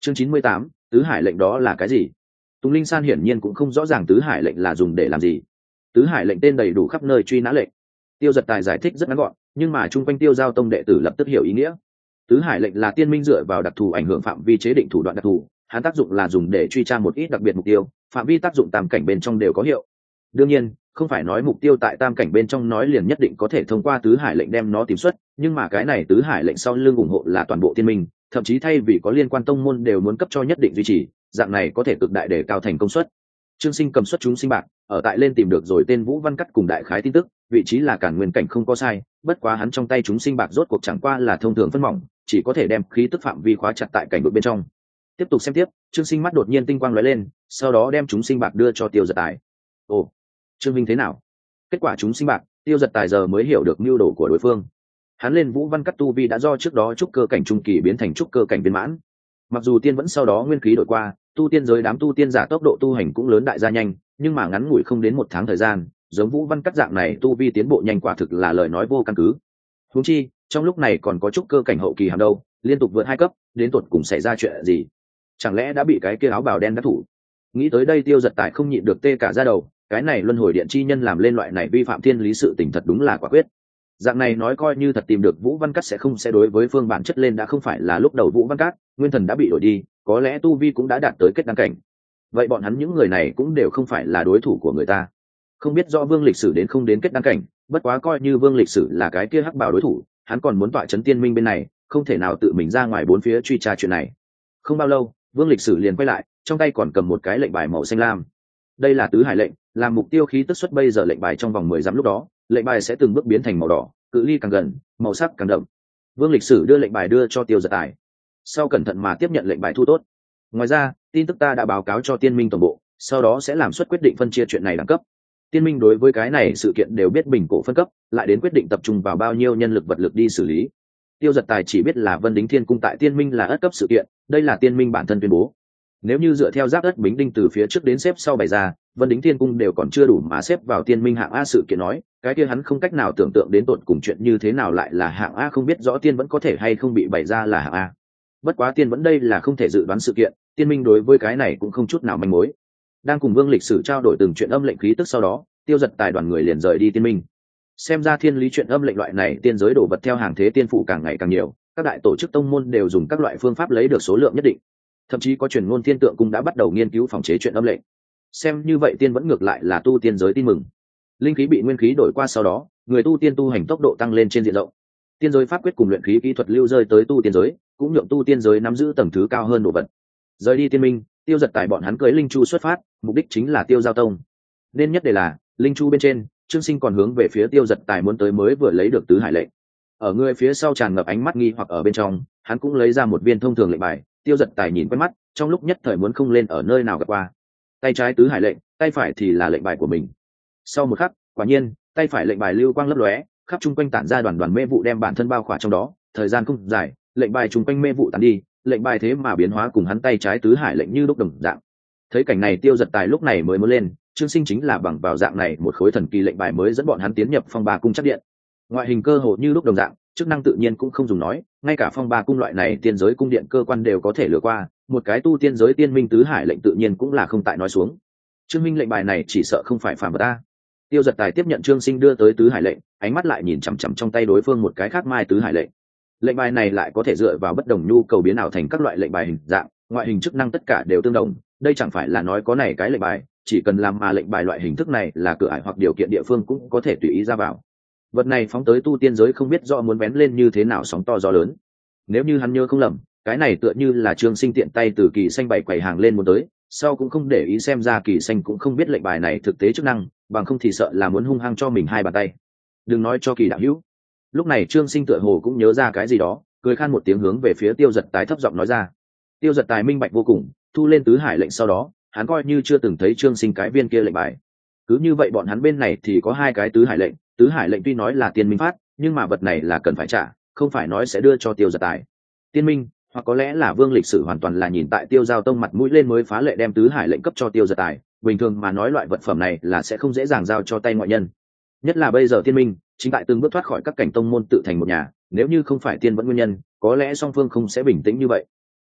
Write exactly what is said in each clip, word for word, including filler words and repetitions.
chương chín mươi tám, tứ hải lệnh đó là cái gì? Tùng Linh San hiển nhiên cũng không rõ ràng tứ hải lệnh là dùng để làm gì. Tứ hải lệnh tên đầy đủ khắp nơi truy nã lệnh. Tiêu Giật Tài giải thích rất ngắn gọn, nhưng mà chung quanh Tiêu Giao Tông đệ tử lập tức hiểu ý nghĩa. Tứ hải lệnh là tiên minh dựa vào đặc thù ảnh hưởng phạm vi chế định thủ đoạn đặc thù, hắn tác dụng là dùng để truy tra một ít đặc biệt mục tiêu, phạm vi tác dụng tam cảnh bên trong đều có hiệu. Đương nhiên, không phải nói mục tiêu tại tam cảnh bên trong nói liền nhất định có thể thông qua tứ hải lệnh đem nó tìm xuất, nhưng mà cái này tứ hải lệnh sau lưng ủng hộ là toàn bộ tiên minh, thậm chí thay vì có liên quan tông môn đều muốn cấp cho nhất định duy trì, dạng này có thể cực đại để cao thành công suất. Trương Sinh cầm xuất chúng sinh bạc, ở tại lên tìm được rồi tên Vũ Văn Cắt cùng đại khái tin tức, vị trí là Càn Nguyên cảnh không có sai, bất quá hắn trong tay chúng sinh bạc rốt cuộc chẳng qua là thông thường phân mỏng, chỉ có thể đem khí tức phạm vi khóa chặt tại cảnh vực bên trong. Tiếp tục xem tiếp, Trương Sinh mắt đột nhiên tinh quang lóe lên, sau đó đem chúng sinh bạc đưa cho Tiêu Giật Tài. Ồ, Trương Minh thế nào? Kết quả chúng sinh bạc, Tiêu Giật Tài giờ mới hiểu được mưu đồ của đối phương. Hắn lên Vũ Văn Cắt tu vi đã do trước đó trúc cơ cảnh trung kỳ biến thành trúc cơ cảnh viên mãn. Mặc dù tiên vẫn sau đó nguyên khí đổi qua, tu tiên giới đám tu tiên giả tốc độ tu hành cũng lớn đại gia nhanh, nhưng mà ngắn ngủi không đến một tháng thời gian, giống Vũ Văn Cắt dạng này tu vi tiến bộ nhanh quả thực là lời nói vô căn cứ. Huống chi, trong lúc này còn có trúc cơ cảnh hậu kỳ hàm đâu, liên tục vượt hai cấp, đến tột cùng xảy ra chuyện gì? Chẳng lẽ đã bị cái kia áo bào đen đắc thủ? Nghĩ tới đây Tiêu Giật Tài không nhịn được tê cả da đầu, cái này luân hồi điện chi nhân làm lên loại này vi phạm thiên lý sự tình thật đúng là quả quyết. Dạng này nói coi như thật tìm được Vũ Văn Cắt sẽ không sẽ đối với phương bản chất lên đã không phải là lúc đầu Vũ Văn Cắt, nguyên thần đã bị đổi đi, có lẽ tu vi cũng đã đạt tới kết đăng cảnh. Vậy bọn hắn những người này cũng đều không phải là đối thủ của người ta. Không biết do Vương Lịch Sử đến không đến kết đăng cảnh, bất quá coi như Vương Lịch Sử là cái kia hắc bảo đối thủ, hắn còn muốn tọa trấn tiên minh bên này, không thể nào tự mình ra ngoài bốn phía truy tra chuyện này. Không bao lâu, Vương Lịch Sử liền quay lại, trong tay còn cầm một cái lệnh bài màu xanh lam. Đây là tứ hải lệnh, làm mục tiêu khí tức xuất bây giờ lệnh bài trong vòng mười dặm lúc đó, lệnh bài sẽ từng bước biến thành màu đỏ, cự ly càng gần, màu sắc càng đậm. Vương Lịch Sử đưa lệnh bài đưa cho Tiêu Giật Tài, sau cẩn thận mà tiếp nhận lệnh bài thu tốt. Ngoài ra, tin tức ta đã báo cáo cho tiên minh tổng bộ, sau đó sẽ làm xuất quyết định phân chia chuyện này đẳng cấp. Tiên minh đối với cái này sự kiện đều biết bình cổ phân cấp, lại đến quyết định tập trung vào bao nhiêu nhân lực vật lực đi xử lý. Tiêu Giật Tài chỉ biết là Vân Đính Thiên cung tại tiên minh là ất cấp sự kiện, đây là tiên minh bản thân tuyên bố. Nếu như dựa theo giáp đất bính đinh từ phía trước đến xếp sau bày ra, Vân Đính Thiên cung đều còn chưa đủ mà xếp vào tiên minh hạng A sự kiện nói, cái kia hắn không cách nào tưởng tượng đến tột cùng chuyện như thế nào lại là hạng A, không biết rõ tiên vẫn có thể hay không bị bày ra là hạng A. Bất quá tiên vẫn đây là không thể dự đoán sự kiện, tiên minh đối với cái này cũng không chút nào manh mối. Đang cùng Vương Lịch Sử trao đổi từng chuyện âm lệnh khí tức sau đó, Tiêu Giật Tài đoàn người liền rời đi tiên minh. Xem ra thiên lý chuyện âm lệnh loại này tiên giới đồ vật theo hàng thế tiên phụ càng ngày càng nhiều, các đại tổ chức tông môn đều dùng các loại phương pháp lấy được số lượng nhất định, thậm chí có truyền ngôn thiên tượng cũng đã bắt đầu nghiên cứu phòng chế chuyện âm lệnh. Xem như vậy tiên vẫn ngược lại là tu tiên giới tin mừng. Linh khí bị nguyên khí đổi qua sau đó, người tu tiên tu hành tốc độ tăng lên trên diện rộng. Tiên giới pháp quyết cùng luyện khí kỹ thuật lưu rơi tới tu tiên giới, cũng nhượng tu tiên giới nắm giữ tầng thứ cao hơn đồ vật. Rời đi tiên minh, Tiêu Giật Tài bọn hắn cưới linh chu xuất phát, mục đích chính là Tiêu Giao Tông. Nên nhất để là linh chu bên trên, Trương Sinh còn hướng về phía Tiêu Giật Tài muốn tới mới vừa lấy được tứ hải lệnh. Ở người phía sau tràn ngập ánh mắt nghi hoặc ở bên trong, hắn cũng lấy ra một viên thông thường lệnh bài. Tiêu Giật Tài nhìn quen mắt, trong lúc nhất thời muốn không lên ở nơi nào gặp qua. Tay trái tứ hải lệnh, tay phải thì là lệnh bài của mình. Sau một khắc, quả nhiên, tay phải lệnh bài lưu quang lấp lóe, khắp trung quanh tản ra đoàn đoàn mê vụ đem bản thân bao khỏa trong đó. Thời gian không dài, lệnh bài trung quanh mê vụ tàn đi, lệnh bài thế mà biến hóa cùng hắn tay trái tứ hải lệnh như lúc đồng dạng. Thấy cảnh này Tiêu Giật Tài lúc này mới muốn lên, Trương Sinh chính là bằng vào dạng này một khối thần kỳ lệnh bài mới dẫn bọn hắn tiến nhập phong ba cung chắc điện. Ngoại hình cơ hồ như lúc đồng dạng, chức năng tự nhiên cũng không dùng nói, ngay cả phong ba cung loại này tiên giới cung điện cơ quan đều có thể lừa qua, một cái tu tiên giới tiên minh tứ hải lệnh tự nhiên cũng là không tại nói xuống. Trương Minh lệnh bài này chỉ sợ không phải phàm vật ta. Tiêu Giật Tài tiếp nhận Trương Sinh đưa tới tứ hải lệnh, ánh mắt lại nhìn chằm chằm trong tay đối phương một cái khác mai tứ hải lệnh. Lệnh bài này lại có thể dựa vào bất đồng nhu cầu biến ảo thành các loại lệnh bài hình dạng, ngoại hình chức năng tất cả đều tương đồng, đây chẳng phải là nói có này cái lệnh bài, chỉ cần làm mà lệnh bài loại hình thức này là cửa ải hoặc điều kiện địa phương cũng có thể tùy ý ra vào. Vật này phóng tới tu tiên giới không biết rõ muốn vén lên như thế nào sóng to gió lớn. Nếu như hắn nhớ không lầm, cái này tựa như là Trương Sinh tiện tay từ kỳ xanh bày quầy hàng lên muốn tới, sau cũng không để ý xem ra kỳ xanh cũng không biết lệnh bài này thực tế chức năng, bằng không thì sợ là muốn hung hăng cho mình hai bàn tay. Đừng nói cho kỳ đạo hữu. Lúc này Trương Sinh tựa hồ cũng nhớ ra cái gì đó, cười khan một tiếng hướng về phía Tiêu Giật Tài thấp giọng nói ra. Tiêu Giật Tài minh bạch vô cùng, thu lên tứ hải lệnh sau đó, hắn coi như chưa từng thấy Trương Sinh cái viên kia lệnh bài. Cứ như vậy bọn hắn bên này thì có hai cái tứ hải lệnh, tứ hải lệnh tuy nói là tiên minh phát, nhưng mà vật này là cần phải trả, không phải nói sẽ đưa cho Tiêu Giật Tài. Tiên minh, hoặc có lẽ là Vương Lịch Sử hoàn toàn là nhìn tại Tiêu Giao Tông mặt mũi lên mới phá lệ đem tứ hải lệnh cấp cho Tiêu Giật Tài, bình thường mà nói loại vật phẩm này là sẽ không dễ dàng giao cho tay ngoại nhân. Nhất là bây giờ tiên minh chính tại từng bước thoát khỏi các cảnh tông môn tự thành một nhà, nếu như không phải tiên vẫn nguyên nhân, có lẽ song phương không sẽ bình tĩnh như vậy.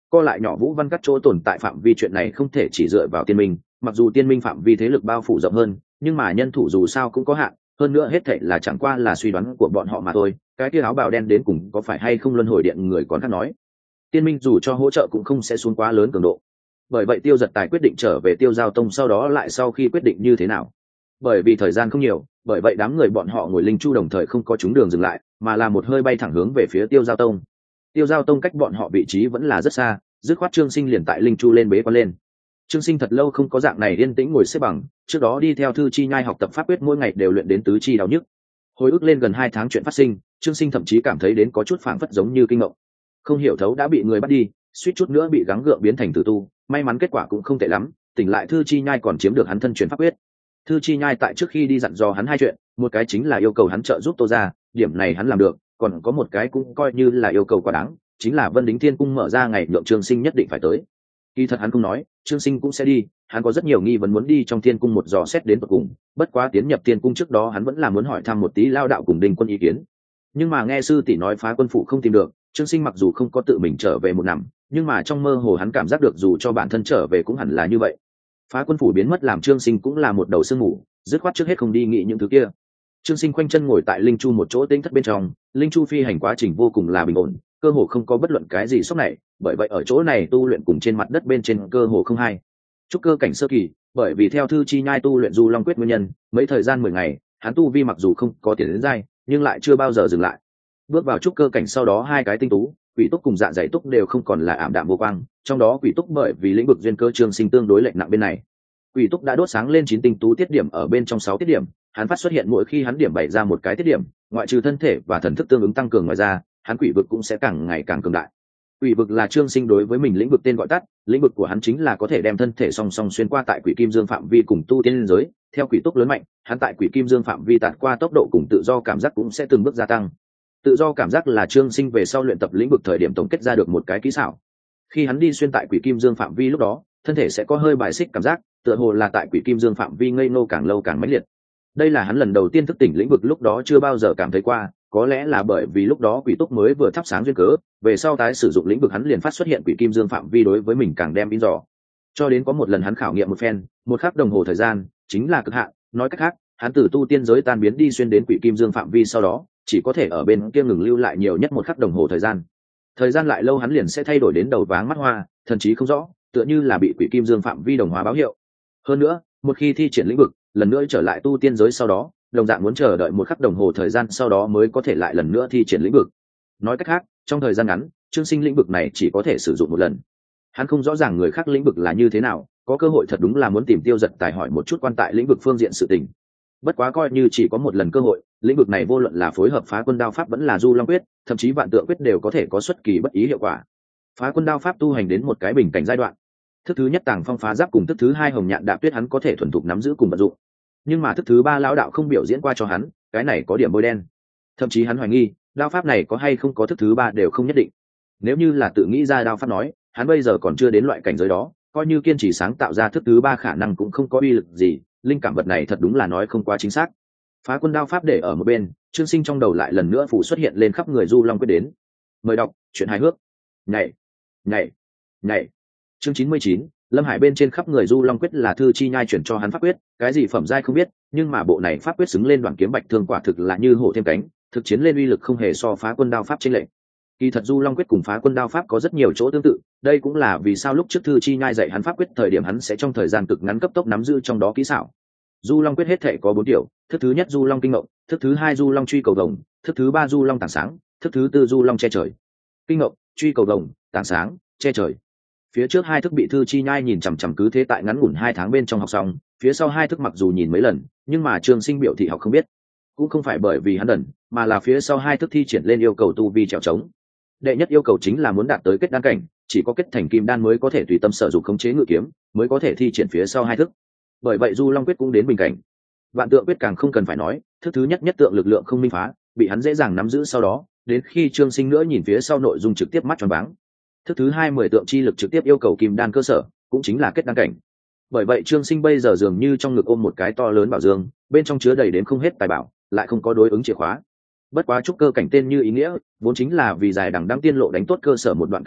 co lại nhỏ vũ văn các chỗ tồn tại phạm vi chuyện này không thể chỉ dựa vào tiên minh, mặc dù tiên minh phạm vi thế lực bao phủ rộng hơn, nhưng mà nhân thủ dù sao cũng có hạn, hơn nữa hết thảy là chẳng qua là suy đoán của bọn họ mà thôi. Cái kia áo bào đen đến cùng có phải hay không luân hồi điện người còn khác nói. Tiên minh dù cho hỗ trợ cũng không sẽ xuống quá lớn cường độ. Bởi vậy Tiêu Giật Tài quyết định trở về Tiêu Giao Tông, sau đó lại sau khi quyết định như thế nào. Bởi vì thời gian không nhiều, bởi vậy đám người bọn họ ngồi linh chu đồng thời không có trúng đường dừng lại, mà là một hơi bay thẳng hướng về phía Tiêu Giao Tông. Tiêu Giao Tông cách bọn họ vị trí vẫn là rất xa, dứt khoát Trương Sinh liền tại linh chu lên bế quan lên. Trương Sinh thật lâu không có dạng này yên tĩnh ngồi xếp bằng, trước đó đi theo Thư Chi Nhai học tập pháp quyết mỗi ngày đều luyện đến tứ chi đau nhức. Hồi ức lên gần hai tháng chuyện phát sinh, Trương Sinh thậm chí cảm thấy đến có chút phảng phất giống như kinh ngộng. Không hiểu thấu đã bị người bắt đi, suýt chút nữa bị gắng gượng biến thành tử tu, may mắn kết quả cũng không tệ lắm, tỉnh lại Thư Chi Nhai còn chiếm được hắn thân truyền pháp quyết. Thư Chi Nhai tại trước khi đi dặn dò hắn hai chuyện, một cái chính là yêu cầu hắn trợ giúp Tô gia, điểm này hắn làm được, còn có một cái cũng coi như là yêu cầu quá đáng, chính là Vân Đính Thiên Cung mở ra ngày nhượng Trương Sinh nhất định phải tới. Kỳ thật hắn không nói, Trương Sinh cũng sẽ đi, hắn có rất nhiều nghi vấn muốn đi trong Thiên Cung một dò xét đến tận cùng, bất quá tiến nhập Thiên Cung trước đó hắn vẫn là muốn hỏi thăm một tí lao đạo cùng Đinh Quân ý kiến. Nhưng mà nghe sư tỷ nói Phá Quân phủ không tìm được, Trương Sinh mặc dù không có tự mình trở về một năm, nhưng mà trong mơ hồ hắn cảm giác được dù cho bản thân trở về cũng hẳn là như vậy. Phá Quân phủ biến mất làm Trương Sinh cũng là một đầu sương ngủ, dứt khoát trước hết không đi nghĩ những thứ kia. Trương Sinh khoanh chân ngồi tại linh chu một chỗ tĩnh thất bên trong, linh chu phi hành quá trình vô cùng là bình ổn, cơ hồ không có bất luận cái gì sốc này, bởi vậy ở chỗ này tu luyện cùng trên mặt đất bên trên cơ hồ không hai. Trúc cơ cảnh sơ kỳ, bởi vì theo Thư Chi Nhai tu luyện Du Long Quyết nguyên nhân, mấy thời gian mười ngày, hắn tu vi mặc dù không có tiến đến giai, nhưng lại chưa bao giờ dừng lại. Bước vào trúc cơ cảnh sau đó hai cái tinh tú, Quỷ Túc cùng Dạ Dày Túc đều không còn là ảm đạm vô quang, trong đó Quỷ Túc bởi vì lĩnh vực duyên cơ Trương Sinh tương đối lệch nặng bên này. Quỷ Túc đã đốt sáng lên chín tinh tú tiết điểm ở bên trong sáu tiết điểm, hắn phát xuất hiện mỗi khi hắn điểm bày ra một cái tiết điểm, ngoại trừ thân thể và thần thức tương ứng tăng cường ngoài ra, hắn quỷ vực cũng sẽ càng ngày càng cường đại. Quỷ vực là Trương Sinh đối với mình lĩnh vực tên gọi tắt, lĩnh vực của hắn chính là có thể đem thân thể song song xuyên qua tại Quỷ Kim Dương phạm vi cùng tu tiên liên giới, theo Quỷ Túc lớn mạnh, hắn tại Quỷ Kim Dương phạm vi tạt qua tốc độ cùng tự do cảm giác cũng sẽ từng bước gia tăng. Tự do cảm giác là Trương Sinh về sau luyện tập lĩnh vực thời điểm tổng kết ra được một cái kỹ xảo. Khi hắn đi xuyên tại Quỷ Kim Dương phạm vi lúc đó, thân thể sẽ có hơi bài xích cảm giác, tựa hồ là tại Quỷ Kim Dương phạm vi ngây ngô càng lâu càng mãnh liệt. Đây là hắn lần đầu tiên thức tỉnh lĩnh vực, lúc đó chưa bao giờ cảm thấy qua, có lẽ là bởi vì lúc đó Quỷ Túc mới vừa thắp sáng duyên cớ, về sau tái sử dụng lĩnh vực hắn liền phát xuất hiện Quỷ Kim Dương phạm vi đối với mình càng đem in dò. Cho đến có một lần hắn khảo nghiệm một phen, một khắc đồng hồ thời gian, chính là cực hạn, nói cách khác, hắn từ tu tiên giới tan biến đi xuyên đến Quỷ Kim Dương phạm vi sau đó, chỉ có thể ở bên kia ngừng lưu lại nhiều nhất một khắc đồng hồ thời gian. Thời gian lại lâu hắn liền sẽ thay đổi đến đầu váng mắt hoa, thần trí không rõ, tựa như là bị Quỷ Kim Dương phạm vi đồng hóa báo hiệu. Hơn nữa, một khi thi triển lĩnh vực, lần nữa trở lại tu tiên giới sau đó, đồng dạng muốn chờ đợi một khắc đồng hồ thời gian sau đó mới có thể lại lần nữa thi triển lĩnh vực. Nói cách khác, trong thời gian ngắn, Trương Sinh lĩnh vực này chỉ có thể sử dụng một lần. Hắn không rõ ràng người khác lĩnh vực là như thế nào, có cơ hội thật đúng là muốn tìm Tiêu Giật Tài hỏi một chút quan tại lĩnh vực phương diện sự tình. Bất quá coi như chỉ có một lần cơ hội, lĩnh vực này vô luận là phối hợp Phá Quân Đao pháp vẫn là Du Long Quyết, thậm chí Vạn Tượng Quyết đều có thể có xuất kỳ bất ý hiệu quả. Phá Quân Đao pháp tu hành đến một cái bình cảnh giai đoạn. Thức thứ nhất Tàng Phong Phá Giáp cùng thức thứ hai Hồng Nhạn Đạp Tuyết hắn có thể thuần thục nắm giữ cùng vận dụng. Nhưng mà thức thứ ba lão đạo không biểu diễn qua cho hắn, cái này có điểm bôi đen. Thậm chí hắn hoài nghi, đao pháp này có hay không có thức thứ ba đều không nhất định. Nếu như là tự nghĩ ra đao pháp nói, hắn bây giờ còn chưa đến loại cảnh giới đó, coi như kiên trì sáng tạo ra thức thứ ba khả năng cũng không có uy lực gì, linh cảm vật này thật đúng là nói không quá chính xác. Phá Quân Đao pháp để ở một bên, Trương Sinh trong đầu lại lần nữa phủ xuất hiện lên khắp người Du Long Quyết đến. Mời đọc, chuyện hài hước. Nhảy, nhảy, nhảy. Chương chín mươi chín, Lâm Hải bên trên khắp người Du Long Quyết là Thư Chi Nhai chuyển cho hắn pháp quyết, cái gì phẩm giai không biết, nhưng mà bộ này pháp quyết xứng lên Đoàn Kiếm Bạch Thương quả thực là như hổ thêm cánh, thực chiến lên uy lực không hề so Phá Quân Đao pháp chênh lệch. Kỳ thật Du Long Quyết cùng Phá Quân Đao pháp có rất nhiều chỗ tương tự, đây cũng là vì sao lúc trước Thư Chi Nhai dạy hắn pháp quyết thời điểm hắn sẽ trong thời gian cực ngắn cấp tốc nắm giữ trong đó kỹ xảo. Du Long Quyết hết thể có bốn điều, thức thứ nhất Du Long Kinh Ngộng, thức thứ hai Du Long Truy Cầu Đồng, thức thứ ba Du Long Tảng Sáng, thức thứ tư Du Long Che Trời. Kinh Ngộng, Truy Cầu Đồng, Tảng Sáng, Che Trời. Phía trước hai thức bị Thư Chi Nhai nhìn chằm chằm cứ thế tại ngắn ngủn hai tháng bên trong học xong, phía sau hai thức mặc dù nhìn mấy lần, nhưng mà Trương Sinh biểu thị học không biết, cũng không phải bởi vì hắn đần, mà là phía sau hai thức thi triển lên yêu cầu tu vi trèo trống. Đệ nhất yêu cầu chính là muốn đạt tới kết đan cảnh, chỉ có kết thành kim đan mới có thể tùy tâm sở dụng khống chế ngự kiếm, mới có thể thi triển phía sau hai thức. Bởi vậy Du Long Quyết cũng đến bình cảnh. Vạn Tượng Quyết càng không cần phải nói, thức thứ nhất nhất tượng lực lượng không minh phá, bị hắn dễ dàng nắm giữ sau đó, đến khi Trương Sinh nữa nhìn phía sau nội dung trực tiếp mắt tròn váng. Thức thứ hai mười tượng chi lực trực tiếp yêu cầu kim đan cơ sở, cũng chính là kết đan cảnh. Bởi vậy Trương Sinh bây giờ dường như trong ngực ôm một cái to lớn bảo dương, bên trong chứa đầy đến không hết tài bảo, lại không có đối ứng chìa khóa. Bất quá trúc cơ cảnh tên như ý nghĩa, vốn chính là vì dài đằng đăng tiên lộ đánh tốt cơ sở một đoạn cảnh giới,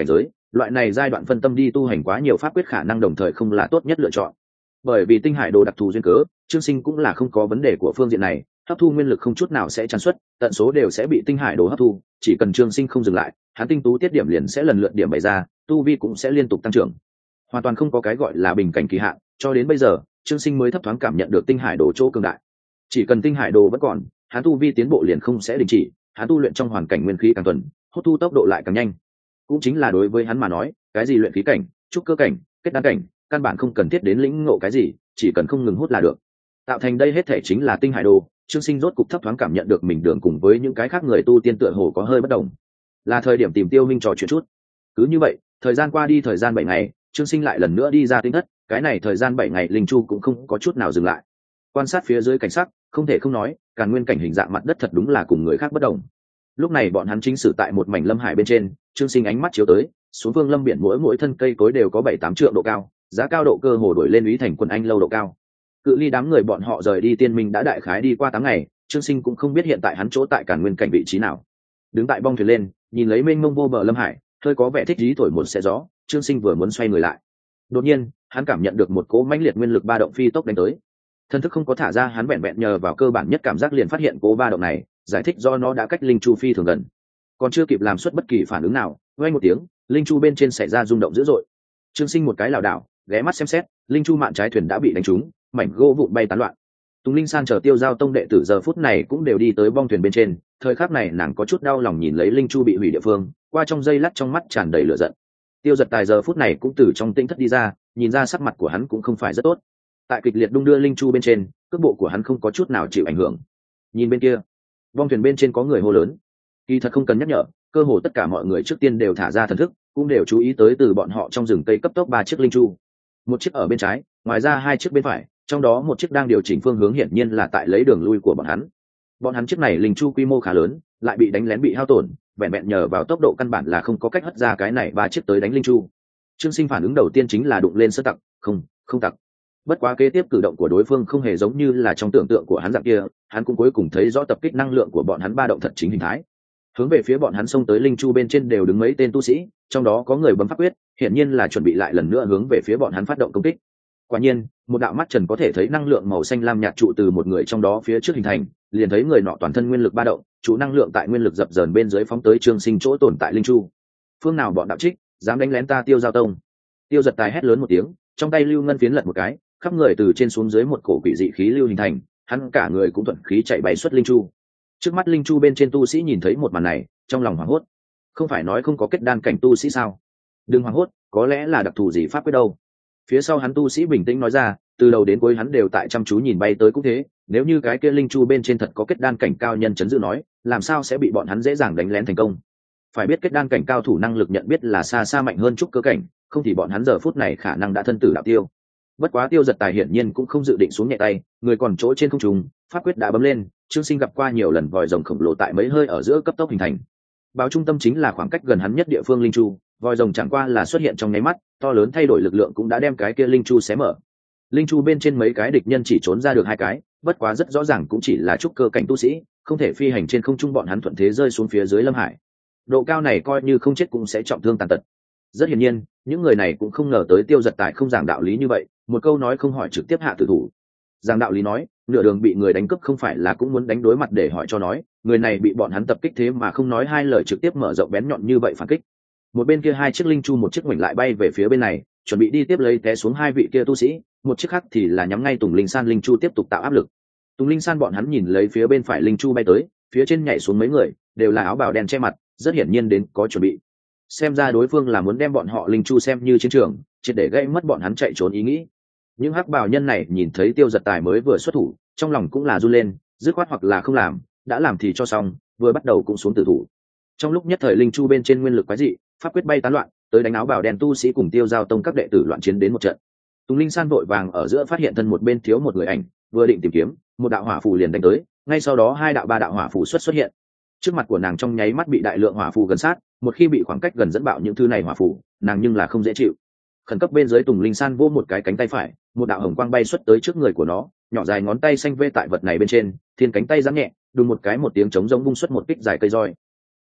loại này giai đoạn phân tâm đi tu hành quá nhiều pháp quyết khả năng đồng thời không là tốt nhất lựa chọn. Bởi vì tinh hải đồ đặc thù duyên cớ, Trương Sinh cũng là không có vấn đề của phương diện này, hấp thu nguyên lực không chút nào sẽ tràn xuất, tận số đều sẽ bị tinh hải đồ hấp thu, chỉ cần Trương Sinh không dừng lại, hắn tinh tú tiết điểm liền sẽ lần lượt điểm bày ra, tu vi cũng sẽ liên tục tăng trưởng. Hoàn toàn không có cái gọi là bình cảnh kỳ hạn, cho đến bây giờ, Trương Sinh mới thấp thoáng cảm nhận được tinh hải đồ chỗ cường đại. Chỉ cần tinh hải đồ vẫn còn, hắn tu vi tiến bộ liền không sẽ đình chỉ, hắn tu luyện trong hoàn cảnh nguyên khí càng tuần, hút thu tốc độ lại càng nhanh. Cũng chính là đối với hắn mà nói, cái gì luyện khí cảnh, trúc cơ cảnh, kết đan cảnh, căn bản không cần thiết đến lĩnh ngộ cái gì, chỉ cần không ngừng hút là được. Tạo thành đây hết thể chính là tinh hải đồ. Trương Sinh rốt cục thấp thoáng cảm nhận được mình đường cùng với những cái khác người tu tiên tựa hồ có hơi bất đồng. Là thời điểm tìm Tiêu Minh trò chuyện chút. Cứ như vậy, thời gian qua đi thời gian bảy ngày, Trương Sinh lại lần nữa đi ra tinh thất, cái này thời gian bảy ngày linh chu cũng không có chút nào dừng lại. Quan sát phía dưới cảnh sắc, không thể không nói, Càn Nguyên cảnh hình dạng mặt đất thật đúng là cùng người khác bất đồng. Lúc này bọn hắn chính xử tại một mảnh lâm hải bên trên, Trương Sinh ánh mắt chiếu tới, xuống vương lâm biển mỗi mỗi thân cây cối đều có bảy tám trượng độ cao, giá cao độ cơ hồ đổi lên Úy Thành Quân Anh lâu độ cao. Cự ly đám người bọn họ rời đi Tiên Minh đã đại khái đi qua tám ngày, Trương Sinh cũng không biết hiện tại hắn chỗ tại Càn Nguyên cảnh vị trí nào. Đứng tại bong thuyền lên, nhìn lấy mênh mông vô bờ lâm hải, hơi có vẻ thích dí thổi một xe gió, Trương Sinh vừa muốn xoay người lại. Đột nhiên, hắn cảm nhận được một cỗ mãnh liệt nguyên lực ba động phi tốc đánh tới. Thân thức không có thả ra, hắn vẹn vẹn nhờ vào cơ bản nhất cảm giác liền phát hiện cỗ ba động này, giải thích do nó đã cách linh chu phi thường gần. Còn chưa kịp làm xuất bất kỳ phản ứng nào, vang một tiếng, linh chu bên trên xảy ra rung động dữ dội. Trương Sinh một cái lảo đảo, ghé mắt xem xét, linh chu mạn trái thuyền đã bị đánh trúng, mảnh gỗ vụn bay tán loạn. Tùng Linh San chờ Tiêu Giao Tông đệ tử giờ phút này cũng đều đi tới bong thuyền bên trên, thời khắc này nàng có chút đau lòng nhìn lấy linh chu bị hủy địa phương, qua trong giây lát trong mắt tràn đầy lửa giận. Tiêu Giật Tài giờ phút này cũng từ trong tĩnh thất đi ra, nhìn ra sắc mặt của hắn cũng không phải rất tốt. Tại kịch liệt đung đưa linh chu bên trên, cước bộ của hắn không có chút nào chịu ảnh hưởng. Nhìn bên kia, bong thuyền bên trên có người hô lớn. Kỳ thật không cần nhắc nhở, cơ hồ tất cả mọi người trước tiên đều thả ra thần thức, cũng đều chú ý tới từ bọn họ trong rừng cây cấp tốc ba chiếc linh chu. Một chiếc ở bên trái, ngoài ra hai chiếc bên phải, trong đó một chiếc đang điều chỉnh phương hướng, hiển nhiên là tại lấy đường lui của bọn hắn. Bọn hắn chiếc này linh chu quy mô khá lớn, lại bị đánh lén bị hao tổn, vẹn vẹn nhờ vào tốc độ căn bản là không có cách hất ra cái này ba chiếc tới đánh linh chu. Trương Sinh phản ứng đầu tiên chính là đụng lên sơ tặc, không, không tặc. Bất quá kế tiếp cử động của đối phương không hề giống như là trong tưởng tượng của hắn dạng kia, hắn cũng cuối cùng thấy rõ tập kích năng lượng của bọn hắn ba động thật chính hình thái. Hướng về phía bọn hắn xông tới linh chu bên trên đều đứng mấy tên tu sĩ, trong đó có người bấm pháp quyết, hiển nhiên là chuẩn bị lại lần nữa hướng về phía bọn hắn phát động công kích. Quả nhiên, một đạo mắt trần có thể thấy năng lượng màu xanh lam nhạt trụ từ một người trong đó phía trước hình thành, liền thấy người nọ toàn thân nguyên lực ba động, trụ năng lượng tại nguyên lực dập dờn bên dưới phóng tới Trương Sinh chỗ tồn tại linh chu. Phương nào bọn đạo trích, dám đánh lén ta Tiêu Giao Tông? Tiêu Giật Tài hét lớn một tiếng, trong tay lưu ngân phiến lật một cái, khắp người từ trên xuống dưới một cổ quỷ dị khí lưu hình thành, hắn cả người cũng thuận khí chạy bay xuất linh chu. Trước mắt linh chu bên trên tu sĩ nhìn thấy một màn này, trong lòng hoảng hốt. Không phải nói không có kết đan cảnh tu sĩ sao? Đừng hoảng hốt, có lẽ là đặc thù gì pháp quyết đâu. Phía sau hắn tu sĩ bình tĩnh nói ra, từ đầu đến cuối hắn đều tại chăm chú nhìn bay tới cũng thế, nếu như cái kia linh chu bên trên thật có kết đan cảnh cao nhân chấn dự nói, làm sao sẽ bị bọn hắn dễ dàng đánh lén thành công? Phải biết kết đan cảnh cao thủ năng lực nhận biết là xa xa mạnh hơn trúc cơ cảnh, không thì bọn hắn giờ phút này khả năng đã thân tử đạo tiêu. Bất quá Tiêu Giật Tài hiển nhiên cũng không dự định xuống nhẹ tay, người còn chỗ trên không trung, pháp quyết đã bấm lên. Trương Sinh gặp qua nhiều lần vòi rồng khổng lồ tại mấy hơi ở giữa cấp tốc hình thành. Báo trung tâm chính là khoảng cách gần hắn nhất địa phương linh chu, vòi rồng chẳng qua là xuất hiện trong nháy mắt, to lớn thay đổi lực lượng cũng đã đem cái kia linh chu xé mở. Linh chu bên trên mấy cái địch nhân chỉ trốn ra được hai cái, bất quá rất rõ ràng cũng chỉ là trúc cơ cảnh tu sĩ, không thể phi hành trên không trung, bọn hắn thuận thế rơi xuống phía dưới lâm hải. Độ cao này coi như không chết cũng sẽ trọng thương tàn tật. Rất hiển nhiên, những người này cũng không ngờ tới Tiêu Giật Tài không giảng đạo lý như vậy, một câu nói không hỏi trực tiếp hạ tử thủ. Giảng đạo lý nói, nửa đường bị người đánh cướp không phải là cũng muốn đánh đối mặt để hỏi cho nói, người này bị bọn hắn tập kích thế mà không nói hai lời trực tiếp mở rộng bén nhọn như vậy phản kích. Một bên kia hai chiếc linh chu một chiếc ngoảnh lại bay về phía bên này, chuẩn bị đi tiếp lấy té xuống hai vị kia tu sĩ, một chiếc khác thì là nhắm ngay Tùng Linh San linh chu tiếp tục tạo áp lực. Tùng Linh San bọn hắn nhìn lấy phía bên phải linh chu bay tới, phía trên nhảy xuống mấy người, đều là áo bào đen che mặt, rất hiển nhiên đến có chuẩn bị. Xem ra đối phương là muốn đem bọn họ linh chu xem như chiến trường, triệt để gây mất bọn hắn chạy trốn ý nghĩ. Những hắc bào nhân này nhìn thấy Tiêu Giật Tài mới vừa xuất thủ, trong lòng cũng là run lên, dứt khoát hoặc là không làm, đã làm thì cho xong, vừa bắt đầu cũng xuống tử thủ. Trong lúc nhất thời linh chu bên trên nguyên lực quái dị, pháp quyết bay tán loạn, tới đánh áo bào đen tu sĩ cùng Tiêu Giao Tông các đệ tử loạn chiến đến một trận. Tùng Linh San vội vàng ở giữa phát hiện thân một bên thiếu một người ảnh, vừa định tìm kiếm, một đạo hỏa phù liền đánh tới, ngay sau đó hai đạo ba đạo hỏa phù xuất xuất hiện. Trước mặt của nàng trong nháy mắt bị đại lượng hỏa phù gần sát, một khi bị khoảng cách gần dẫn bạo những thứ này hỏa phù, nàng nhưng là không dễ chịu. Khẩn cấp bên dưới Tùng Linh San vỗ một cái cánh tay phải, một đạo hồng quang bay xuất tới trước người của nó, nhỏ dài ngón tay xanh vê tại vật này bên trên, thiên cánh tay giãn nhẹ, đùng một cái một tiếng trống giống bung xuất một kích dài cây roi.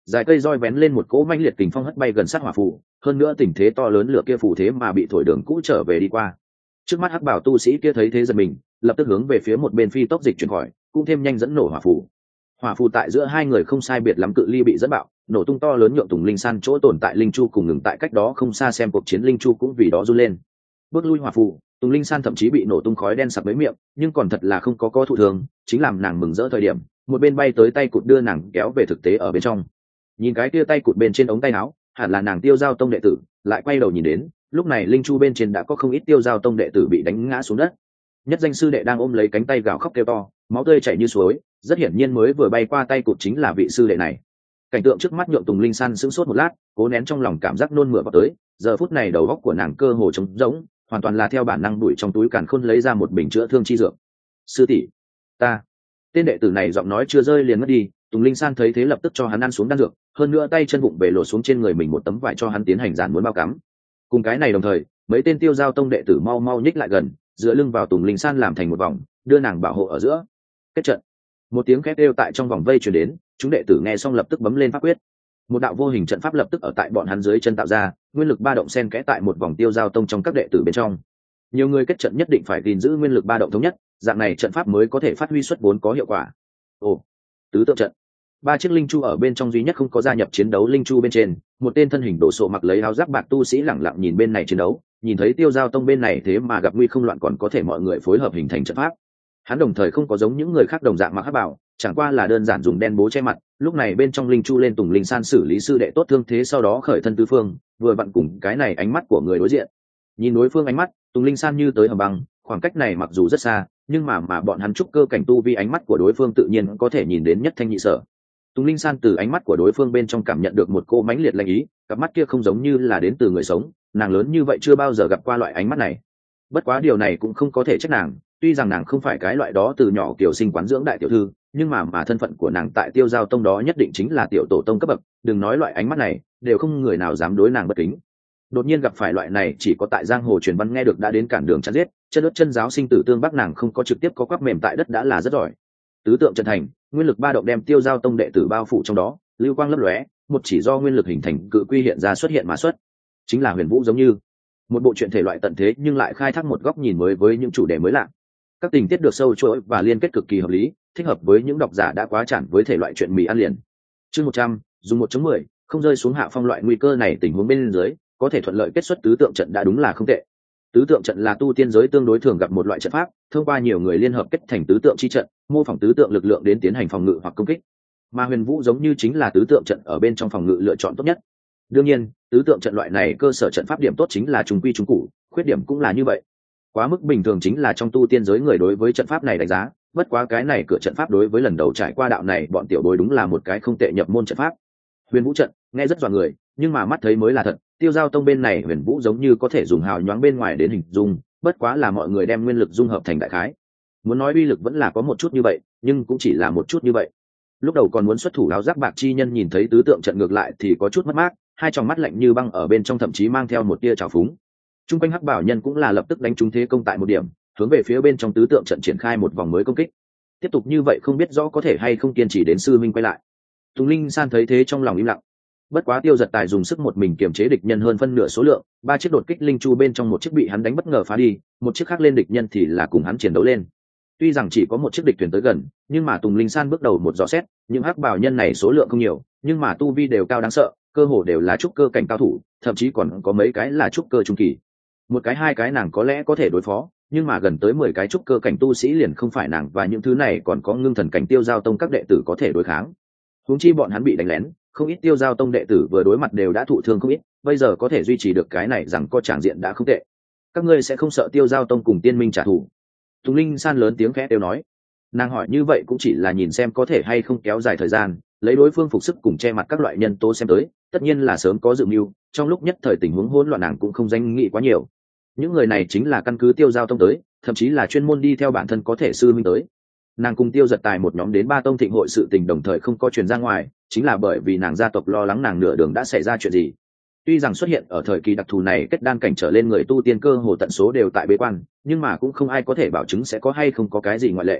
dài cây roi vén lên một cỗ manh liệt kình phong hất bay gần sát hỏa phù, hơn nữa tình thế to lớn lửa kia phù thế mà bị thổi đường cũ trở về đi qua. Trước mắt hắc bảo tu sĩ kia thấy thế giật mình, lập tức hướng về phía một bên phi tốc dịch chuyển khỏi, cũng thêm nhanh dẫn nổ hỏa phù. Hỏa phù tại giữa hai người không sai biệt lắm cự ly bị dẫn bạo, nổ tung to lớn nhượng Tùng Linh San chỗ tồn tại linh chu cùng ngừng tại cách đó không xa xem cuộc chiến linh chu cũng vì đó run lên. Bước lui hỏa phù, Tùng Linh San thậm chí bị nổ tung khói đen sặc mấy miệng, nhưng còn thật là không có có thụ thường, chính làm nàng mừng rỡ thời điểm, một bên bay tới tay cụt đưa nàng kéo về thực tế ở bên trong. Nhìn cái kia tay cụt bên trên ống tay áo, hẳn là nàng Tiêu Giao Tông đệ tử, lại quay đầu nhìn đến, lúc này linh chu bên trên đã có không ít Tiêu Giao Tông đệ tử bị đánh ngã xuống đất. Nhất danh sư đệ đang ôm lấy cánh tay gào khóc kêu to, máu tươi chảy như suối, rất hiển nhiên mới vừa bay qua tay cụt chính là vị sư đệ này. Cảnh tượng trước mắt nhượng Tùng Linh San sững sốt một lát, cố nén trong lòng cảm giác nôn mửa vào tới, giờ phút này đầu óc của nàng cơ hồ trống rỗng, hoàn toàn là theo bản năng đuổi trong túi càn khôn lấy ra một bình chữa thương chi dược. Sư tỷ, ta. Tên đệ tử này giọng nói chưa rơi liền mất đi, Tùng Linh San thấy thế lập tức cho hắn ăn xuống đan dược, hơn nữa tay chân bụng bể lột xuống trên người mình một tấm vải cho hắn tiến hành giản muốn bao cắm. Cùng cái này đồng thời, mấy tên Tiêu Giao Tông đệ tử mau mau nhích lại gần, dựa lưng vào Tùng Linh San làm thành một vòng, đưa nàng bảo hộ ở giữa. Kết trận. Một tiếng khét kêu tại trong vòng vây truyền đến, chúng đệ tử nghe xong lập tức bấm lên pháp quyết. Một đạo vô hình trận pháp lập tức ở tại bọn hắn dưới chân tạo ra, nguyên lực ba động xen kẽ tại một vòng Tiêu Giao Tông trong các đệ tử bên trong. Nhiều người kết trận nhất định phải gìn giữ nguyên lực ba động thống nhất, dạng này trận pháp mới có thể phát huy xuất vốn có hiệu quả. Ồ, tứ tượng trận. Ba chiếc linh chu ở bên trong duy nhất không có gia nhập chiến đấu linh chu bên trên, một tên thân hình đổ sộ mặc lấy áo giáp bạc tu sĩ lẳng lặng nhìn bên này chiến đấu, nhìn thấy Tiêu Giao Tông bên này thế mà gặp nguy không loạn còn có thể mọi người phối hợp hình thành trận pháp. Hắn đồng thời không có giống những người khác đồng dạng mặc hắc bảo, chẳng qua là đơn giản dùng đen bố che mặt, lúc này bên trong linh chu lên Tùng Linh San xử lý sư đệ tốt thương thế sau đó khởi thân tứ phương, vừa vặn cùng cái này ánh mắt của người đối diện. Nhìn đối phương ánh mắt, Tùng Linh San như tới hầm băng, khoảng cách này mặc dù rất xa, nhưng mà mà bọn hắn trúc cơ cảnh tu vi ánh mắt của đối phương tự nhiên có thể nhìn đến nhất thanh nhị sở. Tùng Linh San từ ánh mắt của đối phương bên trong cảm nhận được một cô mãnh liệt lanh ý, cặp mắt kia không giống như là đến từ người sống, nàng lớn như vậy chưa bao giờ gặp qua loại ánh mắt này. Bất quá điều này cũng không có thể trách nàng, tuy rằng nàng không phải cái loại đó từ nhỏ kiểu sinh quán dưỡng đại tiểu thư, nhưng mà mà thân phận của nàng tại Tiêu Giao Tông đó nhất định chính là tiểu tổ tông cấp bậc, đừng nói loại ánh mắt này, đều không người nào dám đối nàng bất kính. Đột nhiên gặp phải loại này chỉ có tại giang hồ truyền văn nghe được đã đến cản đường chặn giết, chân đất chân giáo sinh tử tương bắc nàng không có trực tiếp có quắp mềm tại đất đã là rất giỏi. Tứ tượng trận thành, nguyên lực ba động đem Tiêu Giao Tông đệ tử bao phủ trong đó, lưu quang lấp lóe, một chỉ do nguyên lực hình thành cự quy hiện ra xuất hiện mà xuất, chính là Huyền Vũ giống như một bộ truyện thể loại tận thế nhưng lại khai thác một góc nhìn mới với những chủ đề mới lạ. Các tình tiết được sâu chuỗi và liên kết cực kỳ hợp lý, thích hợp với những độc giả đã quá chản với thể loại truyện mì ăn liền. Chương một trăm, dùng một chấm mười, không rơi xuống hạ phong loại nguy cơ này tình huống bên dưới, có thể thuận lợi kết xuất tứ tượng trận đã đúng là không tệ. Tứ tượng trận là tu tiên giới tương đối thường gặp một loại trận pháp, thông qua nhiều người liên hợp kết thành tứ tượng chi trận, mô phỏng tứ tượng lực lượng đến tiến hành phòng ngự hoặc công kích. Mà Huyền Vũ giống như chính là tứ tượng trận ở bên trong phòng ngự lựa chọn tốt nhất. Đương nhiên, tứ tượng trận loại này cơ sở trận pháp điểm tốt chính là trùng quy trùng cụ, khuyết điểm cũng là như vậy. Quá mức bình thường chính là trong tu tiên giới người đối với trận pháp này đánh giá, bất quá cái này cửa trận pháp đối với lần đầu trải qua đạo này bọn tiểu bối đúng là một cái không tệ nhập môn trận pháp. Huyền Vũ trận, nghe rất dọa người, nhưng mà mắt thấy mới là thật, Tiêu Giao Tông bên này Huyền Vũ giống như có thể dùng hào nhoáng bên ngoài đến hình dung, bất quá là mọi người đem nguyên lực dung hợp thành đại khái. Muốn nói uy lực vẫn là có một chút như vậy, nhưng cũng chỉ là một chút như vậy. Lúc đầu còn muốn xuất thủ áo giáp bạc chi nhân nhìn thấy tứ tượng trận ngược lại thì có chút mất mát, hai tròng mắt lạnh như băng ở bên trong thậm chí mang theo một tia trào phúng. Trung quanh hắc bảo nhân cũng là lập tức đánh trúng thế công tại một điểm, hướng về phía bên trong tứ tượng trận triển khai một vòng mới công kích. Tiếp tục như vậy không biết rõ có thể hay không kiên trì đến sư minh quay lại. Tùng Linh San thấy thế trong lòng im lặng. Bất quá Tiêu Giật Tài dùng sức một mình kiềm chế địch nhân hơn phân nửa số lượng, ba chiếc đột kích linh chu bên trong một chiếc bị hắn đánh bất ngờ phá đi, một chiếc khác lên địch nhân thì là cùng hắn chiến đấu lên. Tuy rằng chỉ có một chiếc địch thuyền tới gần, nhưng mà Tùng Linh San bước đầu một dò xét, những hắc bảo nhân này số lượng không nhiều, nhưng mà tu vi đều cao đáng sợ, cơ hồ đều là trúc cơ cảnh cao thủ, thậm chí còn có mấy cái là trúc cơ trung kỳ. Một cái hai cái nàng có lẽ có thể đối phó, nhưng mà gần tới mười cái trúc cơ cảnh tu sĩ liền không phải nàng và những thứ này còn có ngưng thần cảnh Tiêu Giao Tông các đệ tử có thể đối kháng. Huống chi bọn hắn bị đánh lén, không ít Tiêu Giao Tông đệ tử vừa đối mặt đều đã thụ thương không ít, bây giờ có thể duy trì được cái này rằng có tràng diện đã không tệ. Các ngươi sẽ không sợ Tiêu Giao Tông cùng Tiên Minh trả thù? Tùng Linh San lớn tiếng khẽ đều nói. Nàng hỏi như vậy cũng chỉ là nhìn xem có thể hay không kéo dài thời gian, lấy đối phương phục sức cùng che mặt các loại nhân tố xem tới, tất nhiên là sớm có dự mưu, trong lúc nhất thời tình huống hỗn loạn nàng cũng không danh nghị quá nhiều. Những người này chính là căn cứ Tiêu Giao Tông tới, thậm chí là chuyên môn đi theo bản thân có thể sư minh tới. Nàng cùng Tiêu Giật Tài một nhóm đến Ba Tông thịnh hội sự tình đồng thời không có truyền ra ngoài, chính là bởi vì nàng gia tộc lo lắng nàng nửa đường đã xảy ra chuyện gì. Tuy rằng xuất hiện ở thời kỳ đặc thù này kết đan cảnh trở lên người tu tiên cơ hồ tận số đều tại bế quan, nhưng mà cũng không ai có thể bảo chứng sẽ có hay không có cái gì ngoại lệ.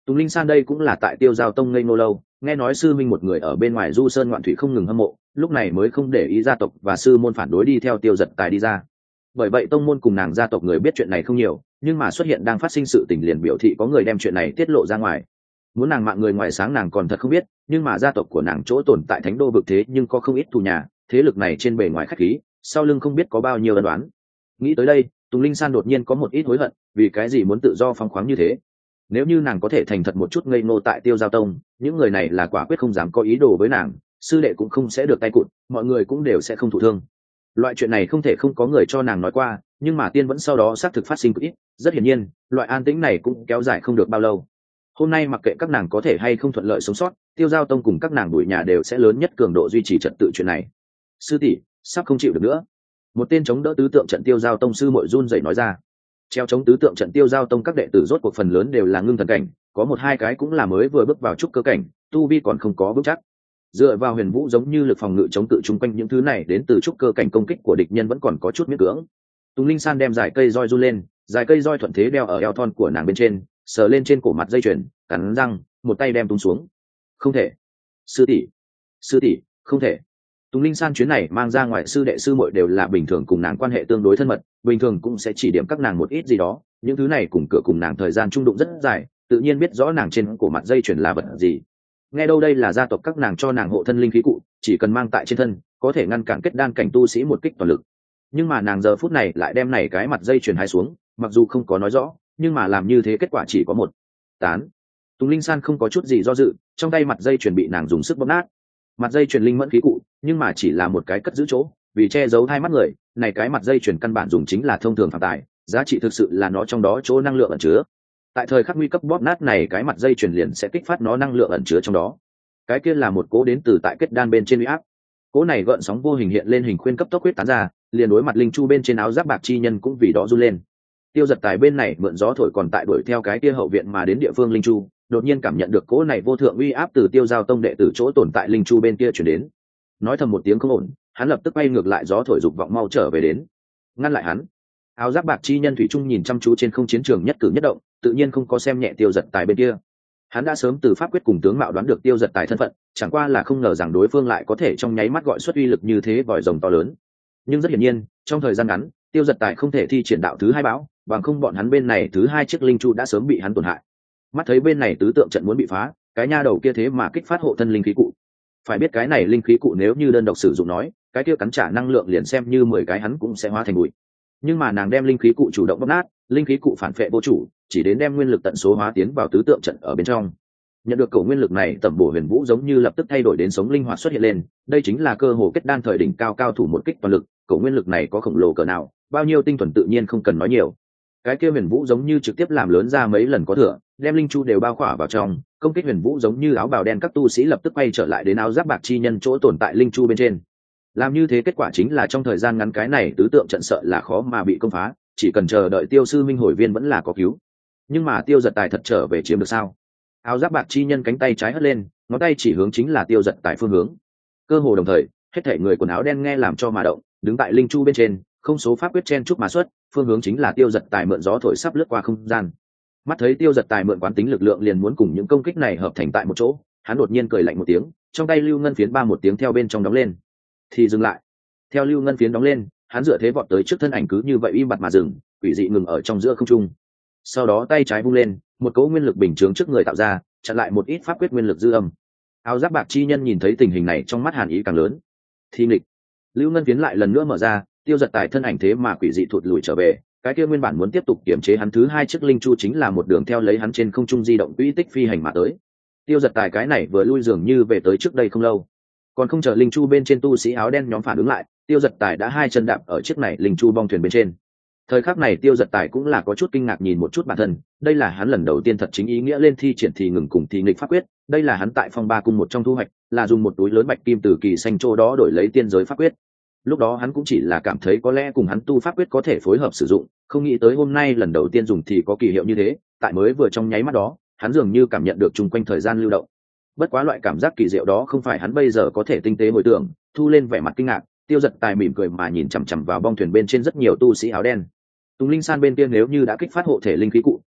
Tùng Linh San đây cũng là tại Tiêu Giao Tông ngây ngô lâu, nghe nói sư minh một người ở bên ngoài du sơn ngoạn thủy không ngừng hâm mộ, lúc này mới không để ý gia tộc và sư môn phản đối đi theo Tiêu Giật Tài đi ra. Bởi vậy tông môn cùng nàng gia tộc người biết chuyện này không nhiều, nhưng mà xuất hiện đang phát sinh sự tình liền biểu thị có người đem chuyện này tiết lộ ra ngoài. Muốn nàng mạng người ngoài sáng nàng còn thật không biết, nhưng mà gia tộc của nàng chỗ tồn tại Thánh Đô vực thế nhưng có không ít thù nhà, thế lực này trên bề ngoài khách khí, sau lưng không biết có bao nhiêu ân đoán. Nghĩ tới đây, Tùng Linh San đột nhiên có một ít hối hận, vì cái gì muốn tự do phóng khoáng như thế. Nếu như nàng có thể thành thật một chút ngây ngô tại Tiêu Giao Tông, những người này là quả quyết không dám có ý đồ với nàng, sư đệ cũng không sẽ được tay cụt, mọi người cũng đều sẽ không thụ thương. Loại chuyện này không thể không có người cho nàng nói qua, nhưng mà tiên vẫn sau đó xác thực phát sinh cực ít, rất hiển nhiên, loại an tĩnh này cũng kéo dài không được bao lâu. Hôm nay mặc kệ các nàng có thể hay không thuận lợi sống sót, Tiêu Giao Tông cùng các nàng đuổi nhà đều sẽ lớn nhất cường độ duy trì trật tự chuyện này. Sư tỷ, sắp không chịu được nữa. Một tên chống đỡ tứ tượng trận Tiêu Giao Tông sư muội run rẩy nói ra. Treo chống tứ tượng trận Tiêu Giao Tông các đệ tử rốt cuộc phần lớn đều là ngưng thần cảnh, có một hai cái cũng là mới vừa bước vào trúc cơ cảnh, tu vi còn không có vững chắc. Dựa vào huyền vũ giống như lực phòng ngự chống cự chung quanh những thứ này đến từ trúc cơ cảnh công kích của địch nhân vẫn còn có chút miễn cưỡng. Tùng Linh San đem dài cây roi run lên, dài cây roi thuận thế đeo ở eo thon của nàng bên trên, sờ lên trên cổ mặt dây chuyền, cắn răng, một tay đem tung xuống. Không thể, sư tỷ, sư tỷ, không thể. Tùng Linh San chuyến này mang ra ngoài sư đệ sư muội đều là bình thường cùng nàng quan hệ tương đối thân mật, bình thường cũng sẽ chỉ điểm các nàng một ít gì đó, những thứ này cùng cửa cùng nàng thời gian trung đụng rất dài, tự nhiên biết rõ nàng trên cổ mặt dây chuyền là vật gì. Nghe đâu đây là gia tộc các nàng cho nàng hộ thân linh khí cụ, chỉ cần mang tại trên thân, có thể ngăn cản kết đan cảnh tu sĩ một kích toàn lực. Nhưng mà nàng giờ phút này lại đem này cái mặt dây chuyền hai xuống, mặc dù không có nói rõ, nhưng mà làm như thế kết quả chỉ có một. Tán. Tùng Linh San không có chút gì do dự, trong tay mặt dây chuyền bị nàng dùng sức bóp nát. Mặt dây chuyền linh mẫn khí cụ, nhưng mà chỉ là một cái cất giữ chỗ, vì che giấu hai mắt người, này cái mặt dây chuyền căn bản dùng chính là thông thường phàm tài, giá trị thực sự là nó trong đó chỗ năng lượng ẩn chứa. Tại thời khắc nguy cấp bóp nát này cái mặt dây chuyền liền sẽ kích phát nó năng lượng ẩn chứa trong đó. Cái kia là một cố đến từ tại kết đan bên trên uy áp. Cố này gợn sóng vô hình hiện lên hình khuyên cấp tốc huyết tán ra, liền đối mặt linh chu bên trên áo giáp bạc chi nhân cũng vì đó run lên. Tiêu Giật Tài bên này mượn gió thổi còn tại đuổi theo cái kia hậu viện mà đến địa phương linh chu, đột nhiên cảm nhận được cố này vô thượng uy áp từ Tiêu Giao Tông đệ tử chỗ tồn tại linh chu bên kia chuyển đến. Nói thầm một tiếng không ổn, hắn lập tức bay ngược lại gió thổi dục vọng mau trở về đến. Ngăn lại hắn. Áo giáp bạc chi nhân thủy trung nhìn chăm chú trên không chiến trường nhất cử nhất động, tự nhiên không có xem nhẹ Tiêu Giật Tài bên kia. Hắn đã sớm từ pháp quyết cùng tướng mạo đoán được Tiêu Giật Tài thân phận, chẳng qua là không ngờ rằng đối phương lại có thể trong nháy mắt gọi xuất uy lực như thế vòi rồng to lớn. Nhưng rất hiển nhiên, trong thời gian ngắn, Tiêu Giật Tài không thể thi triển đạo thứ hai bão, bằng không bọn hắn bên này thứ hai chiếc linh chu đã sớm bị hắn tổn hại. Mắt thấy bên này tứ tượng trận muốn bị phá, cái nha đầu kia thế mà kích phát hộ thân linh khí cụ. Phải biết cái này linh khí cụ nếu như đơn độc sử dụng nói, cái kia cắn trả năng lượng liền xem như mười cái hắn cũng sẽ hóa thành bụi. Nhưng mà nàng đem linh khí cụ chủ động bóp nát, linh khí cụ phản phệ vô chủ, chỉ đến đem nguyên lực tận số hóa tiến vào tứ tượng trận ở bên trong. Nhận được cầu nguyên lực này, tẩm bổ huyền vũ giống như lập tức thay đổi đến sống linh hoạt xuất hiện lên, đây chính là cơ hồ kết đan thời đỉnh cao cao thủ một kích toàn lực, cầu nguyên lực này có khổng lồ cỡ nào, bao nhiêu tinh thuần tự nhiên không cần nói nhiều. Cái kia huyền vũ giống như trực tiếp làm lớn ra mấy lần có thừa, đem linh chu đều bao khỏa vào trong, công kích huyền vũ giống như áo bào đen các tu sĩ lập tức quay trở lại đến áo giáp bạc chi nhân chỗ tồn tại linh chu bên trên. Làm như thế kết quả chính là trong thời gian ngắn cái này tứ tượng trận sợ là khó mà bị công phá, chỉ cần chờ đợi Tiêu sư minh hồi viên vẫn là có cứu. Nhưng mà Tiêu Giật Tài thật trở về chiếm được sao? Áo giáp bạc chi nhân cánh tay trái hất lên, ngón tay chỉ hướng chính là Tiêu Giật Tài phương hướng. Cơ hồ đồng thời, hết thảy người quần áo đen nghe làm cho mà động, đứng tại linh chu bên trên, không số pháp quyết chen chúc mà xuất, phương hướng chính là Tiêu Giật Tài mượn gió thổi sắp lướt qua không gian. Mắt thấy Tiêu Giật Tài mượn quán tính lực lượng liền muốn cùng những công kích này hợp thành tại một chỗ, hắn đột nhiên cười lạnh một tiếng, trong tay lưu ngân phiến ba một tiếng theo bên trong đóng lên, thì dừng lại. Theo lưu ngân phiến đóng lên, hắn dựa thế vọt tới trước thân ảnh cứ như vậy im bặt mà dừng, quỷ dị ngừng ở trong giữa không trung. Sau đó tay trái vung lên, một cỗ nguyên lực bình chướng trước người tạo ra, chặn lại một ít pháp quyết nguyên lực dư âm. Áo giáp bạc chi nhân nhìn thấy tình hình này trong mắt hàn ý càng lớn. Thi nghịch. Lưu ngân phiến lại lần nữa mở ra, Tiêu Giật Tài thân ảnh thế mà quỷ dị thụt lùi trở về, cái kia nguyên bản muốn tiếp tục kiểm chế hắn thứ hai chiếc linh chu chính là một đường theo lấy hắn trên không trung di động quỹ tích phi hành mà tới. Tiêu Giật Tài cái này vừa lui dường như về tới trước đây không lâu, còn không chờ linh chu bên trên tu sĩ áo đen nhóm phản ứng lại, Tiêu Giật Tài đã hai chân đạp ở chiếc này linh chu bong thuyền bên trên. Thời khắc này Tiêu Giật Tài cũng là có chút kinh ngạc nhìn một chút bản thân, đây là hắn lần đầu tiên thật chính ý nghĩa lên thi triển thì ngừng cùng thì nghịch pháp quyết, đây là hắn tại Phong Ba cung một trong thu hoạch, là dùng một túi lớn bạch kim từ kỳ xanh châu đó đổi lấy tiên giới pháp quyết. Lúc đó hắn cũng chỉ là cảm thấy có lẽ cùng hắn tu pháp quyết có thể phối hợp sử dụng, không nghĩ tới hôm nay lần đầu tiên dùng thì có kỳ hiệu như thế, tại mới vừa trong nháy mắt đó, hắn dường như cảm nhận được chung quanh thời gian lưu động. Bất quá loại cảm giác kỳ diệu đó không phải hắn bây giờ có thể tinh tế hồi tưởng, thu lên vẻ mặt kinh ngạc, Tiêu Giật Tài mỉm cười mà nhìn chằm chằm vào bong thuyền bên trên rất nhiều tu sĩ áo đen. Tùng Linh San bên kia nếu như đã kích phát hộ thể linh khí cụ,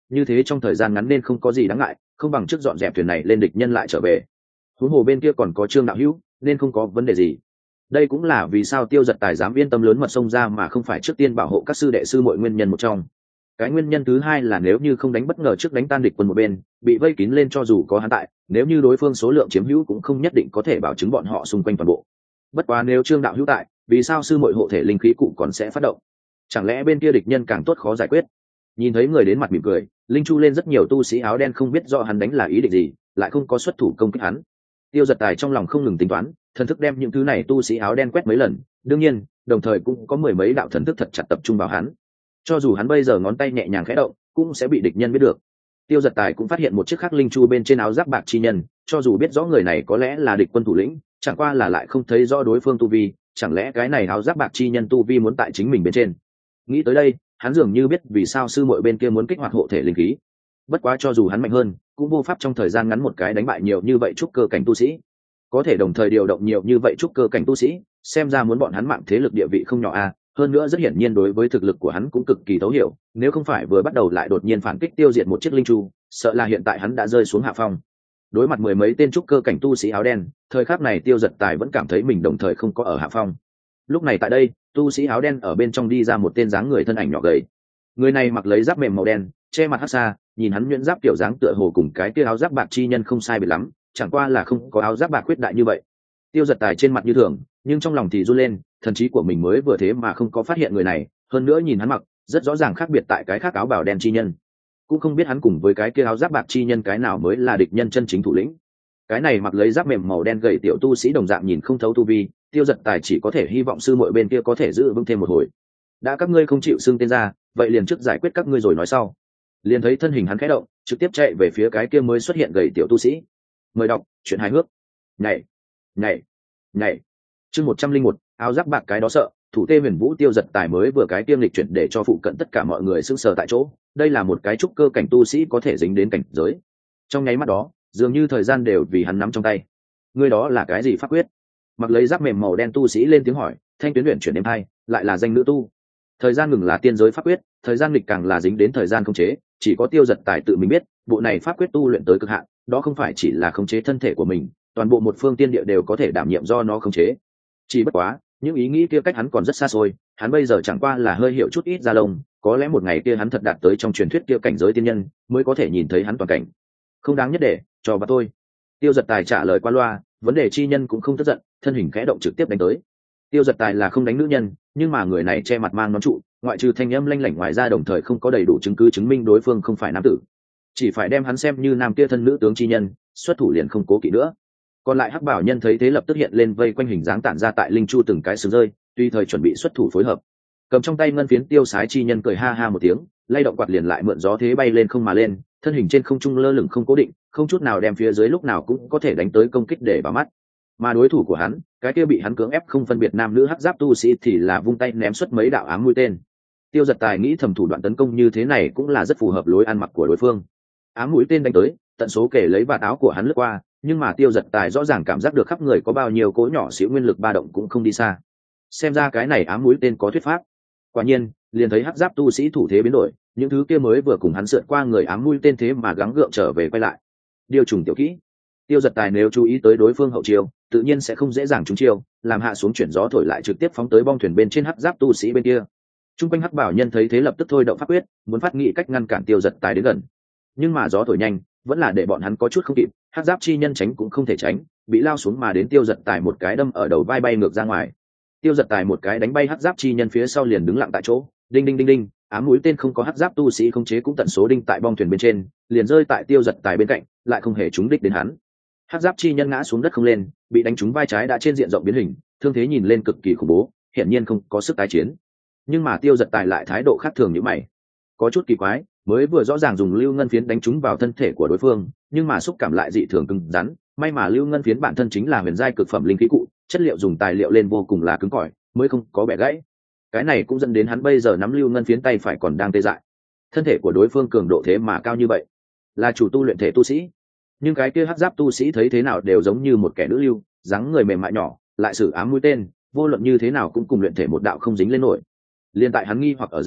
như thế trong thời gian ngắn nên không có gì đáng ngại, không bằng trước dọn dẹp thuyền này lên địch nhân lại trở về. Huống hồ bên kia còn có Trương đạo hữu, nên không có vấn đề gì. Đây cũng là vì sao Tiêu Giật Tài dám yên tâm lớn mật xông ra mà không phải trước tiên bảo hộ các sư đệ sư muội nguyên nhân một trong. Cái nguyên nhân thứ hai là nếu như không đánh bất ngờ trước đánh tan địch quân một bên, bị vây kín lên cho dù có hắn tại, nếu như đối phương số lượng chiếm hữu cũng không nhất định có thể bảo chứng bọn họ xung quanh toàn bộ. Bất quá nếu Trương đạo hữu tại, vì sao sư muội hộ thể linh khí cụ còn sẽ phát động? Chẳng lẽ bên kia địch nhân càng tốt khó giải quyết? Nhìn thấy người đến mặt mỉm cười, linh chu lên rất nhiều tu sĩ áo đen không biết rõ hắn đánh là ý định gì, lại không có xuất thủ công kích hắn. Tiêu Giật Tài trong lòng không ngừng tính toán, thần thức đem những thứ này tu sĩ áo đen quét mấy lần, đương nhiên đồng thời cũng có mười mấy đạo thần thức thật chặt tập trung vào hắn. Cho dù hắn bây giờ ngón tay nhẹ nhàng khẽ động cũng sẽ bị địch nhân biết được. Tiêu Giật Tài cũng phát hiện một chiếc khắc linh chu bên trên áo giáp bạc chi nhân, cho dù biết rõ người này có lẽ là địch quân thủ lĩnh, chẳng qua là lại không thấy rõ đối phương tu vi, chẳng lẽ cái này áo giáp bạc chi nhân tu vi muốn tại chính mình bên trên. Nghĩ tới đây, hắn dường như biết vì sao sư muội bên kia muốn kích hoạt hộ thể linh khí. Bất quá cho dù hắn mạnh hơn, cũng vô pháp trong thời gian ngắn một cái đánh bại nhiều như vậy trúc cơ cảnh tu sĩ. Có thể đồng thời điều động nhiều như vậy trúc cơ cảnh tu sĩ, xem ra muốn bọn hắn mạng thế lực địa vị không nhỏ a. Hơn nữa rất hiển nhiên đối với thực lực của hắn cũng cực kỳ thấu hiểu, nếu không phải vừa bắt đầu lại đột nhiên phản kích tiêu diệt một chiếc linh chu, sợ là hiện tại hắn đã rơi xuống hạ phong. Đối mặt mười mấy tên trúc cơ cảnh tu sĩ áo đen, thời khắc này Tiêu Giật Tài vẫn cảm thấy mình đồng thời không có ở hạ phong. Lúc này tại đây, tu sĩ áo đen ở bên trong đi ra một tên dáng người thân ảnh nhỏ gầy. Người này mặc lấy giáp mềm màu đen, che mặt hắc xa, nhìn hắn nhuyễn giáp kiểu dáng tựa hồ cùng cái kia áo giáp bạc chi nhân không sai biệt lắm, chẳng qua là không có áo giáp bạc khuyết đại như vậy. Tiêu Giật Tài trên mặt như thường, nhưng trong lòng thì run lên, thần trí của mình mới vừa thế mà không có phát hiện người này, hơn nữa nhìn hắn mặc, rất rõ ràng khác biệt tại cái khác áo bào đen chi nhân. Cũng không biết hắn cùng với cái kia áo giáp bạc chi nhân cái nào mới là địch nhân chân chính thủ lĩnh. Cái này mặc lấy giáp mềm màu đen gầy tiểu tu sĩ đồng dạng nhìn không thấu tu vi, Tiêu Giật Tài chỉ có thể hy vọng sư muội bên kia có thể giữ vững thêm một hồi. Đã các ngươi không chịu xưng tên ra, vậy liền trước giải quyết các ngươi rồi nói sau. Liền thấy thân hình hắn khẽ động, trực tiếp chạy về phía cái kia mới xuất hiện gầy tiểu tu sĩ. Mời đọc chuyện hài hước. Nhảy, nhảy, nhảy. Chương một trăm linh một, áo giáp bạc cái đó sợ, thủ tê huyền vũ. Tiêu Giật Tài mới vừa cái tiêm lịch chuyển để cho phụ cận tất cả mọi người sững sờ tại chỗ. Đây là một cái trúc cơ cảnh tu sĩ có thể dính đến cảnh giới. Trong nháy mắt đó, dường như thời gian đều vì hắn nắm trong tay. Ngươi đó là cái gì pháp quyết? Mặc lấy giáp mềm màu đen tu sĩ lên tiếng hỏi, thanh tuyến luyện chuyển êm hai, lại là danh nữ tu. Thời gian ngừng là tiên giới pháp quyết, thời gian nghịch càng là dính đến thời gian khống chế, chỉ có Tiêu Giật Tài tự mình biết, bộ này pháp quyết tu luyện tới cực hạn, đó không phải chỉ là khống chế thân thể của mình, toàn bộ một phương tiên địa đều có thể đảm nhiệm do nó khống chế. Chỉ bất quá, những ý nghĩ kia cách hắn còn rất xa xôi, hắn bây giờ chẳng qua là hơi hiểu chút ít ra lông, có lẽ một ngày kia hắn thật đạt tới trong truyền thuyết kia cảnh giới tiên nhân, mới có thể nhìn thấy hắn toàn cảnh. Không đáng nhất để cho bà tôi. Tiêu Giật Tài trả lời qua loa, vấn đề chi nhân cũng không tức giận, thân hình khẽ động trực tiếp đánh tới. Tiêu Giật Tài là không đánh nữ nhân, nhưng mà người này che mặt mang nón trụ, ngoại trừ thanh âm lanh lảnh ngoài ra đồng thời không có đầy đủ chứng cứ chứng minh đối phương không phải nam tử, chỉ phải đem hắn xem như nam kia thân nữ tướng chi nhân, xuất thủ liền không cố kỵ nữa. Còn lại hắc bảo nhân thấy thế lập tức hiện lên vây quanh hình dáng tản ra tại linh chu từng cái sừng rơi, tùy thời chuẩn bị xuất thủ phối hợp. Cầm trong tay ngân phiến tiêu sái chi nhân cười ha ha một tiếng, lay động quạt liền lại mượn gió thế bay lên không mà lên, thân hình trên không trung lơ lửng không cố định, không chút nào đem phía dưới lúc nào cũng có thể đánh tới công kích để vào mắt. Mà đối thủ của hắn, cái kia bị hắn cưỡng ép không phân biệt nam nữ hắc giáp tu sĩ thì là vung tay ném xuất mấy đạo ám mũi tên. Tiêu Giật Tài nghĩ thầm thủ đoạn tấn công như thế này cũng là rất phù hợp lối ăn mặc của đối phương. Ám mũi tên đánh tới, tận số kể lấy vạt áo của hắn lướt qua, nhưng mà Tiêu Giật Tài rõ ràng cảm giác được khắp người có bao nhiêu cỗ nhỏ xíu nguyên lực ba động cũng không đi xa. Xem ra cái này ám mũi tên có thuyết pháp. Quả nhiên, liền thấy hắc giáp tu sĩ thủ thế biến đổi, những thứ kia mới vừa cùng hắn sượt qua người ám mũi tên thế mà gắng gượng trở về quay lại. Điều trùng tiểu kỹ. Tiêu Giật Tài nếu chú ý tới đối phương hậu chiêu, tự nhiên sẽ không dễ dàng trúng chiêu, làm hạ xuống chuyển gió thổi lại trực tiếp phóng tới bong thuyền bên trên hắc giáp tu sĩ bên kia. Trung quanh hắc bảo nhân thấy thế lập tức thôi động pháp quyết, muốn phát nghị cách ngăn cản Tiêu Giật Tài đến gần. Nhưng mà gió thổi nhanh, vẫn là để bọn hắn có chút không kịp, hắc giáp chi nhân tránh cũng không thể tránh, bị lao xuống mà đến Tiêu Giật Tài một cái đâm ở đầu vai bay ngược ra ngoài. Tiêu Giật Tài một cái đánh bay hắc giáp chi nhân phía sau liền đứng lặng tại chỗ, đinh đinh đinh đinh, ám mũi tên không có hắc giáp tu sĩ không chế cũng tận số đinh tại bong thuyền bên trên, liền rơi tại Tiêu Giật Tài bên cạnh, lại không hề trúng đích đến hắn. Hắc giáp chi nhân ngã xuống đất không lên, bị đánh trúng vai trái đã trên diện rộng biến hình, thương thế nhìn lên cực kỳ khủng bố, hiển nhiên không có sức tái chiến. Nhưng mà Tiêu Giật Tài lại thái độ khác thường như mày, có chút kỳ quái, mới vừa rõ ràng dùng lưu ngân phiến đánh trúng vào thân thể của đối phương, nhưng mà xúc cảm lại dị thường cứng rắn, may mà lưu ngân phiến bản thân chính là huyền giai cực phẩm linh khí cụ, chất liệu dùng tài liệu lên vô cùng là cứng cỏi, mới không có bẻ gãy. Cái này cũng dẫn đến hắn bây giờ nắm lưu ngân phiến tay phải còn đang tê dại. Thân thể của đối phương cường độ thế mà cao như vậy, là chủ tu luyện thể tu sĩ. Nhưng cái kia hắc giáp tu sĩ thấy thế nào đều giống như một kẻ nữ lưu, dáng người mềm mại nhỏ, lại sử ám mũi tên, vô luận như thế nào cũng cùng luyện thể một đạo không dính lên nổi. Liên tại hắn nghi hoặc ở giữa,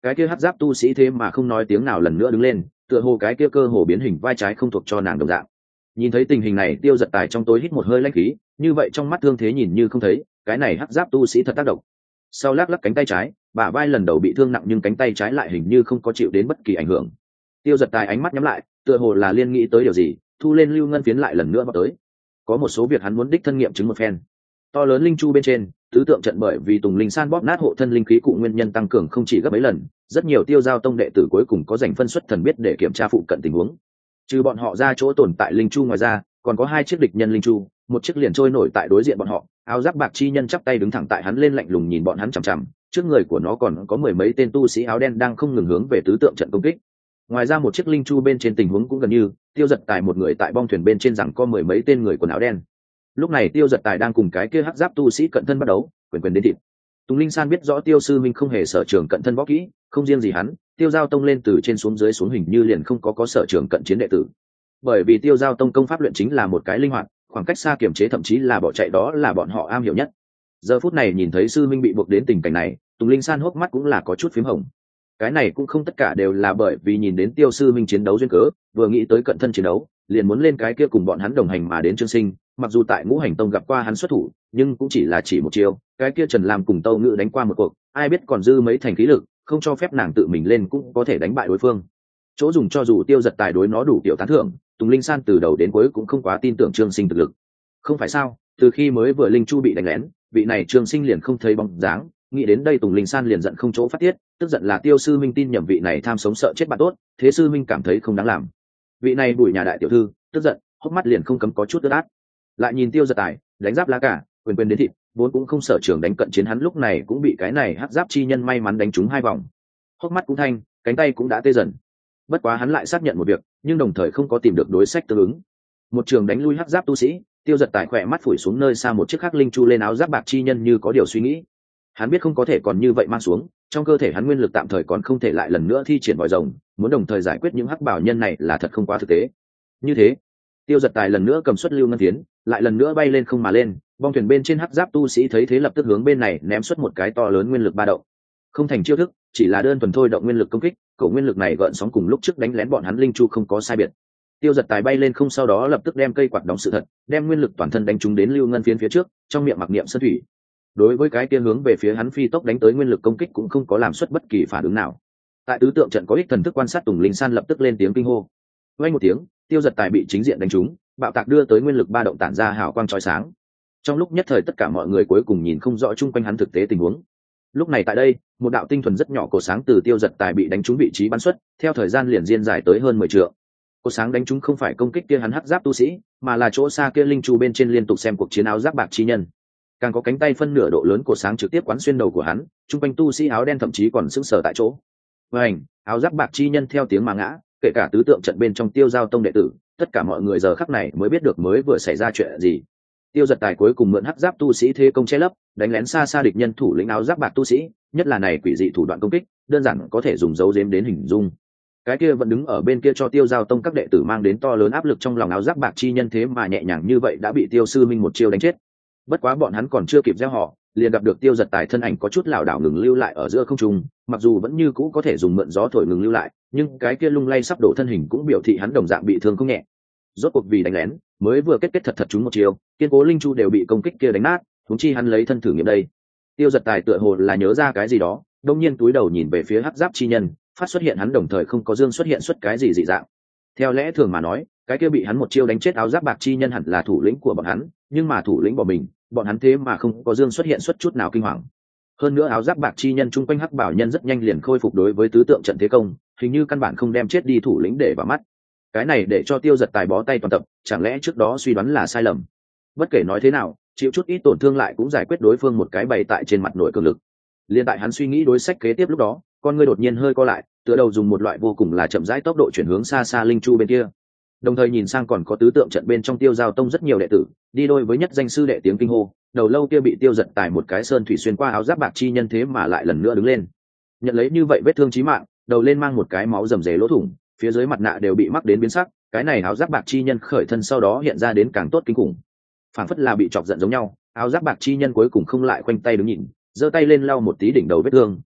cái kia hắc giáp tu sĩ thế mà không nói tiếng nào lần nữa đứng lên, tựa hồ cái kia cơ hồ biến hình vai trái không thuộc cho nàng đồng dạng. Nhìn thấy tình hình này, Tiêu Giật Tài trong tối hít một hơi lãnh khí, như vậy trong mắt thương thế nhìn như không thấy, cái này hắc giáp tu sĩ thật tác động. Sau lắc lắc cánh tay trái, bả vai lần đầu bị thương nặng nhưng cánh tay trái lại hình như không có chịu đến bất kỳ ảnh hưởng. Tiêu Giật Tài ánh mắt nhắm lại, tựa hồ là liên nghĩ tới điều gì, thu lên lưu ngân phiến lại lần nữa vào tới. Có một số việc hắn muốn đích thân nghiệm chứng một phen. To lớn linh chu bên trên, tứ tượng trận bởi vì Tùng Linh San bóp nát hộ thân linh khí cụ nguyên nhân tăng cường không chỉ gấp mấy lần, rất nhiều Tiêu Giao tông đệ tử cuối cùng có dành phân xuất thần biết để kiểm tra phụ cận tình huống. Trừ bọn họ ra chỗ tồn tại linh chu ngoài ra, còn có hai chiếc địch nhân linh chu, một chiếc liền trôi nổi tại đối diện bọn họ, áo giáp bạc chi nhân chắp tay đứng thẳng tại hắn lên lạnh lùng nhìn bọn hắn chằm chằm, trước người của nó còn có mười mấy tên tu sĩ áo đen đang không ngừng hướng về tứ tượng trận công kích. Ngoài ra một chiếc linh chu bên trên tình huống cũng gần như, Tiêu Giật Tài một người tại bong thuyền bên trên rằng có mười mấy tên người quần áo đen. Lúc này Tiêu Giật Tài đang cùng cái kia hắc giáp tu sĩ cận thân bắt đấu, quyền quyền đến thịt. Tùng Linh San biết rõ Tiêu sư minh không hề sở trường cận thân võ kỹ, không riêng gì hắn, Tiêu Giao tông lên từ trên xuống dưới xuống hình như liền không có có sở trường cận chiến đệ tử. Bởi vì Tiêu Giao tông công pháp luyện chính là một cái linh hoạt, khoảng cách xa kiềm chế thậm chí là bỏ chạy đó là bọn họ am hiểu nhất. Giờ phút này nhìn thấy sư minh bị buộc đến tình cảnh này, Tùng Linh San hốc mắt cũng là có chút phím hồng. Cái này cũng không tất cả đều là bởi vì nhìn đến Tiêu sư minh chiến đấu duyên cớ, vừa nghĩ tới cận thân chiến đấu, liền muốn lên cái kia cùng bọn hắn đồng hành mà đến Trương Sinh, mặc dù tại Ngũ Hành tông gặp qua hắn xuất thủ, nhưng cũng chỉ là chỉ một chiêu, cái kia Trần Lam cùng Tâu Ngự đánh qua một cuộc, ai biết còn dư mấy thành khí lực, không cho phép nàng tự mình lên cũng có thể đánh bại đối phương. Chỗ dùng cho dù Tiêu Giật Tài đối nó đủ tiểu tán thưởng, Tùng Linh San từ đầu đến cuối cũng không quá tin tưởng Trương Sinh thực lực. Không phải sao, từ khi mới vừa linh chu bị đánh lén, vị này Trương Sinh liền không thấy bóng dáng, nghĩ đến đây Tùng Linh San liền giận không chỗ phát tiết, tức giận là Tiêu sư minh tin nhầm vị này tham sống sợ chết bạn tốt, thế sư minh cảm thấy không đáng làm. Vị này Bùi nhà đại tiểu thư, tức giận, hốc mắt liền không cấm có chút ướt át. Lại nhìn Tiêu Giật Tài, đánh giáp lá cả, quyền quyền đến thịt, vốn cũng không sở trường đánh cận chiến hắn lúc này cũng bị cái này hắc giáp chi nhân may mắn đánh trúng hai vòng. Hốc mắt cũng thanh, cánh tay cũng đã tê dần. Bất quá hắn lại xác nhận một việc, nhưng đồng thời không có tìm được đối sách tương ứng. Một trường đánh lui hắc giáp tu sĩ, Tiêu Giật Tài khỏe mắt phủi xuống nơi xa một chiếc khắc linh chu lên áo giáp bạc chi nhân như có điều suy nghĩ. Hắn biết không có thể còn như vậy mang xuống, trong cơ thể hắn nguyên lực tạm thời còn không thể lại lần nữa thi triển vòi rồng, muốn đồng thời giải quyết những hắc bảo nhân này là thật không quá thực tế. Như thế, Tiêu Giật Tài lần nữa cầm xuất lưu ngân tiến, lại lần nữa bay lên không mà lên, bong thuyền bên trên hắc giáp tu sĩ thấy thế lập tức hướng bên này ném xuất một cái to lớn nguyên lực ba động. Không thành chiêu thức, chỉ là đơn thuần thôi động nguyên lực công kích, cổ nguyên lực này gợn sóng cùng lúc trước đánh lén bọn hắn linh chu không có sai biệt. Tiêu Giật Tài bay lên không sau đó lập tức đem cây quạt đóng sự thật, đem nguyên lực toàn thân đánh trúng đến lưu ngân phiến phía trước, trong miệng mặc niệm sơn thủy. Đối với cái kia hướng về phía hắn phi tốc đánh tới nguyên lực công kích cũng không có làm xuất bất kỳ phản ứng nào. Tại tứ tượng trận có ích thần thức quan sát, Tùng Linh San lập tức lên tiếng kinh hô. Vang một tiếng, Tiêu Giật Tài bị chính diện đánh trúng, bạo tạc đưa tới nguyên lực ba động tản ra hào quang chói sáng. Trong lúc nhất thời tất cả mọi người cuối cùng nhìn không rõ chung quanh hắn thực tế tình huống. Lúc này tại đây, một đạo tinh thuần rất nhỏ cổ sáng từ Tiêu Giật Tài bị đánh trúng vị trí bắn xuất, theo thời gian liền diên dài tới hơn mười trượng. Cổ sáng đánh trúng không phải công kích kia hắn hắc giáp tu sĩ, mà là chỗ xa kia linh chu bên trên liên tục xem cuộc chiến áo giáp bạc chi nhân. Càng có cánh tay phân nửa độ lớn cổ sáng trực tiếp quán xuyên đầu của hắn, chung quanh tu sĩ áo đen thậm chí còn sững sờ tại chỗ. Vành, áo giáp bạc chi nhân theo tiếng mà ngã, kể cả tứ tượng trận bên trong Tiêu Giao tông đệ tử, tất cả mọi người giờ khắc này mới biết được mới vừa xảy ra chuyện gì. Tiêu Giật Tài cuối cùng mượn hắc giáp tu sĩ thế công che lấp, đánh lén xa xa địch nhân thủ lĩnh áo giáp bạc tu sĩ, nhất là này quỷ dị thủ đoạn công kích, đơn giản có thể dùng dấu giếm đến hình dung. Cái kia vẫn đứng ở bên kia cho Tiêu Giao tông các đệ tử mang đến to lớn áp lực trong lòng áo giáp bạc chi nhân thế mà nhẹ nhàng như vậy đã bị Tiêu sư minh một chiêu đánh chết. Bất quá bọn hắn còn chưa kịp gieo họ, liền gặp được Tiêu Giật Tài thân ảnh có chút lảo đảo ngừng lưu lại ở giữa không trung, mặc dù vẫn như cũ có thể dùng mượn gió thổi ngừng lưu lại, nhưng cái kia lung lay sắp đổ thân hình cũng biểu thị hắn đồng dạng bị thương không nhẹ. Rốt cuộc vì đánh lén, mới vừa kết kết thật thật trúng một chiều, kiên cố linh chu đều bị công kích kia đánh nát, huống chi hắn lấy thân thử nghiệm đây. Tiêu Giật Tài tựa hồ là nhớ ra cái gì đó, đột nhiên túi đầu nhìn về phía hắc giáp chi nhân, phát xuất hiện hắn đồng thời không có dương xuất hiện xuất cái gì dị dạng. Theo lẽ thường mà nói, cái kia bị hắn một chiêu đánh chết áo giáp bạc chi nhân hẳn là thủ lĩnh của bọn hắn, nhưng mà thủ lĩnh bỏ mình, bọn hắn thế mà không có dương xuất hiện xuất chút nào kinh hoàng. Hơn nữa áo giáp bạc chi nhân chung quanh hắc bảo nhân rất nhanh liền khôi phục đối với tứ tượng trận thế công, hình như căn bản không đem chết đi thủ lĩnh để vào mắt. Cái này để cho Tiêu Giật Tài bó tay toàn tập, chẳng lẽ trước đó suy đoán là sai lầm? Bất kể nói thế nào, chịu chút ít tổn thương lại cũng giải quyết đối phương một cái bày tại trên mặt nội cường lực. Liên tại hắn suy nghĩ đối sách kế tiếp lúc đó, con ngươi đột nhiên hơi co lại, tựa đầu dùng một loại vô cùng là chậm rãi tốc độ chuyển hướng xa xa linh chu bên kia. Đồng thời nhìn sang còn có tứ tượng trận bên trong Tiêu Giao tông rất nhiều đệ tử, đi đôi với nhất danh sư đệ tiếng kinh hô, đầu lâu kia bị Tiêu Giật Tài một cái sơn thủy xuyên qua áo giáp bạc chi nhân thế mà lại lần nữa đứng lên. Nhận lấy như vậy vết thương chí mạng, đầu lên mang một cái máu rầm rề lỗ thủng, phía dưới mặt nạ đều bị mắc đến biến sắc, cái này áo giáp bạc chi nhân khởi thân sau đó hiện ra đến càng tốt kinh khủng. Phản phất là bị chọc giận giống nhau, áo giáp bạc chi nhân cuối cùng không lại khoanh tay đứng nhìn, giơ tay lên lau một tí đỉnh đầu vết thương,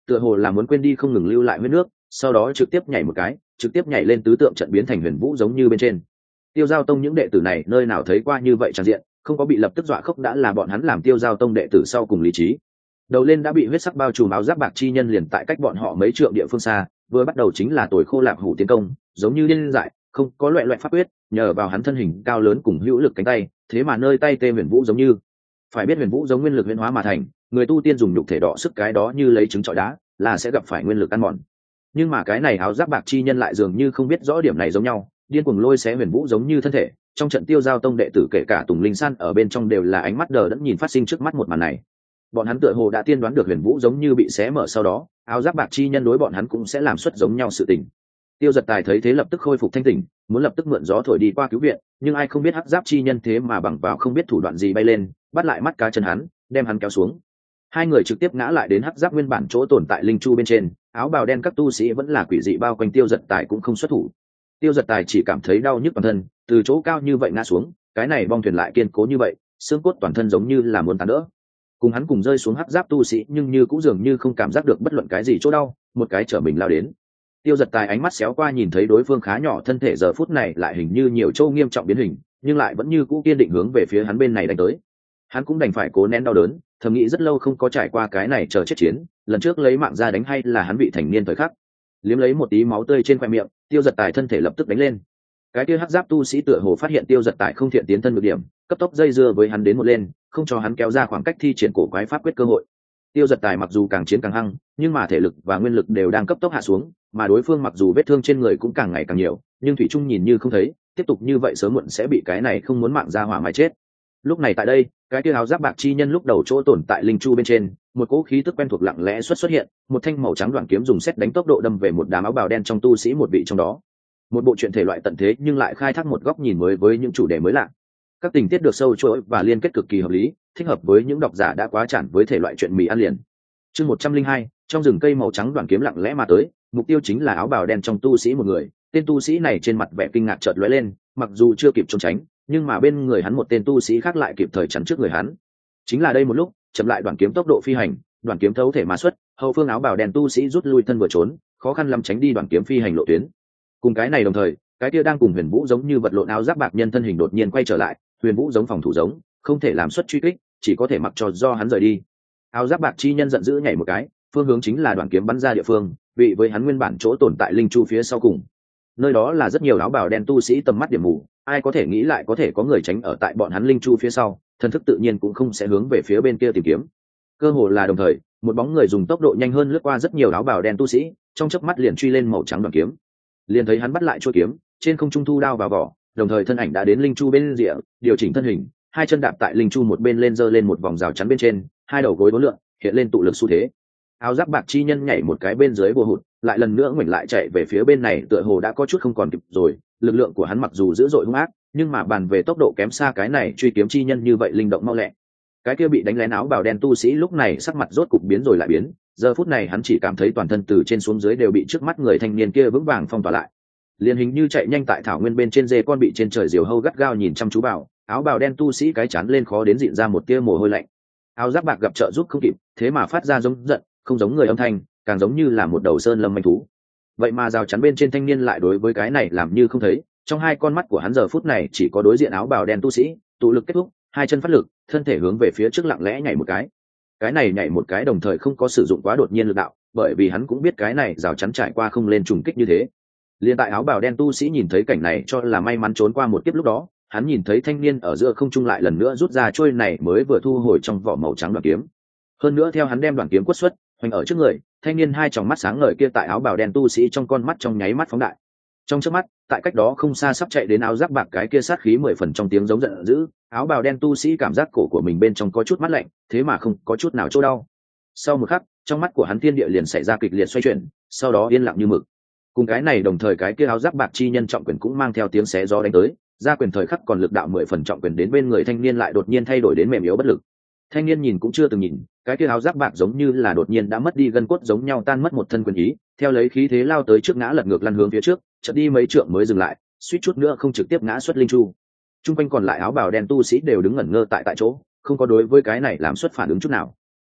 tựa hồ là muốn quên đi không ngừng lưu lại huyết nước, sau đó trực tiếp nhảy một cái, trực tiếp nhảy lên tứ tượng trận biến thành huyền vũ giống như bên trên. Tiêu Giao Tông những đệ tử này nơi nào thấy qua như vậy tràn diện, không có bị lập tức dọa khóc đã là bọn hắn làm Tiêu Giao Tông đệ tử sau cùng lý trí. Đầu lên đã bị huyết sắc bao trùm áo giáp bạc chi nhân liền tại cách bọn họ mấy trượng địa phương xa, vừa bắt đầu chính là tuổi khô lạp hủ tiến công, giống như điên dại, không có loại loại pháp quyết, nhờ vào hắn thân hình cao lớn cùng hữu lực cánh tay, thế mà nơi tay tê huyền vũ giống như. Phải biết huyền vũ giống nguyên lực huyền hóa mà thành, người tu tiên dùng nhục thể đỏ sức cái đó như lấy trứng trọi đá, là sẽ gặp phải nguyên lực ăn mòn. Nhưng mà cái này áo giáp bạc chi nhân lại dường như không biết rõ điểm này giống nhau, điên cuồng lôi xé huyền vũ giống như thân thể. Trong trận Tiêu Giao Tông đệ tử kể cả Tùng Linh San ở bên trong đều là ánh mắt đờ đẫn nhìn phát sinh trước mắt một màn này. Bọn hắn tựa hồ đã tiên đoán được huyền vũ giống như bị xé mở, sau đó áo giáp bạc chi nhân đối bọn hắn cũng sẽ làm xuất giống nhau sự tình. Tiêu Giật Tài thấy thế lập tức khôi phục thanh tỉnh, muốn lập tức mượn gió thổi đi qua cứu viện, nhưng ai không biết hắc giáp chi nhân thế mà bằng vào không biết thủ đoạn gì bay lên, bắt lại mắt cá chân hắn, đem hắn kéo xuống. Hai người trực tiếp ngã lại đến hắc giáp nguyên bản chỗ tồn tại linh chu bên trên, áo bào đen các tu sĩ vẫn là quỷ dị bao quanh Tiêu Giật Tài cũng không xuất thủ. Tiêu Giật Tài chỉ cảm thấy đau nhức toàn thân, từ chỗ cao như vậy ngã xuống, cái này bong thuyền lại kiên cố như vậy, xương cốt toàn thân giống như là muốn tàn đỡ. Cùng hắn cùng rơi xuống hắc giáp tu sĩ nhưng như cũng dường như không cảm giác được bất luận cái gì chỗ đau, một cái trở mình lao đến. Tiêu Giật Tài ánh mắt xéo qua nhìn thấy đối phương khá nhỏ thân thể giờ phút này lại hình như nhiều châu nghiêm trọng biến hình, nhưng lại vẫn như cũ kiên định hướng về phía hắn bên này đánh tới. Hắn cũng đành phải cố nén đau đớn, thầm nghĩ rất lâu không có trải qua cái này chờ chết chiến, lần trước lấy mạng ra đánh hay là hắn bị thành niên thời khắc. Liếm lấy một tí máu tươi trên khoe miệng, Tiêu Giật Tài thân thể lập tức đánh lên. Cái kia hắc giáp tu sĩ tựa hồ phát hiện Tiêu Giật Tài không thiện tiến thân được điểm, cấp tốc dây dưa với hắn đến một lên, không cho hắn kéo ra khoảng cách thi triển cổ quái pháp quyết cơ hội. Tiêu Giật Tài mặc dù càng chiến càng hăng, nhưng mà thể lực và nguyên lực đều đang cấp tốc hạ xuống, mà đối phương mặc dù vết thương trên người cũng càng ngày càng nhiều, nhưng thủy trung nhìn như không thấy, tiếp tục như vậy sớm muộn sẽ bị cái này không muốn mạng ra hỏa mà chết. Lúc này tại đây, cái kia áo giáp bạc chi nhân lúc đầu chỗ tồn tại linh chu bên trên, một cỗ khí tức quen thuộc lặng lẽ xuất xuất hiện, một thanh màu trắng đoạn kiếm dùng sét đánh tốc độ đâm về một đám áo bào đen trong tu sĩ một vị trong đó. Một bộ truyện thể loại tận thế nhưng lại khai thác một góc nhìn mới với những chủ đề mới lạ. Các tình tiết được sâu chuỗi và liên kết cực kỳ hợp lý, thích hợp với những độc giả đã quá chản với thể loại truyện mì ăn liền. Chương một trăm linh hai, trong rừng cây màu trắng đoạn kiếm lặng lẽ mà tới, mục tiêu chính là áo bào đen trong tu sĩ một người. Tên tu sĩ này trên mặt vẻ kinh ngạc chợt lóe lên, mặc dù chưa kịp trốn tránh, nhưng mà bên người hắn một tên tu sĩ khác lại kịp thời chắn trước người hắn. Chính là đây một lúc, chậm lại đoạn kiếm tốc độ phi hành, đoạn kiếm thấu thể mà xuất, hậu phương áo bào đen tu sĩ rút lui thân vừa trốn, khó khăn lắm tránh đi đoạn kiếm phi hành lộ tuyến. Cùng cái này đồng thời, cái kia đang cùng Huyền Vũ giống như vật lộn áo giáp bạc nhân thân hình đột nhiên quay trở lại, Huyền Vũ giống phòng thủ giống, không thể làm xuất truy kích, chỉ có thể mặc cho do hắn rời đi. Áo giáp bạc chi nhân giận dữ nhảy một cái, phương hướng chính là đoạn kiếm bắn ra địa phương, vị với hắn nguyên bản chỗ tồn tại linh chu phía sau cùng. Nơi đó là rất nhiều áo bào đen tu sĩ tầm mắt điểm mù, ai có thể nghĩ lại có thể có người tránh ở tại bọn hắn linh chu phía sau, thần thức tự nhiên cũng không sẽ hướng về phía bên kia tìm kiếm. Cơ hồ là đồng thời, một bóng người dùng tốc độ nhanh hơn lướt qua rất nhiều áo bào đen tu sĩ, trong chớp mắt liền truy lên màu trắng đoạn kiếm. Liền thấy hắn bắt lại chuôi kiếm, trên không trung thu đao vào vỏ, đồng thời thân ảnh đã đến linh chu bên rìa, điều chỉnh thân hình, hai chân đạp tại linh chu một bên lên giơ lên một vòng rào chắn bên trên, hai đầu gối uốn lượn, hiện lên tụ lực xu thế. Áo giáp bạc chi nhân nhảy một cái bên dưới bùa hụt, lại lần nữa ngoảnh lại chạy về phía bên này, tựa hồ đã có chút không còn kịp rồi. Lực lượng của hắn mặc dù dữ dội hung ác, nhưng mà bàn về tốc độ kém xa cái này truy kiếm chi nhân như vậy linh động mau lẹ. Cái kia bị đánh lén áo bào đen tu sĩ lúc này sắc mặt rốt cục biến rồi lại biến, giờ phút này hắn chỉ cảm thấy toàn thân từ trên xuống dưới đều bị trước mắt người thanh niên kia vững vàng phong tỏa lại. Liên hình như chạy nhanh tại thảo nguyên bên trên dê con bị trên trời diều hâu gắt gao nhìn chăm chú vào, áo bào đen tu sĩ cái chán lên khó đến dịn ra một tia mồ hôi lạnh. Áo giáp bạc gặp trợ giúp không kịp, thế mà phát ra giống giận, không giống người âm thanh, càng giống như là một đầu sơn lâm manh thú. Vậy mà rào chắn bên trên thanh niên lại đối với cái này làm như không thấy, trong hai con mắt của hắn giờ phút này chỉ có đối diện áo bào đen tu sĩ, tụ lực kết thúc, hai chân phát lực, thân thể hướng về phía trước lặng lẽ nhảy một cái. Cái này nhảy một cái đồng thời không có sử dụng quá đột nhiên lực đạo, bởi vì hắn cũng biết cái này rào chắn trải qua không lên trùng kích như thế. Liên tại áo bào đen tu sĩ nhìn thấy cảnh này cho là may mắn trốn qua một kiếp lúc đó, hắn nhìn thấy thanh niên ở giữa không trung lại lần nữa rút ra trôi này mới vừa thu hồi trong vỏ màu trắng đoạn kiếm. Hơn nữa theo hắn đem đoạn kiếm quất xuất, hoành ở trước người, thanh niên hai tròng mắt sáng ngời kia tại áo bào đen tu sĩ trong con mắt trong nháy mắt phóng đại. Trong chớp mắt, tại cách đó không xa sắp chạy đến áo giáp bạc cái kia sát khí mười phần trong tiếng giống giận dữ, áo bào đen tu sĩ cảm giác cổ của mình bên trong có chút mát lạnh, thế mà không có chút nào chỗ đau. Sau một khắc, trong mắt của hắn thiên địa liền xảy ra kịch liệt xoay chuyển, sau đó yên lặng như mực. Cùng cái này đồng thời cái kia áo giáp bạc chi nhân trọng quyền cũng mang theo tiếng xé gió đánh tới, ra quyền thời khắc còn lực đạo mười phần trọng quyền đến bên người thanh niên lại đột nhiên thay đổi đến mềm yếu bất lực. Thanh niên nhìn cũng chưa từng nhìn, cái kia áo giáp bạc giống như là đột nhiên đã mất đi gân cốt giống nhau tan mất một thân quyền ý, theo lấy khí thế lao tới trước ngã lật ngược lăn hướng phía trước, chợt đi mấy trượng mới dừng lại, suýt chút nữa không trực tiếp ngã xuất linh chu. Trung quanh còn lại áo bào đen tu sĩ đều đứng ngẩn ngơ tại tại chỗ, không có đối với cái này làm xuất phản ứng chút nào.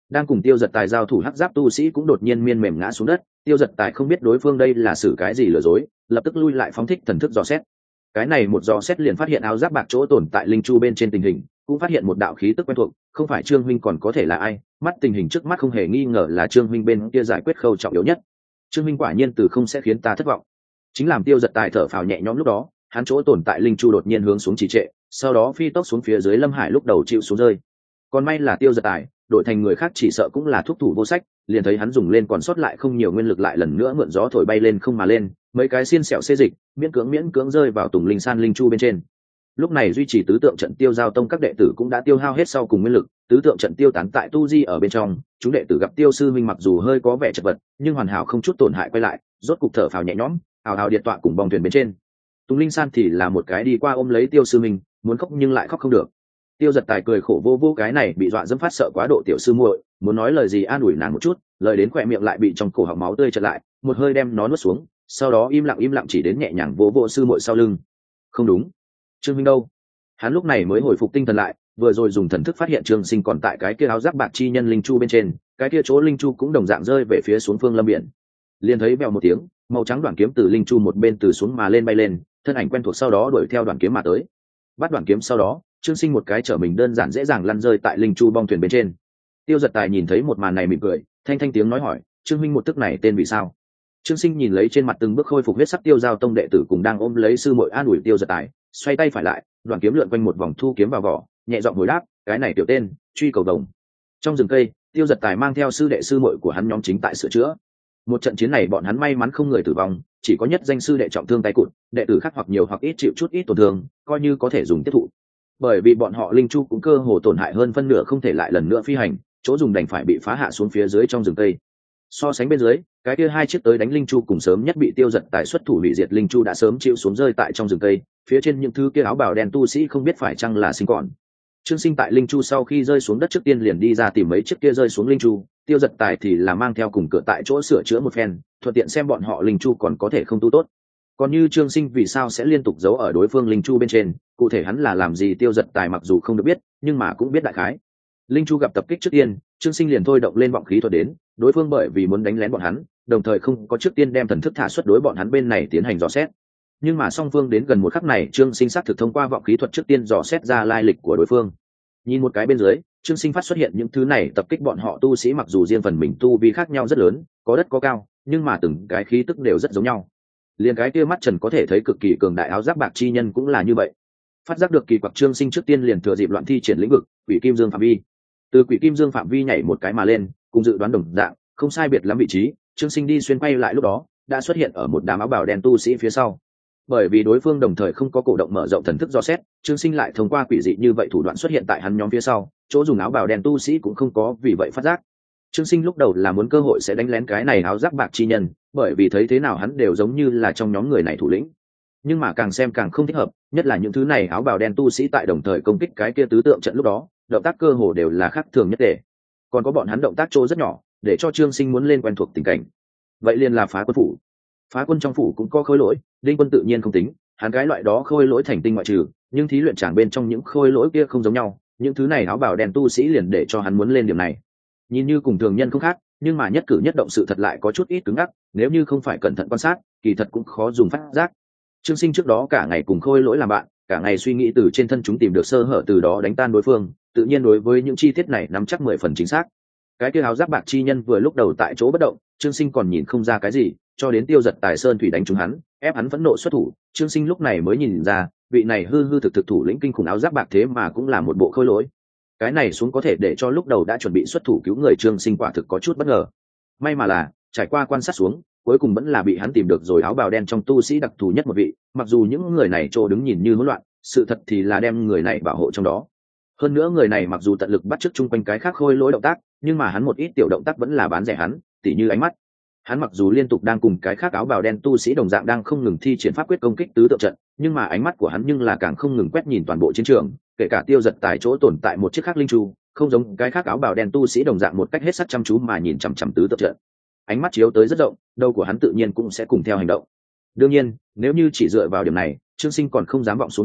Đang cùng Tiêu Giật Tài giao thủ hắc giáp tu sĩ cũng đột nhiên miên mềm ngã xuống đất. Tiêu Giật Tài không biết đối phương đây là xử cái gì lừa dối, lập tức lui lại phóng thích thần thức dò xét. Cái này một dò xét liền phát hiện áo giáp bạc chỗ tồn tại linh chu bên trên tình hình, cũng phát hiện một đạo khí tức quen thuộc, không phải Trương huynh còn có thể là ai? Mắt tình hình trước mắt không hề nghi ngờ là Trương huynh bên kia giải quyết khâu trọng yếu nhất. Trương huynh quả nhiên từ không sẽ khiến ta thất vọng. Chính làm Tiêu Giật Tài thở phào nhẹ nhõm lúc đó, hắn chỗ tồn tại linh chu đột nhiên hướng xuống trì trệ, sau đó phi tốc xuống phía dưới Lâm Hải lúc đầu chịu xuống rơi. Còn may là Tiêu Giật Tài, đổi thành người khác chỉ sợ cũng là thuốc thủ vô sách, liền thấy hắn dùng lên còn sót lại không nhiều nguyên lực lại lần nữa mượn gió thổi bay lên không mà lên, mấy cái xiên xẹo xê dịch, miễn cưỡng miễn cưỡng rơi vào Tùng Linh San linh chu bên trên. Lúc này duy trì tứ tượng trận tiêu giao tông các đệ tử cũng đã tiêu hao hết sau cùng nguyên lực, tứ tượng trận tiêu tán tại tu di ở bên trong, chúng đệ tử gặp Tiêu sư minh mặc dù hơi có vẻ chật vật, nhưng hoàn hảo không chút tổn hại quay lại, rốt cục thở phào nhẹ nhõm, ào ào điện tọa cùng bong thuyền bên trên. Tùng Linh San thì là một cái đi qua ôm lấy Tiêu sư minh, muốn khóc nhưng lại khóc không được. Tiêu Giật Tài cười khổ vô vô cái này bị dọa dẫm phát sợ quá độ tiểu sư muội, muốn nói lời gì an ủi nàng một chút, lời đến khỏe miệng lại bị trong cổ họng máu tươi chật lại, một hơi đem nó nuốt xuống, sau đó im lặng im lặng chỉ đến nhẹ nhàng vỗ vỗ sư muội sau lưng. Không đúng, Trương Minh đâu? Hắn lúc này mới hồi phục tinh thần lại, vừa rồi dùng thần thức phát hiện Trương Sinh còn tại cái kia áo giáp bạc chi nhân linh chu bên trên, cái kia chỗ linh chu cũng đồng dạng rơi về phía xuống phương lâm biển. Liền thấy bèo một tiếng, màu trắng đoạn kiếm từ linh chu một bên từ xuống mà lên bay lên, thân ảnh quen thuộc sau đó đuổi theo đoạn kiếm mà tới. Bắt đoạn kiếm sau đó, Trương Sinh một cái trở mình đơn giản dễ dàng lăn rơi tại linh chu bong thuyền bên trên. Tiêu Giật Tài nhìn thấy một màn này mỉm cười, thanh thanh tiếng nói hỏi, Trương huynh một tức này tên vì sao? Trương Sinh nhìn lấy trên mặt từng bước khôi phục huyết sắc Tiêu giao tông đệ tử cùng đang ôm lấy sư muội an ủi Tiêu Giật Tài, xoay tay phải lại, đoạn kiếm lượn quanh một vòng thu kiếm vào vỏ, nhẹ giọng hồi đáp, cái này tiểu tên, truy cầu đồng. Trong rừng cây, Tiêu Giật Tài mang theo sư đệ sư muội của hắn nhóm chính tại sửa chữa. Một trận chiến này bọn hắn may mắn không người tử vong, chỉ có nhất danh sư đệ trọng thương tay cụt, đệ tử khác hoặc nhiều hoặc ít chịu chút ít tổn thương, coi như có thể dùng tiếp thụ. Bởi vì bọn họ linh chu cũng cơ hồ tổn hại hơn phân nửa không thể lại lần nữa phi hành, chỗ dùng đành phải bị phá hạ xuống phía dưới trong rừng cây. So sánh bên dưới, cái kia hai chiếc tới đánh linh chu cùng sớm nhất bị Tiêu Giật Tài xuất thủ hủy diệt linh chu đã sớm chịu xuống rơi tại trong rừng cây, phía trên những thứ kia áo bào đen tu sĩ không biết phải chăng là sinh còn. Trương Sinh tại linh chu sau khi rơi xuống đất trước tiên liền đi ra tìm mấy chiếc kia rơi xuống linh chu, Tiêu Giật Tài thì là mang theo cùng cửa tại chỗ sửa chữa một phen, thuận tiện xem bọn họ linh chu còn có thể không tu tốt. Còn như Trương Sinh vì sao sẽ liên tục giấu ở đối phương linh chu bên trên, cụ thể hắn là làm gì Tiêu Giật Tài mặc dù không được biết, nhưng mà cũng biết đại khái. Linh chu gặp tập kích trước tiên, Trương Sinh liền thôi động lên vọng khí thuật đến, đối phương bởi vì muốn đánh lén bọn hắn, đồng thời không có trước tiên đem thần thức thả xuất đối bọn hắn bên này tiến hành dò xét. Nhưng mà song phương đến gần một khắc này, Trương Sinh xác thực thông qua vọng khí thuật trước tiên dò xét ra lai lịch của đối phương. Nhìn một cái bên dưới, Trương Sinh phát xuất hiện những thứ này tập kích bọn họ tu sĩ mặc dù riêng phần mình tu vi khác nhau rất lớn, có đất có cao, nhưng mà từng cái khí tức đều rất giống nhau. Liền cái kia mắt trần có thể thấy cực kỳ cường đại áo giáp bạc chi nhân cũng là như vậy. Phát giác được kỳ quặc, Trương Sinh trước tiên liền thừa dịp loạn thi triển lĩnh vực Quỷ Kim Dương phạm vi. Từ Quỷ Kim Dương phạm vi nhảy một cái mà lên, cùng dự đoán đồng dạng, không sai biệt lắm vị trí, Trương Sinh đi xuyên quay lại lúc đó, đã xuất hiện ở một đám áo bào đen tu sĩ phía sau. Bởi vì đối phương đồng thời không có cổ động mở rộng thần thức do xét, Trương Sinh lại thông qua quỷ dị như vậy thủ đoạn xuất hiện tại hắn nhóm phía sau, chỗ dùng áo bào đen tu sĩ cũng không có vì vậy phát giác. Trương Sinh lúc đầu là muốn cơ hội sẽ đánh lén cái này áo giáp bạc chi nhân, bởi vì thấy thế nào hắn đều giống như là trong nhóm người này thủ lĩnh. Nhưng mà càng xem càng không thích hợp, nhất là những thứ này áo bào đen tu sĩ tại đồng thời công kích cái kia tứ tượng trận lúc đó, động tác cơ hồ đều là khác thường nhất để. Còn có bọn hắn động tác trô rất nhỏ, để cho Trương Sinh muốn lên quen thuộc tình cảnh. Vậy liền là phá quân phủ. Phá quân trong phủ cũng có khôi lỗi, Đinh Quân tự nhiên không tính, hắn cái loại đó khôi lỗi thành tinh ngoại trừ, nhưng thí luyện tràng bên trong những khôi lỗi kia không giống nhau, những thứ này áo bào đen tu sĩ liền để cho hắn muốn lên điểm này. Nhìn như cùng thường nhân không khác, nhưng mà nhất cử nhất động sự thật lại có chút ít cứng ngắc, nếu như không phải cẩn thận quan sát, kỳ thật cũng khó dùng phát giác. Trương Sinh trước đó cả ngày cùng khôi lỗi làm bạn, cả ngày suy nghĩ từ trên thân chúng tìm được sơ hở từ đó đánh tan đối phương, tự nhiên đối với những chi tiết này nắm chắc mười phần chính xác. Cái kia áo giáp bạc chi nhân vừa lúc đầu tại chỗ bất động, Trương Sinh còn nhìn không ra cái gì, cho đến Tiêu Giật Tài sơn thủy đánh trúng hắn, ép hắn phẫn nộ xuất thủ, Trương Sinh lúc này mới nhìn ra, vị này hư hư thực thực thủ lĩnh kinh khủng áo giáp bạc thế mà cũng là một bộ khôi lỗi. Cái này xuống có thể để cho lúc đầu đã chuẩn bị xuất thủ cứu người Trương Sinh quả thực có chút bất ngờ. May mà là, trải qua quan sát xuống, cuối cùng vẫn là bị hắn tìm được rồi áo bào đen trong tu sĩ đặc thù nhất một vị, mặc dù những người này trô đứng nhìn như hỗn loạn, sự thật thì là đem người này bảo hộ trong đó. Hơn nữa người này mặc dù tận lực bắt chước chung quanh cái khác khôi lỗi động tác, nhưng mà hắn một ít tiểu động tác vẫn là bán rẻ hắn, tỉ như ánh mắt. Hắn mặc dù liên tục đang cùng cái khác áo bào đen tu sĩ đồng dạng đang không ngừng thi triển pháp quyết công kích tứ tượng trận, nhưng mà ánh mắt của hắn nhưng là càng không ngừng quét nhìn toàn bộ chiến trường, kể cả Tiêu Giật Tài chỗ tồn tại một chiếc khác linh chu, không giống cái khác áo bào đen tu sĩ đồng dạng một cách hết sức chăm chú mà nhìn chằm chằm tứ tượng trận. Ánh mắt chiếu tới rất rộng, đầu của hắn tự nhiên cũng sẽ cùng theo hành động. Đương nhiên, nếu như chỉ dựa vào điểm này, Trương Sinh còn không dám vọng xuống khẳng định,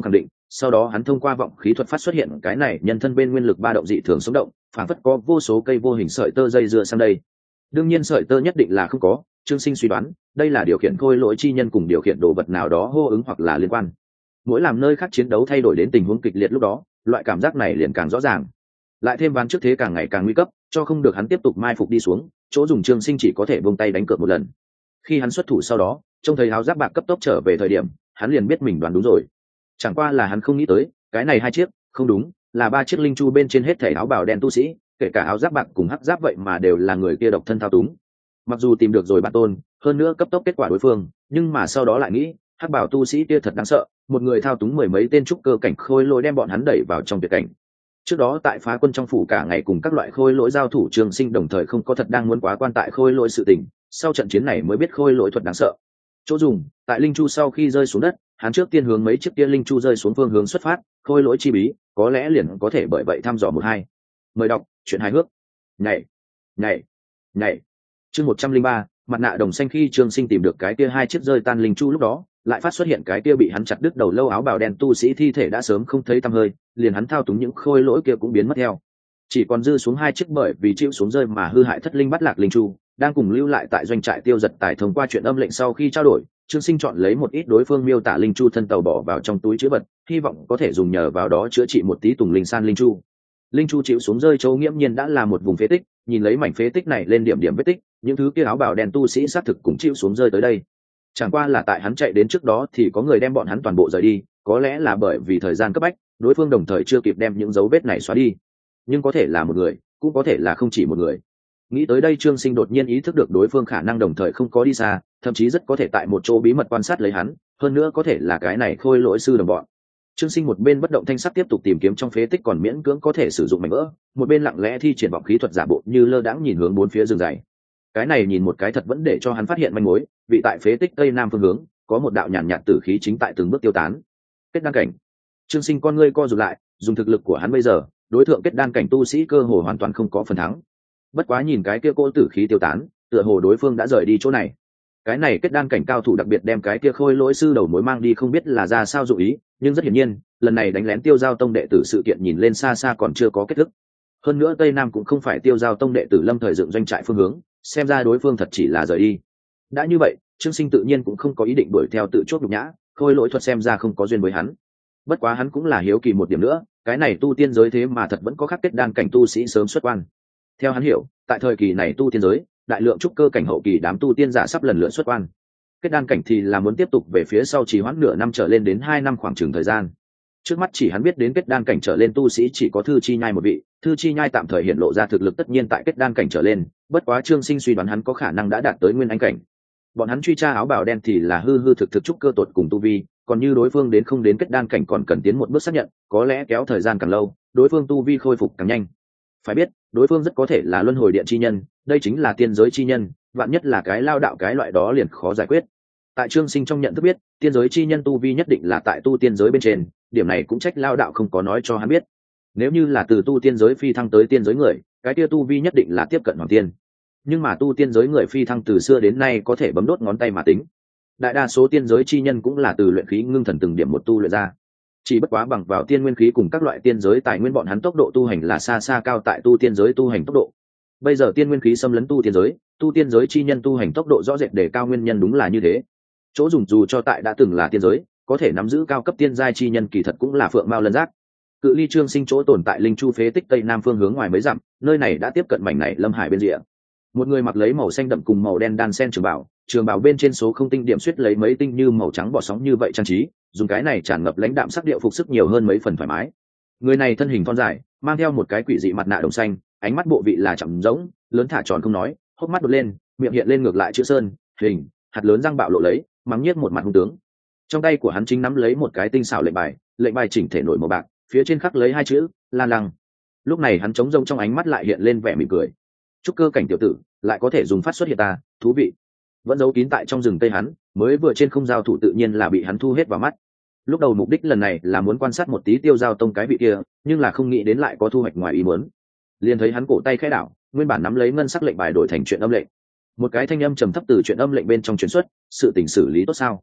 sau đó hắn thông qua vọng khí thuật phát xuất hiện cái này nhân thân bên nguyên lực ba động dị thường sống động, phản phất có vô số cây vô hình sợi tơ dây dưa sang đây. Đương nhiên sợi tơ nhất định là không có, Trương Sinh suy đoán đây là điều khiển khôi lỗi chi nhân cùng điều khiển đồ vật nào đó hô ứng hoặc là liên quan. Mỗi làm nơi khác chiến đấu thay đổi đến tình huống kịch liệt lúc đó, loại cảm giác này liền càng rõ ràng. Lại thêm ván trước thế càng ngày càng nguy cấp, cho không được hắn tiếp tục mai phục đi xuống, chỗ dùng Trương Sinh chỉ có thể buông tay đánh cược một lần. Khi hắn xuất thủ sau đó, trông thấy áo giáp bạc cấp tốc trở về thời điểm, hắn liền biết mình đoán đúng rồi. Chẳng qua là hắn không nghĩ tới, cái này hai chiếc, không đúng, là ba chiếc linh chu bên trên hết thảy áo bào đen tu sĩ, kể cả áo giáp bạc cùng hắc giáp vậy mà đều là người kia độc thân thao túng. Mặc dù tìm được rồi bản tôn, hơn nữa cấp tốc kết quả đối phương, nhưng mà sau đó lại nghĩ, hắc bảo tu sĩ kia thật đáng sợ, một người thao túng mười mấy tên trúc cơ cảnh khôi lỗi đem bọn hắn đẩy vào trong tuyệt cảnh. Trước đó tại phá quân trong phủ cả ngày cùng các loại khôi lỗi giao thủ, Trường Sinh đồng thời không có thật đang muốn quá quan tại khôi lỗi sự tình, sau trận chiến này mới biết khôi lỗi thuật đáng sợ. Chỗ dùng, tại linh chu sau khi rơi xuống đất, hắn trước tiên hướng mấy chiếc kia linh chu rơi xuống phương hướng xuất phát, khôi lỗi chi bí, có lẽ liền có thể bởi vậy thăm dò một hai. Mời đọc chuyện hài hước. Nhảy, nhảy, nhảy. Chương một trăm linh ba, mặt nạ đồng xanh. Khi Trường Sinh tìm được cái kia hai chiếc rơi tan linh chu lúc đó, lại phát xuất hiện cái kia bị hắn chặt đứt đầu lâu áo bào đen tu sĩ thi thể đã sớm không thấy tăm hơi, liền hắn thao túng những khôi lỗi kia cũng biến mất theo. Chỉ còn dư xuống hai chiếc bởi vì chịu xuống rơi mà hư hại thất linh bắt lạc linh chu, đang cùng lưu lại tại doanh trại Tiêu Giật Tài thông qua chuyện âm lệnh sau khi trao đổi, Trương Sinh chọn lấy một ít đối phương miêu tả linh chu thân tàu bỏ vào trong túi chứa vật, hy vọng có thể dùng nhờ vào đó chữa trị một tí Tùng Linh San linh chu. Linh chu chịu xuống rơi chỗ nghiễm nhiên đã là một vùng phế tích, nhìn lấy mảnh phế tích này lên điểm điểm vết tích, những thứ kia áo bào đen tu sĩ xác thực cũng chịu xuống rơi tới đây. Chẳng qua là tại hắn chạy đến trước đó thì có người đem bọn hắn toàn bộ rời đi, có lẽ là bởi vì thời gian cấp bách, đối phương đồng thời chưa kịp đem những dấu vết này xóa đi. Nhưng có thể là một người, cũng có thể là không chỉ một người. Nghĩ tới đây, Trương Sinh đột nhiên ý thức được đối phương khả năng đồng thời không có đi xa, thậm chí rất có thể tại một chỗ bí mật quan sát lấy hắn, hơn nữa có thể là cái này khôi lỗi sư đồng bọn. Trương Sinh một bên bất động thanh sắc tiếp tục tìm kiếm trong phế tích còn miễn cưỡng có thể sử dụng mảnh vỡ, một bên lặng lẽ thi triển vọng khí thuật giả bộ như lơ đãng nhìn hướng bốn phía rừng rày. Cái này nhìn một cái thật vẫn để cho hắn phát hiện manh mối, vị tại phế tích tây nam phương hướng, có một đạo nhàn nhạt tử khí chính tại từng bước tiêu tán. Kết đan cảnh. Trương Sinh con ngươi co rụt lại, dùng thực lực của hắn bây giờ, đối tượng kết đan cảnh tu sĩ cơ hồ hoàn toàn không có phần thắng. Bất quá nhìn cái kia cỗ tử khí tiêu tán, tựa hồ đối phương đã rời đi chỗ này. Cái này kết đan cảnh cao thủ đặc biệt đem cái kia khôi lỗi sư đầu mối mang đi, không biết là ra sao dụ ý, nhưng rất hiển nhiên, lần này đánh lén Tiêu Giao Tông đệ tử sự kiện nhìn lên xa xa còn chưa có kết thúc. Hơn nữa Tây Nam cũng không phải Tiêu Giao Tông đệ tử lâm thời dựng doanh trại phương hướng, xem ra đối phương thật chỉ là rời đi. Đã như vậy, Trương Sinh tự nhiên cũng không có ý định đuổi theo tự chốt nhục nhã, khôi lỗi thuật xem ra không có duyên với hắn. Bất quá hắn cũng là hiếu kỳ một điểm nữa, cái này tu tiên giới thế mà thật vẫn có khác kết đan cảnh tu sĩ sớm xuất quan. Theo hắn hiểu, tại thời kỳ này tu tiên giới, đại lượng trúc cơ cảnh hậu kỳ đám tu tiên giả sắp lần lượt xuất quan. Kết đan cảnh thì là muốn tiếp tục về phía sau trì hoãn nửa năm trở lên đến hai năm khoảng chừng thời gian. Trước mắt chỉ hắn biết đến kết đan cảnh trở lên tu sĩ chỉ có Thư Chi Nhai một vị, Thư Chi Nhai tạm thời hiện lộ ra thực lực tất nhiên tại kết đan cảnh trở lên, bất quá Trương Sinh suy đoán hắn có khả năng đã đạt tới nguyên anh cảnh. Bọn hắn truy tra áo bào đen thì là hư hư thực thực trúc cơ tột cùng tu vi, còn như đối phương đến không đến kết đan cảnh còn cần tiến một bước xác nhận, có lẽ kéo thời gian càng lâu, đối phương tu vi khôi phục càng nhanh. Phải biết, đối phương rất có thể là luân hồi điện chi nhân, đây chính là tiên giới chi nhân, vạn nhất là cái lao đạo cái loại đó liền khó giải quyết. Tại Trương Sinh trong nhận thức biết, tiên giới chi nhân tu vi nhất định là tại tu tiên giới bên trên, điểm này cũng trách lao đạo không có nói cho hắn biết. Nếu như là từ tu tiên giới phi thăng tới tiên giới người, cái kia tu vi nhất định là tiếp cận hoàng tiên. Nhưng mà tu tiên giới người phi thăng từ xưa đến nay có thể bấm đốt ngón tay mà tính. Đại đa số tiên giới chi nhân cũng là từ luyện khí ngưng thần từng điểm một tu luyện ra. Chỉ bất quá bằng vào tiên nguyên khí cùng các loại tiên giới tài nguyên, bọn hắn tốc độ tu hành là xa xa cao tại tu tiên giới tu hành tốc độ. Bây giờ tiên nguyên khí xâm lấn tu tiên giới, tu tiên giới chi nhân tu hành tốc độ rõ rệt đề cao, nguyên nhân đúng là như thế. Chỗ dùng dù cho tại đã từng là tiên giới, có thể nắm giữ cao cấp tiên giai chi nhân kỳ thật cũng là phượng mao lân giác. Cự ly Trương Sinh chỗ tồn tại linh chu phế tích tây nam phương hướng ngoài mấy dặm, nơi này đã tiếp cận mảnh này lâm hải bên rìa. Một người mặc lấy màu xanh đậm cùng màu đen đan sen trường bảo, trường bảo bên trên số không tinh điểm suýt lấy mấy tinh như màu trắng bọt sóng như vậy trang trí, dùng cái này tràn ngập lãnh đạm sắc điệu phục sức nhiều hơn mấy phần thoải mái. Người này thân hình thon dài, mang theo một cái quỷ dị mặt nạ đồng xanh, ánh mắt bộ vị là chậm rỗng, lớn thả tròn không nói, hốc mắt đột lên, miệng hiện lên ngược lại chữ sơn hình, hạt lớn răng bạo lộ lấy, mắng nhiếc một mặt hung tướng. Trong tay của hắn chính nắm lấy một cái tinh xảo lệnh bài, lệnh bài chỉnh thể nổi màu bạc, phía trên khắc lấy hai chữ Lan Lăng. Lúc này hắn trống rông trong ánh mắt lại hiện lên vẻ mỉm cười. Trúc cơ cảnh tiểu tử lại có thể dùng phát xuất hiện ta, thú vị. Vẫn giấu kín tại trong rừng tây hắn, mới vừa trên không giao thủ tự nhiên là bị hắn thu hết vào mắt. Lúc đầu mục đích lần này là muốn quan sát một tí Tiêu Giao Tông cái vị kia, nhưng là không nghĩ đến lại có thu hoạch ngoài ý muốn. Liền thấy hắn cổ tay khẽ đảo, nguyên bản nắm lấy ngân sắc lệnh bài đổi thành chuyện âm lệnh. Một cái thanh âm trầm thấp từ chuyện âm lệnh bên trong truyền xuất, sự tình xử lý tốt sao?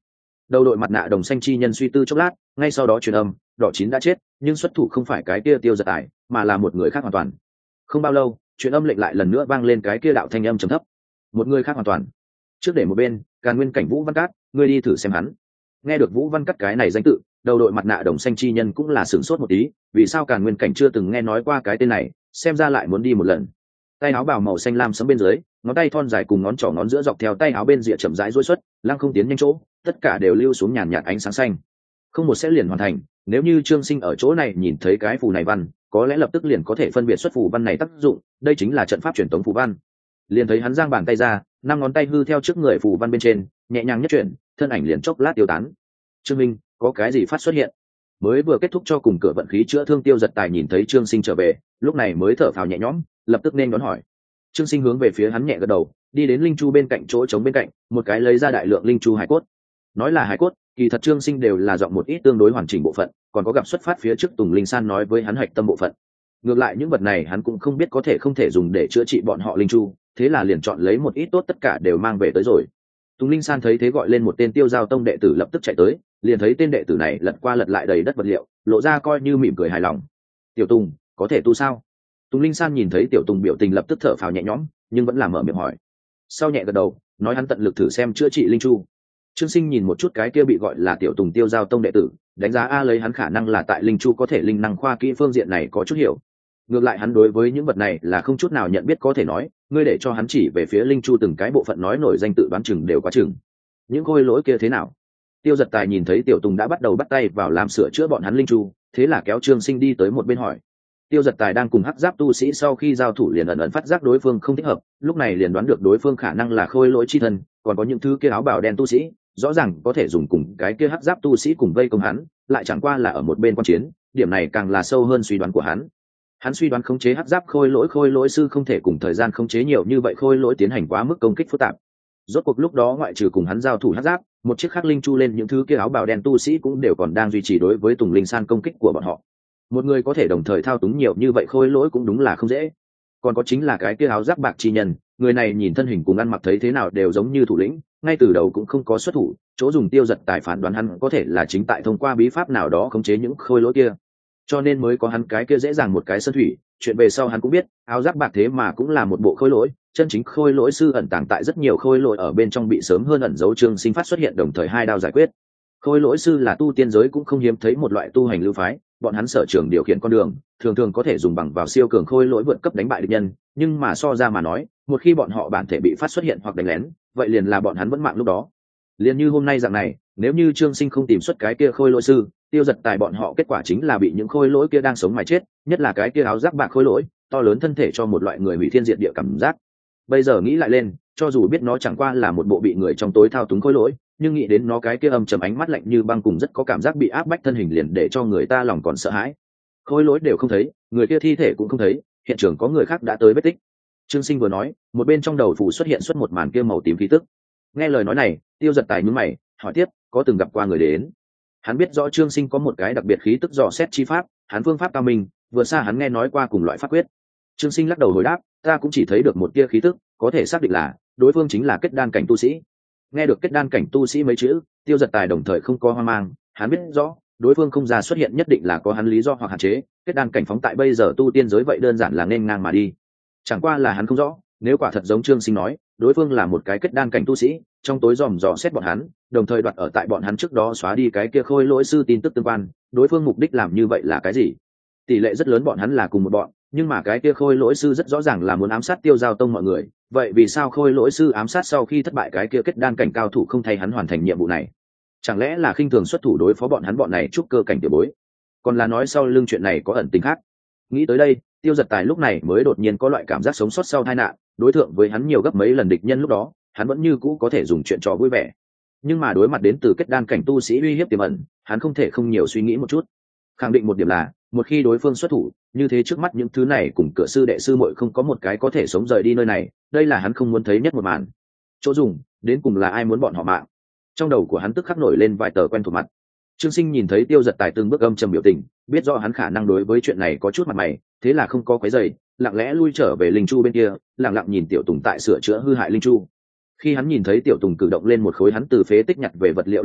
Đầu đội mặt nạ đồng xanh chi nhân suy tư chốc lát, ngay sau đó truyền âm, đỏ chín đã chết, nhưng xuất thủ không phải cái kia Tiêu Giật Tài, mà là một người khác hoàn toàn. Không bao lâu, truyền âm lệnh lại lần nữa vang lên cái kia đạo thanh âm trầm thấp. Một người khác hoàn toàn. Trước để một bên, Càn Nguyên cảnh Vũ Văn Cát, ngươi đi thử xem hắn. Nghe được Vũ Văn Cát cái này danh tự, đầu đội mặt nạ đồng xanh chi nhân cũng là sửng sốt một tí, vì sao Càn Nguyên cảnh chưa từng nghe nói qua cái tên này, xem ra lại muốn đi một lần. Tay áo bào màu xanh lam sẫm bên dưới, ngón tay thon dài cùng ngón trỏ ngón giữa dọc theo tay áo bên rìa chậm rãi duỗi xuất, lăng không tiến nhanh chỗ, tất cả đều lưu xuống nhàn nhạt ánh sáng xanh. Không một sẽ liền hoàn thành, nếu như Trương Sinh ở chỗ này nhìn thấy cái phù này văn, có lẽ lập tức liền có thể phân biệt xuất phù văn này tác dụng, đây chính là trận pháp truyền tống phù văn. Liền thấy hắn giang bàn tay ra, năm ngón tay hư theo trước người phù văn bên trên, nhẹ nhàng nhất chuyển, thân ảnh liền chốc lát tiêu tán. Trương Minh, có cái gì phát xuất hiện? Mới vừa kết thúc cho cùng cửa vận khí chữa thương Tiêu Giật Tài nhìn thấy Trương Sinh trở về, lúc này mới thở phào nhẹ nhõm, lập tức nên đón hỏi. Trương Sinh hướng về phía hắn nhẹ gật đầu, đi đến linh chu bên cạnh chỗ trống bên cạnh, một cái lấy ra đại lượng linh chu hải cốt. Nói là hải cốt, kỳ thật Trương Sinh đều là dọn một ít tương đối hoàn chỉnh bộ phận, còn có gặp xuất phát phía trước Tùng Linh San nói với hắn hạch tâm bộ phận. Ngược lại những vật này hắn cũng không biết có thể không thể dùng để chữa trị bọn họ linh chu, thế là liền chọn lấy một ít tốt tất cả đều mang về tới rồi. Tùng Linh San thấy thế gọi lên một tên Tiêu Giao Tông đệ tử lập tức chạy tới, liền thấy tên đệ tử này lật qua lật lại đầy đất vật liệu, lộ ra coi như mỉm cười hài lòng. Tiểu Tùng, có thể tu sao? Tùng Linh San nhìn thấy Tiểu Tùng biểu tình lập tức thở phào nhẹ nhõm, nhưng vẫn là mở miệng hỏi. Sau nhẹ gật đầu, nói hắn tận lực thử xem chữa trị linh chu. Trương Sinh nhìn một chút cái kia bị gọi là Tiểu Tùng Tiêu Giao Tông đệ tử, đánh giá a lấy hắn khả năng là tại linh chu có thể linh năng khoa kỹ phương diện này có chút hiểu. Ngược lại hắn đối với những vật này là không chút nào nhận biết có thể nói, ngươi để cho hắn chỉ về phía linh chu từng cái bộ phận nói nổi danh tự đoán chừng đều quá chừng. Những khôi lỗi kia thế nào? Tiêu Giật Tài nhìn thấy Tiểu Tùng đã bắt đầu bắt tay vào làm sửa chữa bọn hắn linh chu, thế là kéo Trương Sinh đi tới một bên hỏi. Tiêu Giật Tài đang cùng hắc giáp tu sĩ sau khi giao thủ liền ẩn ẩn phát giác đối phương không thích hợp, lúc này liền đoán được đối phương khả năng là khôi lỗi chi thân, còn có những thứ kia áo bào đen tu sĩ, rõ ràng có thể dùng cùng cái kia hắc giáp tu sĩ cùng vây công hắn, lại chẳng qua là ở một bên quan chiến, điểm này càng là sâu hơn suy đoán của hắn. Hắn suy đoán khống chế hắc giáp khôi lỗi khôi lỗi sư không thể cùng thời gian khống chế nhiều như vậy khôi lỗi tiến hành quá mức công kích phức tạp. Rốt cuộc lúc đó ngoại trừ cùng hắn giao thủ hắc giáp, một chiếc khắc linh chu lên những thứ kia áo bào đen tu sĩ cũng đều còn đang duy trì đối với Tùng Linh San công kích của bọn họ. Một người có thể đồng thời thao túng nhiều như vậy khôi lỗi cũng đúng là không dễ. Còn có chính là cái kia áo giáp bạc chi nhân, người này nhìn thân hình cùng ăn mặc thấy thế nào đều giống như thủ lĩnh, ngay từ đầu cũng không có xuất thủ, chỗ dùng Tiêu Giật Tài phán đoán hắn có thể là chính tại thông qua bí pháp nào đó khống chế những khôi lỗi kia, cho nên mới có hắn cái kia dễ dàng một cái sơn thủy. Chuyện về sau hắn cũng biết, áo giáp bạc thế mà cũng là một bộ khôi lỗi, chân chính khôi lỗi sư ẩn tàng tại rất nhiều khôi lỗi ở bên trong bị sớm hơn ẩn dấu. Trương Sinh phát xuất hiện đồng thời hai đao giải quyết. Khôi lỗi sư là tu tiên giới cũng không hiếm thấy một loại tu hành lưu phái, bọn hắn sở trường điều khiển con đường, thường thường có thể dùng bằng vào siêu cường khôi lỗi vượt cấp đánh bại địch nhân, nhưng mà so ra mà nói, một khi bọn họ bản thể bị phát xuất hiện hoặc đánh lén, vậy liền là bọn hắn vẫn mạng lúc đó. Liền như hôm nay dạng này, nếu như Trương Sinh không tìm xuất cái kia khôi lỗi sư, Tiêu Giật Tài bọn họ kết quả chính là bị những khôi lỗi kia đang sống mà chết, nhất là cái kia áo giáp bạc khôi lỗi, to lớn thân thể cho một loại người hủy thiên diệt địa cảm giác. Bây giờ nghĩ lại lên, cho dù biết nó chẳng qua là một bộ bị người trong tối thao túng khôi lỗi, nhưng nghĩ đến nó cái kia âm trầm ánh mắt lạnh như băng cùng rất có cảm giác bị áp bách thân hình liền để cho người ta lòng còn sợ hãi. Khôi lỗi đều không thấy, người kia thi thể cũng không thấy, hiện trường có người khác đã tới vết tích. Trương Sinh vừa nói, một bên trong đầu phủ xuất hiện xuất một màn kia màu tím khí tức. Nghe lời nói này, Tiêu Giật Tài nhướng mày, hỏi tiếp, có từng gặp qua người đến? Hắn biết rõ Trương Sinh có một cái đặc biệt khí tức dò xét chi pháp, hắn phương pháp cao minh, vừa xa hắn nghe nói qua cùng loại pháp quyết. Trương Sinh lắc đầu hồi đáp, ta cũng chỉ thấy được một tia khí tức, có thể xác định là đối phương chính là kết đan cảnh tu sĩ. Nghe được kết đan cảnh tu sĩ mấy chữ, Tiêu Giật Tài đồng thời không có hoang mang, hắn biết rõ đối phương không ra xuất hiện nhất định là có hắn lý do hoặc hạn chế, kết đan cảnh phóng tại bây giờ tu tiên giới vậy đơn giản là nên ngang mà đi. Chẳng qua là hắn không rõ, nếu quả thật giống Trương Sinh nói, đối phương là một cái kết đan cảnh tu sĩ, trong tối dòm dò xét bọn hắn, đồng thời đoạt ở tại bọn hắn trước đó xóa đi cái kia khôi lỗi sư tin tức tương quan, đối phương mục đích làm như vậy là cái gì? Tỷ lệ rất lớn bọn hắn là cùng một bọn, nhưng mà cái kia khôi lỗi sư rất rõ ràng là muốn ám sát Tiêu Giao Tông mọi người, vậy vì sao khôi lỗi sư ám sát sau khi thất bại cái kia kết đan cảnh cao thủ không thay hắn hoàn thành nhiệm vụ này? Chẳng lẽ là khinh thường xuất thủ đối phó bọn hắn bọn này trúc cơ cảnh tiểu bối? Còn là nói sau lưng chuyện này có ẩn tình khác? Nghĩ tới đây, Tiêu Giật Tài lúc này mới đột nhiên có loại cảm giác sống sót sau tai nạn, đối tượng với hắn nhiều gấp mấy lần địch nhân lúc đó, hắn vẫn như cũ có thể dùng chuyện trò vui vẻ. Nhưng mà đối mặt đến từ kết đan cảnh tu sĩ uy hiếp tiềm ẩn, hắn không thể không nhiều suy nghĩ một chút. Khẳng định một điểm là, một khi đối phương xuất thủ, như thế trước mắt những thứ này cùng cửa sư đệ sư muội không có một cái có thể sống rời đi nơi này, đây là hắn không muốn thấy nhất một màn. Chỗ dùng, đến cùng là ai muốn bọn họ mạng? Trong đầu của hắn tức khắc nổi lên vài tờ quen thuộc mặt. Trương Sinh nhìn thấy Tiêu Giật Tài từng bước âm trầm biểu tình, biết rõ hắn khả năng đối với chuyện này có chút mặt mày, thế là không có quấy rầy, lặng lẽ lui trở về linh chu bên kia, lặng lặng nhìn Tiểu Tùng tại sửa chữa hư hại linh chu. Khi hắn nhìn thấy Tiểu Tùng cử động lên một khối hắn từ phế tích nhặt về vật liệu lúc đó,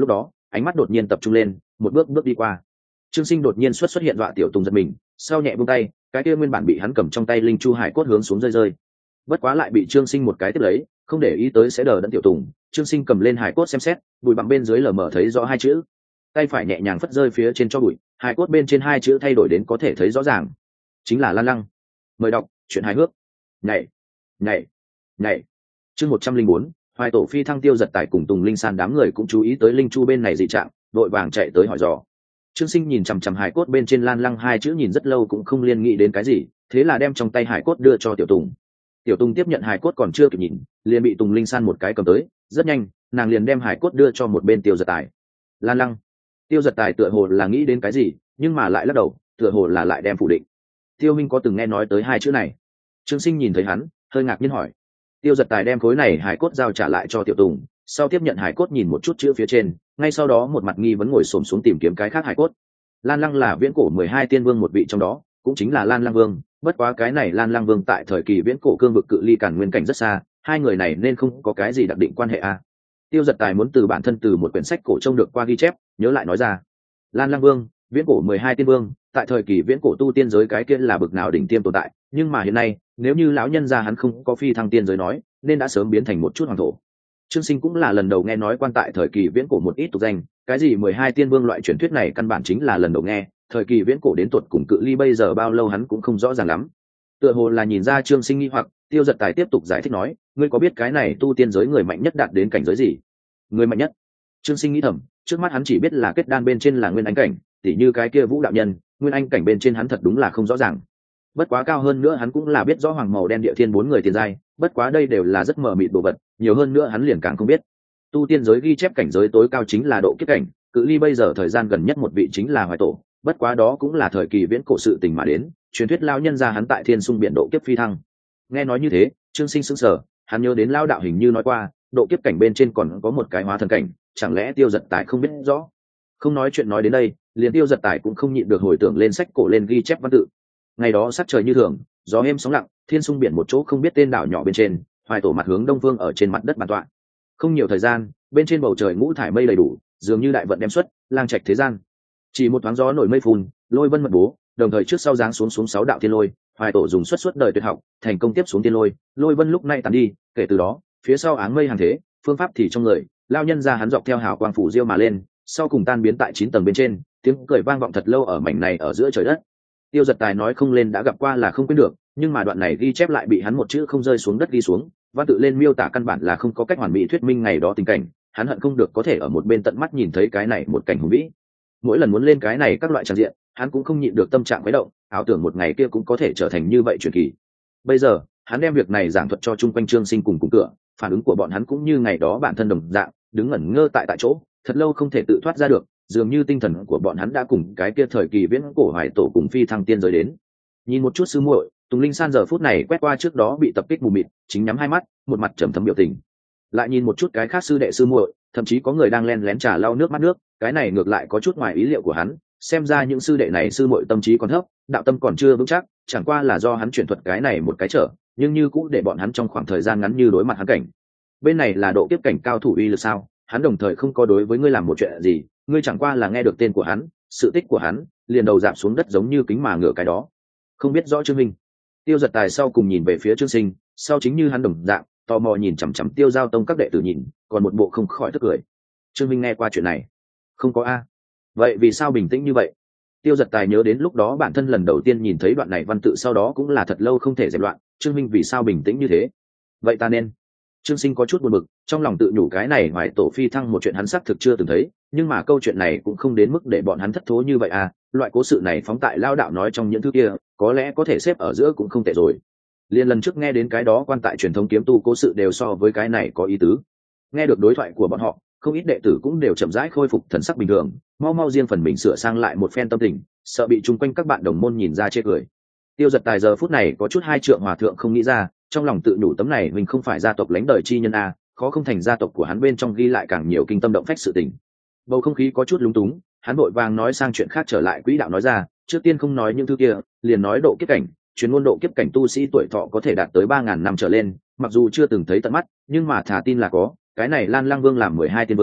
ánh mắt đột nhiên tập trung lên, một bước bước đi qua. Trương Sinh đột nhiên xuất xuất hiện dọa tiểu Tùng giật mình, sau nhẹ buông tay, cái kia nguyên bản bị hắn cầm trong tay linh chu hải cốt hướng xuống rơi rơi. Bất quá lại bị Trương Sinh một cái tiếp lấy, không để ý tới sẽ đờ đẫn tiểu Tùng. Trương Sinh cầm lên hải cốt xem xét, bụi bặm bên dưới lờ mờ thấy rõ hai chữ, tay phải nhẹ nhàng phất rơi phía trên cho bụi, hải cốt bên trên hai chữ thay đổi đến có thể thấy rõ ràng, chính là Lan Lăng. Mời đọc truyện hài hước. Nhảy, nhảy, nhảy. Chương một trăm linh bốn, Hoài Tổ phi thăng. Tiêu Giật Tài cùng Tùng Linh San đám người cũng chú ý tới linh chu bên này dị trạng, đội vàng chạy tới hỏi dò. Trương Sinh nhìn chằm chằm hải cốt bên trên Lan Lăng hai chữ nhìn rất lâu cũng không liên nghĩ đến cái gì, thế là đem trong tay hải cốt đưa cho tiểu Tùng. Tiểu Tùng tiếp nhận hải cốt còn chưa kịp nhìn, liền bị Tùng Linh San một cái cầm tới, rất nhanh, nàng liền đem hải cốt đưa cho một bên Tiêu Giật Tài. Lan Lăng. Tiêu Giật Tài tựa hồ là nghĩ đến cái gì, nhưng mà lại lắc đầu, tựa hồ là lại đem phủ định. Tiêu Minh có từng nghe nói tới hai chữ này? Trương Sinh nhìn thấy hắn, hơi ngạc nhiên hỏi. Tiêu Giật Tài đem khối này hải cốt giao trả lại cho tiểu Tùng, sau tiếp nhận hải cốt nhìn một chút chữ phía trên, ngay sau đó một mặt nghi vấn ngồi xổm xuống tìm kiếm cái khác hải cốt. Lan Lăng là viễn cổ mười hai tiên vương một vị trong đó, cũng chính là Lan Lăng Vương, bất quá cái này Lan Lăng Vương tại thời kỳ viễn cổ cương vực cự ly Càn Nguyên cảnh rất xa, hai người này nên không có cái gì đặc định quan hệ a. À. Tiêu Giật Tài muốn từ bản thân từ một quyển sách cổ trông được qua ghi chép, nhớ lại nói ra. Lan Lăng Vương, viễn cổ mười hai tiên vương, tại thời kỳ viễn cổ tu tiên giới cái kia là bực nào đỉnh tiêm tồn tại, nhưng mà hiện nay, nếu như lão nhân gia hắn không có phi thăng tiên giới nói, nên đã sớm biến thành một chút hoàng thổ. Trương Sinh cũng là lần đầu nghe nói quan tại thời kỳ viễn cổ một ít tục danh, cái gì mười hai tiên vương loại truyền thuyết này căn bản chính là lần đầu nghe, thời kỳ viễn cổ đến tuột cùng cự ly bây giờ bao lâu hắn cũng không rõ ràng lắm. Tựa hồ là nhìn ra Trương Sinh nghi hoặc, Tiêu Giật Tài tiếp tục giải thích nói, ngươi có biết cái này tu tiên giới người mạnh nhất đạt đến cảnh giới gì? Người mạnh nhất? Trương Sinh nghĩ thầm, trước mắt hắn chỉ biết là kết đan bên trên là nguyên anh cảnh, tỉ như cái kia Vũ đạo nhân, nguyên anh cảnh bên trên hắn thật đúng là không rõ ràng. Bất quá cao hơn nữa hắn cũng là biết rõ hoàng màu đen địa thiên bốn người tiền giai, bất quá đây đều là rất mờ mịt đồ vật, nhiều hơn nữa hắn liền càng không biết. Tu tiên giới ghi chép cảnh giới tối cao chính là độ kiếp cảnh, cự ly bây giờ thời gian gần nhất một vị chính là Hoài Tổ, bất quá đó cũng là thời kỳ viễn cổ sự tình mà đến, truyền thuyết lao nhân ra hắn tại thiên sung biển độ kiếp phi thăng. Nghe nói như thế, Trương Sinh sững sờ, hắn nhớ đến lao đạo hình như nói qua, độ kiếp cảnh bên trên còn có một cái hóa thần cảnh, chẳng lẽ Tiêu Giật Tài không biết rõ? Không nói chuyện nói đến đây, liền Tiêu Giật Tài cũng không nhịn được hồi tưởng lên sách cổ lên ghi chép văn tự. Ngày đó sắc trời như thường, gió êm sóng lặng, thiên sung biển một chỗ không biết tên đảo nhỏ bên trên, Hoài Tổ mặt hướng đông phương ở trên mặt đất bàn tọa. Không nhiều thời gian, bên trên bầu trời ngũ thải mây đầy đủ, dường như đại vận đem xuất, lang trạch thế gian. Chỉ một thoáng gió nổi mây phun, lôi vân mật bố, đồng thời trước sau giáng xuống xuống sáu đạo thiên lôi, Hoài Tổ dùng xuất suốt đời tuyệt học, thành công tiếp xuống thiên lôi, lôi vân lúc này tàn đi, kể từ đó, phía sau áng mây hàng thế, phương pháp thì trong người, lao nhân ra hắn dọc theo hào quang phủ diêu mà lên, sau cùng tan biến tại chín tầng bên trên, tiếng cười vang vọng thật lâu ở mảnh này ở giữa trời đất. Tiêu Giật Tài nói không lên đã gặp qua là không quên được, nhưng mà đoạn này ghi chép lại bị hắn một chữ không rơi xuống đất ghi xuống, văn tự lên miêu tả căn bản là không có cách hoàn mỹ thuyết minh ngày đó tình cảnh, hắn hận không được có thể ở một bên tận mắt nhìn thấy cái này một cảnh hùng vĩ. Mỗi lần muốn lên cái này các loại trang diện, hắn cũng không nhịn được tâm trạng quấy động, ảo tưởng một ngày kia cũng có thể trở thành như vậy truyền kỳ. Bây giờ, hắn đem việc này giảng thuật cho chung quanh Trương Sinh cùng cùng cửa, phản ứng của bọn hắn cũng như ngày đó bản thân đồng dạng, đứng ngẩn ngơ tại tại chỗ, thật lâu không thể tự thoát ra được, dường như tinh thần của bọn hắn đã cùng cái kia thời kỳ viễn cổ Hoài Tổ cùng phi thăng tiên giới đến. Nhìn một chút sư muội, Tùng Linh San giờ phút này quét qua trước đó bị tập kích mù mịt, chính nhắm hai mắt, một mặt trầm thấm biểu tình. Lại nhìn một chút cái khác sư đệ sư muội, thậm chí có người đang len lén trà lau nước mắt nước, cái này ngược lại có chút ngoài ý liệu của hắn, xem ra những sư đệ này sư muội tâm trí còn thấp, đạo tâm còn chưa vững chắc, chẳng qua là do hắn chuyển thuật cái này một cái trở, nhưng như cũng để bọn hắn trong khoảng thời gian ngắn như đối mặt hắn cảnh. Bên này là độ kiếp cảnh cao thủ uy lực sao? Hắn đồng thời không có đối với ngươi làm một chuyện gì, ngươi chẳng qua là nghe được tên của hắn, sự tích của hắn, liền đầu dạp xuống đất giống như kính mà ngửa cái đó. Không biết rõ Trương Minh. Tiêu Giật Tài sau cùng nhìn về phía Trương Sinh, sau chính như hắn đồng dạng, tò mò nhìn chằm chằm Tiêu Giao Tông các đệ tử nhìn, còn một bộ không khỏi tức cười. Trương Minh nghe qua chuyện này, không có a. Vậy vì sao bình tĩnh như vậy? Tiêu Giật Tài nhớ đến lúc đó bản thân lần đầu tiên nhìn thấy đoạn này văn tự sau đó cũng là thật lâu không thể dẹp loạn, Trương Minh vì sao bình tĩnh như thế? Vậy ta nên. Trương Sinh có chút buồn bực, trong lòng tự nhủ cái này Hoài Tổ phi thăng một chuyện hắn xác thực chưa từng thấy, nhưng mà câu chuyện này cũng không đến mức để bọn hắn thất thố như vậy à, loại cố sự này phóng tại lao đạo nói trong những thứ kia, có lẽ có thể xếp ở giữa cũng không tệ rồi. Liên lần trước nghe đến cái đó quan tại truyền thống kiếm tu cố sự đều so với cái này có ý tứ. Nghe được đối thoại của bọn họ, không ít đệ tử cũng đều chậm rãi khôi phục thần sắc bình thường, mau mau riêng phần mình sửa sang lại một phen tâm tình, sợ bị chung quanh các bạn đồng môn nhìn ra chê cười. Tiêu Giật Tài giờ phút này có chút hai trượng hòa thượng không nghĩ ra, trong lòng tự nhủ tấm này mình không phải gia tộc lãnh đời chi nhân a, khó không thành gia tộc của hắn bên trong ghi lại càng nhiều kinh tâm động phách sự tình. Bầu không khí có chút lúng túng, hắn vội vàng nói sang chuyện khác trở lại quỹ đạo nói ra, trước tiên không nói những thứ kia, liền nói độ kiếp cảnh, chuyên môn độ kiếp cảnh tu sĩ tuổi thọ có thể đạt tới ba ngàn năm trở lên, mặc dù chưa từng thấy tận mắt, nhưng mà thà tin là có, cái này Lan Lang Vương làm mười hai tiên vương,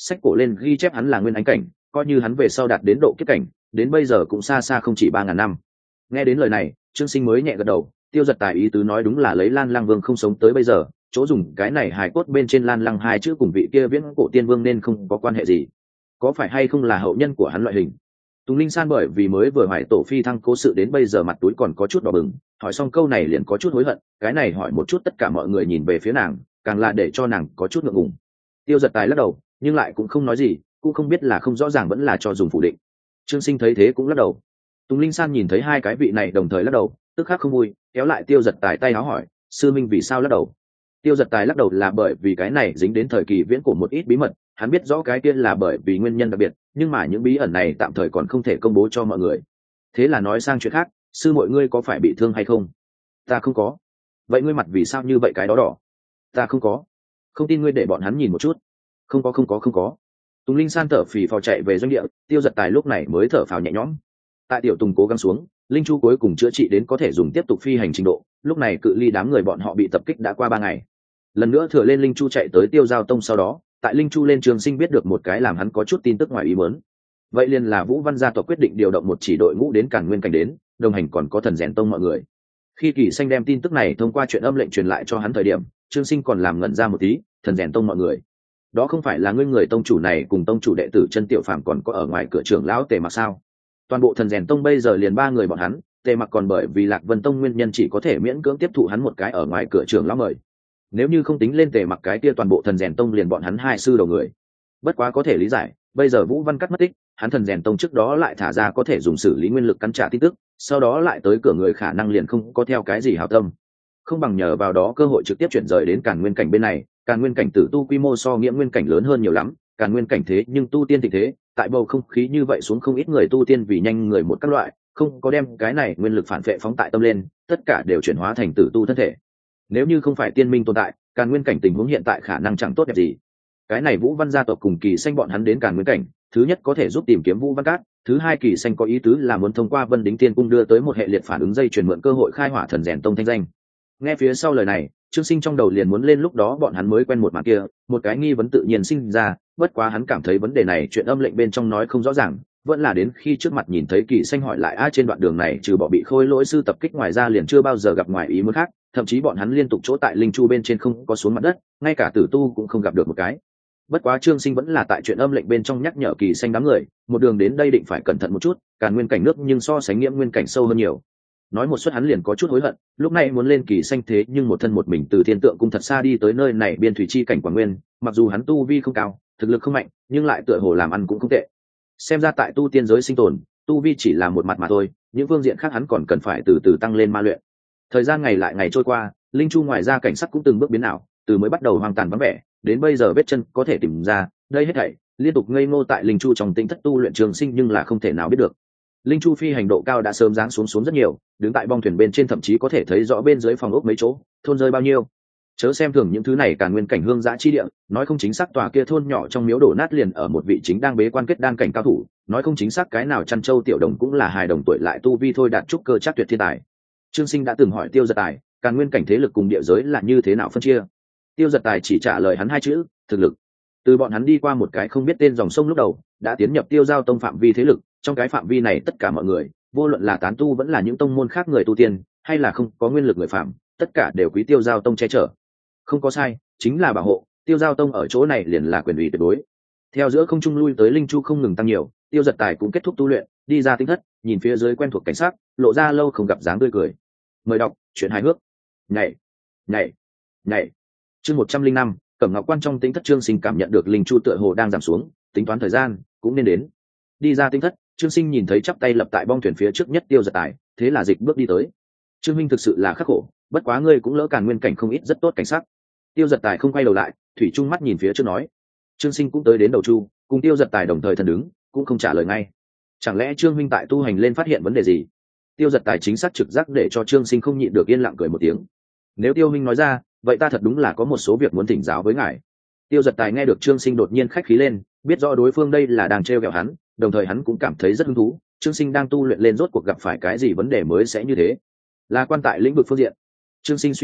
sách cổ lên ghi chép hắn là nguyên anh cảnh, coi như hắn về sau đạt đến độ kiếp cảnh, đến bây giờ cũng xa xa không chỉ ba ngàn năm. Nghe đến lời này, Trương Sinh mới nhẹ gật đầu. Tiêu Giật Tài ý tứ nói đúng là lấy Lan Lăng Vương không sống tới bây giờ, chỗ dùng cái này hài cốt bên trên Lan Lăng hai chữ cùng vị kia viễn cổ tiên vương nên không có quan hệ gì. Có phải hay không là hậu nhân của hắn loại hình? Tùng Linh San bởi vì mới vừa hoài tổ phi thăng cố sự đến bây giờ mặt túi còn có chút đỏ bừng, hỏi xong câu này liền có chút hối hận, cái này hỏi một chút tất cả mọi người nhìn về phía nàng, càng là để cho nàng có chút ngượng ngùng. Tiêu Giật Tài lắc đầu, nhưng lại cũng không nói gì, cũng không biết là không rõ ràng vẫn là cho dùng phủ định. Trương Sinh thấy thế cũng lắc đầu. Tùng Linh San nhìn thấy hai cái vị này đồng thời lắc đầu, tức khắc không vui, kéo lại Tiêu Giật Tài tay áo hỏi, sư minh vì sao lắc đầu? Tiêu Giật Tài lắc đầu là bởi vì cái này dính đến thời kỳ viễn cổ một ít bí mật, hắn biết rõ cái kia là bởi vì nguyên nhân đặc biệt, nhưng mà những bí ẩn này tạm thời còn không thể công bố cho mọi người. Thế là nói sang chuyện khác, sư mọi ngươi có phải bị thương hay không? Ta không có. Vậy ngươi mặt vì sao như vậy cái đó đỏ? Ta không có. Không tin ngươi để bọn hắn nhìn một chút. Không có không có không có. Tùng Linh San thở phì phò chạy về doanh địa, Tiêu Giật Tài lúc này mới thở phào nhẹ nhõm. Tại Tiểu Tùng cố gắng xuống, linh chu cuối cùng chữa trị đến có thể dùng tiếp tục phi hành trình độ, lúc này cự ly đám người bọn họ bị tập kích đã qua ba ngày. Lần nữa thừa lên linh chu chạy tới Tiêu Giao Tông sau đó, tại linh chu lên Trường Sinh biết được một cái làm hắn có chút tin tức ngoài ý muốn. Vậy liền là Vũ Văn gia tộc quyết định điều động một chỉ đội ngũ đến Càn Nguyên cảnh đến, đồng hành còn có Thần Rèn Tông mọi người. Khi Kỳ Xanh đem tin tức này thông qua chuyện âm lệnh truyền lại cho hắn thời điểm, Trương Sinh còn làm ngẩn ra một tí, Thần Rèn Tông mọi người, đó không phải là ngươi người tông chủ này cùng tông chủ đệ tử Chân Tiểu Phàm còn có ở ngoài cửa trưởng lão Tề Mặc sao? Toàn bộ Thần Rèn Tông bây giờ liền ba người bọn hắn, Tề Mặc còn bởi vì Lạc Vân Tông nguyên nhân chỉ có thể miễn cưỡng tiếp thụ hắn một cái ở ngoài cửa trưởng lão mời. Nếu như không tính lên Tề Mặc cái kia toàn bộ Thần Rèn Tông liền bọn hắn hai sư đầu người. Bất quá có thể lý giải, bây giờ Vũ Văn Cắt mất tích, hắn Thần Rèn Tông trước đó lại thả ra có thể dùng xử lý nguyên lực cắn trả tin tức, sau đó lại tới cửa người khả năng liền không có theo cái gì hảo tâm. Không bằng nhờ vào đó cơ hội trực tiếp chuyển rời đến Càn Nguyên cảnh bên này, Càn Nguyên cảnh tử tu quy mô so Nghiễm Nguyên cảnh lớn hơn nhiều lắm, Càn Nguyên cảnh thế nhưng tu tiên thịnh thế, tại bầu không khí như vậy xuống không ít người tu tiên vì nhanh người một các loại, không có đem cái này nguyên lực phản vệ phóng tại tâm lên, tất cả đều chuyển hóa thành tử tu thân thể. Nếu như không phải tiên minh tồn tại, Càn Nguyên cảnh tình huống hiện tại khả năng chẳng tốt đẹp gì. Cái này Vũ Văn gia tộc cùng Kỳ Xanh bọn hắn đến Càn Nguyên cảnh, thứ nhất có thể giúp tìm kiếm Vũ Văn Cát, thứ hai Kỳ Xanh có ý tứ là muốn thông qua Vân Đính Tiên cung đưa tới một hệ liệt phản ứng dây chuyển mượn cơ hội khai hỏa Thần Rèn Tông thanh danh. Nghe phía sau lời này, Trương Sinh trong đầu liền muốn lên lúc đó bọn hắn mới quen một màn kia, một cái nghi vấn tự nhiên sinh ra, bất quá hắn cảm thấy vấn đề này chuyện âm lệnh bên trong nói không rõ ràng, vẫn là đến khi trước mặt nhìn thấy Kỳ Xanh hỏi lại a trên đoạn đường này trừ bỏ bị Khôi Lỗi sư tập kích ngoài ra liền chưa bao giờ gặp ngoài ý muốn khác, thậm chí bọn hắn liên tục chỗ tại linh chu bên trên không có xuống mặt đất, ngay cả tử tu cũng không gặp được một cái. Bất quá Trương Sinh vẫn là tại chuyện âm lệnh bên trong nhắc nhở Kỳ Xanh đám người, một đường đến đây định phải cẩn thận một chút, Càn Nguyên cảnh nước nhưng so sánh Nghiễm Nguyên cảnh sâu hơn nhiều. Nói một suất hắn liền có chút hối hận, lúc này muốn lên Kỳ Xanh thế nhưng một thân một mình từ Thiên Tượng cung thật xa đi tới nơi này biên thủy chi cảnh Quảng Nguyên, mặc dù hắn tu vi không cao, thực lực không mạnh, nhưng lại tựa hồ làm ăn cũng không tệ. Xem ra tại tu tiên giới sinh tồn, tu vi chỉ là một mặt mà thôi, những phương diện khác hắn còn cần phải từ từ tăng lên ma luyện. Thời gian ngày lại ngày trôi qua, linh chu ngoài ra cảnh sắc cũng từng bước biến ảo, từ mới bắt đầu hoang tàn vắng vẻ, đến bây giờ vết chân có thể tìm ra, đây hết thảy liên tục ngây ngô tại linh chu trong tĩnh thất tu luyện Trường Sinh nhưng là không thể nào biết được. Linh chu phi hành độ cao đã sớm giáng xuống xuống rất nhiều, đứng tại bong thuyền bên trên thậm chí có thể thấy rõ bên dưới phòng ốc mấy chỗ thôn rơi bao nhiêu. Chớ xem thường những thứ này Càn Nguyên cảnh hương dã chi địa, nói không chính xác tòa kia thôn nhỏ trong miếu đổ nát liền ở một vị chính đang bế quan kết đan cảnh cao thủ, nói không chính xác cái nào chăn châu tiểu đồng cũng là hài đồng tuổi lại tu vi thôi đạt trúc cơ chắc tuyệt thiên tài. Trương Sinh đã từng hỏi Tiêu Giật Tài, Càn Nguyên cảnh thế lực cùng địa giới là như thế nào phân chia. Tiêu Giật Tài chỉ trả lời hắn hai chữ, thực lực. Từ bọn hắn đi qua một cái không biết tên dòng sông lúc đầu, đã tiến nhập Tiêu Giao Tông phạm vi thế lực, trong cái phạm vi này tất cả mọi người, vô luận là tán tu vẫn là những tông môn khác người tu tiên, hay là không có nguyên lực người phạm, tất cả đều quý Tiêu Giao Tông che chở. Không có sai, chính là bảo hộ, Tiêu Giao Tông ở chỗ này liền là quyền ủy tuyệt đối. Theo giữa không trung lui tới linh chu không ngừng tăng nhiều, Tiêu Giật Tài cũng kết thúc tu luyện, đi ra tinh thất, nhìn phía dưới quen thuộc cảnh sát, lộ ra lâu không gặp dáng tươi cười. Mời đọc chuyện hài hước. Nhảy, nhảy, nhảy. Chương một trăm linh năm, Cẩm Ngọc Quan trong tinh thất Trương Sinh cảm nhận được linh chu tựa hồ đang giảm xuống, tính toán thời gian cũng nên đến. Đi ra tinh thất, Trương Sinh nhìn thấy chắp tay lập tại bong thuyền phía trước nhất Tiêu Giật Tài, thế là dịch bước đi tới. Trương Minh thực sự là khắc khổ, bất quá ngươi cũng lỡ Càn Nguyên cảnh không ít rất tốt cảnh sắc. Tiêu Giật Tài không quay đầu lại, thủy trung mắt nhìn phía trước nói. Trương Sinh cũng tới đến đầu chu, cùng Tiêu Giật Tài đồng thời thần đứng, cũng không trả lời ngay. Chẳng lẽ Trương Minh tại tu hành lên phát hiện vấn đề gì? Tiêu Giật Tài chính xác trực giác để cho Trương Sinh không nhịn được yên lặng cười một tiếng. Nếu Tiêu Minh nói ra, vậy ta thật đúng là có một số việc muốn thỉnh giáo với ngài. Tiêu Giật Tài nghe được Trương Sinh đột nhiên khách khí lên, biết rõ đối phương đây là đang trêu ghẹo hắn, đồng thời hắn cũng cảm thấy rất hứng thú. Trương Sinh đang tu luyện lên rốt cuộc gặp phải cái gì vấn đề mới sẽ như thế? Là quan tại lĩnh vực phương diện. Trương Sinh suy nghĩ,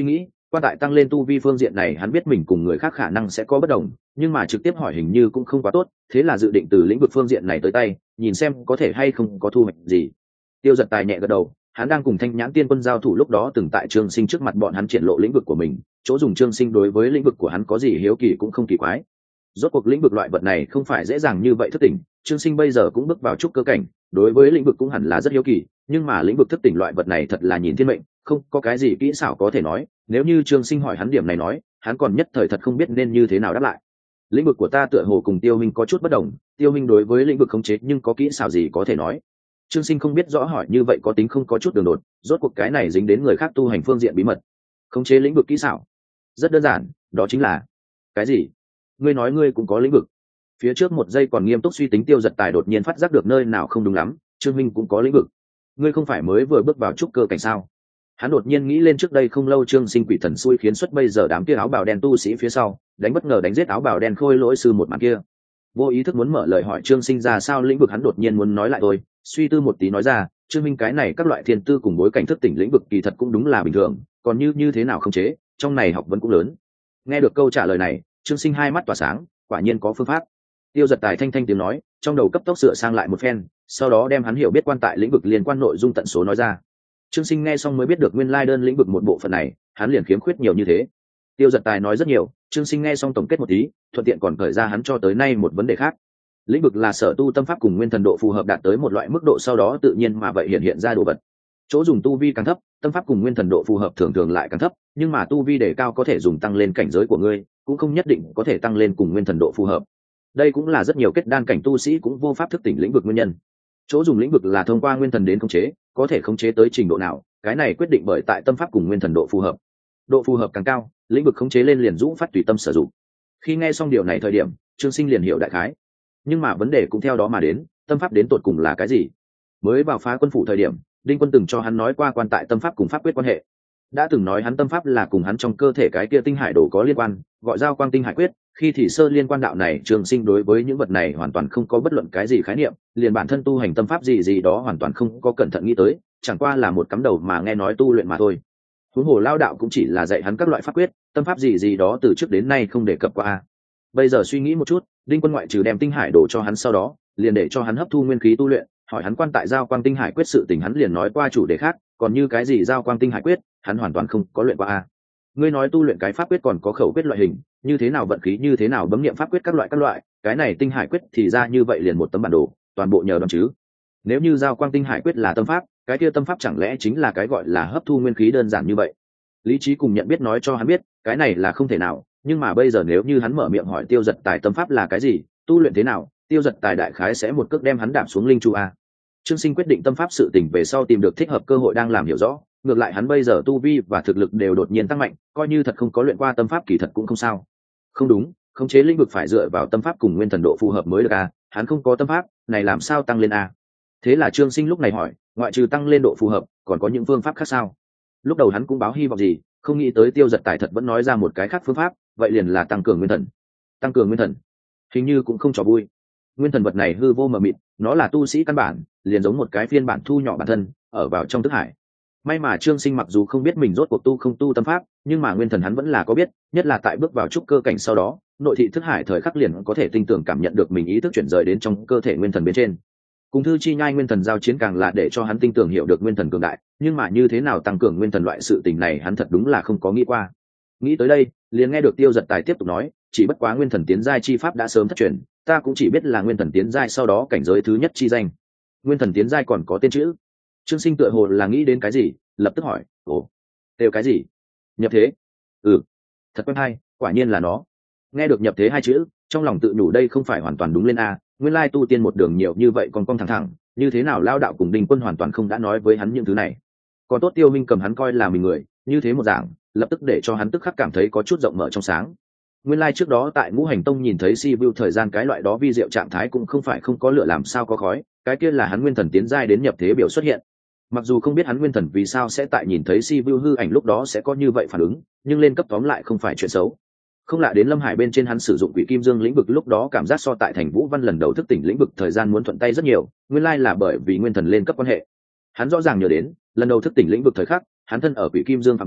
Quan tại tăng lên tu vi phương diện này hắn biết mình cùng người khác khả năng sẽ có bất đồng, nhưng mà trực tiếp hỏi hình như cũng không quá tốt, thế là dự định từ lĩnh vực phương diện này tới tay, nhìn xem có thể hay không có thu hoạch gì. Tiêu Giật Tài nhẹ gật đầu, hắn đang cùng Thanh Nhãn Tiên Quân giao thủ lúc đó từng tại Trương Sinh trước mặt bọn hắn triển lộ lĩnh vực của mình, chỗ dùng Trương Sinh đối với lĩnh vực của hắn có gì hiếu kỳ cũng không kỳ quái. Rốt cuộc lĩnh vực loại vật này không phải dễ dàng như vậy thức tỉnh, Trương Sinh bây giờ cũng bước vào trúc cơ cảnh, đối với lĩnh vực cũng hẳn là rất hiếu kỳ, nhưng mà lĩnh vực thức tỉnh loại vật này thật là nhìn thiên mệnh, không có cái gì kỹ xảo có thể nói, nếu như Trương Sinh hỏi hắn điểm này nói, hắn còn nhất thời thật không biết nên như thế nào đáp lại. Lĩnh vực của ta tựa hồ cùng Tiêu Minh có chút bất đồng, Tiêu Minh đối với lĩnh vực khống chế nhưng có kỹ xảo gì có thể nói. Trương Sinh không biết rõ hỏi như vậy có tính không có chút đường đột, rốt cuộc cái này dính đến người khác tu hành phương diện bí mật. Khống chế lĩnh vực kỹ xảo rất đơn giản, đó chính là cái gì? Ngươi nói ngươi cũng có lĩnh vực? Phía trước một giây còn nghiêm túc suy tính Tiêu Giật Tài đột nhiên phát giác được nơi nào không đúng lắm, Trương Minh cũng có lĩnh vực. Ngươi không phải mới vừa bước vào trúc cơ cảnh sao? Hắn đột nhiên nghĩ lên trước đây không lâu Trương Sinh quỷ thần xui khiến xuất bây giờ đám kia áo bào đen tu sĩ phía sau, đánh bất ngờ đánh giết áo bào đen khôi lỗi sư một màn kia. Vô ý thức muốn mở lời hỏi Trương Sinh ra sao lĩnh vực, hắn đột nhiên muốn nói lại thôi, suy tư một tí nói ra, Trương Minh cái này các loại thiên tư cùng bối cảnh thức tỉnh lĩnh vực kỳ thật cũng đúng là bình thường, còn như như thế nào không chế, trong này học vấn cũng lớn. Nghe được câu trả lời này, Trương Sinh hai mắt tỏa sáng, quả nhiên có phương pháp. Tiêu Giật Tài thanh thanh tiếng nói, trong đầu cấp tốc sửa sang lại một phen, sau đó đem hắn hiểu biết quan tại lĩnh vực liên quan nội dung tận số nói ra. Trương Sinh nghe xong mới biết được nguyên lai đơn lĩnh vực một bộ phận này, hắn liền khiếm khuyết nhiều như thế. Tiêu Giật Tài nói rất nhiều, Trương Sinh nghe xong tổng kết một tí, thuận tiện còn khởi ra hắn cho tới nay một vấn đề khác. Lĩnh vực là sở tu tâm pháp cùng nguyên thần độ phù hợp đạt tới một loại mức độ sau đó tự nhiên mà vậy hiện hiện ra đồ vật. Chỗ dùng tu vi càng thấp, tâm pháp cùng nguyên thần độ phù hợp thường thường lại càng thấp, nhưng mà tu vi đề cao có thể dùng tăng lên cảnh giới của ngươi, cũng không nhất định có thể tăng lên cùng nguyên thần độ phù hợp. Đây cũng là rất nhiều kết đan cảnh tu sĩ cũng vô pháp thức tỉnh lĩnh vực nguyên nhân. Chỗ dùng lĩnh vực là thông qua nguyên thần đến khống chế, có thể khống chế tới trình độ nào, cái này quyết định bởi tại tâm pháp cùng nguyên thần độ phù hợp. Độ phù hợp càng cao, lĩnh vực khống chế lên liền dũng phát tùy tâm sử dụng. Khi nghe xong điều này thời điểm, Trương Sinh liền hiểu đại khái. Nhưng mà vấn đề cũng theo đó mà đến, tâm pháp đến tột cùng là cái gì? Mới vào phá quân phủ thời điểm, Đinh Quân từng cho hắn nói qua quan tại tâm pháp cùng pháp quyết quan hệ. Đã từng nói hắn tâm pháp là cùng hắn trong cơ thể cái kia tinh hải đồ có liên quan, gọi giao quang tinh hải quyết. Khi thì sơ liên quan đạo này, Trương Sinh đối với những vật này hoàn toàn không có bất luận cái gì khái niệm, liền bản thân tu hành tâm pháp gì gì đó hoàn toàn không có cẩn thận nghĩ tới, chẳng qua là một cắm đầu mà nghe nói tu luyện mà thôi. Huống hồ lao đạo cũng chỉ là dạy hắn các loại pháp quyết, tâm pháp gì gì đó từ trước đến nay không đề cập qua. Bây giờ suy nghĩ một chút, Đinh Quân ngoại trừ đem tinh hải đồ cho hắn sau đó, liền để cho hắn hấp thu nguyên khí tu luyện, hỏi hắn quan tại giao quang tinh hải quyết sự tình hắn liền nói qua chủ đề khác, còn như cái gì giao quang tinh hải quyết, hắn hoàn toàn không có luyện qua a. Ngươi nói tu luyện cái pháp quyết còn có khẩu quyết loại hình, như thế nào vận khí như thế nào bấm niệm pháp quyết các loại các loại, cái này tinh hải quyết thì ra như vậy liền một tấm bản đồ, toàn bộ nhờ đoán chứ. Nếu như giao quang tinh hải quyết là tâm pháp, cái kia tâm pháp chẳng lẽ chính là cái gọi là hấp thu nguyên khí đơn giản như vậy? Lý trí cùng nhận biết nói cho hắn biết, cái này là không thể nào, nhưng mà bây giờ nếu như hắn mở miệng hỏi Tiêu Giật Tài tâm pháp là cái gì, tu luyện thế nào, Tiêu Giật Tài đại khái sẽ một cước đem hắn đạp xuống linh chu a. Trương Sinh quyết định tâm pháp sự tình về sau tìm được thích hợp cơ hội đang làm hiểu rõ, ngược lại hắn bây giờ tu vi và thực lực đều đột nhiên tăng mạnh, coi như thật không có luyện qua tâm pháp kỳ thật cũng không sao. Không đúng, khống chế lĩnh vực phải dựa vào tâm pháp cùng nguyên thần độ phù hợp mới được a, hắn không có tâm pháp, này làm sao tăng lên a? Thế là Trương Sinh lúc này hỏi, ngoại trừ tăng lên độ phù hợp, còn có những phương pháp khác sao? Lúc đầu hắn cũng báo hy vọng gì, không nghĩ tới Tiêu Giật Tài thật vẫn nói ra một cái khác phương pháp, vậy liền là tăng cường nguyên thần. Tăng cường nguyên thần, hình như cũng không trò vui. Nguyên thần vật này hư vô mờ mịt, nó là tu sĩ căn bản, liền giống một cái phiên bản thu nhỏ bản thân, ở vào trong thức hải. May mà Trương Sinh mặc dù không biết mình rốt cuộc tu không tu tâm pháp, nhưng mà nguyên thần hắn vẫn là có biết, nhất là tại bước vào trúc cơ cảnh sau đó, nội thị thức hải thời khắc liền có thể tinh tưởng cảm nhận được mình ý thức chuyển rời đến trong cơ thể nguyên thần bên trên. Cùng Thư Chi Nhai nguyên thần giao chiến càng là để cho hắn tinh tưởng hiểu được nguyên thần cường đại, nhưng mà như thế nào tăng cường nguyên thần loại sự tình này hắn thật đúng là không có nghĩ qua. Nghĩ tới đây, liền nghe được Tiêu Giật Tài tiếp tục nói, chỉ bất quá nguyên thần tiến giai chi pháp đã sớm thất truyền, ta cũng chỉ biết là nguyên thần tiến giai sau đó cảnh giới thứ nhất chi danh. Nguyên thần tiến giai còn có tên chữ? Trương Sinh tựa hồ là nghĩ đến cái gì, lập tức hỏi, ồ, đều cái gì? Nhập thế? Ừ, thật quen hay, quả nhiên là nó. Nghe được nhập thế hai chữ, trong lòng tự nhủ đây không phải hoàn toàn đúng lên a, nguyên lai tu tiên một đường nhiều như vậy còn cong thẳng thẳng, như thế nào lao đạo cùng Đinh Quân hoàn toàn không đã nói với hắn những thứ này. Còn tốt Tiêu Minh cầm hắn coi là mình người, như thế một dạng, lập tức để cho hắn tức khắc cảm thấy có chút rộng mở trong sáng. Nguyên lai trước đó tại Ngũ Hành Tông nhìn thấy Si Vu thời gian cái loại đó vi diệu trạng thái cũng không phải không có lửa làm sao có khói, cái kia là hắn nguyên thần tiến giai đến nhập thế biểu xuất hiện. Mặc dù không biết hắn nguyên thần vì sao sẽ tại nhìn thấy Si Vu hư ảnh lúc đó sẽ có như vậy phản ứng, nhưng lên cấp tóm lại không phải chuyện xấu. Không lạ đến Lâm Hải bên trên hắn sử dụng Quỷ Kim Dương lĩnh vực lúc đó cảm giác so tại Thành Vũ Văn lần đầu thức tỉnh lĩnh vực thời gian muốn thuận tay rất nhiều, nguyên lai là bởi vì nguyên thần lên cấp quan hệ. Hắn rõ ràng nhớ đến, lần đầu thức tỉnh lĩnh vực thời khắc, hắn thân ở Quỷ Kim Dương phạm vi,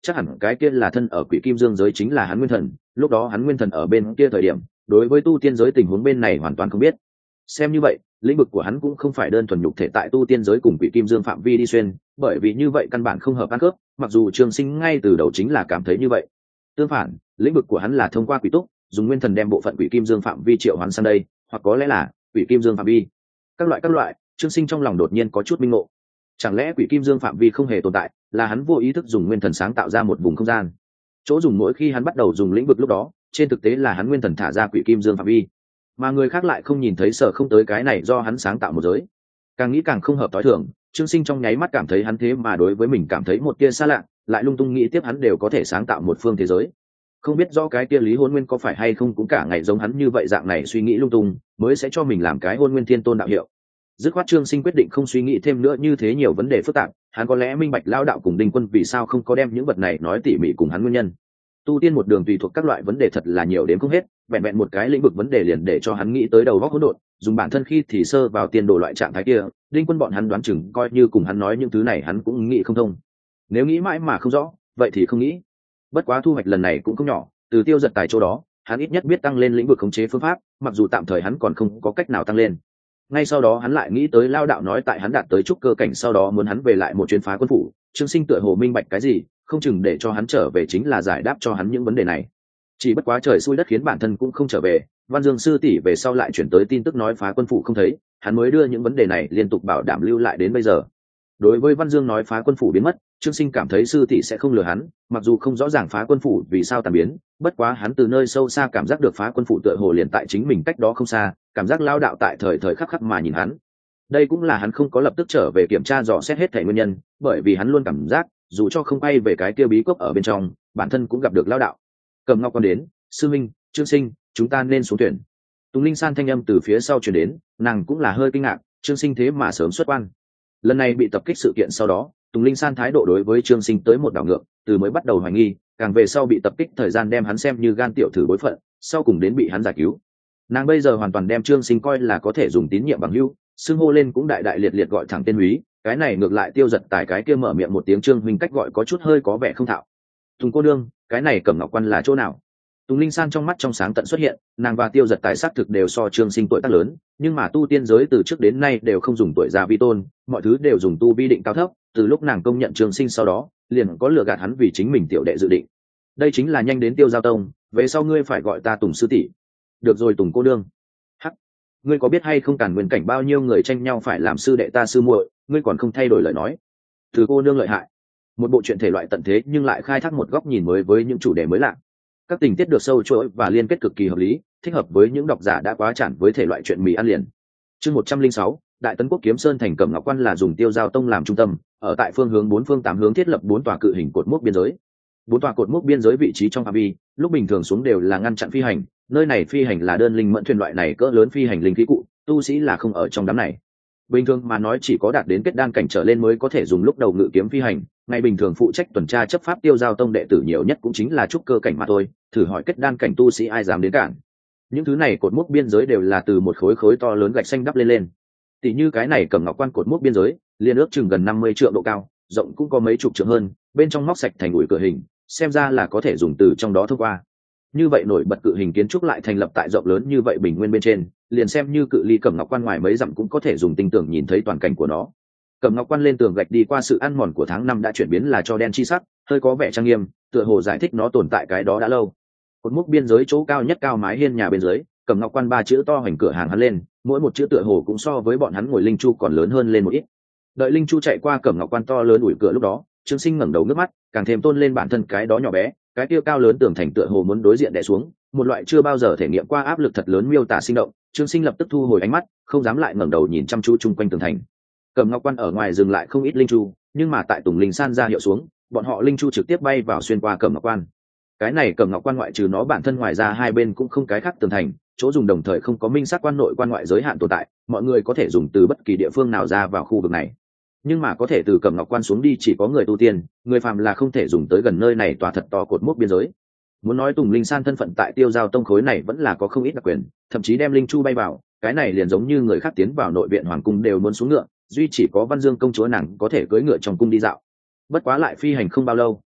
chắc hẳn cái kia là thân ở quỷ kim dương giới chính là hắn nguyên thần, lúc đó hắn nguyên thần ở bên kia thời điểm đối với tu tiên giới tình huống bên này hoàn toàn không biết. Xem như vậy lĩnh vực của hắn cũng không phải đơn thuần nhục thể tại tu tiên giới cùng quỷ kim dương phạm vi đi xuyên, bởi vì như vậy căn bản không hợp ăn khớp, mặc dù Trương Sinh ngay từ đầu chính là cảm thấy như vậy. Tương phản, lĩnh vực của hắn là thông qua quỷ túc, dùng nguyên thần đem bộ phận quỷ kim dương phạm vi triệu hoán sang đây, hoặc có lẽ là quỷ kim dương phạm vi. Các loại các loại, Trương Sinh trong lòng đột nhiên có chút minh ngộ. Chẳng lẽ quỷ kim dương phạm vi không hề tồn tại, là hắn vô ý thức dùng nguyên thần sáng tạo ra một vùng không gian. Chỗ dùng mỗi khi hắn bắt đầu dùng lĩnh vực lúc đó, trên thực tế là hắn nguyên thần thả ra quỷ kim dương phạm vi, mà người khác lại không nhìn thấy, sở không tới cái này do hắn sáng tạo một giới. Càng nghĩ càng không hợp tối thường, Trương Sinh trong nháy mắt cảm thấy hắn thế mà đối với mình cảm thấy một tia xa lạ, lại lung tung nghĩ tiếp hắn đều có thể sáng tạo một phương thế giới. Không biết do cái kia Lý Hôn Nguyên có phải hay không cũng cả ngày giống hắn như vậy, dạng này suy nghĩ lung tung mới sẽ cho mình làm cái Hôn Nguyên Thiên Tôn đạo hiệu. Dứt khoát Trương Sinh quyết định không suy nghĩ thêm nữa như thế nhiều vấn đề phức tạp, hắn có lẽ minh bạch lão đạo cùng Đinh Quân vì sao không có đem những vật này nói tỉ mỉ cùng hắn nguyên nhân. Tu tiên một đường tùy thuộc các loại vấn đề thật là nhiều đến không hết, vẹn vẹn một cái lĩnh vực vấn đề liền để cho hắn nghĩ tới đầu óc hỗn độn, dùng bản thân khi thì sơ vào tiền đồ loại trạng thái kia, Đinh Quân bọn hắn đoán chừng coi như cùng hắn nói những thứ này hắn cũng nghĩ không thông. Nếu nghĩ mãi mà không rõ, vậy thì không nghĩ. Bất quá thu hoạch lần này cũng không nhỏ, từ Tiêu Giật Tài chỗ đó, hắn ít nhất biết tăng lên lĩnh vực khống chế phương pháp, mặc dù tạm thời hắn còn không có cách nào tăng lên. Ngay sau đó hắn lại nghĩ tới lao đạo nói tại hắn đạt tới trúc cơ cảnh sau đó muốn hắn về lại một chuyến phá quân phủ, Trương Sinh tựa hồ minh bạch cái gì, không chừng để cho hắn trở về chính là giải đáp cho hắn những vấn đề này. Chỉ bất quá trời xui đất khiến bản thân cũng không trở về, Văn Dương sư tỷ về sau lại chuyển tới tin tức nói phá quân phủ không thấy, hắn mới đưa những vấn đề này liên tục bảo đảm lưu lại đến bây giờ. Đối với Văn Dương nói phá quân phủ biến mất, Trương Sinh cảm thấy sư tỷ sẽ không lừa hắn, mặc dù không rõ ràng phá quân phủ vì sao tàn biến, bất quá hắn từ nơi sâu xa cảm giác được phá quân phủ tựa hồ liền tại chính mình cách đó không xa, cảm giác lao đạo tại thời thời khắc khắc mà nhìn hắn. Đây cũng là hắn không có lập tức trở về kiểm tra dò xét hết thảy nguyên nhân, bởi vì hắn luôn cảm giác, dù cho không bay về cái kia bí cốc ở bên trong, bản thân cũng gặp được lao đạo. Cầm Ngọc Quan đến, sư minh, Trương Sinh, chúng ta nên xuống thuyền. Tùng Linh San thanh âm từ phía sau truyền đến, nàng cũng là hơi kinh ngạc, Trương Sinh thế mà sớm xuất quan. Lần này bị tập kích sự kiện sau đó, Tùng Linh San thái độ đối với Trương Sinh tới một đảo ngược, từ mới bắt đầu hoài nghi, càng về sau bị tập kích thời gian đem hắn xem như gan tiểu thử bối phận, sau cùng đến bị hắn giải cứu. Nàng bây giờ hoàn toàn đem Trương Sinh coi là có thể dùng tín nhiệm bằng hữu, xưng hô lên cũng đại đại liệt liệt gọi thẳng tên úy, cái này ngược lại Tiêu Giật Tài cái kia mở miệng một tiếng Trương huynh cách gọi có chút hơi có vẻ không thạo. Tùng cô nương, cái này Cẩm Ngọc Quan là chỗ nào? Tùng Linh San trong mắt trong sáng tận xuất hiện, nàng và Tiêu Giật Tài xác thực đều so Trương Sinh tuổi tác lớn, nhưng mà tu tiên giới từ trước đến nay đều không dùng tuổi già vi tôn, mọi thứ đều dùng tu vi định cao thấp, từ lúc nàng công nhận Trương Sinh sau đó, liền có lừa gạt hắn vì chính mình tiểu đệ dự định. Đây chính là nhanh đến Tiêu Giao Tông, về sau ngươi phải gọi ta Tùng sư tỷ. Được rồi Tùng cô nương. Hắc, ngươi có biết hay không Càn Nguyên cảnh bao nhiêu người tranh nhau phải làm sư đệ ta sư muội, ngươi còn không thay đổi lời nói. Từ cô nương lợi hại. Một bộ truyện thể loại tận thế nhưng lại khai thác một góc nhìn mới với những chủ đề mới lạ. Các tình tiết được sâu chuỗi và liên kết cực kỳ hợp lý, thích hợp với những độc giả đã quá chản với thể loại truyện mì ăn liền. Chương một trăm linh sáu, Đại Tấn Quốc Kiếm Sơn thành Cẩm Ngọc Quan là dùng Tiêu Giao Tông làm trung tâm, ở tại phương hướng bốn phương tám hướng thiết lập bốn tòa cự hình cột mốc biên giới. Bốn tòa cột mốc biên giới vị trí trong phạm vi, lúc bình thường xuống đều là ngăn chặn phi hành, nơi này phi hành là đơn linh mẫn thuyền loại này cỡ lớn phi hành linh khí cụ, tu sĩ là không ở trong đám này. Bình thường mà nói chỉ có đạt đến kết đan cảnh trở lên mới có thể dùng lúc đầu ngự kiếm phi hành, ngày bình thường phụ trách tuần tra chấp pháp Tiêu Giao Tông đệ tử nhiều nhất cũng chính là trúc cơ cảnh mà thôi, thử hỏi kết đan cảnh tu sĩ ai dám đến cản. Những thứ này cột mốc biên giới đều là từ một khối khối to lớn gạch xanh đắp lên lên. Tỷ như cái này Cẩm Ngọc Quan cột mốc biên giới, liên ước chừng gần năm mươi trượng độ cao, rộng cũng có mấy chục trượng hơn, bên trong móc sạch thành ủi cửa hình, xem ra là có thể dùng từ trong đó thông qua. Như vậy nổi bật cự hình kiến trúc lại thành lập tại rộng lớn như vậy bình nguyên bên trên, liền xem như cự ly Cẩm Ngọc Quan ngoài mấy dặm cũng có thể dùng tinh tường nhìn thấy toàn cảnh của nó. Cẩm Ngọc Quan lên tường gạch đi qua sự ăn mòn của tháng năm đã chuyển biến là cho đen chi sắc, hơi có vẻ trang nghiêm, tựa hồ giải thích nó tồn tại cái đó đã lâu. Cột mốc biên giới chỗ cao nhất cao mái hiên nhà bên dưới, Cẩm Ngọc Quan ba chữ to hoành cửa hàng hắn lên, mỗi một chữ tựa hồ cũng so với bọn hắn ngồi linh chu còn lớn hơn lên một ít. Đợi linh chu chạy qua Cẩm Ngọc Quan to lớn ủi cửa lúc đó, Trương Sinh ngẩng đầu nước mắt, càng thêm tôn lên bản thân cái đó nhỏ bé, cái kia cao lớn tường thành tựa hồ muốn đối diện đè xuống, một loại chưa bao giờ thể nghiệm qua áp lực thật lớn miêu tả sinh động. Trương Sinh lập tức thu hồi ánh mắt, không dám lại ngẩng đầu nhìn chăm chú chung quanh tường thành. Cẩm Ngọc Quan ở ngoài dừng lại không ít linh chu, nhưng mà tại Tùng Linh San ra hiệu xuống, bọn họ linh chu trực tiếp bay vào xuyên qua Cẩm Ngọc Quan. Cái này Cẩm Ngọc Quan ngoại trừ nó bản thân ngoài ra hai bên cũng không cái khác tường thành, chỗ dùng đồng thời không có minh xác quan nội quan ngoại giới hạn tồn tại, mọi người có thể dùng từ bất kỳ địa phương nào ra vào khu vực này. Nhưng mà có thể từ Cẩm Ngọc Quan xuống đi chỉ có người tu tiên, người phàm là không thể dùng tới gần nơi này tòa thật to cột mốc biên giới. Muốn nói Tùng Linh San thân phận tại Tiêu Giao Tông khối này vẫn là có không ít đặc quyền, thậm chí đem linh chu bay vào, cái này liền giống như người khác tiến vào nội viện hoàng cung đều muốn xuống ngựa, duy chỉ có Văn Dương công chúa nàng có thể cưỡi ngựa trong cung đi dạo. Bất quá lại phi hành không bao lâu,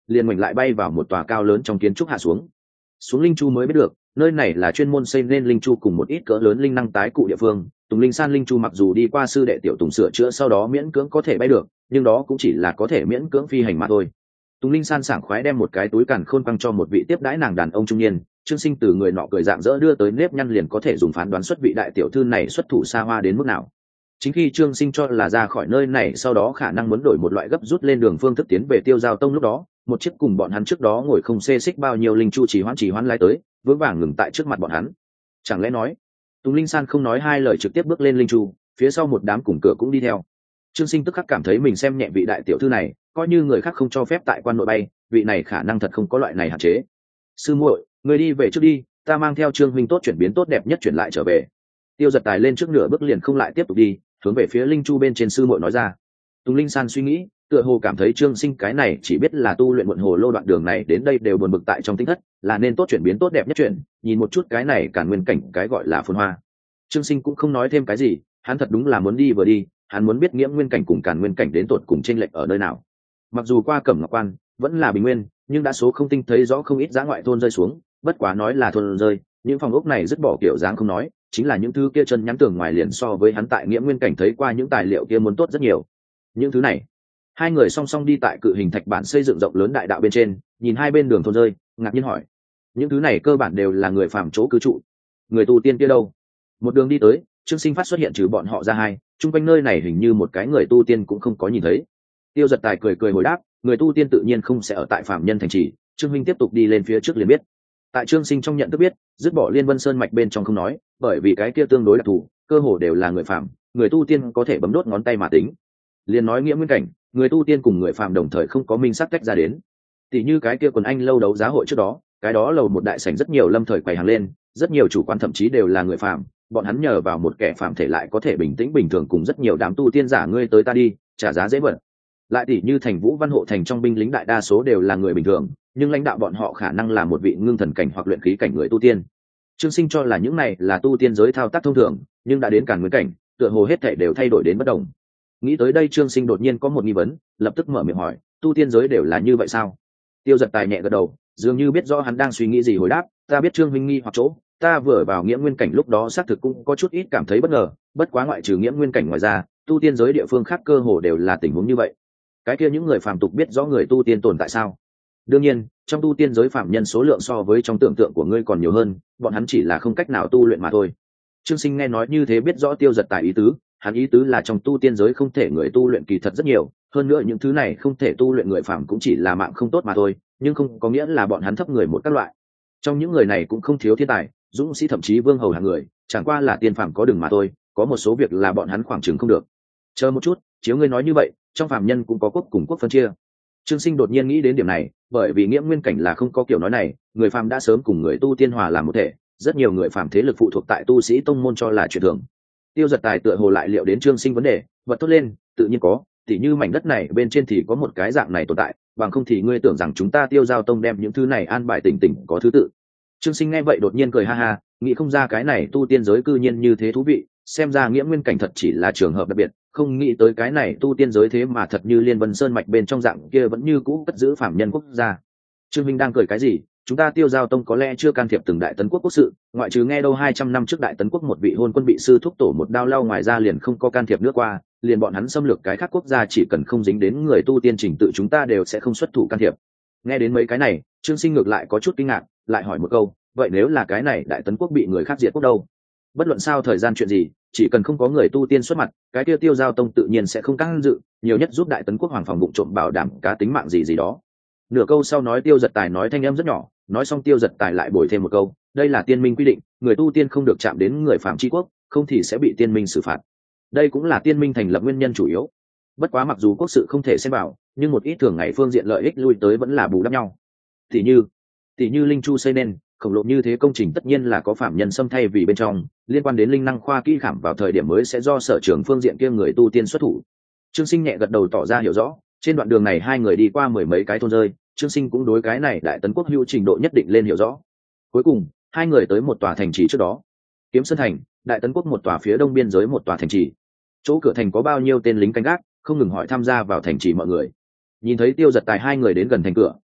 liền ngoảnh lại bay vào một tòa cao lớn trong kiến trúc hạ xuống. Xuống linh chu mới biết được, nơi này là chuyên môn xây nên linh chu cùng một ít cỡ lớn linh năng tái cụ địa phương. Tùng Linh San linh chu mặc dù đi qua sư đệ tiểu Tùng sửa chữa sau đó miễn cưỡng có thể bay được, nhưng đó cũng chỉ là có thể miễn cưỡng phi hành mà thôi. Tùng Linh San sảng khoái đem một cái túi càn khôn quăng cho một vị tiếp đãi nàng đàn ông trung niên. Trương Sinh từ người nọ cười dạng dỡ đưa tới nếp nhăn liền có thể dùng phán đoán xuất vị đại tiểu thư này xuất thủ xa hoa đến mức nào. Chính khi Trương Sinh cho là ra khỏi nơi này sau đó khả năng muốn đổi một loại gấp rút lên đường phương thức tiến về Tiêu Giao Tông lúc đó, một chiếc cùng bọn hắn trước đó ngồi không xê xích bao nhiêu linh chu chỉ hoãn chỉ hoãn lái tới, vững vàng ngừng tại trước mặt bọn hắn. Chẳng lẽ nói, Tùng Linh San không nói hai lời trực tiếp bước lên linh chu, phía sau một đám cùng cửa cũng đi theo. Trương Sinh tức khắc cảm thấy mình xem nhẹ vị đại tiểu thư này, coi như người khác không cho phép tại quan nội bay, vị này khả năng thật không có loại này hạn chế. Sư muội, người đi về trước đi, ta mang theo Trương huynh tốt chuyển biến tốt đẹp nhất chuyển lại trở về. Tiêu Giật Tài lên trước nửa bước liền không lại tiếp tục đi, hướng về phía linh chu bên trên sư muội nói ra. Tùng Linh San suy nghĩ, tựa hồ cảm thấy Trương Sinh cái này chỉ biết là tu luyện muộn hồ lô đoạn đường này đến đây đều buồn bực tại trong tinh thất, là nên tốt chuyển biến tốt đẹp nhất chuyển, nhìn một chút cái này Càn Nguyên cảnh cái gọi là phồn hoa. Trương Sinh cũng không nói thêm cái gì, hắn thật đúng là muốn đi vừa đi, hắn muốn biết Nghiễm Nguyên cảnh cùng Càn Nguyên cảnh đến tột cùng chênh lệch ở nơi nào. Mặc dù qua Cẩm Ngọc Quan vẫn là bình nguyên, nhưng đã số không tinh thấy rõ không ít dã ngoại thôn rơi xuống, bất quá nói là thôn rơi, những phòng ốc này dứt bỏ kiểu dáng không nói, chính là những thứ kia chân nhắn tường ngoài liền so với hắn tại Nghiễm Nguyên cảnh thấy qua những tài liệu kia muốn tốt rất nhiều. Những thứ này, hai người song song đi tại cự hình thạch bản xây dựng rộng lớn đại đạo bên trên, nhìn hai bên đường thôn rơi, ngạc nhiên hỏi: những thứ này cơ bản đều là người phàm chỗ cư trụ, người tu tiên kia đâu? Một đường đi tới, Trương Sinh phát xuất hiện trừ bọn họ ra hai, chung quanh nơi này hình như một cái người tu tiên cũng không có nhìn thấy. Tiêu Giật Tài cười cười hồi đáp: người tu tiên tự nhiên không sẽ ở tại phàm nhân thành trì. Trương Minh tiếp tục đi lên phía trước liền biết. Tại Trương Sinh trong nhận thức biết, dứt bỏ Liên Vân Sơn mạch bên trong không nói, bởi vì cái kia tương đối đặc thù, cơ hồ đều là người phàm, người tu tiên có thể bấm đốt ngón tay mà tính. Liên nói Nghĩa Nguyên cảnh, người tu tiên cùng người phàm đồng thời không có minh xác tách ra đến. Tỷ như cái kia quần anh lâu đấu giá hội trước đó, cái đó lầu một đại sảnh rất nhiều lâm thời quầy hàng lên, rất nhiều chủ quán thậm chí đều là người phàm, bọn hắn nhờ vào một kẻ phàm thể lại có thể bình tĩnh bình thường cùng rất nhiều đám tu tiên giả ngươi tới ta đi, trả giá dễ vật. Lại tỷ như thành Vũ Văn hộ thành trong binh lính đại đa số đều là người bình thường, nhưng lãnh đạo bọn họ khả năng là một vị ngưng thần cảnh hoặc luyện khí cảnh người tu tiên. Trương Sinh cho là những này là tu tiên giới thao tác thông thường, nhưng đã đến Càn Nguyên cảnh, tựa hồ hết thảy đều thay đổi đến bất đồng. Nghĩ tới đây Trương Sinh đột nhiên có một nghi vấn, lập tức mở miệng hỏi: tu tiên giới đều là như vậy sao? Tiêu Giật Tài nhẹ gật đầu, dường như biết rõ hắn đang suy nghĩ gì hồi đáp: ta biết Trương huynh nghi hoặc chỗ, ta vừa vào Nghĩa Nguyên cảnh lúc đó xác thực cũng có chút ít cảm thấy bất ngờ, bất quá ngoại trừ Nghĩa Nguyên cảnh ngoài ra, tu tiên giới địa phương khác cơ hồ đều là tình huống như vậy. Cái kia những người phàm tục biết rõ người tu tiên tồn tại sao? Đương nhiên, trong tu tiên giới phạm nhân số lượng so với trong tưởng tượng của ngươi còn nhiều hơn, bọn hắn chỉ là không cách nào tu luyện mà thôi. Trương Sinh nghe nói như thế biết rõ Tiêu Giật Tài ý tứ, hắn ý tứ là trong tu tiên giới không thể người tu luyện kỳ thật rất nhiều, hơn nữa những thứ này không thể tu luyện người phàm cũng chỉ là mạng không tốt mà thôi, nhưng không có nghĩa là bọn hắn thấp người một các loại. Trong những người này cũng không thiếu thiên tài, dũng sĩ thậm chí vương hầu hạng người, chẳng qua là tiên phàm có đường mà thôi, có một số việc là bọn hắn khoảng chừng không được. Chờ một chút, chiếu ngươi nói như vậy, trong phàm nhân cũng có quốc cùng quốc phân chia. Trương Sinh đột nhiên nghĩ đến điểm này, bởi vì Nghĩa Nguyên cảnh là không có kiểu nói này, người phàm đã sớm cùng người tu tiên hòa làm một thể, rất nhiều người phàm thế lực phụ thuộc tại tu sĩ tông môn cho là chuyện thường. Tiêu Giật Tài tựa hồ lại liệu đến Trương Sinh vấn đề, vật tốt lên, tự nhiên có, tỉ như mảnh đất này bên trên thì có một cái dạng này tồn tại, bằng không thì ngươi tưởng rằng chúng ta Tiêu Giao Tông đem những thứ này an bài tỉnh tỉnh có thứ tự. Trương Sinh nghe vậy đột nhiên cười ha ha, nghĩ không ra cái này tu tiên giới cư nhiên như thế thú vị, xem ra Nghĩa Nguyên cảnh thật chỉ là trường hợp đặc biệt, không nghĩ tới cái này tu tiên giới thế mà thật như Liên Vân Sơn mạch bên trong dạng kia vẫn như cũ cất giữ phàm nhân quốc gia. Trương Minh đang cười cái gì? Chúng ta Tiêu Giao Tông có lẽ chưa can thiệp từng đại tấn quốc quốc sự, ngoại trừ nghe đâu hai trăm năm trước đại tấn quốc một vị hôn quân bị sư thúc tổ một đao lao ngoài ra liền không có can thiệp nước qua, liền bọn hắn xâm lược cái khác quốc gia chỉ cần không dính đến người tu tiên trình tự chúng ta đều sẽ không xuất thủ can thiệp. Nghe đến mấy cái này, Trương Sinh ngược lại có chút kinh ngạc, lại hỏi một câu, vậy nếu là cái này đại tấn quốc bị người khác diệt quốc đâu? Bất luận sao thời gian chuyện gì, chỉ cần không có người tu tiên xuất mặt, cái kia Tiêu Giao Tông tự nhiên sẽ không can dự, nhiều nhất giúp đại tấn quốc hoàng phòng bụng trộm bảo đảm cá tính mạng gì gì đó. Nửa câu sau nói Tiêu Giật Tài nói thanh âm rất nhỏ, nói xong Tiêu Giật Tài lại bồi thêm một câu, đây là tiên minh quy định, người tu tiên không được chạm đến người phạm tri quốc, không thì sẽ bị tiên minh xử phạt. Đây cũng là tiên minh thành lập nguyên nhân chủ yếu. Bất quá mặc dù quốc sự không thể xem vào, nhưng một ít thường ngày phương diện lợi ích lui tới vẫn là bù đắp nhau. Tỷ như, tỷ như linh chu xây nên, khổng lồ như thế công trình tất nhiên là có phạm nhân xâm thay vì bên trong, liên quan đến linh năng khoa kỹ khảm vào thời điểm mới sẽ do sở trường phương diện kia người tu tiên xuất thủ. Trương Sinh nhẹ gật đầu tỏ ra hiểu rõ, trên đoạn đường này hai người đi qua mười mấy cái thôn rơi, Trương Sinh cũng đối cái này đại tấn quốc hữu trình độ nhất định lên hiểu rõ. Cuối cùng, hai người tới một tòa thành trì trước đó. Kiếm Sơn thành, đại tấn quốc một tòa phía đông biên giới một tòa thành trì. Chỗ cửa thành có bao nhiêu tên lính canh gác, không ngừng hỏi tham gia vào thành trì mọi người. Nhìn thấy Tiêu Giật Tài hai người đến gần thành cửa,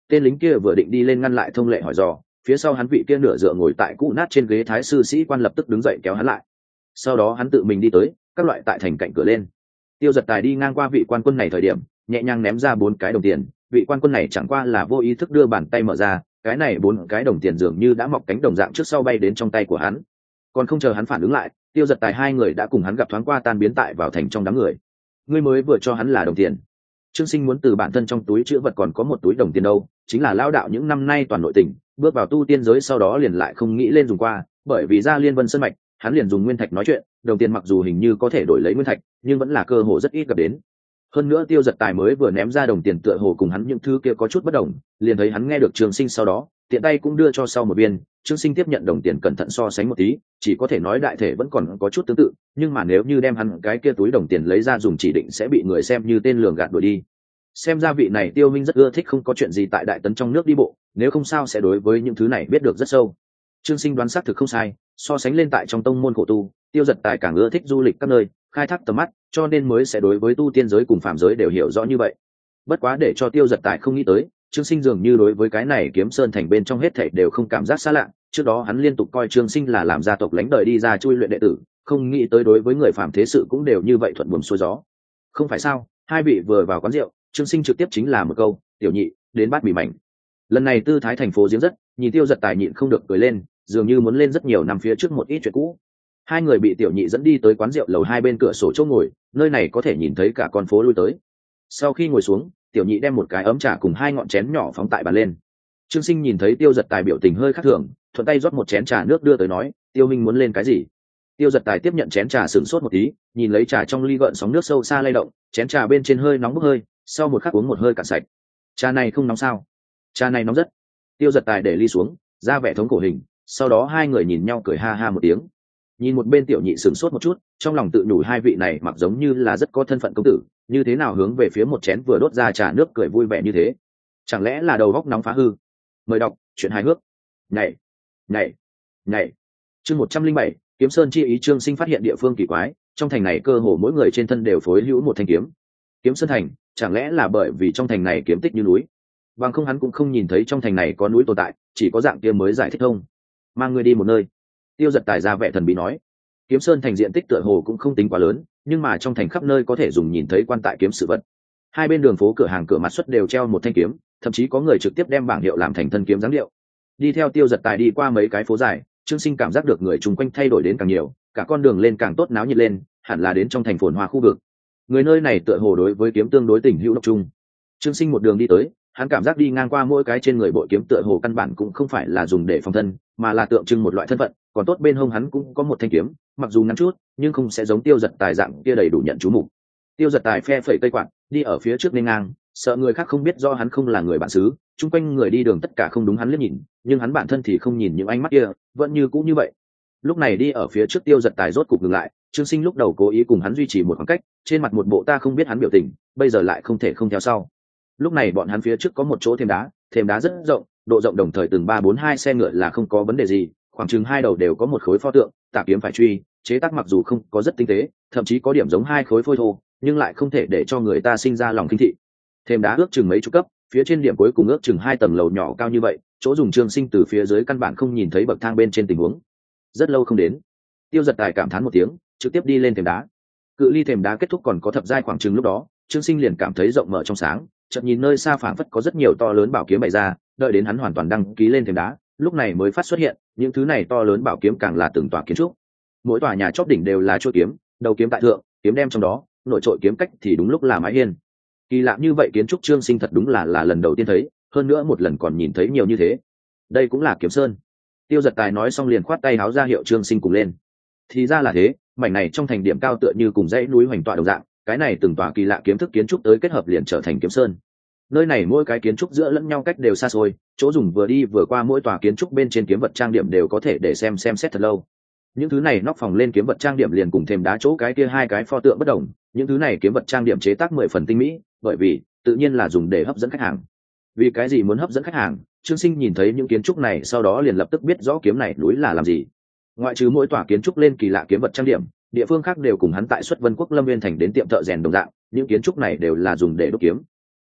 tên lính kia vừa định đi lên ngăn lại Thông Lệ hỏi dò, phía sau hắn vị kia nửa dựa ngồi tại cũ nát trên ghế thái sư sĩ quan lập tức đứng dậy kéo hắn lại. Sau đó hắn tự mình đi tới các loại tại thành cạnh cửa lên. Tiêu Giật Tài đi ngang qua vị quan quân này thời điểm nhẹ nhàng ném ra bốn cái đồng tiền. Vị quan quân này chẳng qua là vô ý thức đưa bàn tay mở ra, cái này bốn cái đồng tiền dường như đã mọc cánh đồng dạng trước sau bay đến trong tay của hắn. Còn không chờ hắn phản ứng lại, Tiêu Giật Tài hai người đã cùng hắn gặp thoáng qua tan biến tại vào thành trong đám người. Ngươi mới vừa cho hắn là đồng tiền. Trương Sinh muốn từ bản thân trong túi chữ vật còn có một túi đồng tiền đâu, chính là lao đạo những năm nay toàn nội tình, bước vào tu tiên giới sau đó liền lại không nghĩ lên dùng qua, bởi vì ra Liên Vân Sơn mạch, hắn liền dùng nguyên thạch nói chuyện, đồng tiền mặc dù hình như có thể đổi lấy nguyên thạch, nhưng vẫn là cơ hội rất ít gặp đến. Hơn nữa Tiêu Giật Tài mới vừa ném ra đồng tiền tựa hồ cùng hắn những thứ kia có chút bất đồng, liền thấy hắn nghe được Trương Sinh sau đó, tiện tay cũng đưa cho sau một viên. Trương Sinh tiếp nhận đồng tiền cẩn thận so sánh một tí, chỉ có thể nói đại thể vẫn còn có chút tương tự, nhưng mà nếu như đem hắn cái kia túi đồng tiền lấy ra dùng chỉ định sẽ bị người xem như tên lường gạt đuổi đi. Xem ra vị này Tiêu Minh rất ưa thích không có chuyện gì tại Đại Tấn trong nước đi bộ, nếu không sao sẽ đối với những thứ này biết được rất sâu. Trương Sinh đoán xác thực không sai, so sánh lên tại trong tông môn khổ tu, Tiêu Giật Tài càng ưa thích du lịch các nơi, khai thác tầm mắt, cho nên mới sẽ đối với tu tiên giới cùng phàm giới đều hiểu rõ như vậy. Bất quá để cho Tiêu Giật Tài không nghĩ tới, Trương Sinh dường như đối với cái này Kiếm Sơn thành bên trong hết thảy đều không cảm giác xa lạ. Trước đó hắn liên tục coi Trương Sinh là làm gia tộc lãnh đời đi ra chui luyện đệ tử, không nghĩ tới đối với người phàm thế sự cũng đều như vậy thuận buồm xuôi gió. Không phải sao? Hai vị vừa vào quán rượu, Trương Sinh trực tiếp chính là một câu, "Tiểu nhị, đến bát mì mảnh." Lần này tư thái thành phố giếng rất, nhìn Tiêu Giật Tài nhịn không được cười lên, dường như muốn lên rất nhiều năm phía trước một ít chuyện cũ. Hai người bị tiểu nhị dẫn đi tới quán rượu lầu hai bên cửa sổ chỗ ngồi, nơi này có thể nhìn thấy cả con phố lui tới. Sau khi ngồi xuống, tiểu nhị đem một cái ấm trà cùng hai ngọn chén nhỏ phóng tại bàn lên. Trương Sinh nhìn thấy Tiêu Giật Tài biểu tình hơi khác thường, thuận tay rót một chén trà nước đưa tới nói, "Tiêu Minh muốn lên cái gì?" Tiêu Giật Tài tiếp nhận chén trà sửng sốt một tí, nhìn lấy trà trong ly gợn sóng nước sâu xa lay động, chén trà bên trên hơi nóng bốc hơi, sau một khắc uống một hơi cạn sạch. "Trà này không nóng sao?" "Trà này nóng rất." Tiêu Giật Tài để ly xuống, ra vẻ thống cổ hình, sau đó hai người nhìn nhau cười ha ha một tiếng. Nhìn một bên tiểu nhị sửng sốt một chút, trong lòng tự nhủ hai vị này mặc giống như là rất có thân phận công tử, như thế nào hướng về phía một chén vừa đốt ra trà nước cười vui vẻ như thế, chẳng lẽ là đầu góc nóng phá hư. Mời đọc chuyện hài hước. Nhảy nhảy nhảy. Chương một trăm linh bảy, Kiếm Sơn chi ý. Trương Sinh phát hiện địa phương kỳ quái, trong thành này cơ hồ mỗi người trên thân đều phối hữu một thanh kiếm. Kiếm Sơn thành, chẳng lẽ là bởi vì trong thành này kiếm tích như núi, bằng không hắn cũng không nhìn thấy trong thành này có núi tồn tại, chỉ có dạng kia mới giải thích thông. Mang người đi một nơi. Tiêu Giật Tài ra vẻ thần bí nói, Kiếm Sơn thành diện tích tựa hồ cũng không tính quá lớn, nhưng mà trong thành khắp nơi có thể dùng nhìn thấy quan tại kiếm sự vật. Hai bên đường phố cửa hàng cửa mặt xuất đều treo một thanh kiếm, thậm chí có người trực tiếp đem bảng hiệu làm thành thân kiếm dáng điệu. Đi theo Tiêu Giật Tài đi qua mấy cái phố dài, Trương Sinh cảm giác được người chung quanh thay đổi đến càng nhiều, cả con đường lên càng tốt náo nhiệt lên, hẳn là đến trong thành phồn hoa khu vực. Người nơi này tựa hồ đối với kiếm tương đối tình hữu độc chung. Trương Sinh một đường đi tới, hắn cảm giác đi ngang qua mỗi cái trên người bội kiếm tựa hồ căn bản cũng không phải là dùng để phòng thân, mà là tượng trưng một loại thân phận. Còn tốt bên hông hắn cũng có một thanh kiếm, mặc dù ngắn chút, nhưng không sẽ giống Tiêu Giật Tài dạng kia đầy đủ nhận chú mục. Tiêu Giật Tài phe phẩy cây quạt, đi ở phía trước nên ngang, sợ người khác không biết do hắn không là người bản xứ, chung quanh người đi đường tất cả không đúng hắn liếc nhìn, nhưng hắn bản thân thì không nhìn những ánh mắt kia, vẫn như cũ như vậy. Lúc này đi ở phía trước Tiêu Giật Tài rốt cục dừng lại, Trương Sinh lúc đầu cố ý cùng hắn duy trì một khoảng cách, trên mặt một bộ ta không biết hắn biểu tình, bây giờ lại không thể không theo sau. Lúc này bọn hắn phía trước có một chỗ thềm đá, thềm đá rất rộng, độ rộng đồng thời từng ba bốn hai xe ngựa là không có vấn đề gì, khoảng chừng hai đầu đều có một khối pho tượng, tả kiếm phải truy, chế tác mặc dù không có rất tinh tế, thậm chí có điểm giống hai khối phôi thô, nhưng lại không thể để cho người ta sinh ra lòng kinh thị. Thềm đá ước chừng mấy chục cấp, phía trên điểm cuối cùng ước chừng hai tầng lầu nhỏ cao như vậy, chỗ dùng Trương Sinh từ phía dưới căn bản không nhìn thấy bậc thang bên trên tình huống. Rất lâu không đến, Tiêu Giật Tài cảm thán một tiếng, trực tiếp đi lên thềm đá. Cự ly thềm đá kết thúc còn có thập giai khoảng chừng lúc đó, Trương Sinh liền cảm thấy rộng mở trong sáng, chợt nhìn nơi xa phảng phất có rất nhiều to lớn bảo kiếm bày ra, đợi đến hắn hoàn toàn đăng ký lên thềm đá, lúc này mới phát xuất hiện, những thứ này to lớn bảo kiếm càng là từng tòa kiến trúc. Mỗi tòa nhà chóp đỉnh đều là chuôi kiếm, đầu kiếm tại thượng, kiếm đem trong đó, nội trội kiếm cách thì đúng lúc là mái hiên. Kỳ lạ như vậy kiến trúc Trương Sinh thật đúng là là lần đầu tiên thấy, hơn nữa một lần còn nhìn thấy nhiều như thế. Đây cũng là Kiếm Sơn. Tiêu Giật Tài nói xong liền khoát tay háo ra hiệu Trương Sinh cùng lên. Thì ra là thế, mảnh này trong thành điểm cao tựa như cùng dãy núi hoành tọa đồng dạng, cái này từng tòa kỳ lạ kiếm thức kiến trúc tới kết hợp liền trở thành Kiếm Sơn. Nơi này mỗi cái kiến trúc giữa lẫn nhau cách đều xa xôi, chỗ dùng vừa đi vừa qua mỗi tòa kiến trúc bên trên kiếm vật trang điểm đều có thể để xem xem xét thật lâu. Những thứ này nóc phòng lên kiếm vật trang điểm liền cùng thêm đá chỗ cái kia hai cái pho tượng bất đồng, những thứ này kiếm vật trang điểm chế tác mười phần tinh mỹ, bởi vì tự nhiên là dùng để hấp dẫn khách hàng. Vì cái gì muốn hấp dẫn khách hàng? Trương Sinh nhìn thấy những kiến trúc này sau đó liền lập tức biết rõ kiếm này núi là làm gì. Ngoại trừ mỗi tòa kiến trúc lên kỳ lạ kiếm vật trang điểm, địa phương khác đều cùng hắn tại Xuất Vân Quốc Lâm Nguyên thành đến tiệm thợ rèn đồng dạng, những kiến trúc này đều là dùng để đúc kiếm.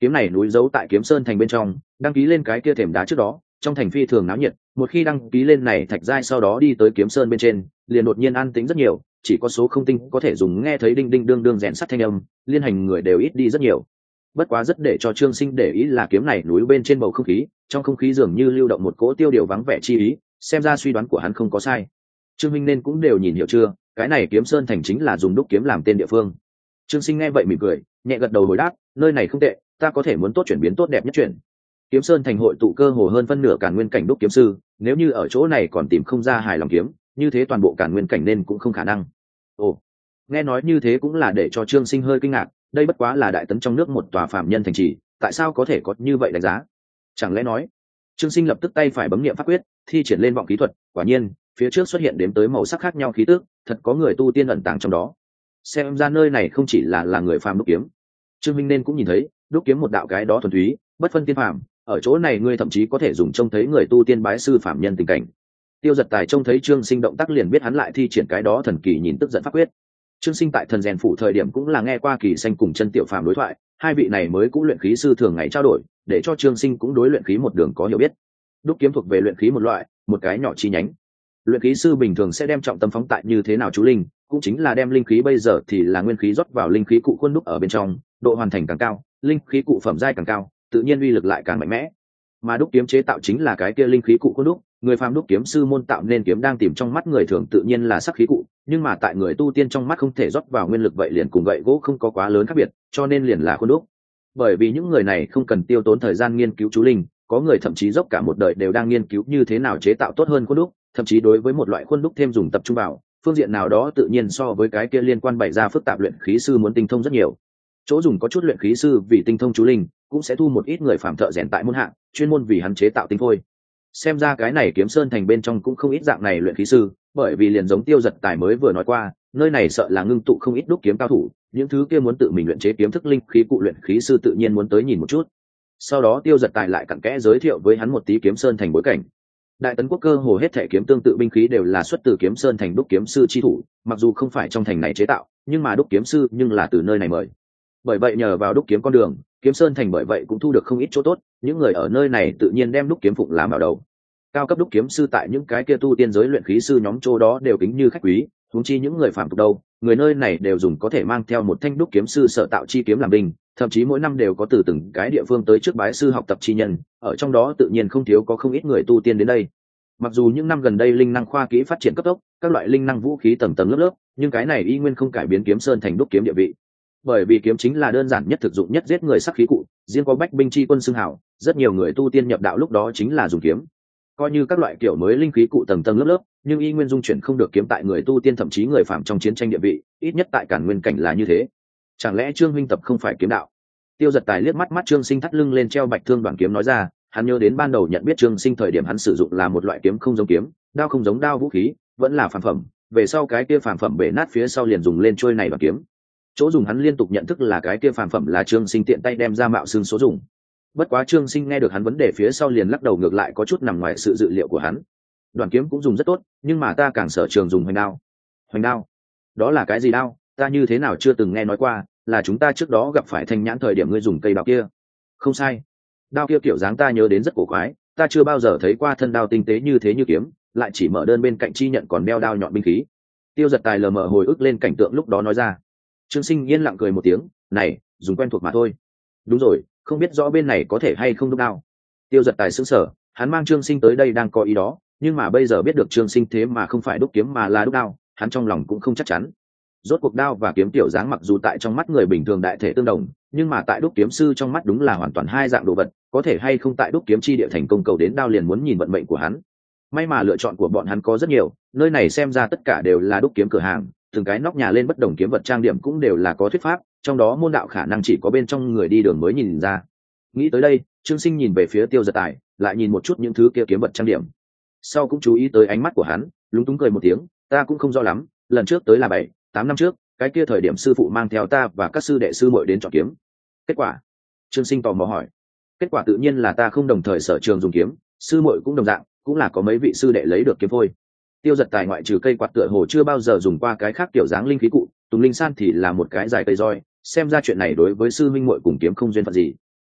kiếm này núi giấu tại Kiếm Sơn thành bên trong, đăng ký lên cái kia thềm đá trước đó, trong thành phi thường náo nhiệt, một khi đăng ký lên này thạch giai sau đó đi tới Kiếm Sơn bên trên, liền đột nhiên an tĩnh rất nhiều, chỉ có số không tinh có thể dùng nghe thấy đinh đinh đương đương rèn sắt thanh âm, liên hành người đều ít đi rất nhiều. Bất quá rất để cho Trương Sinh để ý là kiếm này núi bên trên bầu không khí, trong không khí dường như lưu động một cỗ tiêu điều vắng vẻ chi ý, xem ra suy đoán của hắn không có sai. Trương Minh nên cũng đều nhìn hiểu chưa, cái này Kiếm Sơn thành chính là dùng đúc kiếm làm tên địa phương. Trương Sinh nghe vậy mỉm cười, nhẹ gật đầu hồi đáp, nơi này không tệ, ta có thể muốn tốt chuyển biến tốt đẹp nhất chuyển. Kiếm Sơn thành hội tụ cơ hồ hơn phân nửa Càn Nguyên cảnh đúc kiếm sư, nếu như ở chỗ này còn tìm không ra hài lòng kiếm, như thế toàn bộ Càn Nguyên cảnh nên cũng không khả năng. Ồ, nghe nói như thế cũng là để cho Trương Sinh hơi kinh ngạc, đây bất quá là đại tấn trong nước một tòa phàm nhân thành trì, tại sao có thể có như vậy đánh giá? Chẳng lẽ nói? Trương Sinh lập tức tay phải bấm niệm pháp quyết, thi triển lên vọng khí thuật, quả nhiên, phía trước xuất hiện đến tới màu sắc khác nhau khí tức, thật có người tu tiên ẩn tàng trong đó. Xem ra nơi này không chỉ là là người phàm đúc kiếm. Trương Minh nên cũng nhìn thấy, đúc kiếm một đạo cái đó thuần túy, bất phân tiên phàm, ở chỗ này ngươi thậm chí có thể dùng trông thấy người tu tiên bái sư phàm nhân tình cảnh. Tiêu Giật Tài trông thấy Trương Sinh động tác liền biết hắn lại thi triển cái đó thần kỳ nhìn tức giận pháp quyết. Trương Sinh tại thần rèn phủ thời điểm cũng là nghe qua Kỳ Xanh cùng Chân Tiểu Phàm đối thoại, hai vị này mới cũng luyện khí sư thường ngày trao đổi, để cho Trương Sinh cũng đối luyện khí một đường có hiểu biết. Đúc kiếm thuộc về luyện khí một loại, một cái nhỏ chi nhánh. Luyện khí sư bình thường sẽ đem trọng tâm phóng tại như thế nào chú linh, cũng chính là đem linh khí bây giờ thì là nguyên khí rót vào linh khí cụ khuôn đúc ở bên trong, độ hoàn thành càng cao, linh khí cụ phẩm giai càng cao, tự nhiên uy lực lại càng mạnh mẽ. Mà đúc kiếm chế tạo chính là cái kia linh khí cụ khuôn đúc, người phàm đúc kiếm sư môn tạo nên kiếm đang tìm trong mắt người thường tự nhiên là sắc khí cụ, nhưng mà tại người tu tiên trong mắt không thể rót vào nguyên lực vậy liền cùng gậy gỗ không có quá lớn khác biệt, cho nên liền là khuôn đúc. Bởi vì những người này không cần tiêu tốn thời gian nghiên cứu chú linh, có người thậm chí dốc cả một đời đều đang nghiên cứu như thế nào chế tạo tốt hơn khuôn đúc, thậm chí đối với một loại khuôn đúc thêm dùng tập trung vào phương diện nào đó tự nhiên so với cái kia liên quan bày ra phức tạp luyện khí sư muốn tinh thông rất nhiều. Chỗ dùng có chút luyện khí sư vì tinh thông chú linh cũng sẽ thu một ít người phàm thợ rèn tại môn hạng chuyên môn vì hắn chế tạo tinh phôi. Xem ra cái này Kiếm Sơn thành bên trong cũng không ít dạng này luyện khí sư, bởi vì liền giống Tiêu Giật Tài mới vừa nói qua, nơi này sợ là ngưng tụ không ít đúc kiếm cao thủ, những thứ kia muốn tự mình luyện chế kiếm thức linh khí cụ luyện khí sư tự nhiên muốn tới nhìn một chút. Sau đó Tiêu Giật Tài lại cặn kẽ giới thiệu với hắn một tí Kiếm Sơn thành bối cảnh. Đại tấn quốc cơ hồ hết thể kiếm tương tự binh khí đều là xuất từ Kiếm Sơn thành đúc kiếm sư chi thủ, mặc dù không phải trong thành này chế tạo, nhưng mà đúc kiếm sư nhưng là từ nơi này mời. Bởi vậy nhờ vào đúc kiếm con đường, Kiếm Sơn thành bởi vậy cũng thu được không ít chỗ tốt, những người ở nơi này tự nhiên đem đúc kiếm phụng làm bảo đầu. Cao cấp đúc kiếm sư tại những cái kia tu tiên giới luyện khí sư nhóm chỗ đó đều kính như khách quý, huống chi những người phàm tục đâu, người nơi này đều dùng có thể mang theo một thanh đúc kiếm sư sở tạo chi kiếm làm binh, thậm chí mỗi năm đều có từ từng cái địa phương tới trước bái sư học tập chi nhân, ở trong đó tự nhiên không thiếu có không ít người tu tiên đến đây. Mặc dù những năm gần đây linh năng khoa kỹ phát triển cấp tốc, các loại linh năng vũ khí tầng tầng lớp lớp, nhưng cái này y nguyên không cải biến Kiếm Sơn thành đúc kiếm địa vị. Bởi vì kiếm chính là đơn giản nhất thực dụng nhất giết người sắc khí cụ, riêng có bách binh chi quân xưng hào, rất nhiều người tu tiên nhập đạo lúc đó chính là dùng kiếm. Coi như các loại kiểu mới linh khí cụ tầng tầng lớp lớp, nhưng y nguyên dung chuyển không được kiếm tại người tu tiên thậm chí người phạm trong chiến tranh địa vị, ít nhất tại Càn Nguyên cảnh là như thế. Chẳng lẽ Trương huynh tập không phải kiếm đạo? Tiêu Giật Tài liếc mắt mắt Trương Sinh thắt lưng lên treo bạch thương đoàn kiếm nói ra, hắn nhớ đến ban đầu nhận biết Trương Sinh thời điểm hắn sử dụng là một loại kiếm không giống kiếm, đao không giống đao vũ khí, vẫn là phàm phẩm, về sau cái kia phàm phẩm bể nát phía sau liền dùng lên trôi này đoàn kiếm. Chỗ dùng hắn liên tục nhận thức là cái kia phàm phẩm là Trương Sinh tiện tay đem ra mạo xương số dùng. Bất quá Trương Sinh nghe được hắn vấn đề phía sau liền lắc đầu ngược lại có chút nằm ngoài sự dự liệu của hắn. Đoàn kiếm cũng dùng rất tốt, nhưng mà ta càng sở trường dùng hoành đao. Hoành đao? Đó là cái gì đao? Ta như thế nào chưa từng nghe nói qua, là chúng ta trước đó gặp phải Thanh Nhãn thời điểm ngươi dùng cây đao kia. Không sai. Đao kia kiểu dáng ta nhớ đến rất cổ quái, ta chưa bao giờ thấy qua thân đao tinh tế như thế như kiếm, lại chỉ mở đơn bên cạnh chi nhận còn đeo đao nhọn binh khí. Tiêu Giật Tài lờ mờ hồi ức lên cảnh tượng lúc đó nói ra. Trương Sinh yên lặng cười một tiếng, này, dùng quen thuộc mà thôi. Đúng rồi, không biết rõ bên này có thể hay không đúc đao. Tiêu Giật Tài sững sờ, hắn mang Trương Sinh tới đây đang có ý đó, nhưng mà bây giờ biết được Trương Sinh thế mà không phải đúc kiếm mà là đúc đao, hắn trong lòng cũng không chắc chắn. Rốt cuộc đao và kiếm tiểu dáng mặc dù tại trong mắt người bình thường đại thể tương đồng, nhưng mà tại đúc kiếm sư trong mắt đúng là hoàn toàn hai dạng đồ vật, có thể hay không tại đúc kiếm chi địa thành công cầu đến đao liền muốn nhìn vận mệnh của hắn. May mà lựa chọn của bọn hắn có rất nhiều, nơi này xem ra tất cả đều là đúc kiếm cửa hàng, từng cái nóc nhà lên bất đồng kiếm vật trang điểm cũng đều là có thuyết pháp, trong đó môn đạo khả năng chỉ có bên trong người đi đường mới nhìn ra. Nghĩ tới đây, Trương Sinh nhìn về phía Tiêu Giật Tài, lại nhìn một chút những thứ kia kiếm vật trang điểm. Sau cũng chú ý tới ánh mắt của hắn, lúng túng cười một tiếng, ta cũng không rõ lắm, lần trước tới là bảy, tám năm trước, cái kia thời điểm sư phụ mang theo ta và các sư đệ sư muội đến chọn kiếm. Kết quả? Trương Sinh tò mò hỏi. Kết quả tự nhiên là ta không đồng thời sở trường dùng kiếm, sư muội cũng đồng dạng, cũng là có mấy vị sư đệ lấy được kiếm phôi. Tiêu Giật Tài ngoại trừ cây quạt tựa hồ chưa bao giờ dùng qua cái khác kiểu dáng linh khí cụ, Tùng Linh San thì là một cái dài cây roi, xem ra chuyện này đối với sư minh muội cùng kiếm không duyên phận gì.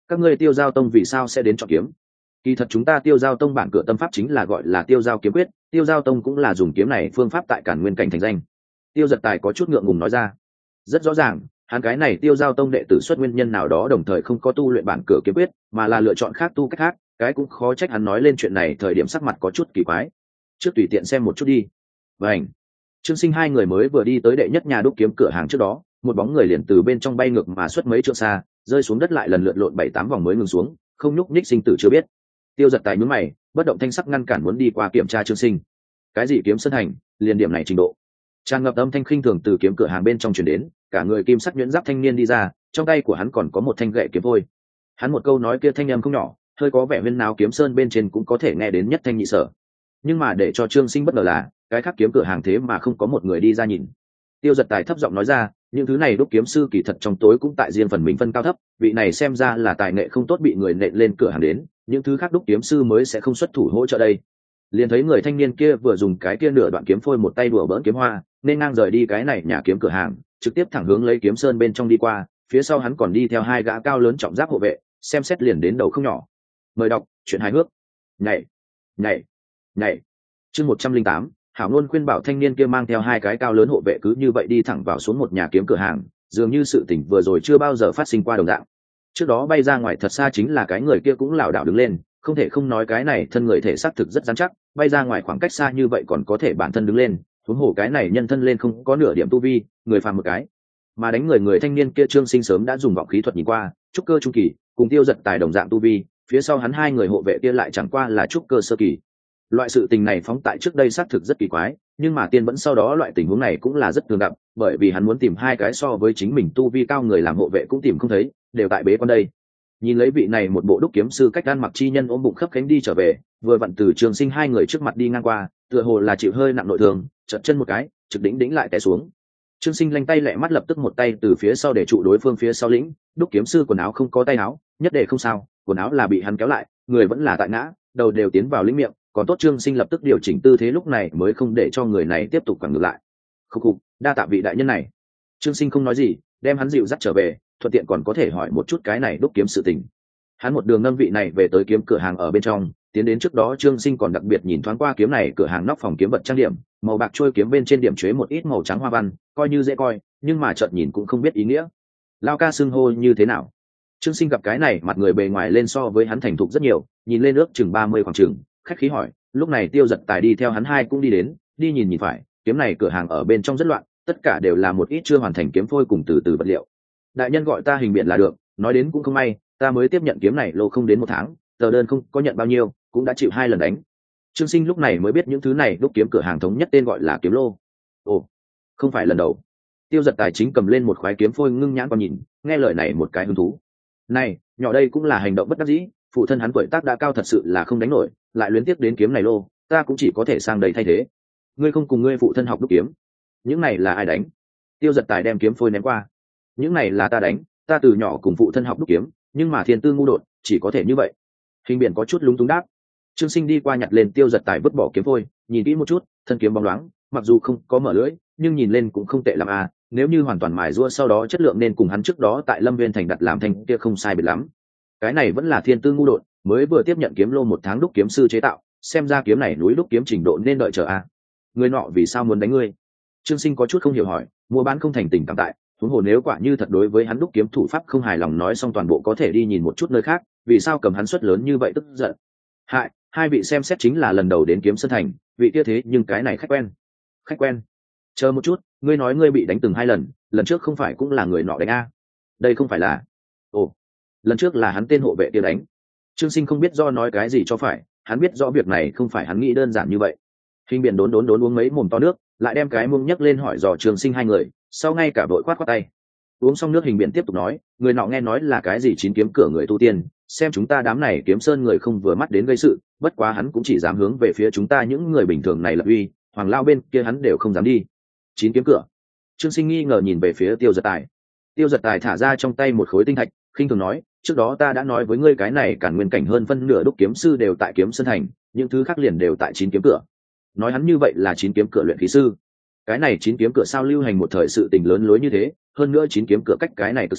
các ngươi Tiêu Giao tông vì sao sẽ đến chọn kiếm? Kỳ thật chúng ta Tiêu Giao tông bản cửa tâm pháp chính là gọi là Tiêu Giao kiếm quyết, Tiêu Giao tông cũng là dùng kiếm này phương pháp tại Càn Nguyên cảnh thành danh. Tiêu Giật Tài có chút ngượng ngùng nói ra. Rất rõ ràng, hắn cái này Tiêu Giao tông đệ tử xuất nguyên nhân nào đó đồng thời không có tu luyện bản cửa kiếm quyết, mà là lựa chọn khác tu cách khác, cái cũng khó trách hắn nói lên chuyện này thời điểm sắc mặt có chút kỳ quái. Trước tùy tiện xem một chút đi. Vành. Trương Sinh hai người mới vừa đi tới đệ nhất nhà đúc kiếm cửa hàng trước đó, một bóng người liền từ bên trong bay ngược mà xuất mấy trượng xa, rơi xuống đất lại lần lượt lộn bảy tám vòng mới ngừng xuống, không nhúc nhích sinh tử chưa biết. Tiêu Giật Tài nhướng mày, bất động thanh sắc ngăn cản muốn đi qua kiểm tra Trương Sinh. Cái gì kiếm sơn hành, liền điểm này trình độ. Tràn ngập âm thanh khinh thường từ kiếm cửa hàng bên trong truyền đến, cả người kim sắc nhuyễn giáp thanh niên đi ra, trong tay của hắn còn có một thanh gậy kiếm thôi. Hắn một câu nói kia thanh âm không nhỏ, hơi có vẻ viên nào kiếm sơn bên trên cũng có thể nghe đến nhất thanh nhị sở. Nhưng mà để cho Trương Sinh bất ngờ là, cái khác kiếm cửa hàng thế mà không có một người đi ra nhìn. Tiêu Giật Tài thấp giọng nói ra, những thứ này đúc kiếm sư kỳ thật trong tối cũng tại riêng phần mình phân cao thấp, vị này xem ra là tài nghệ không tốt bị người nện lên cửa hàng đến, những thứ khác đúc kiếm sư mới sẽ không xuất thủ hỗ trợ đây. Liền thấy người thanh niên kia vừa dùng cái kia nửa đoạn kiếm phôi một tay đùa bỡn kiếm hoa, nên ngang rời đi cái này nhà kiếm cửa hàng, trực tiếp thẳng hướng lấy kiếm sơn bên trong đi qua, phía sau hắn còn đi theo hai gã cao lớn trọng giáp hộ vệ, xem xét liền đến đầu không nhỏ. Mời đọc truyện hài hước. Nhảy, nhảy, nhảy. Chương một trăm linh tám, Hảo Nôn khuyên bảo thanh niên kia mang theo hai cái cao lớn hộ vệ cứ như vậy đi thẳng vào xuống một nhà kiếm cửa hàng, dường như sự tình vừa rồi chưa bao giờ phát sinh qua đồng dạng. Trước đó bay ra ngoài thật xa chính là cái người kia cũng lảo đảo đứng lên, không thể không nói cái này thân người thể xác thực rất rắn chắc, bay ra ngoài khoảng cách xa như vậy còn có thể bản thân đứng lên, huống hồ cái này nhân thân lên không có nửa điểm tu vi, người phàm một cái. Mà đánh người người thanh niên kia Trương Sinh sớm đã dùng vọng khí thuật nhìn qua, trúc cơ trung kỳ, cùng Tiêu Giật Tài đồng dạng tu vi, phía sau hắn hai người hộ vệ kia lại chẳng qua là trúc cơ sơ kỳ. Loại sự tình này phóng tại trước đây xác thực rất kỳ quái, nhưng mà tiên vẫn sau đó loại tình huống này cũng là rất thường gặp, bởi vì hắn muốn tìm hai cái so với chính mình tu vi cao người làm hộ vệ cũng tìm không thấy, đều tại bế quan đây. Nhìn lấy vị này một bộ đúc kiếm sư cách ăn mặc chi nhân ôm bụng khấp khánh đi trở về, vừa vặn từ Trường Sinh hai người trước mặt đi ngang qua, tựa hồ là chịu hơi nặng nội thương, chật chân một cái, trực đỉnh đỉnh lại té xuống. Trương Sinh lanh tay lẹ mắt lập tức một tay từ phía sau để trụ đối phương phía sau lĩnh, đúc kiếm sư quần áo không có tay áo, nhất để không sao, quần áo là bị hắn kéo lại, người vẫn là tại ngã, đầu đều tiến vào lĩnh miệng, còn tốt Trương Sinh lập tức điều chỉnh tư thế lúc này mới không để cho người này tiếp tục quẳng ngược lại. Khục khục, đa tạ vị đại nhân này. Trương Sinh không nói gì, đem hắn dịu dắt trở về, thuận tiện còn có thể hỏi một chút cái này đúc kiếm sự tình. Hắn một đường nâng vị này về tới kiếm cửa hàng ở bên trong, tiến đến trước đó Trương Sinh còn đặc biệt nhìn thoáng qua kiếm này cửa hàng nóc phòng kiếm vật trang điểm, màu bạc trôi kiếm bên trên điểm chế một ít màu trắng hoa văn, coi như dễ coi, nhưng mà chợt nhìn cũng không biết ý nghĩa. Lao ca xưng hô như thế nào? Trương Sinh gặp cái này mặt người bề ngoài lên so với hắn thành thục rất nhiều, nhìn lên ước chừng ba mươi khoảng chừng, khách khí hỏi. Lúc này Tiêu Giật Tài đi theo hắn hai cũng đi đến, đi nhìn nhìn phải, kiếm này cửa hàng ở bên trong rất loạn, tất cả đều là một ít chưa hoàn thành kiếm phôi cùng từ từ vật liệu. Đại nhân gọi ta hình biện là được, nói đến cũng không may, ta mới tiếp nhận kiếm này lô không đến một tháng, tờ đơn không có nhận bao nhiêu, cũng đã chịu hai lần đánh. Trương Sinh lúc này mới biết những thứ này đúc kiếm cửa hàng thống nhất tên gọi là kiếm lô. Ồ, không phải lần đầu. Tiêu Giật Tài chính cầm lên một khoái kiếm phôi ngưng nhãn qua nhìn, nghe lời này một cái hứng thú. Này, nhỏ đây cũng là hành động bất đắc dĩ, phụ thân hắn tuổi tác đã cao thật sự là không đánh nổi, lại luyến tiếc đến kiếm này lô, ta cũng chỉ có thể sang đây thay thế. Ngươi không cùng ngươi phụ thân học đúc kiếm? Những này là ai đánh? Tiêu Giật Tài đem kiếm phôi ném qua. Những này là ta đánh, ta từ nhỏ cùng phụ thân học đúc kiếm, nhưng mà thiên tư ngu đột, chỉ có thể như vậy. Hình biển có chút lúng túng đáp. Trương Sinh đi qua nhặt lên Tiêu Giật Tài vứt bỏ kiếm phôi, nhìn kỹ một chút, thân kiếm bóng loáng, mặc dù không có mở lưỡi, nhưng nhìn lên cũng không tệ lắm à, nếu như hoàn toàn mài rua sau đó chất lượng nên cùng hắn trước đó tại Lâm Viên thành đặt làm thành kia không sai biệt lắm. Cái này vẫn là thiên tư ngu đột, mới vừa tiếp nhận kiếm lô một tháng đúc kiếm sư chế tạo, xem ra kiếm này núi đúc kiếm trình độ nên đợi chờ à. Người nọ vì sao muốn đánh ngươi? Trương Sinh có chút không hiểu hỏi, mua bán không thành tình cảm tại, huống hồ nếu quả như thật đối với hắn đúc kiếm thủ pháp không hài lòng nói xong toàn bộ có thể đi nhìn một chút nơi khác, vì sao cầm hắn suất lớn như vậy tức giận? Hại, hai vị xem xét chính là lần đầu đến kiếm sơn thành, vị kia thế nhưng cái này khách quen. Khách quen? Chờ một chút, ngươi nói ngươi bị đánh từng hai lần, lần trước không phải cũng là người nọ đánh a? Đây không phải là? Ồ, lần trước là hắn tên hộ vệ kia đánh. Trương Sinh không biết do nói cái gì cho phải, hắn biết rõ việc này không phải hắn nghĩ đơn giản như vậy. Hình biển đốn đốn đốn uống mấy mồm to nước, lại đem cái muông nhấc lên hỏi dò Trương Sinh hai người, sau ngay cả vội khoát khoát tay. Uống xong nước Hình biển tiếp tục nói, người nọ nghe nói là cái gì chín kiếm cửa người tu tiên, xem chúng ta đám này kiếm sơn người không vừa mắt đến gây sự, bất quá hắn cũng chỉ dám hướng về phía chúng ta những người bình thường này lập uy, hoàng lao bên kia hắn đều không dám đi. Chín kiếm cửa? Trương Sinh nghi ngờ nhìn về phía Tiêu Giật Tài. Tiêu Giật Tài thả ra trong tay một khối tinh thạch, khinh thường nói, trước đó ta đã nói với ngươi cái này Càn Nguyên cảnh hơn phân nửa đúc kiếm sư đều tại kiếm sơn thành, những thứ khác liền đều tại chín kiếm cửa. Nói hắn như vậy là chín kiếm cửa luyện khí sư. Cái này chín kiếm cửa sao lưu hành một thời sự tình lớn lối như thế, hơn nữa chín kiếm cửa cách cái này cực xa,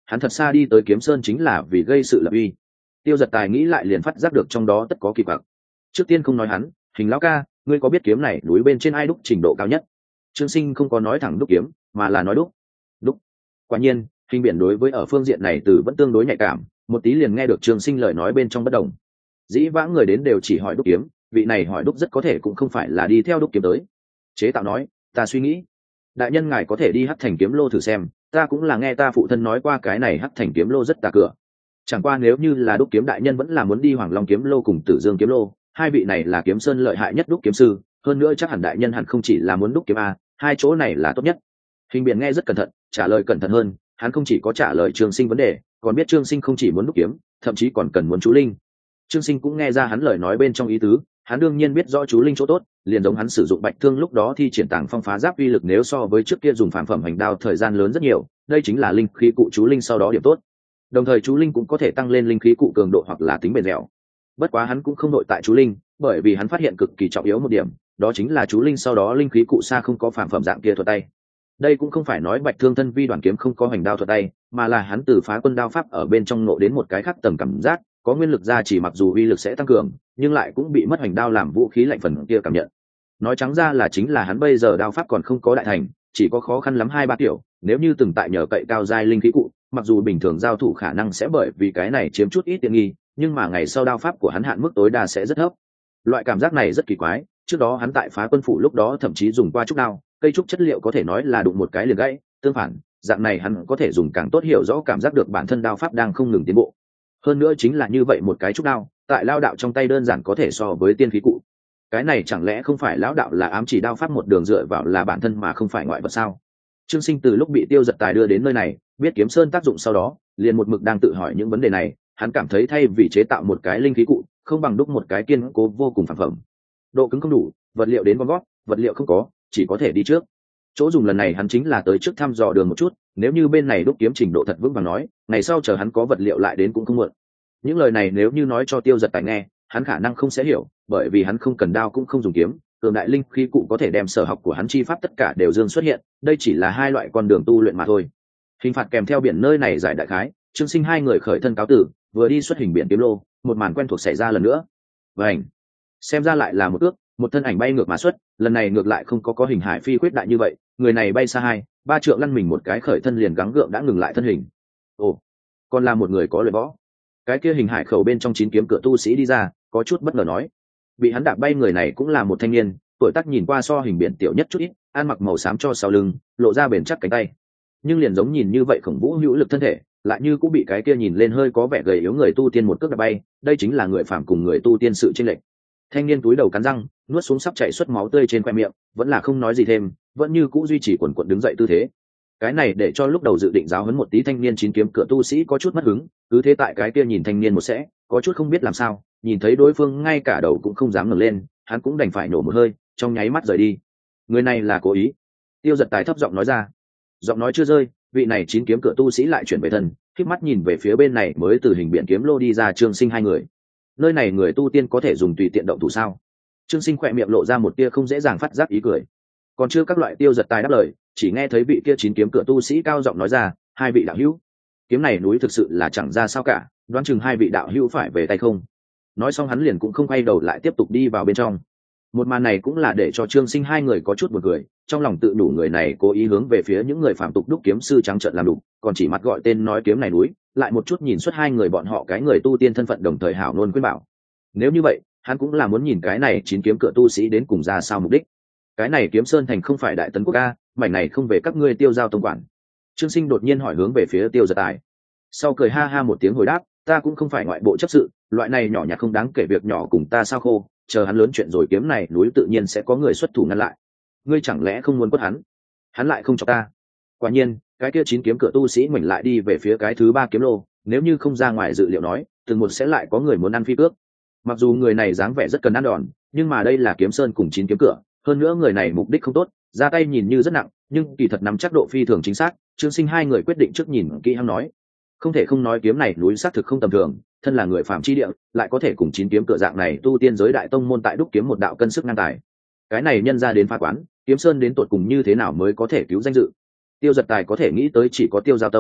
hắn thật xa đi tới kiếm sơn chính là vì gây sự lập uy. Tiêu Giật Tài nghĩ lại liền phát giác được trong đó tất có kỳ quặc. Trước tiên không nói hắn, Hình lão ca, ngươi có biết kiếm này núi bên trên ai đúc trình độ cao nhất? Trương Sinh không có nói thẳng đúc kiếm, mà là nói đúc. Đúc. Quả nhiên, Hình Biển đối với ở phương diện này từ vẫn tương đối nhạy cảm, một tí liền nghe được Trương Sinh lời nói bên trong bất đồng. Dĩ vãng người đến đều chỉ hỏi đúc kiếm, vị này hỏi đúc rất có thể cũng không phải là đi theo đúc kiếm tới. Chế tạo nói, ta suy nghĩ, đại nhân ngài có thể đi Hắc Thành kiếm lô thử xem, ta cũng là nghe ta phụ thân nói qua cái này Hắc Thành kiếm lô rất tà cửa. Chẳng qua nếu như là đúc kiếm đại nhân vẫn là muốn đi Hoàng Long kiếm lô cùng Tử Dương kiếm lô, hai vị này là kiếm sơn lợi hại nhất đúc kiếm sư, hơn nữa chắc hẳn đại nhân hẳn không chỉ là muốn đúc kiếm a, hai chỗ này là tốt nhất. Hình Biển nghe rất cẩn thận, trả lời cẩn thận hơn, hắn không chỉ có trả lời Trương Sinh vấn đề, còn biết Trương Sinh không chỉ muốn đúc kiếm, thậm chí còn cần muốn chú linh. Trương Sinh cũng nghe ra hắn lời nói bên trong ý tứ, hắn đương nhiên biết rõ chú linh chỗ tốt, liền giống hắn sử dụng bạch thương lúc đó thi triển tàng phong phá giáp uy lực nếu so với trước kia dùng phản phẩm hành đao thời gian lớn rất nhiều, đây chính là linh khí cụ chú linh sau đó điểm tốt. Đồng thời chú linh cũng có thể tăng lên linh khí cụ cường độ hoặc là tính bền dẻo. Bất quá hắn cũng không nội tại chú linh, bởi vì hắn phát hiện cực kỳ trọng yếu một điểm, đó chính là chú linh sau đó linh khí cụ xa không có phản phẩm dạng kia thuật tay. Đây cũng không phải nói bạch thương thân vi đoàn kiếm không có hành đao thuật tay, mà là hắn từ phá quân đao pháp ở bên trong nộ đến một cái khác tầng cảm giác, có nguyên lực ra chỉ mặc dù uy lực sẽ tăng cường, nhưng lại cũng bị mất hành đao làm vũ khí lạnh phần kia cảm nhận. Nói trắng ra là chính là hắn bây giờ đao pháp còn không có đại thành, chỉ có khó khăn lắm hai ba kiểu, nếu như từng tại nhờ cậy cao giai linh khí cụ, mặc dù bình thường giao thủ khả năng sẽ bởi vì cái này chiếm chút ít tiện nghi, nhưng mà ngày sau đao pháp của hắn hạn mức tối đa sẽ rất thấp. Loại cảm giác này rất kỳ quái, trước đó hắn tại phá quân phủ lúc đó thậm chí dùng qua trúc đao, cây trúc chất liệu có thể nói là đụng một cái liền gãy, tương phản, dạng này hắn có thể dùng càng tốt hiểu rõ cảm giác được bản thân đao pháp đang không ngừng tiến bộ. Hơn nữa chính là như vậy một cái trúc đao, tại lao đạo trong tay đơn giản có thể so với tiên khí cụ. Cái này chẳng lẽ không phải lão đạo là ám chỉ đao pháp một đường dựa vào là bản thân mà không phải ngoại vật sao? Trương Sinh từ lúc bị Tiêu Giật Tài đưa đến nơi này, biết kiếm sơn tác dụng sau đó, liền một mực đang tự hỏi những vấn đề này, hắn cảm thấy thay vì chế tạo một cái linh khí cụ, không bằng đúc một cái kiên cố vô cùng phản phẩm. Độ cứng không đủ, vật liệu đến gom gót, vật liệu không có, chỉ có thể đi trước. Chỗ dùng lần này hắn chính là tới trước thăm dò đường một chút, nếu như bên này đúc kiếm trình độ thật vững vàng nói, ngày sau chờ hắn có vật liệu lại đến cũng không muộn. Những lời này nếu như nói cho Tiêu Giật Tài nghe, hắn khả năng không sẽ hiểu, bởi vì hắn không cần đao cũng không dùng kiếm, cường đại linh khí cụ có thể đem sở học của hắn chi pháp tất cả đều dương xuất hiện, đây chỉ là hai loại con đường tu luyện mà thôi. Hình phạt kèm theo biển nơi này giải đại khái, Trương Sinh hai người khởi thân cáo tử, vừa đi xuất hình biển kiếm lô, một màn quen thuộc xảy ra lần nữa. Vành, xem ra lại là một ước, một thân ảnh bay ngược mà xuất, lần này ngược lại không có có hình hải phi quyết đại như vậy, người này bay xa hai, ba trượng lăn mình một cái khởi thân liền gắng gượng đã ngừng lại thân hình. Ồ, còn là một người có luyện võ. Cái kia hình hải khẩu bên trong chín kiếm cửa tu sĩ đi ra, có chút bất ngờ nói, bị hắn đạp bay người này cũng là một thanh niên, tuổi tác nhìn qua so hình biển tiểu nhất chút ít, ăn mặc màu xám cho sau lưng, lộ ra bền chắc cánh tay, nhưng liền giống nhìn như vậy khổng vũ hữu lực thân thể, lại như cũng bị cái kia nhìn lên hơi có vẻ gầy yếu người tu tiên một cước đạp bay, đây chính là người phàm cùng người tu tiên sự chênh lệch. Thanh niên túi đầu cắn răng, nuốt xuống sắp chảy xuất máu tươi trên khoe miệng, vẫn là không nói gì thêm, vẫn như cũ duy trì quần quật đứng dậy tư thế. Cái này để cho lúc đầu dự định giáo huấn một tí thanh niên chín kiếm cửa tu sĩ có chút mất hứng, cứ thế tại cái kia nhìn thanh niên một sẽ, có chút không biết làm sao, nhìn thấy đối phương ngay cả đầu cũng không dám ngẩng lên, hắn cũng đành phải nổ một hơi, trong nháy mắt rời đi. Người này là cố ý. Tiêu Giật Tài thấp giọng nói ra. Giọng nói chưa rơi, vị này chín kiếm cửa tu sĩ lại chuyển về thân, khép mắt nhìn về phía bên này mới từ hình biển kiếm lô đi ra Trương Sinh hai người. Nơi này người tu tiên có thể dùng tùy tiện động thủ sao? Trương Sinh khỏe miệng lộ ra một tia không dễ dàng phát giác ý cười. Còn chưa các loại Tiêu Giật Tài đáp lời, chỉ nghe thấy vị kia chín kiếm cửa tu sĩ cao giọng nói ra, hai vị đạo hữu, kiếm này núi thực sự là chẳng ra sao cả, đoán chừng hai vị đạo hữu phải về tay không. Nói xong hắn liền cũng không quay đầu lại tiếp tục đi vào bên trong. Một màn này cũng là để cho Trương Sinh hai người có chút buồn cười, trong lòng tự đủ người này cố ý hướng về phía những người phạm tục đúc kiếm sư trắng trợn làm đục, còn chỉ mặt gọi tên nói kiếm này núi, lại một chút nhìn xuất hai người bọn họ cái người tu tiên thân phận đồng thời hảo nôn khuyên bảo. Nếu như vậy, hắn cũng là muốn nhìn cái này chín kiếm cửa tu sĩ đến cùng ra sao mục đích. Cái này Kiếm Sơn thành không phải Đại Tấn quốc a, mảnh này không về các ngươi Tiêu giao tông quản. Trương Sinh đột nhiên hỏi hướng về phía Tiêu Giật Tài. Sau cười ha ha một tiếng hồi đáp, ta cũng không phải ngoại bộ chấp sự, loại này nhỏ nhặt không đáng kể việc nhỏ cùng ta sao khô, chờ hắn lớn chuyện rồi kiếm này núi tự nhiên sẽ có người xuất thủ ngăn lại. Ngươi chẳng lẽ không muốn quất hắn? Hắn lại không cho ta. Quả nhiên, cái kia chín kiếm cửa tu sĩ ngoảnh lại đi về phía cái thứ ba kiếm lô, nếu như không ra ngoài dự liệu nói, từng một sẽ lại có người muốn ăn phi cước. Mặc dù người này dáng vẻ rất cần ăn đòn, nhưng mà đây là Kiếm Sơn cùng chín kiếm cửa, hơn nữa người này mục đích không tốt, ra tay nhìn như rất nặng, nhưng kỳ thật nắm chắc độ phi thường chính xác. Trương Sinh hai người quyết định trước nhìn kỹ hắn nói, không thể không nói kiếm này núi xác thực không tầm thường, thân là người phạm chi địa, lại có thể cùng chín kiếm cửa dạng này tu tiên giới đại tông môn tại đúc kiếm một đạo cân sức ngang tài. Cái này nhân ra đến phá quán, Kiếm Sơn đến tột cùng như thế nào mới có thể cứu danh dự. Tiêu Giật Tài có thể nghĩ tới chỉ có Tiêu Giao Tông,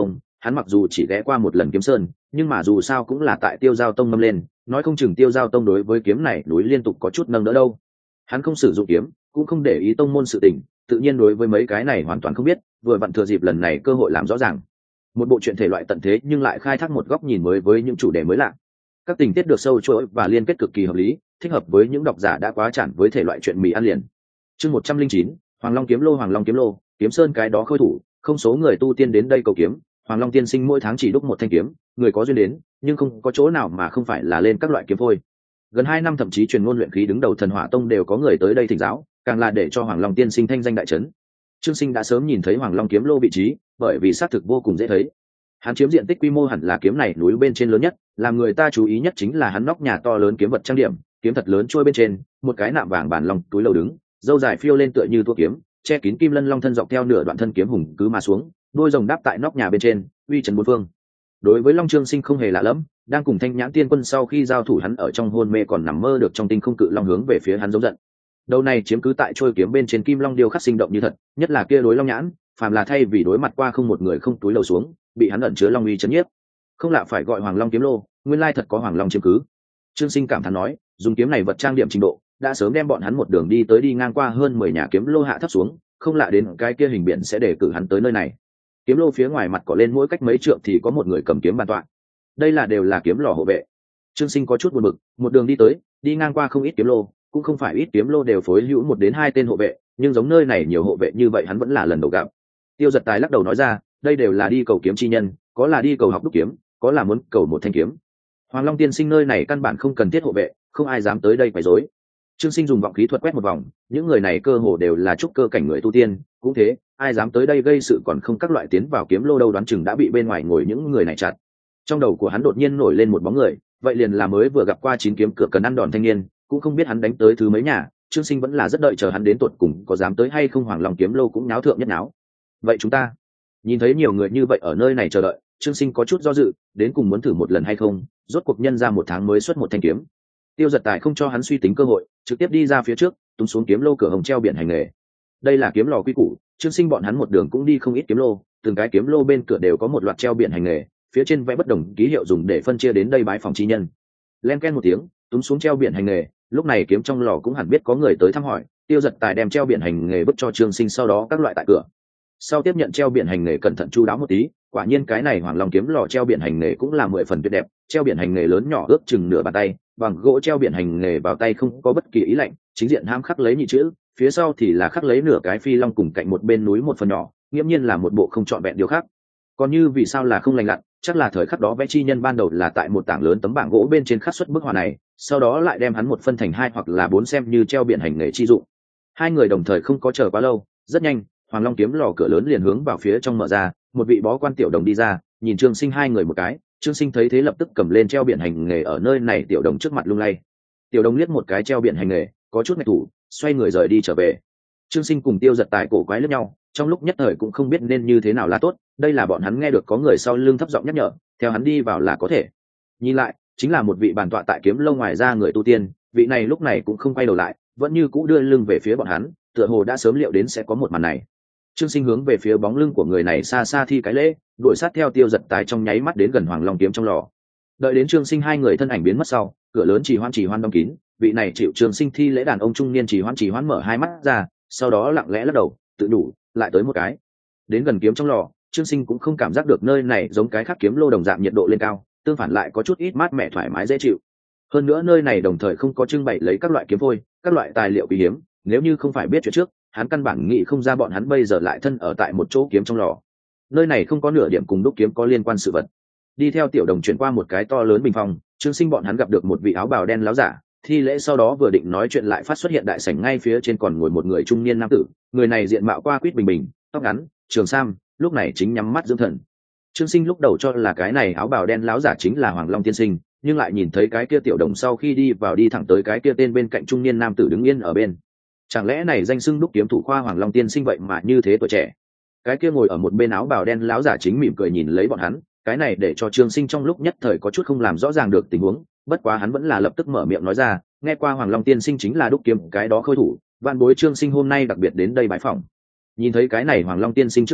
hắn mặc dù chỉ ghé qua một lần kiếm sơn, nhưng mà dù sao cũng là tại Tiêu Giao Tông ngâm lên, nói không chừng Tiêu Giao Tông đối với kiếm này núi liên tục có chút nâng đỡ đâu. Hắn không sử dụng kiếm, cũng không để ý tông môn sự tình, tự nhiên đối với mấy cái này hoàn toàn không biết, vừa vặn thừa dịp lần này cơ hội làm rõ ràng. Một bộ truyện thể loại tận thế nhưng lại khai thác một góc nhìn mới với những chủ đề mới lạ. Các tình tiết được sâu chuỗi và liên kết cực kỳ hợp lý, thích hợp với những độc giả đã quá chản với thể loại truyện mì ăn liền. Chương một trăm linh chín, Hoàng Long kiếm lô. Hoàng Long kiếm lô, kiếm sơn cái đó khôi thủ, không số người tu tiên đến đây cầu kiếm, Hoàng Long tiên sinh mỗi tháng chỉ đúc một thanh kiếm, người có duyên đến, nhưng không có chỗ nào mà không phải là lên các loại kiếm phôi. Gần hai năm thậm chí truyền ngôn luyện khí đứng đầu Thần Hỏa Tông đều có người tới đây thỉnh giáo, càng là để cho Hoàng Long tiên sinh thanh danh đại chấn. Trương Sinh đã sớm nhìn thấy Hoàng Long kiếm lô vị trí, bởi vì xác thực vô cùng dễ thấy. Hắn chiếm diện tích quy mô hẳn là kiếm này núi bên trên lớn nhất, làm người ta chú ý nhất chính là hắn nóc nhà to lớn kiếm vật trang điểm, kiếm thật lớn trôi bên trên, một cái nạm vàng bản long túi lâu đứng, dâu dài phiêu lên tựa như tua kiếm, che kín kim lân long thân dọc theo nửa đoạn thân kiếm hùng cứ mà xuống, đôi rồng đáp tại nóc nhà bên trên, uy trấn bốn phương. Đối với Long Trương Sinh không hề lạ lẫm, đang cùng Thanh Nhãn Tiên Quân sau khi giao thủ hắn ở trong hôn mê còn nằm mơ được trong tinh không cự long hướng về phía hắn giống giận. Đầu này chiếm cứ tại trôi kiếm bên trên kim long điêu khắc sinh động như thật, nhất là kia đối long nhãn, phàm là thay vì đối mặt qua không một người không túi lầu xuống, bị hắn ẩn chứa long uy chấn nhiếp. Không lạ phải gọi Hoàng Long kiếm lô, nguyên lai thật có Hoàng Long chiếm cứ. Trương Sinh cảm thán nói, dùng kiếm này vật trang điểm trình độ, đã sớm đem bọn hắn một đường đi tới đi ngang qua hơn mười nhà kiếm lô hạ thấp xuống, không lạ đến cái kia hình biển sẽ để cử hắn tới nơi này. Kiếm lô phía ngoài mặt cỏ lên mỗi cách mấy trượng thì có một người cầm kiếm bàn tọa. Đây là đều là kiếm lò hộ vệ. Trương Sinh có chút buồn bực, một đường đi tới, đi ngang qua không ít kiếm lô, cũng không phải ít kiếm lô đều phối hữu một đến hai tên hộ vệ, nhưng giống nơi này nhiều hộ vệ như vậy hắn vẫn là lần đầu gặp. Tiêu Giật Tài lắc đầu nói ra, đây đều là đi cầu kiếm chi nhân, có là đi cầu học đúc kiếm, có là muốn cầu một thanh kiếm. Hoàng Long tiên sinh nơi này căn bản không cần thiết hộ vệ, không ai dám tới đây quấy rối. Trương Sinh dùng vọng khí thuật quét một vòng, những người này cơ hồ đều là trúc cơ cảnh người tu tiên, cũng thế, ai dám tới đây gây sự còn không các loại tiến vào kiếm lô đâu, đoán chừng đã bị bên ngoài ngồi những người này chặt. Trong đầu của hắn đột nhiên nổi lên một bóng người, vậy liền là mới vừa gặp qua chín kiếm cửa cần ăn đòn thanh niên, cũng không biết hắn đánh tới thứ mấy nhà. Trương Sinh vẫn là rất đợi chờ hắn đến tột cùng có dám tới hay không. Hoàng Long kiếm lô cũng nháo thượng nhất náo. Vậy chúng ta nhìn thấy nhiều người như vậy ở nơi này chờ đợi, Trương Sinh có chút do dự, đến cùng muốn thử một lần hay không, rốt cuộc nhân ra một tháng mới xuất một thanh kiếm. Tiêu Giật Tài không cho hắn suy tính cơ hội, trực tiếp đi ra phía trước, túm xuống kiếm lô cửa hồng treo biển hành nghề. Đây là kiếm lò quy củ, Trương Sinh bọn hắn một đường cũng đi không ít kiếm lô, từng cái kiếm lô bên cửa đều có một loạt treo biển hành nghề, phía trên vẽ bất đồng ký hiệu dùng để phân chia đến đây bái phòng chi nhân. Len ken một tiếng, túm xuống treo biển hành nghề, lúc này kiếm trong lò cũng hẳn biết có người tới thăm hỏi. Tiêu Giật Tài đem treo biển hành nghề vứt cho Trương Sinh, sau đó các loại tại cửa. Sau tiếp nhận treo biển hành nghề cẩn thận chu đáo một tí, quả nhiên cái này Hoàng Long kiếm lò treo biển hành nghề cũng là mười phần tuyệt đẹp, treo biển hành nghề lớn nhỏ ước chừng nửa bàn tay, bằng gỗ treo biển hành nghề vào tay không có bất kỳ ý lạnh, chính diện hãm khắc lấy nhị chữ, phía sau thì là khắc lấy nửa cái phi long cùng cạnh một bên núi một phần nhỏ, nghiễm nhiên là một bộ không trọn vẹn điều khác. Còn như vì sao là không lành lặn, chắc là thời khắc đó vẽ chi nhân ban đầu là tại một tảng lớn tấm bảng gỗ bên trên khắc xuất bức họa này, sau đó lại đem hắn một phân thành hai hoặc là bốn xem như treo biển hành nghề chi dụng. Hai người đồng thời không có chờ quá lâu, rất nhanh Hoàng Long kiếm lò cửa lớn liền hướng vào phía trong mở ra, một vị bó quan tiểu đồng đi ra, nhìn Trương Sinh hai người một cái. Trương Sinh thấy thế lập tức cầm lên treo biển hành nghề ở nơi này tiểu đồng trước mặt lung lay. Tiểu đồng liếc một cái treo biển hành nghề, có chút ngại thủ, xoay người rời đi trở về. Trương Sinh cùng Tiêu Giật Tài cổ quái lướt nhau, trong lúc nhất thời cũng không biết nên như thế nào là tốt. Đây là bọn hắn nghe được có người sau lưng thấp giọng nhắc nhở, theo hắn đi vào là có thể. Nhìn lại, chính là một vị bàn tọa tại kiếm lâu ngoài ra người tu tiên, vị này lúc này cũng không quay đầu lại, vẫn như cũ đưa lưng về phía bọn hắn, tựa hồ đã sớm liệu đến sẽ có một màn này. Trương Sinh hướng về phía bóng lưng của người này xa xa thi cái lễ, đuổi sát theo Tiêu Giật Tài trong nháy mắt đến gần Hoàng Long kiếm trong lò. Đợi đến Trương Sinh hai người thân ảnh biến mất sau, cửa lớn chỉ hoan chỉ hoan đóng kín, vị này chịu Trương Sinh thi lễ đàn ông trung niên chỉ hoan chỉ hoan mở hai mắt ra, sau đó lặng lẽ lắc đầu, tự đủ, lại tới một cái. Đến gần kiếm trong lò, Trương Sinh cũng không cảm giác được nơi này giống cái khác kiếm lô đồng dạng nhiệt độ lên cao, tương phản lại có chút ít mát mẻ thoải mái dễ chịu. Hơn nữa nơi này đồng thời không có trưng bày lấy các loại kiếm phôi, các loại tài liệu quý hiếm, nếu như không phải biết chuyện trước, hắn căn bản nghĩ không ra bọn hắn bây giờ lại thân ở tại một chỗ kiếm trong lò. Nơi này không có nửa điểm cùng đúc kiếm có liên quan sự vật. Đi theo tiểu đồng chuyển qua một cái to lớn bình phong, Trương Sinh bọn hắn gặp được một vị áo bào đen láo giả, thi lễ sau đó vừa định nói chuyện lại phát xuất hiện đại sảnh ngay phía trên còn ngồi một người trung niên nam tử, người này diện mạo qua quýt bình bình, tóc ngắn, trường sam, lúc này chính nhắm mắt dưỡng thần. Trương Sinh lúc đầu cho là cái này áo bào đen láo giả chính là Hoàng Long tiên sinh, nhưng lại nhìn thấy cái kia tiểu đồng sau khi đi vào đi thẳng tới cái kia tên bên cạnh trung niên nam tử đứng yên ở bên. Chẳng lẽ này danh xưng đúc kiếm thủ khoa Hoàng Long tiên sinh vậy mà như thế tuổi trẻ? Cái kia ngồi ở một bên áo bào đen láo giả chính mỉm cười nhìn lấy bọn hắn, cái này để cho Trương Sinh trong lúc nhất thời có chút không làm rõ ràng được tình huống, bất quá hắn vẫn là lập tức mở miệng nói ra, nghe qua Hoàng Long tiên sinh chính là đúc kiếm cái đó khôi thủ, vạn bối Trương Sinh hôm nay đặc biệt đến đây bái phỏng. Nhìn thấy cái này Hoàng Long tiên sinh trước đó,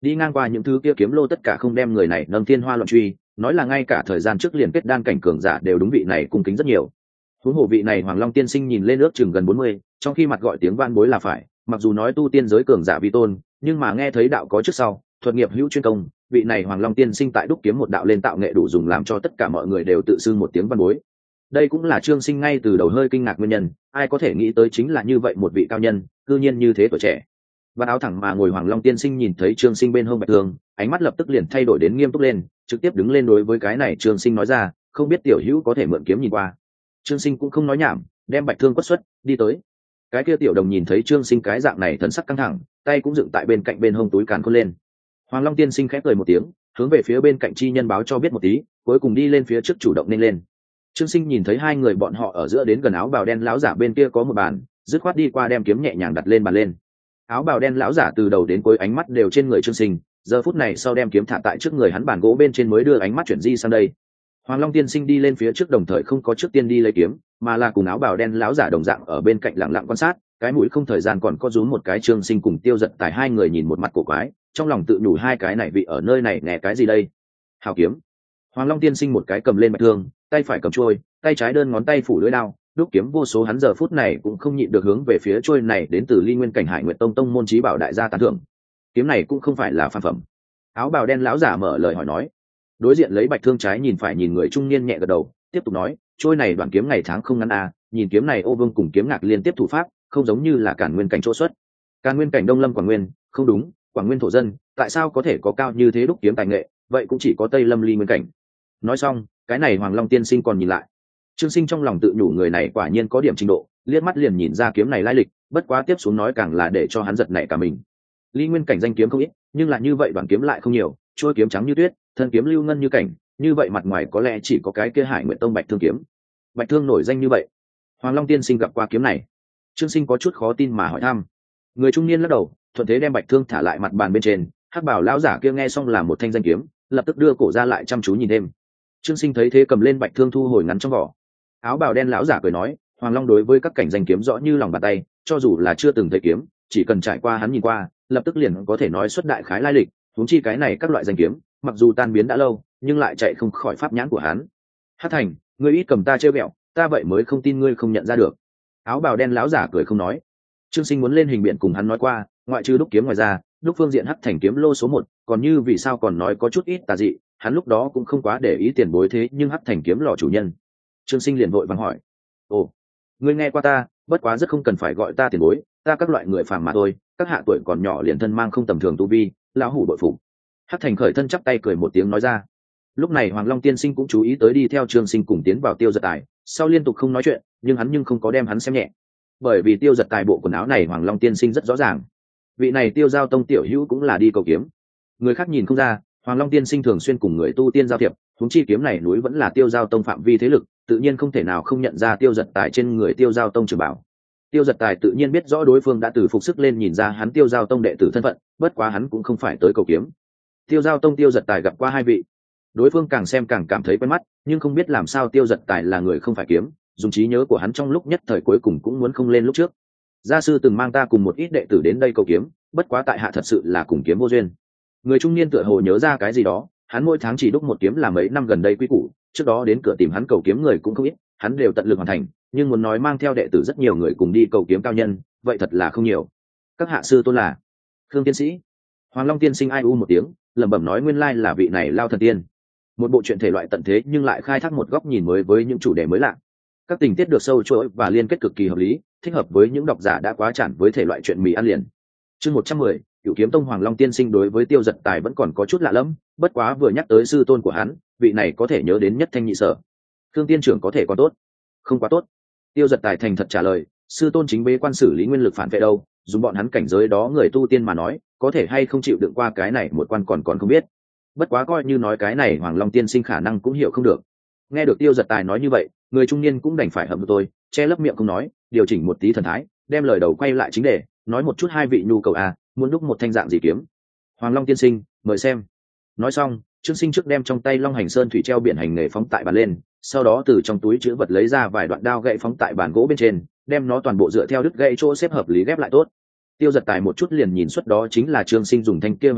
đi ngang qua những thứ kia kiếm lô tất cả không đem người này nâng thiên hoa loạn truy, nói là ngay cả thời gian trước liền kết đan cảnh cường giả đều đúng vị này cung kính rất nhiều. Huống hồ vị này Hoàng Long tiên sinh nhìn lên ước chừng gần bốn mươi, trong khi mặt gọi tiếng van bối là phải, mặc dù nói tu tiên giới cường giả vi tôn, nhưng mà nghe thấy đạo có trước sau, thuật nghiệp hữu chuyên công, vị này Hoàng Long tiên sinh tại đúc kiếm một đạo lên tạo nghệ đủ dùng làm cho tất cả mọi người đều tự xưng một tiếng văn bối. Đây cũng là Trương Sinh ngay từ đầu hơi kinh ngạc nguyên nhân, ai có thể nghĩ tới chính là như vậy một vị cao nhân, cư nhiên như thế tuổi trẻ. Và áo thẳng mà ngồi Hoàng Long tiên sinh nhìn thấy Trương Sinh bên hông bạch thương, ánh mắt lập tức liền thay đổi đến nghiêm túc lên, trực tiếp đứng lên đối với cái này Trương Sinh nói ra, không biết tiểu hữu có thể mượn kiếm nhìn qua. Trương Sinh cũng không nói nhảm, đem bạch thương quất xuất, đi tới. Cái kia tiểu đồng nhìn thấy Trương Sinh cái dạng này thần sắc căng thẳng, tay cũng dựng tại bên cạnh bên hông túi càn khôn lên. Hoàng Long tiên sinh khẽ cười một tiếng, hướng về phía bên cạnh chi nhân báo cho biết một tí, cuối cùng đi lên phía trước chủ động nên lên. Trương Sinh nhìn thấy hai người bọn họ ở giữa đến gần áo bào đen lão giả bên kia có một bàn, dứt khoát đi qua đem kiếm nhẹ nhàng đặt lên bàn lên. Áo bào đen lão giả từ đầu đến cuối ánh mắt đều trên người Trương Sinh, giờ phút này sau đem kiếm thả tại trước người hắn bàn gỗ bên trên mới đưa ánh mắt chuyển di sang đây. Hoàng Long tiên sinh đi lên phía trước đồng thời không có trước tiên đi lấy kiếm, mà là cùng áo bào đen lão giả đồng dạng ở bên cạnh lặng lặng quan sát, cái mũi không thời gian còn có rúm một cái. Trương Sinh cùng Tiêu Giật Tài hai người nhìn một mặt cổ quái, trong lòng tự nhủ hai cái này vị ở nơi này nghe cái gì đây. Hào kiếm. Hoàng Long tiên sinh một cái cầm lên bạch thương, tay phải cầm trôi, tay trái đơn ngón tay phủ lưỡi đao, đúc kiếm vô số, hắn giờ phút này cũng không nhịn được hướng về phía trôi này đến từ Ly Nguyên cảnh Hải Nguyệt Tông tông môn chí bảo đại gia tán thưởng. Kiếm này cũng không phải là phàm phẩm. Áo bào đen lão giả mở lời hỏi nói. Đối diện lấy bạch thương trái nhìn phải nhìn người trung niên nhẹ gật đầu, tiếp tục nói, trôi này đoạn kiếm ngày tháng không ngắn à, nhìn kiếm này ô vương cùng kiếm ngạc liên tiếp thủ pháp, không giống như là Càn Nguyên cảnh chỗ xuất. Càn Nguyên cảnh Đông Lâm Quảng Nguyên, không đúng, Quảng Nguyên thổ dân, tại sao có thể có cao như thế đúc kiếm tài nghệ, vậy cũng chỉ có Tây Lâm Ly Nguyên cảnh. Nói xong, cái này Hoàng Long tiên sinh còn nhìn lại. Trương Sinh trong lòng tự nhủ người này quả nhiên có điểm trình độ, liếc mắt liền nhìn ra kiếm này lai lịch, bất quá tiếp xuống nói càng là để cho hắn giật nảy cả mình. Ly Nguyên cảnh danh kiếm không ít, nhưng là như vậy đoạn kiếm lại không nhiều, trôi kiếm trắng như tuyết, thân kiếm lưu ngân như cảnh, như vậy mặt ngoài có lẽ chỉ có cái kia Hải Nguyệt Tông Bạch Thương kiếm. Bạch Thương nổi danh như vậy, Hoàng Long tiên sinh gặp qua kiếm này. Trương Sinh có chút khó tin mà hỏi thăm. Người trung niên lắc đầu, thuận thế đem Bạch Thương thả lại mặt bàn bên trên. Hắc bảo lão giả kia nghe xong là một thanh danh kiếm, lập tức đưa cổ ra lại chăm chú nhìn thêm. Trương Sinh thấy thế cầm lên Bạch Thương thu hồi ngắn trong vỏ. Áo bào đen lão giả cười nói, Hoàng Long đối với các cảnh danh kiếm rõ như lòng bàn tay, cho dù là chưa từng thấy kiếm, chỉ cần trải qua hắn nhìn qua, lập tức liền có thể nói xuất đại khái lai lịch. Huống chi cái này các loại danh kiếm, mặc dù tan biến đã lâu, nhưng lại chạy không khỏi pháp nhãn của hắn. Hắc Thành, ngươi ít cầm ta trêu ghẹo, ta vậy mới không tin ngươi không nhận ra được. Áo bào đen lão giả cười không nói. Trương Sinh muốn lên hình biện cùng hắn nói qua, ngoại trừ đúc kiếm ngoài ra, đúc phương diện Hắc Thành kiếm lô số một, còn như vì sao còn nói có chút ít tà dị, hắn lúc đó cũng không quá để ý tiền bối thế nhưng Hắc Thành kiếm lò chủ nhân. Trương Sinh liền vội vàng hỏi, ồ, ngươi nghe qua ta, bất quá rất không cần phải gọi ta tiền bối, ta các loại người phàm mà thôi, các hạ tuổi còn nhỏ liền thân mang không tầm thường tu vi, lão hủ bội phục. Hắc Thành khởi thân chắp tay cười một tiếng nói ra. Lúc này Hoàng Long tiên sinh cũng chú ý tới đi theo Trương Sinh cùng tiến vào Tiêu Giật Tài, sau liên tục không nói chuyện, nhưng hắn nhưng không có đem hắn xem nhẹ, bởi vì Tiêu Giật Tài bộ quần áo này Hoàng Long tiên sinh rất rõ ràng, vị này Tiêu Giao Tông tiểu hữu cũng là đi cầu kiếm, người khác nhìn không ra, Hoàng Long tiên sinh thường xuyên cùng người tu tiên giao thiệp, huống chi kiếm này núi vẫn là Tiêu Giao Tông phạm vi thế lực, tự nhiên không thể nào không nhận ra Tiêu Giật Tài trên người Tiêu Giao Tông trưởng bảo. Tiêu Giật Tài tự nhiên biết rõ đối phương đã từ phục sức lên nhìn ra hắn Tiêu Giao Tông đệ tử thân phận, bất quá hắn cũng không phải tới cầu kiếm. Tiêu Giao Tông Tiêu Giật Tài gặp qua hai vị, đối phương càng xem càng cảm thấy quen mắt, nhưng không biết làm sao Tiêu Giật Tài là người không phải kiếm, dùng trí nhớ của hắn trong lúc nhất thời cuối cùng cũng muốn không lên lúc trước. Gia sư từng mang ta cùng một ít đệ tử đến đây cầu kiếm, bất quá tại hạ thật sự là cùng kiếm vô duyên. Người trung niên tựa hồ nhớ ra cái gì đó, hắn mỗi tháng chỉ đúc một kiếm là mấy năm gần đây quy củ, trước đó đến cửa tìm hắn cầu kiếm người cũng không ít, hắn đều tận lực hoàn thành, nhưng muốn nói mang theo đệ tử rất nhiều người cùng đi cầu kiếm cao nhân, vậy thật là không nhiều. Các hạ sư tôn là Khương tiên sĩ. Hoàng Long tiên sinh ai u một tiếng, lẩm bẩm nói nguyên lai là vị này Lao thần tiên. Một bộ truyện thể loại tận thế nhưng lại khai thác một góc nhìn mới với những chủ đề mới lạ. Các tình tiết được sâu chuỗi và liên kết cực kỳ hợp lý, thích hợp với những độc giả đã quá chản với thể loại truyện mì ăn liền. Chương một trăm mười, Cửu Kiếm Tông Hoàng Long tiên sinh đối với Tiêu Giật Tài vẫn còn có chút lạ lẫm, bất quá vừa nhắc tới sư tôn của hắn, vị này có thể nhớ đến nhất thanh nhị sở. Khương tiên trưởng có thể có tốt, không quá tốt. Tiêu Giật Tài thành thật trả lời, sư tôn chính bế quan xử lý nguyên lực phản vệ đâu, dùng bọn hắn cảnh giới đó người tu tiên mà nói, có thể hay không chịu đựng qua cái này một quan còn còn không biết. Bất quá coi như nói cái này Hoàng Long tiên sinh khả năng cũng hiểu không được. Nghe được Tiêu Giật Tài nói như vậy, người trung niên cũng đành phải hậm tôi, che lấp miệng không nói, điều chỉnh một tí thần thái, đem lời đầu quay lại chính đề, nói một chút hai vị nhu cầu à, muốn đúc một thanh dạng gì kiếm. Hoàng Long tiên sinh, mời xem. Nói xong, Trương Sinh trước đem trong tay Long Hành Sơn thủy treo biển hành nghề phóng tại bàn lên, sau đó từ trong túi chữ vật lấy ra vài đoạn đao gậy phóng tại bàn gỗ bên trên, đem nó toàn bộ dựa theo đứt gãy chỗ xếp hợp lý ghép lại tốt. Tiêu Giật Tài một chút liền nhìn xuất đó chính là Trương Sinh dùng thanh kia hoành đao,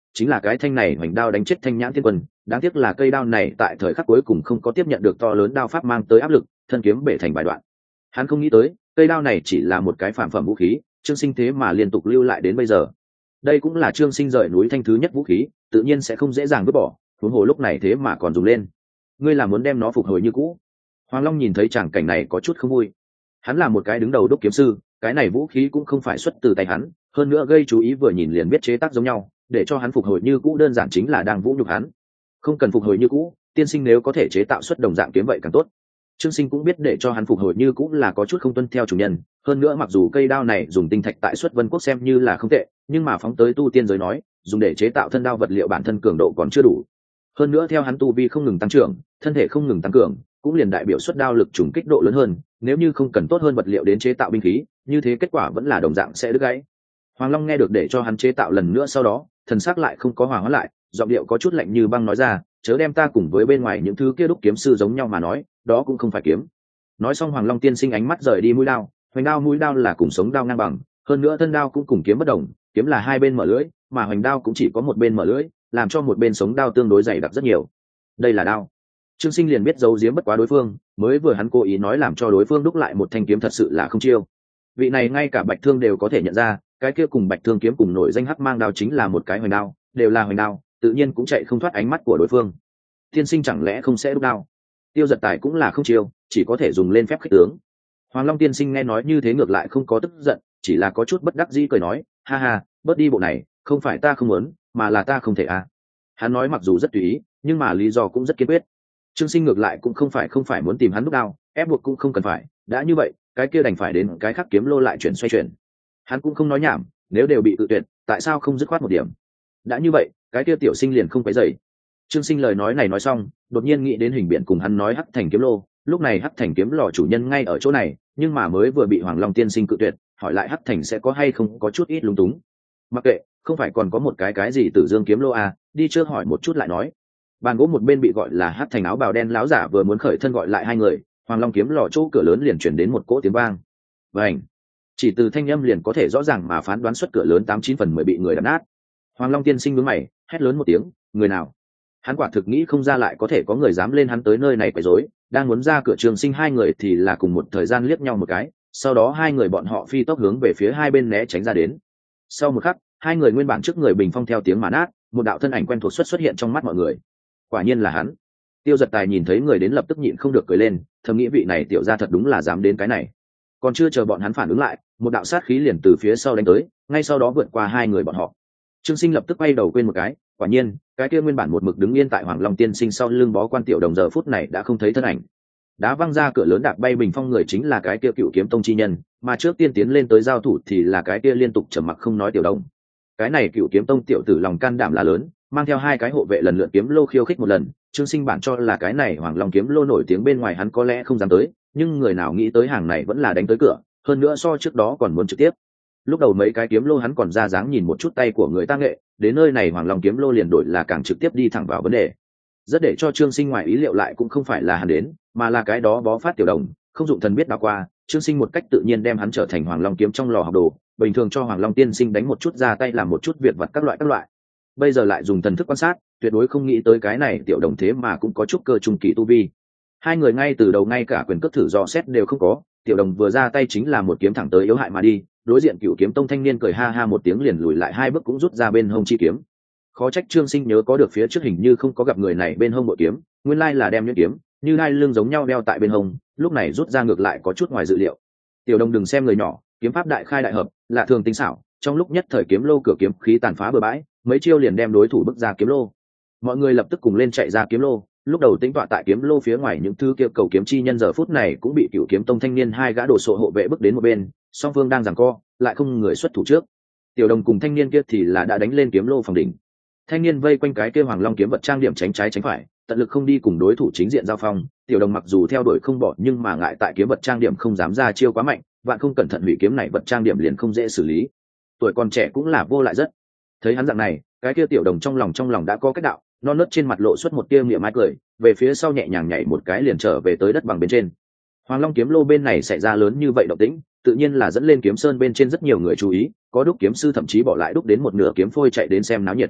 chính là cái thanh này hoành đao đánh chết Thanh Nhãn Thiên Quân. Đáng tiếc là cây đao này tại thời khắc cuối cùng không có tiếp nhận được to lớn đao pháp mang tới áp lực, thân kiếm bể thành vài đoạn. Hắn không nghĩ tới cây đao này chỉ là một cái phản phẩm vũ khí, Trương Sinh thế mà liên tục lưu lại đến bây giờ. Đây cũng là Trương Sinh rời núi thanh thứ nhất vũ khí, tự nhiên sẽ không dễ dàng vứt bỏ, huống hồ lúc này thế mà còn dùng lên. Ngươi là muốn đem nó phục hồi như cũ? Hoàng Long nhìn thấy tràng cảnh này có chút không vui. Hắn là một cái đứng đầu đúc kiếm sư, cái này vũ khí cũng không phải xuất từ tay hắn, hơn nữa gây chú ý vừa nhìn liền biết chế tác giống nhau, để cho hắn phục hồi như cũ đơn giản chính là đang vũ nhục hắn. Không cần phục hồi như cũ, tiên sinh nếu có thể chế tạo xuất đồng dạng kiếm vậy càng tốt. Trương Sinh cũng biết để cho hắn phục hồi như cũ là có chút không tuân theo chủ nhân, hơn nữa mặc dù cây đao này dùng tinh thạch tại xuất Vân Quốc xem như là không tệ, nhưng mà phóng tới tu tiên giới nói, dùng để chế tạo thân đao vật liệu bản thân cường độ còn chưa đủ. Hơn nữa theo hắn tu vi không ngừng tăng trưởng, thân thể không ngừng tăng cường, cũng liền đại biểu xuất đao lực trùng kích độ lớn hơn, nếu như không cần tốt hơn vật liệu đến chế tạo binh khí, như thế kết quả vẫn là đồng dạng sẽ đứt gãy. Hoàng Long nghe được để cho hắn chế tạo lần nữa sau đó, thần sắc lại không có hòa hóa lại, giọng điệu có chút lạnh như băng nói ra, chớ đem ta cùng với bên ngoài những thứ kia đúc kiếm sư giống nhau mà nói, đó cũng không phải kiếm. Nói xong Hoàng Long tiên sinh ánh mắt rời đi mũi đao, hoành đao mũi đao là cùng sống đao ngang bằng, hơn nữa thân đao cũng cùng kiếm bất đồng, kiếm là hai bên mở lưỡi, mà hoành đao cũng chỉ có một bên mở lưỡi, làm cho một bên sống đao tương đối dày đặc rất nhiều. Đây là đao. Trương Sinh liền biết giấu giếm bất quá đối phương, mới vừa hắn cố ý nói làm cho đối phương đúc lại một thanh kiếm thật sự là không chiêu. Vị này ngay cả Bạch Thương đều có thể nhận ra, cái kia cùng Bạch Thương kiếm cùng nổi danh hắc mang đao chính là một cái hoành đao, đều là hoành đao, tự nhiên cũng chạy không thoát ánh mắt của đối phương. Tiên sinh chẳng lẽ không sẽ đúc đao? Tiêu Giật Tài cũng là không chiêu, chỉ có thể dùng lên phép khích tướng. Hoàng Long tiên sinh nghe nói như thế ngược lại không có tức giận, chỉ là có chút bất đắc dĩ cười nói, ha ha, bớt đi bộ này, không phải ta không muốn, mà là ta không thể à. Hắn nói mặc dù rất tùy ý, nhưng mà lý do cũng rất kiên quyết. Trương Sinh ngược lại cũng không phải không phải muốn tìm hắn đúc đao, ép buộc cũng không cần phải, đã như vậy, cái kia đành phải đến cái khác kiếm lô lại chuyển xoay chuyển. Hắn cũng không nói nhảm, nếu đều bị tự tuyệt, tại sao không dứt khoát một điểm? Đã như vậy, cái kia tiểu sinh liền không quấy rầy. Trương Sinh lời nói này nói xong, đột nhiên nghĩ đến hình biển cùng hắn nói hắc thành kiếm lô, lúc này hắc thành kiếm lò chủ nhân ngay ở chỗ này, nhưng mà mới vừa bị Hoàng Long tiên sinh cự tuyệt, hỏi lại hắc thành sẽ có hay không có chút ít lúng túng. Mặc kệ, không phải còn có một cái cái gì Tử Dương kiếm lô à, đi trước hỏi một chút lại nói. Bàn gỗ một bên bị gọi là hắc thành áo bào đen láo giả vừa muốn khởi thân gọi lại hai người, Hoàng Long kiếm lò chỗ cửa lớn liền chuyển đến một cỗ tiếng vang. Vành, chỉ từ thanh âm liền có thể rõ ràng mà phán đoán xuất cửa lớn tám chín phần mười bị người đập nát. Hoàng Long tiên sinh nhướng mày, hét lớn một tiếng, người nào? Hắn quả thực nghĩ không ra lại có thể có người dám lên hắn tới nơi này quấy rối, đang muốn ra cửa Trường Sinh hai người thì là cùng một thời gian liếc nhau một cái, sau đó hai người bọn họ phi tốc hướng về phía hai bên né tránh ra đến. Sau một khắc, hai người nguyên bản trước người bình phong theo tiếng mà nát, một đạo thân ảnh quen thuộc xuất xuất hiện trong mắt mọi người. Quả nhiên là hắn. Tiêu Giật Tài nhìn thấy người đến lập tức nhịn không được cười lên, thầm nghĩ vị này tiểu gia thật đúng là dám đến cái này. Còn chưa chờ bọn hắn phản ứng lại, một đạo sát khí liền từ phía sau đánh tới, ngay sau đó vượt qua hai người bọn họ. Trương Sinh lập tức quay đầu quên một cái, quả nhiên, cái kia nguyên bản một mực đứng yên tại Hoàng Long tiên sinh sau lưng bó quan tiểu đồng giờ phút này đã không thấy thân ảnh. Đá văng ra cửa lớn đạp bay bình phong người chính là cái kia Cựu Kiếm Tông chi nhân, mà trước tiên tiến lên tới giao thủ thì là cái kia liên tục trầm mặc không nói tiểu đồng. Cái này Cựu Kiếm Tông tiểu tử lòng can đảm là lớn, mang theo hai cái hộ vệ lần lượt kiếm lô khiêu khích một lần. Trương Sinh bản cho là cái này Hoàng Long kiếm lô nổi tiếng bên ngoài hắn có lẽ không dám tới, nhưng người nào nghĩ tới hàng này vẫn là đánh tới cửa, hơn nữa so trước đó còn muốn trực tiếp. Lúc đầu mấy cái kiếm lô hắn còn ra dáng nhìn một chút tay của người ta nghệ, đến nơi này Hoàng Long kiếm lô liền đổi là càng trực tiếp đi thẳng vào vấn đề. Rất để cho Trương Sinh ngoài ý liệu lại cũng không phải là hắn đến, mà là cái đó bó phát tiểu đồng, không dụng thần biết đã qua, Trương Sinh một cách tự nhiên đem hắn trở thành Hoàng Long kiếm trong lò học đồ, bình thường cho Hoàng Long tiên sinh đánh một chút ra tay làm một chút việc vặt các loại các loại. Bây giờ lại dùng thần thức quan sát, tuyệt đối không nghĩ tới cái này tiểu đồng thế mà cũng có chút cơ trung kỳ tu vi. Hai người ngay từ đầu ngay cả quyền cước thử dò xét đều không có, tiểu đồng vừa ra tay chính là một kiếm thẳng tới yếu hại mà đi, đối diện Cựu Kiếm Tông thanh niên cười ha ha một tiếng liền lùi lại hai bước cũng rút ra bên hông chi kiếm. Khó trách Trương Sinh nhớ có được phía trước hình như không có gặp người này bên hông bội kiếm, nguyên lai là đem nhuyễn kiếm, như hai lưng giống nhau đeo tại bên hông, lúc này rút ra ngược lại có chút ngoài dự liệu. Tiểu đồng đừng xem người nhỏ, kiếm pháp đại khai đại hợp, lạ thường tinh xảo, trong lúc nhất thời kiếm lô cửa kiếm khí tàn phá bừa bãi, mấy chiêu liền đem đối thủ bước ra kiếm lô. Mọi người lập tức cùng lên chạy ra kiếm lô, lúc đầu tính tọa tại kiếm lô phía ngoài những thứ kia cầu kiếm chi nhân giờ phút này cũng bị Cựu Kiếm Tông thanh niên hai gã đồ sộ hộ vệ bước đến một bên, song phương đang giằng co, lại không người xuất thủ trước. Tiểu đồng cùng thanh niên kia thì là đã đánh lên kiếm lô phòng đỉnh. Thanh niên vây quanh cái kia Hoàng Long kiếm vật trang điểm tránh trái tránh phải, tận lực không đi cùng đối thủ chính diện giao phong. Tiểu đồng mặc dù theo đuổi không bỏ nhưng mà ngại tại kiếm vật trang điểm không dám ra chiêu quá mạnh, vạn không cẩn thận hủy kiếm này vật trang điểm liền không dễ xử lý. Tuổi còn trẻ cũng là vô lại rất. Thấy hắn dạng này, cái kia tiểu đồng trong lòng trong lòng đã có cách đạo, non nớt trên mặt lộ xuất một tia miệng mai cười, về phía sau nhẹ nhàng nhảy một cái liền trở về tới đất bằng bên trên. Hoàng Long kiếm lô bên này xảy ra lớn như vậy động tĩnh, tự nhiên là dẫn lên kiếm sơn bên trên rất nhiều người chú ý, có đúc kiếm sư thậm chí bỏ lại đúc đến một nửa kiếm phôi chạy đến xem náo nhiệt.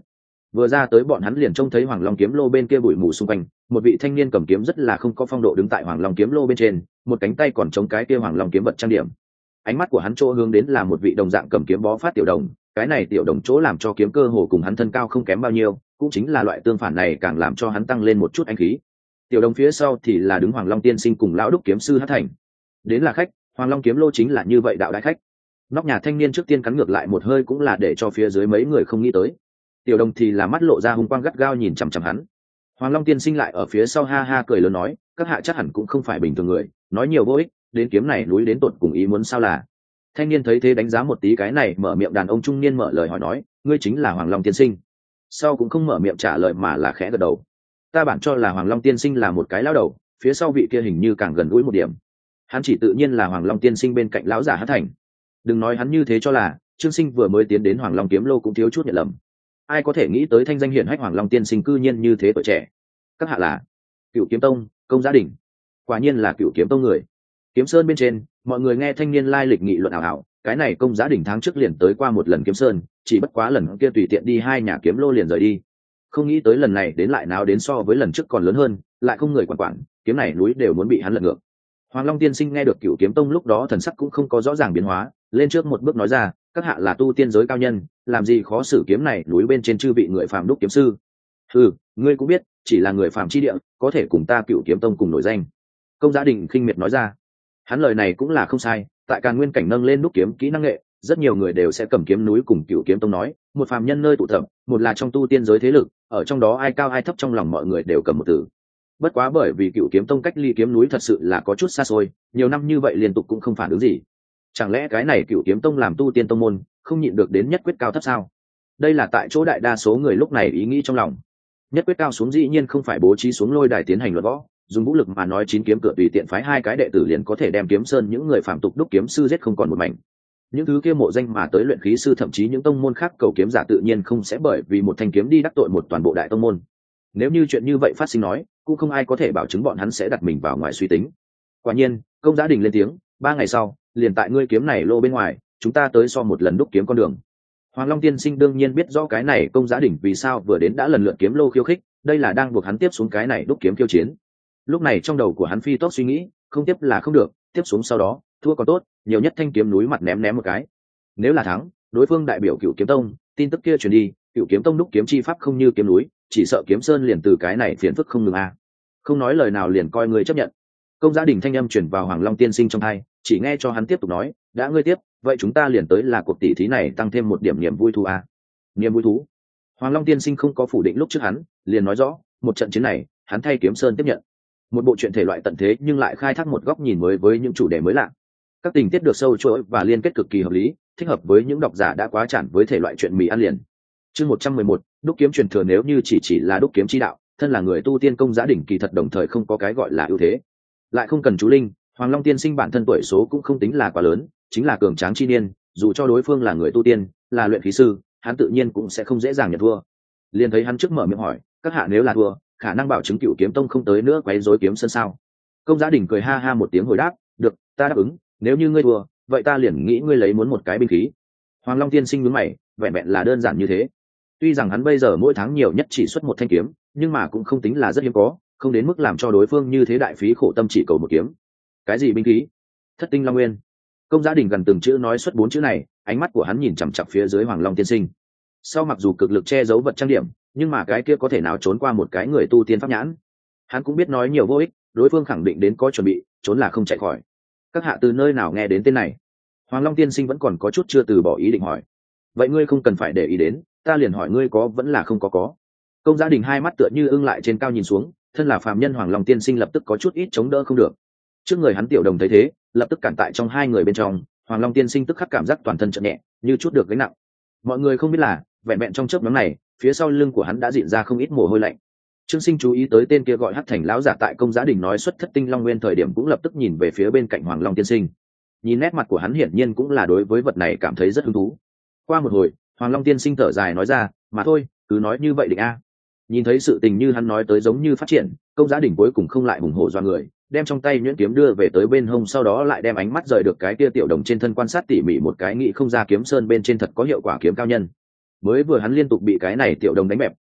Vừa ra tới bọn hắn liền trông thấy Hoàng Long kiếm lô bên kia bụi mù xung quanh, một vị thanh niên cầm kiếm rất là không có phong độ đứng tại Hoàng Long kiếm lô bên trên, một cánh tay còn chống cái kia Hoàng Long kiếm vật trang điểm. Ánh mắt của hắn chỗ hướng đến là một vị đồng dạng cầm kiếm bó phát tiểu đồng, cái này tiểu đồng chỗ làm cho kiếm cơ hồ cùng hắn thân cao không kém bao nhiêu, cũng chính là loại tương phản này càng làm cho hắn tăng lên một chút anh khí. Tiểu đồng phía sau thì là đứng Hoàng Long tiên sinh cùng lão đúc kiếm sư Hát Thành. Đến là khách, Hoàng Long kiếm lô chính là như vậy đạo đại khách. Nóc nhà thanh niên trước tiên cắn ngược lại một hơi cũng là để cho phía dưới mấy người không nghĩ tới. Tiểu đồng thì là mắt lộ ra hung quang gắt gao nhìn chằm chằm hắn. Hoàng Long tiên sinh lại ở phía sau ha ha cười lớn nói, các hạ chắc hẳn cũng không phải bình thường người, nói nhiều vô ích, đến kiếm này núi đến tột cùng ý muốn sao là. Thanh niên thấy thế đánh giá một tí cái này, mở miệng đàn ông trung niên mở lời hỏi nói, ngươi chính là Hoàng Long tiên sinh. Sau cũng không mở miệng trả lời mà là khẽ gật đầu. Ta bản cho là Hoàng Long tiên sinh là một cái lão đầu, phía sau vị kia hình như càng gần gũi một điểm. Hắn chỉ tự nhiên là Hoàng Long tiên sinh bên cạnh lão giả Hát Thành. Đừng nói hắn như thế cho là, Trương Sinh vừa mới tiến đến Hoàng Long kiếm lô cũng thiếu chút nhận lầm. Ai có thể nghĩ tới thanh danh hiển hách Hoàng Long tiên sinh cư nhiên như thế tuổi trẻ. Các hạ là Cựu Kiếm Tông Công Giá Đình. Quả nhiên là Cựu Kiếm Tông người. Kiếm Sơn bên trên, mọi người nghe thanh niên lai lịch nghị luận ảo ảo, cái này Công Giá Đình tháng trước liền tới qua một lần Kiếm Sơn, chỉ bất quá lần kia tùy tiện đi hai nhà kiếm lô liền rời đi. Không nghĩ tới lần này đến lại náo đến so với lần trước còn lớn hơn, lại không người quản quản, kiếm này núi đều muốn bị hắn lật ngược. Hoàng Long tiên sinh nghe được Cựu Kiếm Tông lúc đó thần sắc cũng không có rõ ràng biến hóa, lên trước một bước nói ra, các hạ là tu tiên giới cao nhân, làm gì khó xử kiếm này núi bên trên chư vị người phàm đúc kiếm sư. Ừ, ngươi cũng biết, chỉ là người phàm chi địa, có thể cùng ta Cựu Kiếm Tông cùng nổi danh. Công Giá Đình khinh miệt nói ra. Hắn lời này cũng là không sai, tại Càn Nguyên cảnh nâng lên đúc kiếm kỹ năng nghệ, rất nhiều người đều sẽ cầm kiếm núi cùng Cựu Kiếm Tông nói, một phàm nhân nơi tụ tập, một là trong tu tiên giới thế lực, ở trong đó ai cao ai thấp trong lòng mọi người đều cầm một từ. Bất quá bởi vì Cựu Kiếm Tông cách ly kiếm núi thật sự là có chút xa xôi, nhiều năm như vậy liên tục cũng không phản ứng gì. Chẳng lẽ cái này Cựu Kiếm Tông làm tu tiên tông môn, không nhịn được đến nhất quyết cao thấp sao? Đây là tại chỗ đại đa số người lúc này ý nghĩ trong lòng. Nhất quyết cao xuống dĩ nhiên không phải bố trí xuống lôi đài tiến hành luận võ, dùng vũ lực mà nói chín kiếm cửa tùy tiện phái hai cái đệ tử liền có thể đem Kiếm Sơn những người phạm tục đúc kiếm sư giết không còn một mảnh. Những thứ kia mộ danh mà tới luyện khí sư thậm chí những tông môn khác cầu kiếm giả tự nhiên không sẽ bởi vì một thanh kiếm đi đắc tội một toàn bộ đại tông môn. Nếu như chuyện như vậy phát sinh nói, cũng không ai có thể bảo chứng bọn hắn sẽ đặt mình vào ngoài suy tính. Quả nhiên, Công Giá Đình lên tiếng, ba ngày sau, liền tại ngươi kiếm này lô bên ngoài, chúng ta tới so một lần đúc kiếm con đường. Hoàng Long tiên sinh đương nhiên biết rõ cái này Công Giá Đình vì sao vừa đến đã lần lượt kiếm lô khiêu khích, đây là đang buộc hắn tiếp xuống cái này đúc kiếm khiêu chiến. Lúc này trong đầu của hắn phi tốc suy nghĩ, không tiếp là không được, tiếp xuống sau đó, thua còn tốt, nhiều nhất thanh kiếm núi mặt ném ném một cái. Nếu là thắng, đối phương đại biểu Cựu Kiếm Tông, tin tức kia truyền đi, Cựu Kiếm Tông đúc kiếm chi pháp không như kiếm núi, chỉ sợ Kiếm Sơn liền từ cái này phiền phức không ngừng a. À. Không nói lời nào liền coi người chấp nhận. Công Giá Đình thanh âm truyền vào Hoàng Long tiên sinh trong tai, chỉ nghe cho hắn tiếp tục nói, đã ngươi tiếp, vậy chúng ta liền tới là cuộc tỷ thí này tăng thêm một điểm niềm vui thú a. À. Niềm vui thú. Hoàng Long tiên sinh không có phủ định lúc trước hắn, liền nói rõ, một trận chiến này, hắn thay Kiếm Sơn tiếp nhận. Một bộ truyện thể loại tận thế nhưng lại khai thác một góc nhìn mới với những chủ đề mới lạ. Các tình tiết được sâu chuỗi và liên kết cực kỳ hợp lý, thích hợp với những độc giả đã quá chản với thể loại truyện mì ăn liền. Chương một trăm mười một, đúc kiếm truyền thừa. Nếu như chỉ chỉ là đúc kiếm chi đạo, thân là người tu tiên Công Giá Đình kỳ thật đồng thời không có cái gọi là ưu thế. Lại không cần chú linh, Hoàng Long tiên sinh bản thân tuổi số cũng không tính là quá lớn, chính là cường tráng chi niên, dù cho đối phương là người tu tiên, là luyện khí sư, hắn tự nhiên cũng sẽ không dễ dàng nhận thua. Liền thấy hắn trước mở miệng hỏi, các hạ nếu là thua, khả năng bảo chứng Cựu Kiếm Tông không tới nữa quấy rối Kiếm Sơn sao? Công Giá Đình cười ha ha một tiếng hồi đáp, được, ta đáp ứng, nếu như ngươi thua, vậy ta liền nghĩ ngươi lấy muốn một cái binh khí. Hoàng Long tiên sinh nhướng mày, vẹn vẹn là đơn giản như thế. Tuy rằng hắn bây giờ mỗi tháng nhiều nhất chỉ xuất một thanh kiếm, nhưng mà cũng không tính là rất hiếm có, không đến mức làm cho đối phương như thế đại phí khổ tâm chỉ cầu một kiếm. Cái gì binh khí? Thất tinh long nguyên. Công Giá Đình gần từng chữ nói xuất bốn chữ này, ánh mắt của hắn nhìn chằm chằm phía dưới Hoàng Long tiên sinh. Sau mặc dù cực lực che giấu vật trang điểm, nhưng mà cái kia có thể nào trốn qua một cái người tu tiên pháp nhãn. Hắn cũng biết nói nhiều vô ích, đối phương khẳng định đến có chuẩn bị, trốn là không chạy khỏi. Các hạ từ nơi nào nghe đến tên này? Hoàng Long tiên sinh vẫn còn có chút chưa từ bỏ ý định hỏi. Vậy ngươi không cần phải để ý đến, ta liền hỏi ngươi có vẫn là không có có. Công Giá Đình hai mắt tựa như ưng lại trên cao nhìn xuống, thân là phàm nhân Hoàng Long tiên sinh lập tức có chút ít chống đỡ không được. Trước người hắn tiểu đồng thấy thế, lập tức cản tại trong hai người bên trong, Hoàng Long tiên sinh tức khắc cảm giác toàn thân chợt nhẹ, như chút được gánh nặng. Mọi người không biết là, vẹn vẹn trong chớp nhoáng này, phía sau lưng của hắn đã dịn ra không ít mồ hôi lạnh. Trương Sinh chú ý tới tên kia gọi Hắc Thành lão giả tại Công Giá Đình nói xuất thất tinh long nguyên thời điểm cũng lập tức nhìn về phía bên cạnh Hoàng Long tiên sinh. Nhìn nét mặt của hắn hiển nhiên cũng là đối với vật này cảm thấy rất hứng thú. Qua một hồi, Hoàng Long tiên sinh thở dài nói ra, mà thôi, cứ nói như vậy định a. Nhìn thấy sự tình như hắn nói tới giống như phát triển, Công Giá Đình cuối cùng không lại hùng hổ do người, đem trong tay nhuyễn kiếm đưa về tới bên hông, sau đó lại đem ánh mắt rời được cái kia tiểu đồng trên thân quan sát tỉ mỉ một cái, nghĩ không ra Kiếm Sơn bên trên thật có hiệu quả kiếm cao nhân. Mới vừa hắn liên tục bị cái này tiểu đồng đánh bẹp,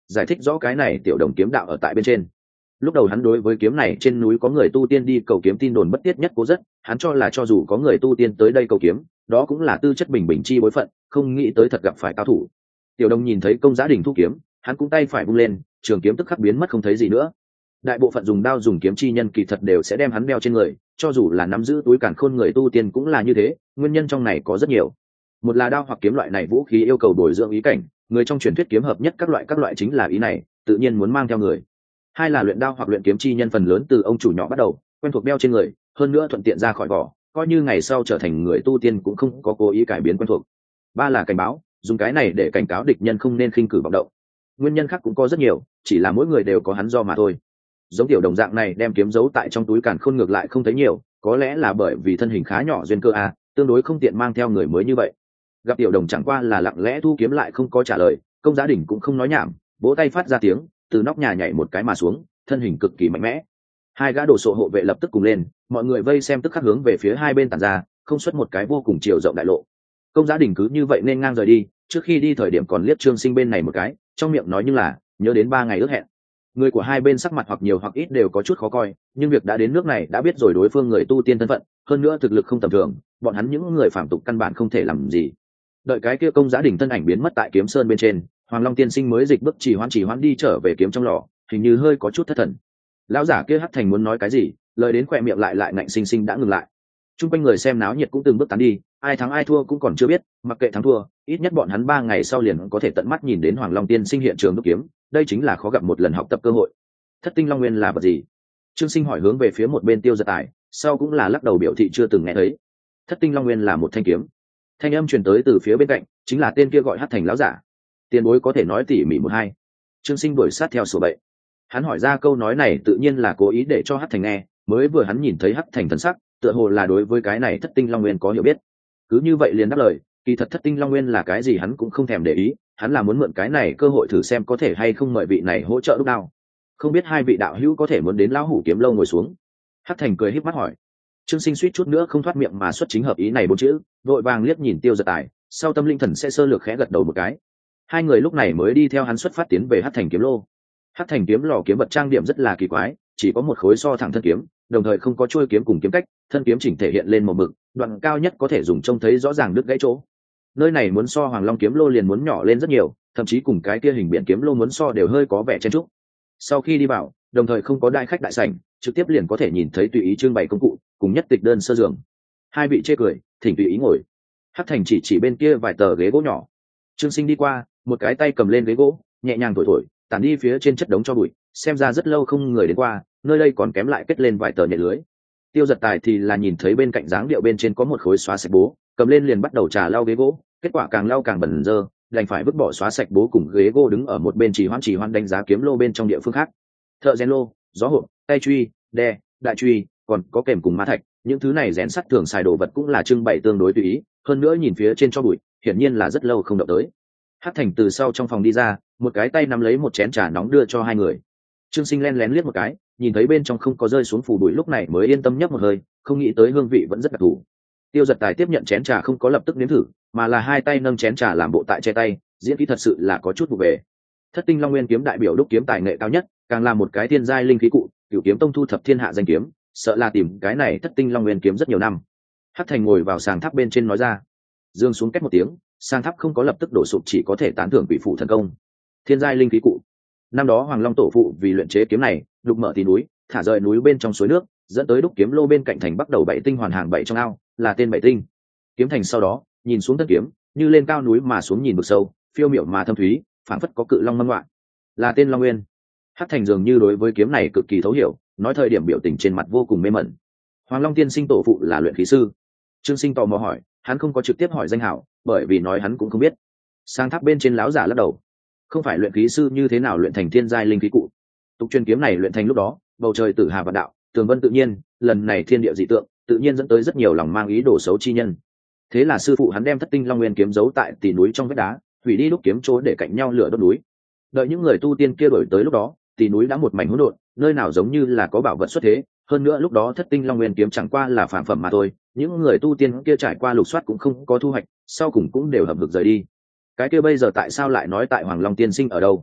giải thích rõ cái này tiểu đồng kiếm đạo ở tại bên trên. Lúc đầu hắn đối với kiếm này trên núi có người tu tiên đi cầu kiếm tin đồn bất tiết nhất cố rất, hắn cho là cho dù có người tu tiên tới đây cầu kiếm, đó cũng là tư chất bình bình chi bối phận, không nghĩ tới thật gặp phải cao thủ. Tiểu đồng nhìn thấy Công Giá Đình thu kiếm, hắn cũng tay phải vung lên, trường kiếm tức khắc biến mất không thấy gì nữa. Đại bộ phận dùng đao dùng kiếm chi nhân kỳ thật đều sẽ đem hắn đeo trên người, cho dù là nắm giữ túi càn khôn người tu tiên cũng là như thế, nguyên nhân trong này có rất nhiều. Một là đao hoặc kiếm loại này vũ khí yêu cầu bồi dưỡng ý cảnh, người trong truyền thuyết kiếm hợp nhất các loại các loại chính là ý này, tự nhiên muốn mang theo người. Hai là luyện đao hoặc luyện kiếm chi nhân phần lớn từ ông chủ nhỏ bắt đầu, quen thuộc đeo trên người, hơn nữa thuận tiện ra khỏi vỏ, coi như ngày sau trở thành người tu tiên cũng không có cố ý cải biến quen thuộc. Ba là cảnh báo, dùng cái này để cảnh cáo địch nhân không nên khinh cử vọng động. Nguyên nhân khác cũng có rất nhiều, chỉ là mỗi người đều có hắn do mà thôi. Giống tiểu đồng dạng này đem kiếm giấu tại trong túi càn khôn ngược lại không thấy nhiều, có lẽ là bởi vì thân hình khá nhỏ duyên cơ a, tương đối không tiện mang theo người mới như vậy. Gặp tiểu đồng chẳng qua là lặng lẽ thu kiếm lại không có trả lời, Công Giá Đình cũng không nói nhảm, vỗ tay phát ra tiếng, từ nóc nhà nhảy một cái mà xuống, thân hình cực kỳ mạnh mẽ. Hai gã đồ sộ hộ vệ lập tức cùng lên, mọi người vây xem tức khắc hướng về phía hai bên tản ra, không xuất một cái vô cùng chiều rộng đại lộ. Công Giá Đình cứ như vậy nên ngang rời đi, trước khi đi thời điểm còn liếc Trương Sinh bên này một cái, trong miệng nói như là nhớ đến ba ngày ước hẹn. Người của hai bên sắc mặt hoặc nhiều hoặc ít đều có chút khó coi, nhưng việc đã đến nước này đã biết rồi đối phương người tu tiên thân phận, hơn nữa thực lực không tầm thường, bọn hắn những người phạm tục căn bản không thể làm gì. Đợi cái kia Công Giá Đình thân ảnh biến mất tại kiếm sơn bên trên, Hoàng Long tiên sinh mới dịch bước chỉ hoãn chỉ hoãn đi trở về kiếm trong lò, hình như hơi có chút thất thần. Lão giả kia hất thành muốn nói cái gì, lời đến khỏe miệng lại lại ngạnh sinh sinh đã ngừng lại. Trung quanh người xem náo nhiệt cũng từng bước tán đi, ai thắng ai thua cũng còn chưa biết, mặc kệ thắng thua, ít nhất bọn hắn ba ngày sau liền có thể tận mắt nhìn đến Hoàng Long tiên sinh hiện trường đúc kiếm, đây chính là khó gặp một lần học tập cơ hội. Thất tinh long nguyên là vật gì? Trương Sinh hỏi hướng về phía một bên Tiêu Giật Tài, sau cũng là lắc đầu biểu thị chưa từng nghe thấy. Thất tinh long nguyên là một thanh kiếm. Thanh âm truyền tới từ phía bên cạnh, chính là tên kia gọi Hắc Thành lão giả. Tiền bối có thể nói tỉ mỉ một hai. Trương Sinh đuổi sát theo sổ bậy. Hắn hỏi ra câu nói này tự nhiên là cố ý để cho Hắc Thành nghe, mới vừa hắn nhìn thấy Hắc Thành thần sắc, tựa hồ là đối với cái này Thất tinh long nguyên có hiểu biết. Cứ như vậy liền đáp lời, kỳ thật Thất tinh long nguyên là cái gì hắn cũng không thèm để ý, hắn là muốn mượn cái này cơ hội thử xem có thể hay không mời vị này hỗ trợ lúc nào. Không biết hai vị đạo hữu có thể muốn đến lão hủ kiếm lâu ngồi xuống. Hắc Thành cười híp mắt hỏi. Trương Sinh suýt chút nữa không thoát miệng mà xuất chính hợp ý này bốn chữ, vội vàng liếc nhìn Tiêu Giật Tài, sau tâm linh thần sẽ sơ lược khẽ gật đầu một cái. Hai người lúc này mới đi theo hắn xuất phát tiến về Hắc Thành kiếm lô. Hắc Thành kiếm lò kiếm vật trang điểm rất là kỳ quái, chỉ có một khối so thẳng thân kiếm, đồng thời không có chuôi kiếm cùng kiếm cách, thân kiếm chỉnh thể hiện lên màu mực, đoạn cao nhất có thể dùng trông thấy rõ ràng đứt gãy chỗ. Nơi này muốn so Hoàng Long kiếm lô liền muốn nhỏ lên rất nhiều, thậm chí cùng cái kia hình biển kiếm lô muốn so đều hơi có vẻ chen chúc. Sau khi đi vào, đồng thời không có đại khách đại sảnh, trực tiếp liền có thể nhìn thấy tùy ý trưng bày công cụ, cùng nhất tịch đơn sơ giường. Hai vị chê cười, thỉnh tùy ý ngồi. Hắc Thành chỉ chỉ bên kia vài tờ ghế gỗ nhỏ. Trương Sinh đi qua, một cái tay cầm lên ghế gỗ, nhẹ nhàng thổi thổi, tản đi phía trên chất đống cho bụi, xem ra rất lâu không người đến qua, nơi đây còn kém lại kết lên vài tờ nhện lưới. Tiêu Giật Tài thì là nhìn thấy bên cạnh dáng điệu bên trên có một khối xóa sạch bố, cầm lên liền bắt đầu trà lau ghế gỗ, kết quả càng lau càng bẩn dơ, đành phải vứt bỏ xóa sạch bố cùng ghế gỗ đứng ở một bên chỉ hoan chỉ hoan đánh giá kiếm lô bên trong địa phương khác. Thợ rèn lô, gió hộp, tay truy, đe, đại truy, còn có kềm cùng ma thạch, những thứ này rèn sắt thường xài đồ vật cũng là trưng bày tương đối tùy ý, hơn nữa nhìn phía trên cho bụi, hiển nhiên là rất lâu không động tới. Hắc Thành từ sau trong phòng đi ra, một cái tay nắm lấy một chén trà nóng đưa cho hai người. Trương Sinh len lén liếc một cái, nhìn thấy bên trong không có rơi xuống phủ bụi lúc này mới yên tâm nhấp một hơi, không nghĩ tới hương vị vẫn rất đặc thù. Tiêu Giật Tài tiếp nhận chén trà không có lập tức nếm thử, mà là hai tay nâng chén trà làm bộ tại che tay, diễn kỹ thật sự là có chút vụ về. Thất tinh long nguyên kiếm đại biểu đúc kiếm tài nghệ cao nhất, càng là một cái thiên giai linh khí cụ, Cửu kiếm tông thu thập thiên hạ danh kiếm, sợ là tìm cái này thất tinh long nguyên kiếm rất nhiều năm. Hắc Thành ngồi vào sàng tháp bên trên nói ra. Dương xuống két một tiếng, sàng tháp không có lập tức đổ sụp, chỉ có thể tán thưởng quỷ phụ thần công. Thiên giai linh khí cụ. Năm đó Hoàng Long tổ phụ vì luyện chế kiếm này, đục mở tí núi, thả rời núi bên trong suối nước, dẫn tới đúc kiếm lô bên cạnh thành bắt đầu bảy tinh hoàn hàng bảy trong ao, là tên bảy tinh. Kiếm thành sau đó, nhìn xuống thân kiếm, như lên cao núi mà xuống nhìn vực sâu, phiêu miểu mà thâm thúy, phảng phất có cự long mâm ngoạn, là tên Long Nguyên. Hắc Thành dường như đối với kiếm này cực kỳ thấu hiểu, nói thời điểm biểu tình trên mặt vô cùng mê mẩn. Hoàng Long tiên sinh tổ phụ là luyện khí sư. Trương Sinh tò mò hỏi, hắn không có trực tiếp hỏi danh hảo, bởi vì nói hắn cũng không biết. Sang tháp bên trên láo giả lắc đầu, không phải luyện khí sư như thế nào luyện thành thiên giai linh khí cụ. Tục truyền kiếm này luyện thành lúc đó, bầu trời tử hà vạn đạo, tường vân tự nhiên, lần này thiên địa dị tượng, tự nhiên dẫn tới rất nhiều lòng mang ý đồ xấu chi nhân. Thế là sư phụ hắn đem thất tinh long nguyên kiếm giấu tại tỉ núi trong vách đá, hủy đi đúc kiếm chỗ để cạnh nhau lửa đốt núi. Đợi những người tu tiên kia đổi tới lúc đó, tỉ núi đã một mảnh hỗn độn, nơi nào giống như là có bảo vật xuất thế. Hơn nữa lúc đó thất tinh long nguyên kiếm chẳng qua là phản phẩm mà thôi, những người tu tiên kia trải qua lục soát cũng không có thu hoạch, sau cùng cũng đều hợp lực rời đi. Cái kia bây giờ tại sao lại nói tại Hoàng Long tiên sinh ở đâu?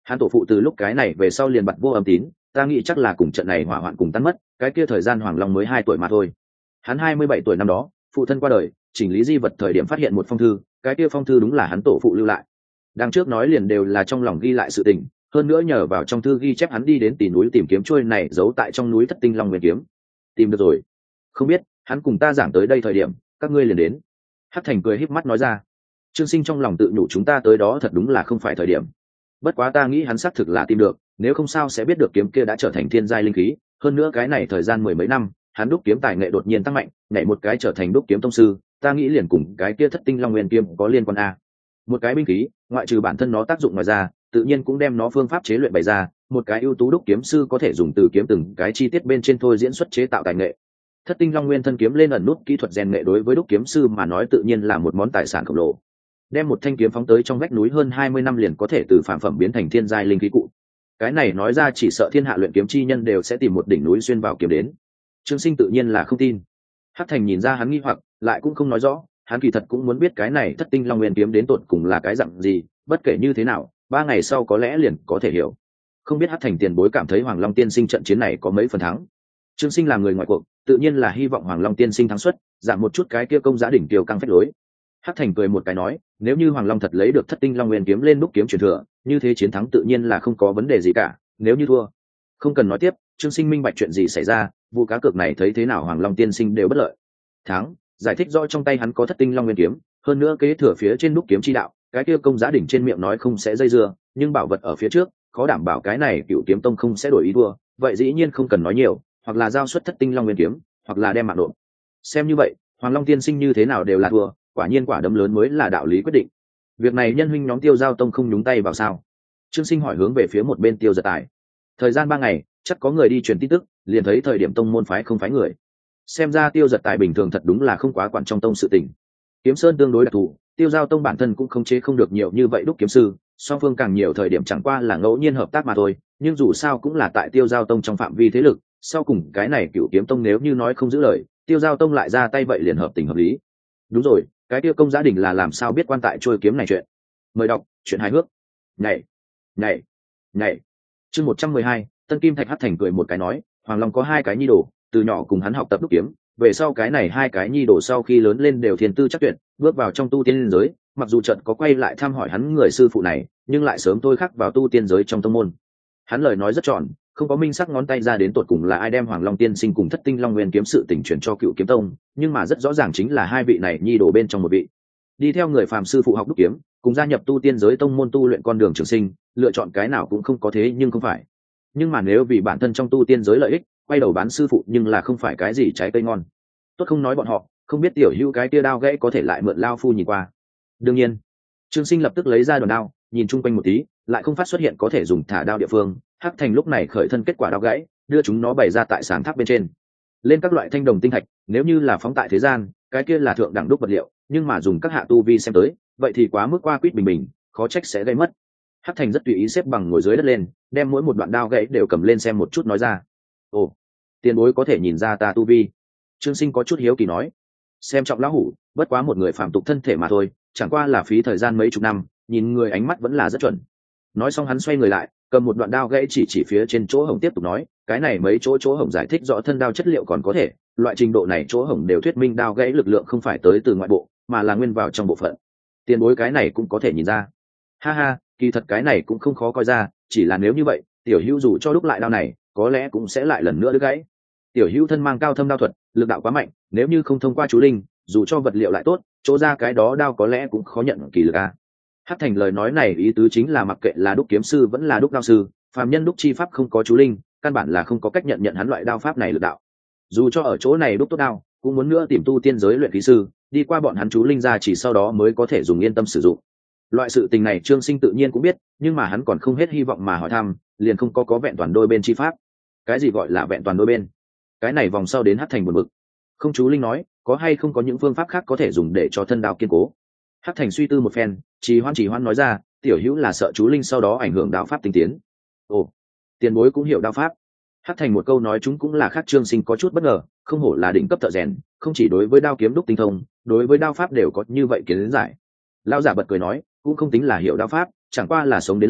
hắn tổ phụ từ lúc cái này về sau liền bật vô âm tín, ta nghĩ chắc là cùng trận này hỏa hoạn cùng tan mất, cái kia thời gian Hoàng Long mới hai tuổi mà thôi. Hắn hai mươi bảy tuổi năm đó, phụ thân qua đời, chỉnh lý di vật thời điểm phát hiện một phong thư, cái kia phong thư đúng là hắn tổ phụ lưu lại. Đằng trước nói liền đều là trong lòng ghi lại sự tình, hơn nữa nhờ vào trong thư ghi chép hắn đi đến tỉ núi tìm kiếm trôi này giấu tại trong núi Thất Tinh Long Nguyên kiếm. Tìm được rồi. Không biết, hắn cùng ta giảng tới đây thời điểm, các ngươi liền đến. Hắc Thành cười híp mắt nói ra. Trương Sinh trong lòng tự nhủ chúng ta tới đó thật đúng là không phải thời điểm. Bất quá ta nghĩ hắn xác thực là tìm được, nếu không sao sẽ biết được kiếm kia đã trở thành thiên giai linh khí, hơn nữa cái này thời gian mười mấy năm, hắn đúc kiếm tài nghệ đột nhiên tăng mạnh, nhảy một cái trở thành đúc kiếm tông sư, ta nghĩ liền cùng cái kia Thất Tinh Long Nguyên kiếm có liên quan a. Một cái binh khí, ngoại trừ bản thân nó tác dụng ngoài ra, tự nhiên cũng đem nó phương pháp chế luyện bày ra, một cái ưu tú đúc kiếm sư có thể dùng từ kiếm từng cái chi tiết bên trên thôi diễn xuất chế tạo tài nghệ. Thất Tinh Long Nguyên thân kiếm lên ẩn nút kỹ thuật rèn nghệ đối với đúc kiếm sư mà nói tự nhiên là một món tài sản khổng lồ. Đem một thanh kiếm phóng tới trong vách núi hơn hai mươi năm liền có thể từ phàm phẩm biến thành thiên giai linh khí cụ. Cái này nói ra chỉ sợ thiên hạ luyện kiếm chi nhân đều sẽ tìm một đỉnh núi xuyên vào kiếm đến. Trương Sinh tự nhiên là không tin. Hắc Thành nhìn ra hắn nghi hoặc, lại cũng không nói rõ, hắn kỳ thật cũng muốn biết cái này Thất Tinh Long Nguyên kiếm đến tột cùng là cái dạng gì, bất kể như thế nào, ba ngày sau có lẽ liền có thể hiểu. Không biết Hắc Thành tiền bối cảm thấy Hoàng Long tiên sinh trận chiến này có mấy phần thắng. Trương Sinh là người ngoại cuộc, tự nhiên là hy vọng Hoàng Long tiên sinh thắng suất, giảm một chút cái kia công giá đỉnh tiêu căng phách lối. Hắc Thành cười một cái nói, nếu như Hoàng Long thật lấy được Thất Tinh Long Nguyên kiếm lên đúc kiếm truyền thừa, như thế chiến thắng tự nhiên là không có vấn đề gì cả, nếu như thua, không cần nói tiếp. Trương Sinh minh bạch chuyện gì xảy ra, vụ cá cược này thấy thế nào Hoàng Long tiên sinh đều bất lợi. Thắng, giải thích rõ trong tay hắn có Thất Tinh Long Nguyên kiếm, hơn nữa kế thừa phía trên đúc kiếm chi đạo, cái kia công giá đỉnh trên miệng nói không sẽ dây dưa, nhưng bảo vật ở phía trước, khó đảm bảo cái này Cựu Kiếm Tông không sẽ đổi ý thua, vậy dĩ nhiên không cần nói nhiều, hoặc là giao xuất Thất Tinh Long Nguyên kiếm, hoặc là đem mạng nộp. Xem như vậy, Hoàng Long tiên sinh như thế nào đều là thua, quả nhiên quả đấm lớn mới là đạo lý quyết định. Việc này nhân huynh nhóm Tiêu Giao Tông không nhúng tay vào sao? Trương Sinh hỏi hướng về phía một bên Tiêu Giật Tài. Thời gian ba ngày, chắc có người đi truyền tin tức, liền thấy thời điểm tông môn phái không phái người. Xem ra Tiêu Giật Tài bình thường thật đúng là không quá quản trong tông sự tình. Kiếm Sơn tương đối đặc thù, Tiêu Giao Tông bản thân cũng không chế không được nhiều như vậy đúc kiếm sư, song phương càng nhiều thời điểm chẳng qua là ngẫu nhiên hợp tác mà thôi, nhưng dù sao cũng là tại Tiêu Giao Tông trong phạm vi thế lực, sau cùng cái này Cựu Kiếm Tông nếu như nói không giữ lời, Tiêu Giao Tông lại ra tay vậy liền hợp tình hợp lý. Đúng rồi, cái tiêu công giá đỉnh là làm sao biết quan tại trôi kiếm này chuyện. Mời đọc chuyện hài hước. Nhảy, nhảy, nhảy. Chương một trăm mười hai, Tân Kim Thạch Hắc Thành cười một cái nói, Hoàng Long có hai cái nhi đồ, từ nhỏ cùng hắn học tập đúc kiếm, về sau cái này hai cái nhi đồ sau khi lớn lên đều thiên tư chắc tuyệt, bước vào trong tu tiên giới, mặc dù trận có quay lại thăm hỏi hắn người sư phụ này, nhưng lại sớm tôi khắc vào tu tiên giới trong tông môn. Hắn lời nói rất tròn, không có minh sắc ngón tay ra đến tột cùng là ai đem Hoàng Long tiên sinh cùng Thất Tinh Long Nguyên kiếm sự tình chuyển cho Cựu Kiếm Tông, nhưng mà rất rõ ràng chính là hai vị này nhi đổ bên trong một vị. Đi theo người phàm sư phụ học đúc kiếm, cùng gia nhập tu tiên giới tông môn tu luyện con đường trường sinh, lựa chọn cái nào cũng không có thế nhưng không phải. Nhưng mà nếu vì bản thân trong tu tiên giới lợi ích, quay đầu bán sư phụ nhưng là không phải cái gì trái cây ngon. Tốt không nói bọn họ, không biết tiểu hữu cái kia đao gãy có thể lại mượn lao phu nhìn qua. Đương nhiên, Trương Sinh lập tức lấy ra đòn đao, nhìn chung quanh một tí, lại không phát xuất hiện có thể dùng thả đao địa phương. Hắc Thành lúc này khởi thân kết quả đao gãy, đưa chúng nó bày ra tại sáng tháp bên trên. Lên các loại thanh đồng tinh thạch, nếu như là phóng tại thế gian, cái kia là thượng đẳng đúc vật liệu, nhưng mà dùng các hạ tu vi xem tới, vậy thì quá mức qua quýt bình bình, khó trách sẽ gây mất. Hắc Thành rất tùy ý xếp bằng ngồi dưới đất lên, đem mỗi một đoạn đao gãy đều cầm lên xem một chút nói ra. Ồ, tiền bối có thể nhìn ra ta tu vi. Trương Sinh có chút hiếu kỳ nói. Xem trọng lão hủ, bất quá một người phàm tục thân thể mà thôi, chẳng qua là phí thời gian mấy chục năm, nhìn người ánh mắt vẫn là rất chuẩn. Nói xong hắn xoay người lại, cầm một đoạn đao gãy chỉ chỉ phía trên chỗ hổng tiếp tục nói, cái này mấy chỗ chỗ hổng giải thích rõ thân đao chất liệu còn có thể, loại trình độ này chỗ hổng đều thuyết minh đao gãy lực lượng không phải tới từ ngoại bộ, mà là nguyên vào trong bộ phận. Tiền bối cái này cũng có thể nhìn ra. Ha ha, kỳ thật cái này cũng không khó coi ra, chỉ là nếu như vậy, tiểu hữu dù cho đúc lại đao này, có lẽ cũng sẽ lại lần nữa đứt gãy. Tiểu hữu thân mang cao thâm đao thuật, lực đạo quá mạnh, nếu như không thông qua chú linh, dù cho vật liệu lại tốt, chỗ ra cái đó đao có lẽ cũng khó nhận kỳ lực a. Hắc Thành lời nói này ý tứ chính là mặc kệ là đúc kiếm sư vẫn là đúc đao sư, phàm nhân đúc chi pháp không có chú linh, căn bản là không có cách nhận nhận hắn loại đao pháp này lực đạo. Dù cho ở chỗ này đúc tốt đao, cũng muốn nữa tìm tu tiên giới luyện khí sư, đi qua bọn hắn chú linh ra chỉ sau đó mới có thể dùng yên tâm sử dụng. Loại sự tình này Trương Sinh tự nhiên cũng biết, nhưng mà hắn còn không hết hy vọng mà hỏi thăm, liền không có có vẹn toàn đôi bên chi pháp. Cái gì gọi là vẹn toàn đôi bên? Cái này vòng sau đến Hắc Thành buồn bực. Không chú linh nói, có hay không có những phương pháp khác có thể dùng để cho thân đao kiên cố? Hắc Thành suy tư một phen, Trì Hoan Trì Hoan nói ra, tiểu hữu là sợ chú linh sau đó ảnh hưởng đạo pháp tinh tiến. Ồ, tiền bối cũng hiểu đạo pháp. Hắc Thành một câu nói chúng cũng là khác Trương Sinh có chút bất ngờ, không hổ là đỉnh cấp thợ rèn, không chỉ đối với đao kiếm đúc tinh thông, đối với đao pháp đều có như vậy kiến giải. Lão giả bật cười nói, cũng không tính là hiểu đao pháp, chẳng qua là sống đến lâu,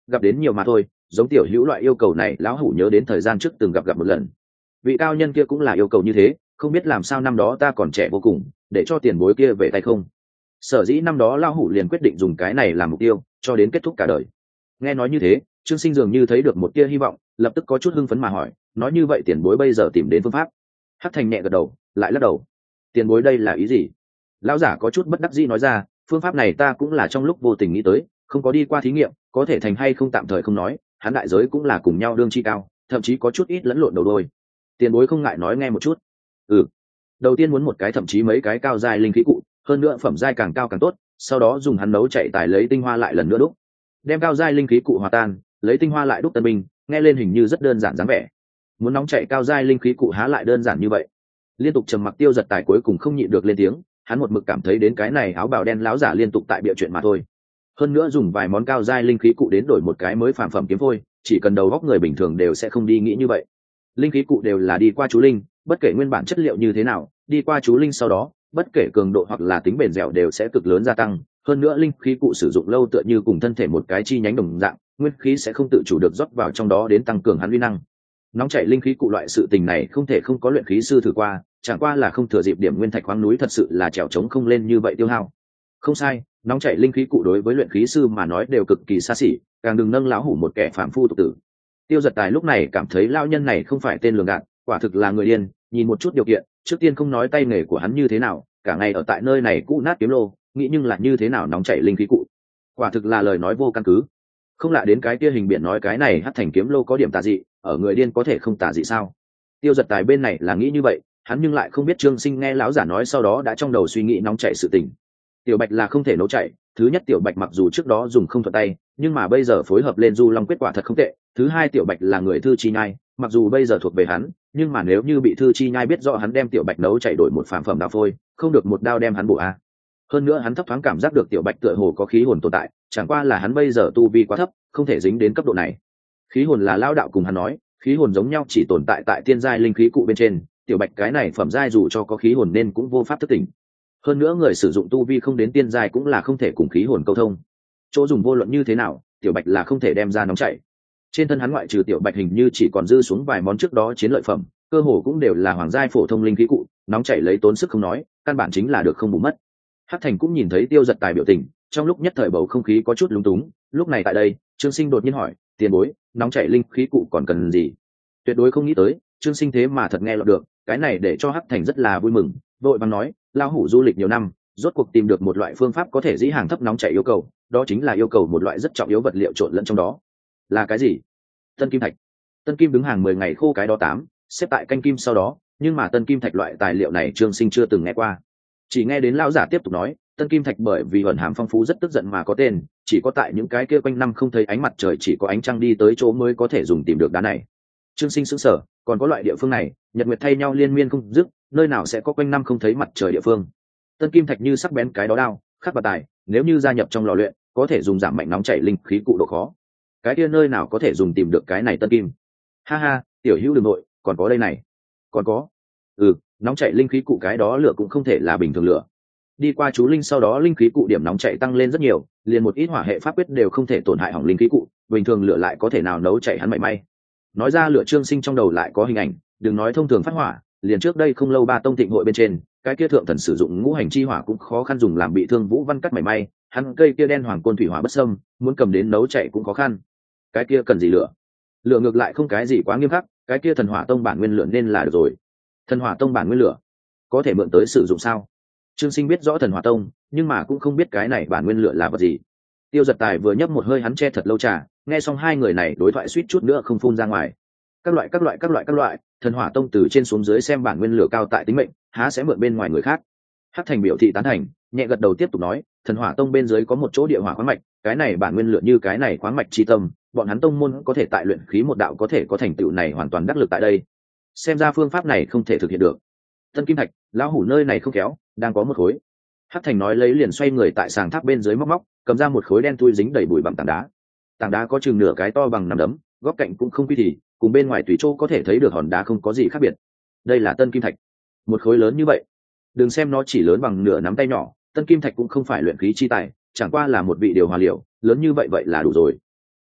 gặp đến nhiều mà thôi, giống tiểu hữu loại yêu cầu này lão hủ nhớ đến thời gian trước từng gặp gặp một lần. Vị cao nhân kia cũng là yêu cầu như thế, không biết làm sao năm đó ta còn trẻ vô cùng, để cho tiền bối kia về tay không. Sở dĩ năm đó lão hủ liền quyết định dùng cái này làm mục tiêu, cho đến kết thúc cả đời. Nghe nói như thế, Trương Sinh dường như thấy được một tia hy vọng, lập tức có chút hưng phấn mà hỏi, nói như vậy tiền bối bây giờ tìm đến phương pháp? Hắc Thành nhẹ gật đầu, lại lắc đầu. Tiền bối đây là ý gì? Lão giả có chút bất đắc dĩ nói ra, phương pháp này ta cũng là trong lúc vô tình nghĩ tới, không có đi qua thí nghiệm, có thể thành hay không tạm thời không nói, hắn đại giới cũng là cùng nhau đương chi cao, thậm chí có chút ít lẫn lộn đầu đôi. Tiền bối không ngại nói nghe một chút. Ừ, đầu tiên muốn một cái thậm chí mấy cái cao giai linh khí cụ, hơn nữa phẩm giai càng cao càng tốt, sau đó dùng hắn nấu chạy tài lấy tinh hoa lại lần nữa đúc, đem cao giai linh khí cụ hòa tan, lấy tinh hoa lại đúc tân binh, nghe lên hình như rất đơn giản dáng vẻ. Muốn nóng chạy cao giai linh khí cụ há lại đơn giản như vậy? Liên tục trầm mặc Tiêu Giật Tài cuối cùng không nhịn được lên tiếng, hắn một mực cảm thấy đến cái này áo bào đen láo giả liên tục tại bịa chuyện mà thôi. Hơn nữa dùng vài món cao giai linh khí cụ đến đổi một cái mới phàm phẩm kiếm phôi, chỉ cần đầu góc người bình thường đều sẽ không đi nghĩ như vậy. Linh khí cụ đều là đi qua chú linh, bất kể nguyên bản chất liệu như thế nào, đi qua chú linh sau đó, bất kể cường độ hoặc là tính bền dẻo đều sẽ cực lớn gia tăng. Hơn nữa linh khí cụ sử dụng lâu tựa như cùng thân thể một cái chi nhánh đồng dạng, nguyên khí sẽ không tự chủ được rót vào trong đó đến tăng cường hắn uy năng. Nóng chảy linh khí cụ loại sự tình này không thể không có luyện khí sư thử qua, chẳng qua là không thừa dịp điểm nguyên thạch khoáng núi thật sự là trèo trống không lên như vậy tiêu hao. Không sai, nóng chảy linh khí cụ đối với luyện khí sư mà nói đều cực kỳ xa xỉ, càng đừng nâng lão hủ một kẻ phàm phu tục tử. Tiêu Giật Tài lúc này cảm thấy lão nhân này không phải tên lường gạt, quả thực là người điên. Nhìn một chút điều kiện, trước tiên không nói tay nghề của hắn như thế nào, cả ngày ở tại nơi này cũ nát kiếm lô, nghĩ nhưng là như thế nào nóng chảy linh khí cụ, quả thực là lời nói vô căn cứ. Không lạ đến cái kia hình biển nói cái này Hắc Thành kiếm lô có điểm tà dị, ở người điên có thể không tà dị sao? Tiêu Giật Tài bên này là nghĩ như vậy, hắn nhưng lại không biết Trương Sinh nghe lão giả nói sau đó đã trong đầu suy nghĩ nóng chảy sự tình. Tiểu Bạch là không thể nấu chảy, thứ nhất Tiểu Bạch mặc dù trước đó dùng không thuận tay, nhưng mà bây giờ phối hợp lên Du Long quyết quả thật không tệ. Thứ hai Tiểu Bạch là người Thư Chi Nhai, mặc dù bây giờ thuộc về hắn, nhưng mà nếu như bị Thư Chi Nhai biết rõ hắn đem Tiểu Bạch nấu chảy đổi một phàm phẩm đao phôi, không được một đao đem hắn bổ a. Hơn nữa hắn thấp thoáng cảm giác được Tiểu Bạch tựa hồ có khí hồn tồn tại, chẳng qua là hắn bây giờ tu vi quá thấp, không thể dính đến cấp độ này. Khí hồn là lao đạo cùng hắn nói, khí hồn giống nhau chỉ tồn tại tại tiên giai linh khí cụ bên trên, Tiểu Bạch cái này phẩm giai dù cho có khí hồn nên cũng vô pháp thức tỉnh. Hơn nữa người sử dụng tu vi không đến tiên giai cũng là không thể cùng khí hồn câu thông. Chỗ dùng vô luận như thế nào, Tiểu Bạch là không thể đem ra nóng chảy. Trên thân hắn ngoại trừ Tiểu Bạch hình như chỉ còn dư xuống vài món trước đó chiến lợi phẩm, cơ hồ cũng đều là hoàng giai phổ thông linh khí cụ, nóng chảy lấy tốn sức không nói, căn bản chính là được không bù mất. Hắc Thành cũng nhìn thấy Tiêu Giật Tài biểu tình, trong lúc nhất thời bầu không khí có chút lúng túng. Lúc này tại đây, Trương Sinh đột nhiên hỏi, tiền bối, nóng chảy linh khí cụ còn cần gì? Tuyệt đối không nghĩ tới, Trương Sinh thế mà thật nghe lọt được, cái này để cho Hắc Thành rất là vui mừng, vội vàng nói, lão hủ du lịch nhiều năm, rốt cuộc tìm được một loại phương pháp có thể dĩ hàng thấp nóng chảy yêu cầu, đó chính là yêu cầu một loại rất trọng yếu vật liệu trộn lẫn trong đó. Là cái gì? Tân kim thạch. Tân kim đứng hàng mười ngày khô cái đó tám, xếp tại canh kim sau đó, nhưng mà tân kim thạch loại tài liệu này Trương Sinh chưa từng nghe qua. Chỉ nghe đến lão giả tiếp tục nói, tân kim thạch bởi vì ẩn hàm phong phú rất tức giận mà có tên, chỉ có tại những cái kia quanh năm không thấy ánh mặt trời, chỉ có ánh trăng đi tới chỗ mới có thể dùng tìm được đá này. Trương Sinh sững sờ, còn có loại địa phương này, nhật nguyệt thay nhau liên miên không dứt, nơi nào sẽ có quanh năm không thấy mặt trời địa phương? Tân kim thạch như sắc bén cái đó đao, khắc và tài, nếu như gia nhập trong lò luyện, có thể dùng giảm mạnh nóng chảy linh khí cụ độ khó. Cái kia nơi nào có thể dùng tìm được cái này tân kim? Ha ha, tiểu hữu đừng nội, còn có đây này, còn có. Ừ, nóng chảy linh khí cụ cái đó lửa cũng không thể là bình thường lửa. Đi qua chú linh sau đó linh khí cụ điểm nóng chảy tăng lên rất nhiều, liền một ít hỏa hệ pháp quyết đều không thể tổn hại hỏng linh khí cụ, bình thường lửa lại có thể nào nấu chảy hắn mảy may. Nói ra lửa Trương Sinh trong đầu lại có hình ảnh, đừng nói thông thường phát hỏa, liền trước đây không lâu ba tông thịnh hội bên trên, cái kia thượng thần sử dụng ngũ hành chi hỏa cũng khó khăn dùng làm bị thương Vũ Văn cắt mảy may, hắn cây kia đen hoàng côn thủy hỏa bất xâm, muốn cầm đến nấu chảy cũng khó khăn. Cái kia cần gì lửa? Lửa ngược lại không cái gì quá nghiêm khắc, cái kia thần hỏa tông bản nguyên lửa nên là được rồi. Thần hỏa tông bản nguyên lửa có thể mượn tới sử dụng sao? Trương Sinh biết rõ thần hỏa tông, nhưng mà cũng không biết cái này bản nguyên lửa là vật gì. Tiêu Giật Tài vừa nhấp một hơi hắn che thật lâu trà, nghe xong hai người này đối thoại suýt chút nữa không phun ra ngoài. Các loại các loại các loại các loại, thần hỏa tông từ trên xuống dưới xem bản nguyên lửa cao tại tính mệnh, há sẽ mượn bên ngoài người khác. Hắc Thành biểu thị tán thành, nhẹ gật đầu tiếp tục nói, thần hỏa tông bên dưới có một chỗ địa hỏa khoáng mạch, cái này bản nguyên lửa như cái này khoáng mạch chi tâm, bọn hắn tông môn có thể tại luyện khí một đạo có thể có thành tựu này hoàn toàn đắc lực tại đây. Xem ra phương pháp này không thể thực hiện được. Tân kim thạch, lão hủ nơi này không kéo, đang có một khối. Hắc Thành nói lấy liền xoay người tại sàng tháp bên dưới móc móc, cầm ra một khối đen thui dính đầy bụi bằng tảng đá. Tảng đá có chừng nửa cái to bằng nắm đấm, góc cạnh cũng không quy thì, cùng bên ngoài tùy chỗ có thể thấy được hòn đá không có gì khác biệt. Đây là tân kim thạch, một khối lớn như vậy. Đừng xem nó chỉ lớn bằng nửa nắm tay nhỏ, tân kim thạch cũng không phải luyện khí chi tài, chẳng qua là một vị điều hòa liệu, lớn như vậy vậy là đủ rồi.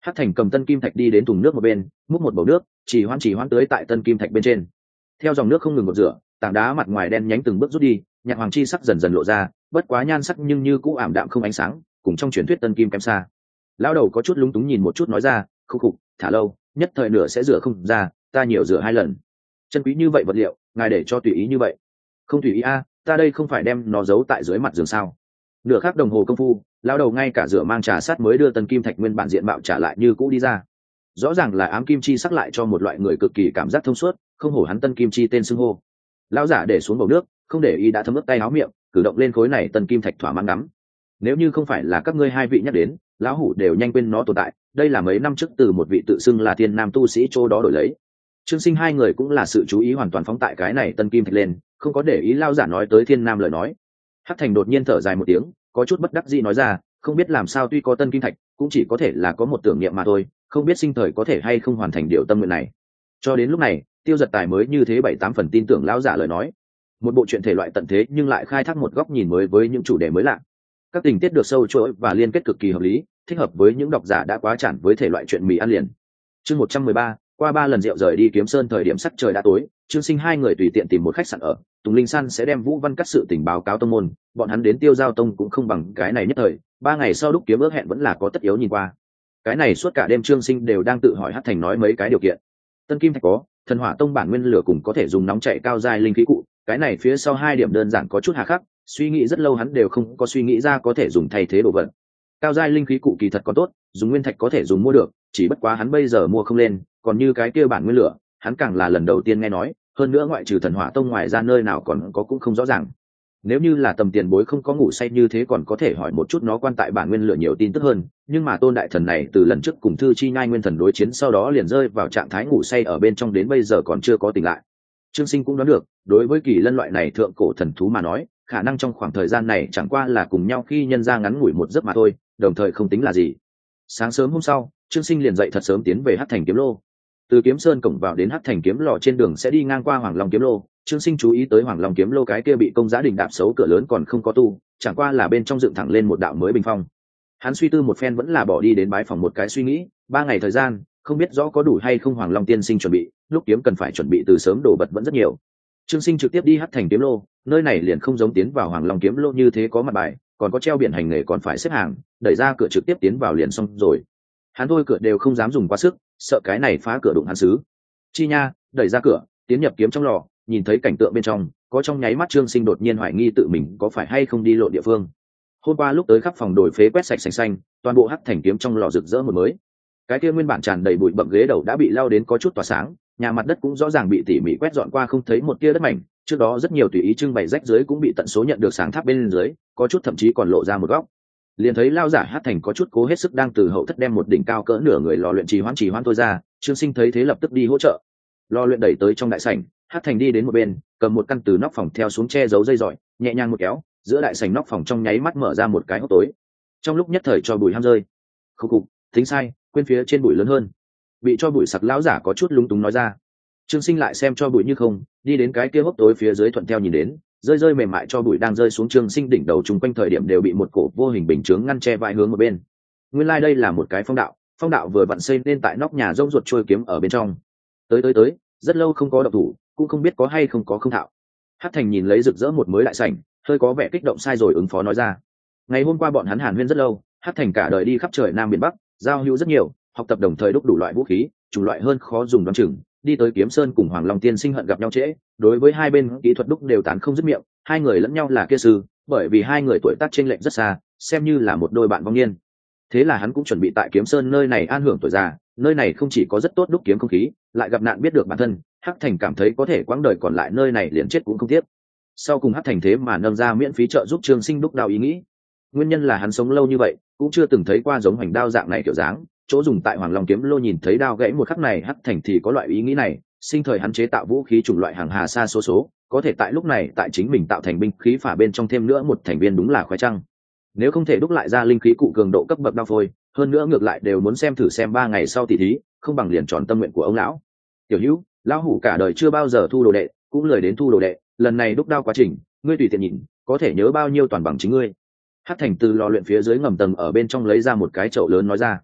Hắc Thành cầm tân kim thạch đi đến thùng nước một bên, múc một bầu nước, chỉ hoan chỉ hoan tưới tại tân kim thạch bên trên. Theo dòng nước không ngừng gột rửa, tảng đá mặt ngoài đen nhánh từng bước rút đi, nhạt hoàng chi sắc dần dần lộ ra, bất quá nhan sắc nhưng như cũ ảm đạm không ánh sáng, cùng trong truyền thuyết tân kim kém xa. Lão đầu có chút lúng túng nhìn một chút nói ra, khúc khục, thả lâu, nhất thời nửa sẽ rửa không ra, ta nhiều rửa hai lần. Chân quý như vậy vật liệu, ngài để cho tùy ý như vậy? Không tùy ý a, ta đây không phải đem nó giấu tại dưới mặt giường sao? Nửa khắc đồng hồ công phu, lão đầu ngay cả rửa mang trà sát mới đưa tân kim thạch nguyên bản diện mạo trả lại như cũ đi ra. Rõ ràng là ám kim chi sắc lại cho một loại người cực kỳ cảm giác thông suốt, không hổ hắn tân kim chi tên xưng hô. Lão giả để xuống bầu nước, không để ý đã thấm ướt tay áo miệng, cử động lên khối này tân kim thạch thỏa mãn ngắm. Nếu như không phải là các ngươi hai vị nhắc đến, lão hủ đều nhanh quên nó tồn tại. Đây là mấy năm trước từ một vị tự xưng là thiên nam tu sĩ chỗ đó đổi lấy. Trương Sinh hai người cũng là sự chú ý hoàn toàn phóng tại cái này tân kim thạch lên, không có để ý lão giả nói tới thiên nam lời nói. Hắc Thành đột nhiên thở dài một tiếng, có chút bất đắc dĩ nói ra, không biết làm sao tuy có tân kim thạch, cũng chỉ có thể là có một tưởng niệm mà thôi, không biết sinh thời có thể hay không hoàn thành điều tâm nguyện này. Cho đến lúc này, Tiêu Giật Tài mới như thế bảy tám phần tin tưởng lão giả lời nói. Một bộ truyện thể loại tận thế nhưng lại khai thác một góc nhìn mới với những chủ đề mới lạ. Các tình tiết được sâu chuỗi và liên kết cực kỳ hợp lý, thích hợp với những độc giả đã quá chản với thể loại truyện mì ăn liền. Chương một trăm mười ba, qua ba lần rượu rời đi Kiếm Sơn, thời điểm sắc trời đã tối, Trương Sinh hai người tùy tiện tìm một khách sạn ở, Tùng Linh San sẽ đem Vũ Văn cắt sự tình báo cáo tông môn, bọn hắn đến Tiêu Giao Tông cũng không bằng cái này nhất thời, ba ngày sau đúc kiếm ước hẹn vẫn là có tất yếu nhìn qua. Cái này suốt cả đêm Trương Sinh đều đang tự hỏi Hắc Thành nói mấy cái điều kiện. Tân kim thạch có, Thần Hỏa Tông bản nguyên lửa cùng có thể dùng nóng chạy cao giai linh khí cụ, cái này phía sau hai điểm đơn giản có chút hà khắc, suy nghĩ rất lâu hắn đều không có suy nghĩ ra có thể dùng thay thế đồ vật. Cao giai linh khí cụ kỳ thật có tốt, dùng nguyên thạch có thể dùng mua được, chỉ bất quá hắn bây giờ mua không lên, còn như cái kia bản nguyên lửa, hắn càng là lần đầu tiên nghe nói, hơn nữa ngoại trừ Thần Hỏa Tông ngoài ra nơi nào còn có cũng không rõ ràng. Nếu như là tầm tiền bối không có ngủ say như thế còn có thể hỏi một chút nó quan tại bản nguyên lửa nhiều tin tức hơn, nhưng mà Tôn đại thần này từ lần trước cùng Thư Chi Nhai nguyên thần đối chiến sau đó liền rơi vào trạng thái ngủ say ở bên trong đến bây giờ còn chưa có tỉnh lại. Trương Sinh cũng đoán được, đối với kỳ lân loại này thượng cổ thần thú mà nói, khả năng trong khoảng thời gian này chẳng qua là cùng nhau khi nhân ra ngắn ngủi một giấc mà thôi, đồng thời không tính là gì. Sáng sớm hôm sau, Trương Sinh liền dậy thật sớm tiến về Hắc Thành Kiếm Lô. Từ Kiếm Sơn cổng vào đến Hắc Thành Kiếm Lò trên đường sẽ đi ngang qua Hoàng Long Kiếm Lô, Trương Sinh chú ý tới Hoàng Long Kiếm Lô cái kia bị công giá đình đạp xấu cửa lớn còn không có tu, chẳng qua là bên trong dựng thẳng lên một đạo mới bình phong. Hắn suy tư một phen vẫn là bỏ đi đến bái phòng một cái suy nghĩ, ba ngày thời gian, không biết rõ có đủ hay không Hoàng Long tiên sinh chuẩn bị, lúc kiếm cần phải chuẩn bị từ sớm đồ vật vẫn rất nhiều. Trương Sinh trực tiếp đi Hắc Thành Kiếm Lô, nơi này liền không giống tiến vào Hoàng Long Kiếm Lô như thế có mặt bài, còn có treo biển hành nghề còn phải xếp hàng, đẩy ra cửa trực tiếp tiến vào liền xong rồi. Hắn thôi cửa đều không dám dùng quá sức, sợ cái này phá cửa đụng hắn xứ. Chi nha, đẩy ra cửa, tiến nhập kiếm trong lò, nhìn thấy cảnh tượng bên trong, có trong nháy mắt Trương Sinh đột nhiên hoài nghi tự mình có phải hay không đi lộn địa phương. Hôm qua lúc tới khắp phòng đồi phế quét sạch sành xanh, toàn bộ Hắc Thành kiếm trong lò rực rỡ một mới. Cái kia nguyên bản tràn đầy bụi bặm ghế đầu đã bị lao đến có chút tỏa sáng, nhà mặt đất cũng rõ ràng bị tỉ mỉ quét dọn qua không thấy một tia đất mảnh, trước đó rất nhiều tùy ý trưng bày rách dưới cũng bị tận số nhận được sáng tháp bên dưới, có chút thậm chí còn lộ ra một góc. Liền thấy lao giả Hắc Thành có chút cố hết sức đang từ hậu thất đem một đỉnh cao cỡ nửa người lò luyện trì hoãn trì hoãn tôi ra, Trương Sinh thấy thế lập tức đi hỗ trợ. Lò luyện đẩy tới trong đại sảnh, Hắc Thành đi đến một bên, cầm một căn từ nóc phòng theo xuống che giấu dây giỏi, nhẹ nhàng một kéo, giữa đại sảnh nóc phòng trong nháy mắt mở ra một cái hốc tối. Trong lúc nhất thời cho bụi ham rơi. Khục khục, tính sai, quên phía trên bụi lớn hơn. Bị cho bụi sặc lão giả có chút lúng túng nói ra. Trương Sinh lại xem cho bụi như không, đi đến cái kia hốc tối phía dưới thuận theo nhìn đến, rơi rơi mềm mại cho bụi đang rơi xuống Trương Sinh đỉnh đầu, chung quanh thời điểm đều bị một cổ vô hình bình chướng ngăn che vai hướng một bên. Nguyên lai like đây là một cái phong đạo, phong đạo vừa vặn xây nên tại nóc nhà rông ruột trôi kiếm ở bên trong. Tới tới tới, rất lâu không có động thủ, cũng không biết có hay không có không thạo. Hắc Thành nhìn lấy rực rỡ một mới đại sảnh, hơi có vẻ kích động sai rồi ứng phó nói ra. Ngày hôm qua bọn hắn hàn huyên rất lâu, Hắc Thành cả đời đi khắp trời nam biển bắc, giao hữu rất nhiều, học tập đồng thời đúc đủ loại vũ khí, chủng loại hơn khó dùng đoán chừng, đi tới Kiếm Sơn cùng Hoàng Long tiên sinh hận gặp nhau trễ, đối với hai bên kỹ thuật đúc đều tán không dứt miệng, hai người lẫn nhau là kia sư, bởi vì hai người tuổi tác chênh lệch rất xa, xem như là một đôi bạn vong niên. Thế là hắn cũng chuẩn bị tại Kiếm Sơn nơi này an hưởng tuổi già, nơi này không chỉ có rất tốt đúc kiếm không khí, lại gặp nạn biết được bản thân, Hắc Thành cảm thấy có thể quãng đời còn lại nơi này liền chết cũng không tiếc. Sau cùng Hắc Thành thế mà nâng ra miễn phí trợ giúp Trương Sinh đúc đao ý nghĩ. Nguyên nhân là hắn sống lâu như vậy, cũng chưa từng thấy qua giống hoành đao dạng này kiểu dáng, chỗ dùng tại Hoàng Long kiếm lô nhìn thấy đao gãy một khắc này Hắc Thành thì có loại ý nghĩ này, sinh thời hắn chế tạo vũ khí chủng loại hàng hà xa số số, có thể tại lúc này tại chính mình tạo thành binh khí phả bên trong thêm nữa một thành viên đúng là khoái trăng. Nếu không thể đúc lại ra linh khí cụ cường độ cấp bậc đao phôi, hơn nữa ngược lại đều muốn xem thử xem ba ngày sau tỷ thí, không bằng liền tròn tâm nguyện của ông lão. Tiểu Hữu, lão hủ cả đời chưa bao giờ thu đồ đệ, cũng lười đến thu đồ đệ, lần này đúc đao quá trình, ngươi tùy tiện nhìn, có thể nhớ bao nhiêu toàn bằng chính ngươi. Hắc Thành từ lò luyện phía dưới ngầm tầng ở bên trong lấy ra một cái chậu lớn nói ra.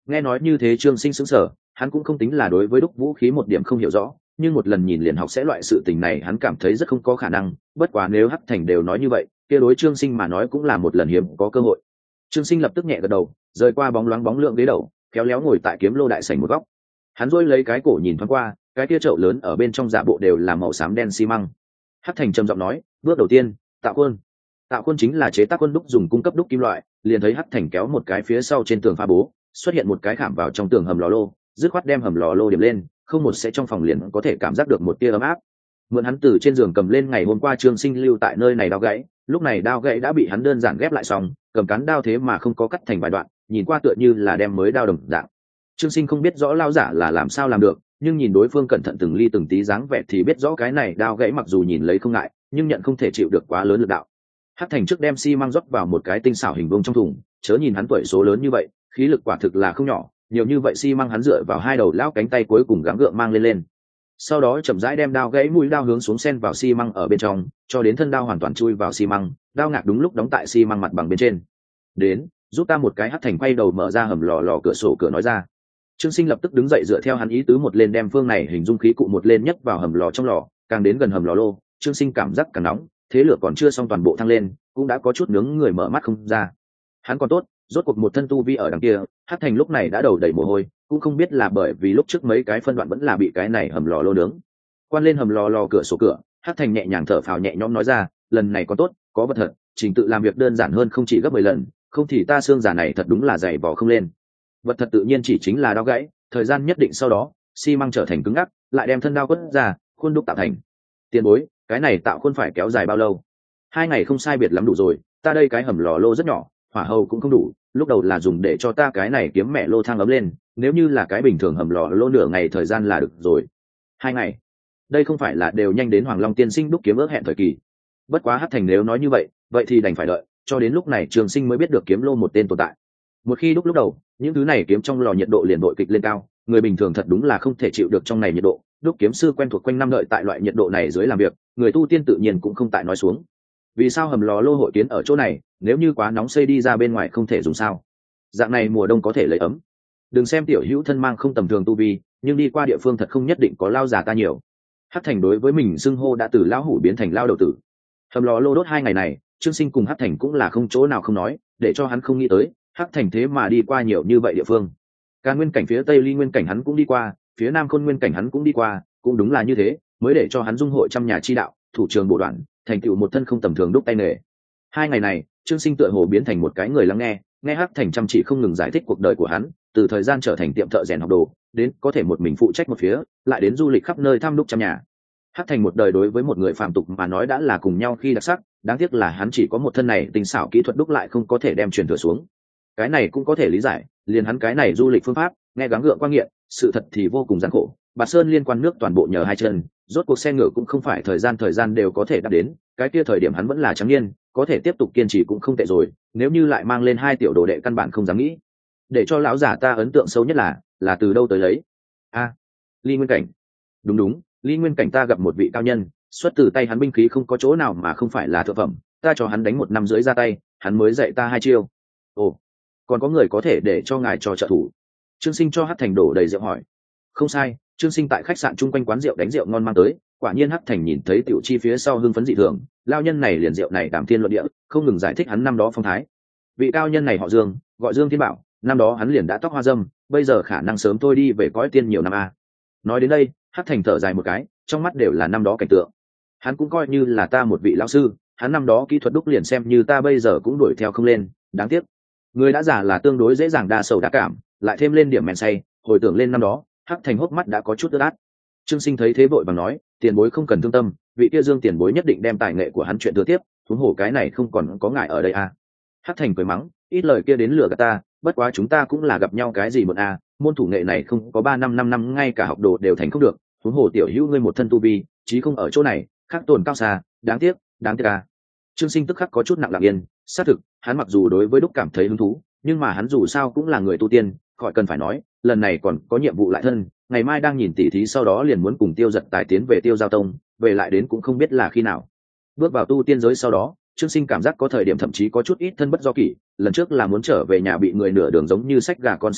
Nghe nói như thế Trương Sinh sững sờ, hắn cũng không tính là đối với đúc vũ khí một điểm không hiểu rõ, nhưng một lần nhìn liền học sẽ loại sự tình này hắn cảm thấy rất không có khả năng, bất quá nếu Hắc Thành đều nói như vậy, kia đối Trương Sinh mà nói cũng là một lần hiếm có cơ hội. Trương Sinh lập tức nhẹ gật đầu, rời qua bóng loáng bóng lượng ghế đầu, khéo léo ngồi tại kiếm lô đại sảnh một góc. Hắn rôi lấy cái cổ nhìn thoáng qua, cái kia chậu lớn ở bên trong dạ bộ đều là màu xám đen xi măng. Hắc Thành trầm giọng nói, bước đầu tiên, tạo khuôn. Tạo khuôn chính là chế tác khuôn đúc dùng cung cấp đúc kim loại, liền thấy Hắc Thành kéo một cái phía sau trên tường pha bố, xuất hiện một cái khảm vào trong tường hầm lò lô, dứt khoát đem hầm lò lô điểm lên, không một sẽ trong phòng liền có thể cảm giác được một tia ấm áp. Mượn hắn từ trên giường cầm lên ngày hôm qua Trương Sinh lưu tại nơi này đao gãy, lúc này đao gãy đã bị hắn đơn giản ghép lại xong, cầm cán đao thế mà không có cắt thành vài đoạn, nhìn qua tựa như là đem mới đao đồng dạng. Trương Sinh không biết rõ lao giả là làm sao làm được, nhưng nhìn đối phương cẩn thận từng ly từng tí dáng vẻ thì biết rõ cái này đao gãy mặc dù nhìn lấy không ngại, nhưng nhận không thể chịu được quá lớn lực đạo. Hắc Thành trước đem xi măng rót vào một cái tinh xảo hình vuông trong thùng, chớ nhìn hắn tuổi số lớn như vậy, khí lực quả thực là không nhỏ, nhiều như vậy xi măng hắn dựa vào hai đầu lão cánh tay cuối cùng gắng gượng mang lên lên. Sau đó chậm rãi đem đao gãy mũi đao hướng xuống sen vào xi măng ở bên trong, cho đến thân đao hoàn toàn chui vào xi măng, đao ngạc đúng lúc đóng tại xi măng mặt bằng bên trên. Đến, giúp ta một cái. Hắc Thành quay đầu mở ra hầm lò lò cửa sổ cửa nói ra. Trương Sinh lập tức đứng dậy dựa theo hắn ý tứ một lên đem phương này hình dung khí cụ một lên nhấc vào hầm lò trong lò, càng đến gần hầm lò lô, Trương Sinh cảm giác càng nóng, thế lửa còn chưa xong toàn bộ thăng lên, cũng đã có chút nướng người mở mắt không ra. Hắn còn tốt, rốt cuộc một thân tu vi ở đằng kia. Hắc Thành lúc này đã đầu đầy mồ hôi, cũng không biết là bởi vì lúc trước mấy cái phân đoạn vẫn là bị cái này hầm lò lô nướng. Quan lên hầm lò lò cửa sổ cửa, Hắc Thành nhẹ nhàng thở phào nhẹ nhõm nói ra, lần này có tốt, có vật thật, trình tự làm việc đơn giản hơn không chỉ gấp mười lần, không thì ta xương giả này thật đúng là dày vò không lên. Vật thật tự nhiên chỉ chính là đao gãy, thời gian nhất định sau đó, xi măng trở thành cứng ngắc, lại đem thân đao quất ra, khuôn đúc tạo thành. Tiền bối, cái này tạo khuôn phải kéo dài bao lâu? Hai ngày không sai biệt lắm đủ rồi, ta đây cái hầm lò lô rất nhỏ, hỏa hầu cũng không đủ, lúc đầu là dùng để cho ta cái này kiếm mẹ lô thang ấm lên, nếu như là cái bình thường hầm lò lô nửa ngày thời gian là được rồi. Hai ngày, đây không phải là đều nhanh đến Hoàng Long tiên sinh đúc kiếm ước hẹn thời kỳ. Bất quá Hắc Thành nếu nói như vậy, vậy thì đành phải đợi, cho đến lúc này Trường Sinh mới biết được kiếm lô một tên tồn tại. Một khi đúc lúc đầu, những thứ này kiếm trong lò nhiệt độ liền đội kịch lên cao, người bình thường thật đúng là không thể chịu được trong này nhiệt độ. Đúc kiếm sư quen thuộc quanh năm đợi tại loại nhiệt độ này dưới làm việc, người tu tiên tự nhiên cũng không tại nói xuống. Vì sao hầm lò lô hội kiến ở chỗ này, nếu như quá nóng xây đi ra bên ngoài không thể dùng sao? Dạng này mùa đông có thể lấy ấm. Đừng xem tiểu hữu thân mang không tầm thường tu vi, nhưng đi qua địa phương thật không nhất định có lao già ta nhiều. Hắc Thành đối với mình xưng hô đã từ lao hủ biến thành lao đầu tử. Hầm lò lô đốt hai ngày này, Trương Sinh cùng Hắc Thành cũng là không chỗ nào không nói, để cho hắn không nghĩ tới, Hắc Thành thế mà đi qua nhiều như vậy địa phương. Càn Nguyên cảnh phía Tây Ly Nguyên cảnh hắn cũng đi qua, phía Nam Khôn Nguyên cảnh hắn cũng đi qua, cũng đúng là như thế, mới để cho hắn dung hội trăm nhà chi đạo, thủ trường bộ đoạn, thành tựu một thân không tầm thường đúc tay nghề. Hai ngày này, Trương Sinh tựa hồ biến thành một cái người lắng nghe, nghe Hắc Thành chăm chỉ không ngừng giải thích cuộc đời của hắn, từ thời gian trở thành tiệm thợ rèn học đồ, đến có thể một mình phụ trách một phía, lại đến du lịch khắp nơi thăm đúc trăm nhà. Hắc Thành một đời đối với một người phàm tục mà nói đã là cùng nhau khi đặc sắc, đáng tiếc là hắn chỉ có một thân này tinh xảo kỹ thuật đúc lại không có thể đem truyền thừa xuống. Cái này cũng có thể lý giải, liền hắn cái này du lịch phương pháp, nghe gắng gượng quan nghiện, sự thật thì vô cùng gian khổ. Bạt Sơn liên quan nước toàn bộ nhờ hai chân, rốt cuộc xe ngựa cũng không phải thời gian thời gian đều có thể đáp đến, cái kia thời điểm hắn vẫn là trắng niên, có thể tiếp tục kiên trì cũng không tệ rồi, nếu như lại mang lên hai tiểu đồ đệ căn bản không dám nghĩ. Để cho lão giả ta ấn tượng sâu nhất là, là từ đâu tới lấy? A, à, Ly Nguyên cảnh. Đúng đúng, Ly Nguyên cảnh ta gặp một vị cao nhân, xuất từ tay hắn binh khí không có chỗ nào mà không phải là thượng phẩm, ta cho hắn đánh một năm rưỡi ra tay, hắn mới dạy ta hai chiêu. Ồ, còn có người có thể để cho ngài cho trợ thủ? Trương Sinh cho Hắc Thành đổ đầy rượu hỏi. Không sai, Trương Sinh tại khách sạn chung quanh quán rượu đánh rượu ngon mang tới, quả nhiên Hắc Thành nhìn thấy tiểu chi phía sau hưng phấn dị thường, lao nhân này liền rượu này đàm thiên luận địa, không ngừng giải thích hắn năm đó phong thái. Vị cao nhân này họ Dương, gọi Dương Thiên Bảo, năm đó hắn liền đã tóc hoa dâm, bây giờ khả năng sớm thôi đi về cõi tiên nhiều năm a. Nói đến đây, Hắc Thành thở dài một cái, trong mắt đều là năm đó cảnh tượng. Hắn cũng coi như là ta một vị lão sư, hắn năm đó kỹ thuật đúc liền xem như ta bây giờ cũng đuổi theo không lên, đáng tiếc. Người đã già là tương đối dễ dàng đa sầu đa cảm, lại thêm lên điểm men say, hồi tưởng lên năm đó, Hắc Thành hốc mắt đã có chút ướt át. Trương Sinh thấy thế vội vàng nói, tiền bối không cần thương tâm, vị kia Dương tiền bối nhất định đem tài nghệ của hắn chuyện thừa tiếp, huống hồ cái này không còn có ngại ở đây à. Hắc Thành cười mắng, ít lời kia đến lừa gạt ta, bất quá chúng ta cũng là gặp nhau cái gì một à, môn thủ nghệ này không có ba năm năm năm ngay cả học đồ đều thành không được, huống hồ tiểu hữu ngươi một thân tu vi, chí không ở chỗ này, khác tồn cao xa, đáng tiếc, đáng tiếc à. Trương Sinh tức khắc có chút nặng lặng yên, xác thực, hắn mặc dù đối với đúc cảm thấy hứng thú, nhưng mà hắn dù sao cũng là người tu tiên, khỏi cần phải nói, lần này còn có nhiệm vụ lại thân, ngày mai đang nhìn tỉ thí sau đó liền muốn cùng Tiêu Giật Tài tiến về Tiêu Giao Tông, về lại đến cũng không biết là khi nào. Bước vào tu tiên giới sau đó, Trương Sinh cảm giác có thời điểm thậm chí có chút ít thân bất do kỷ, lần trước là muốn trở về nhà bị người nửa đường giống như sách gà con xách đi,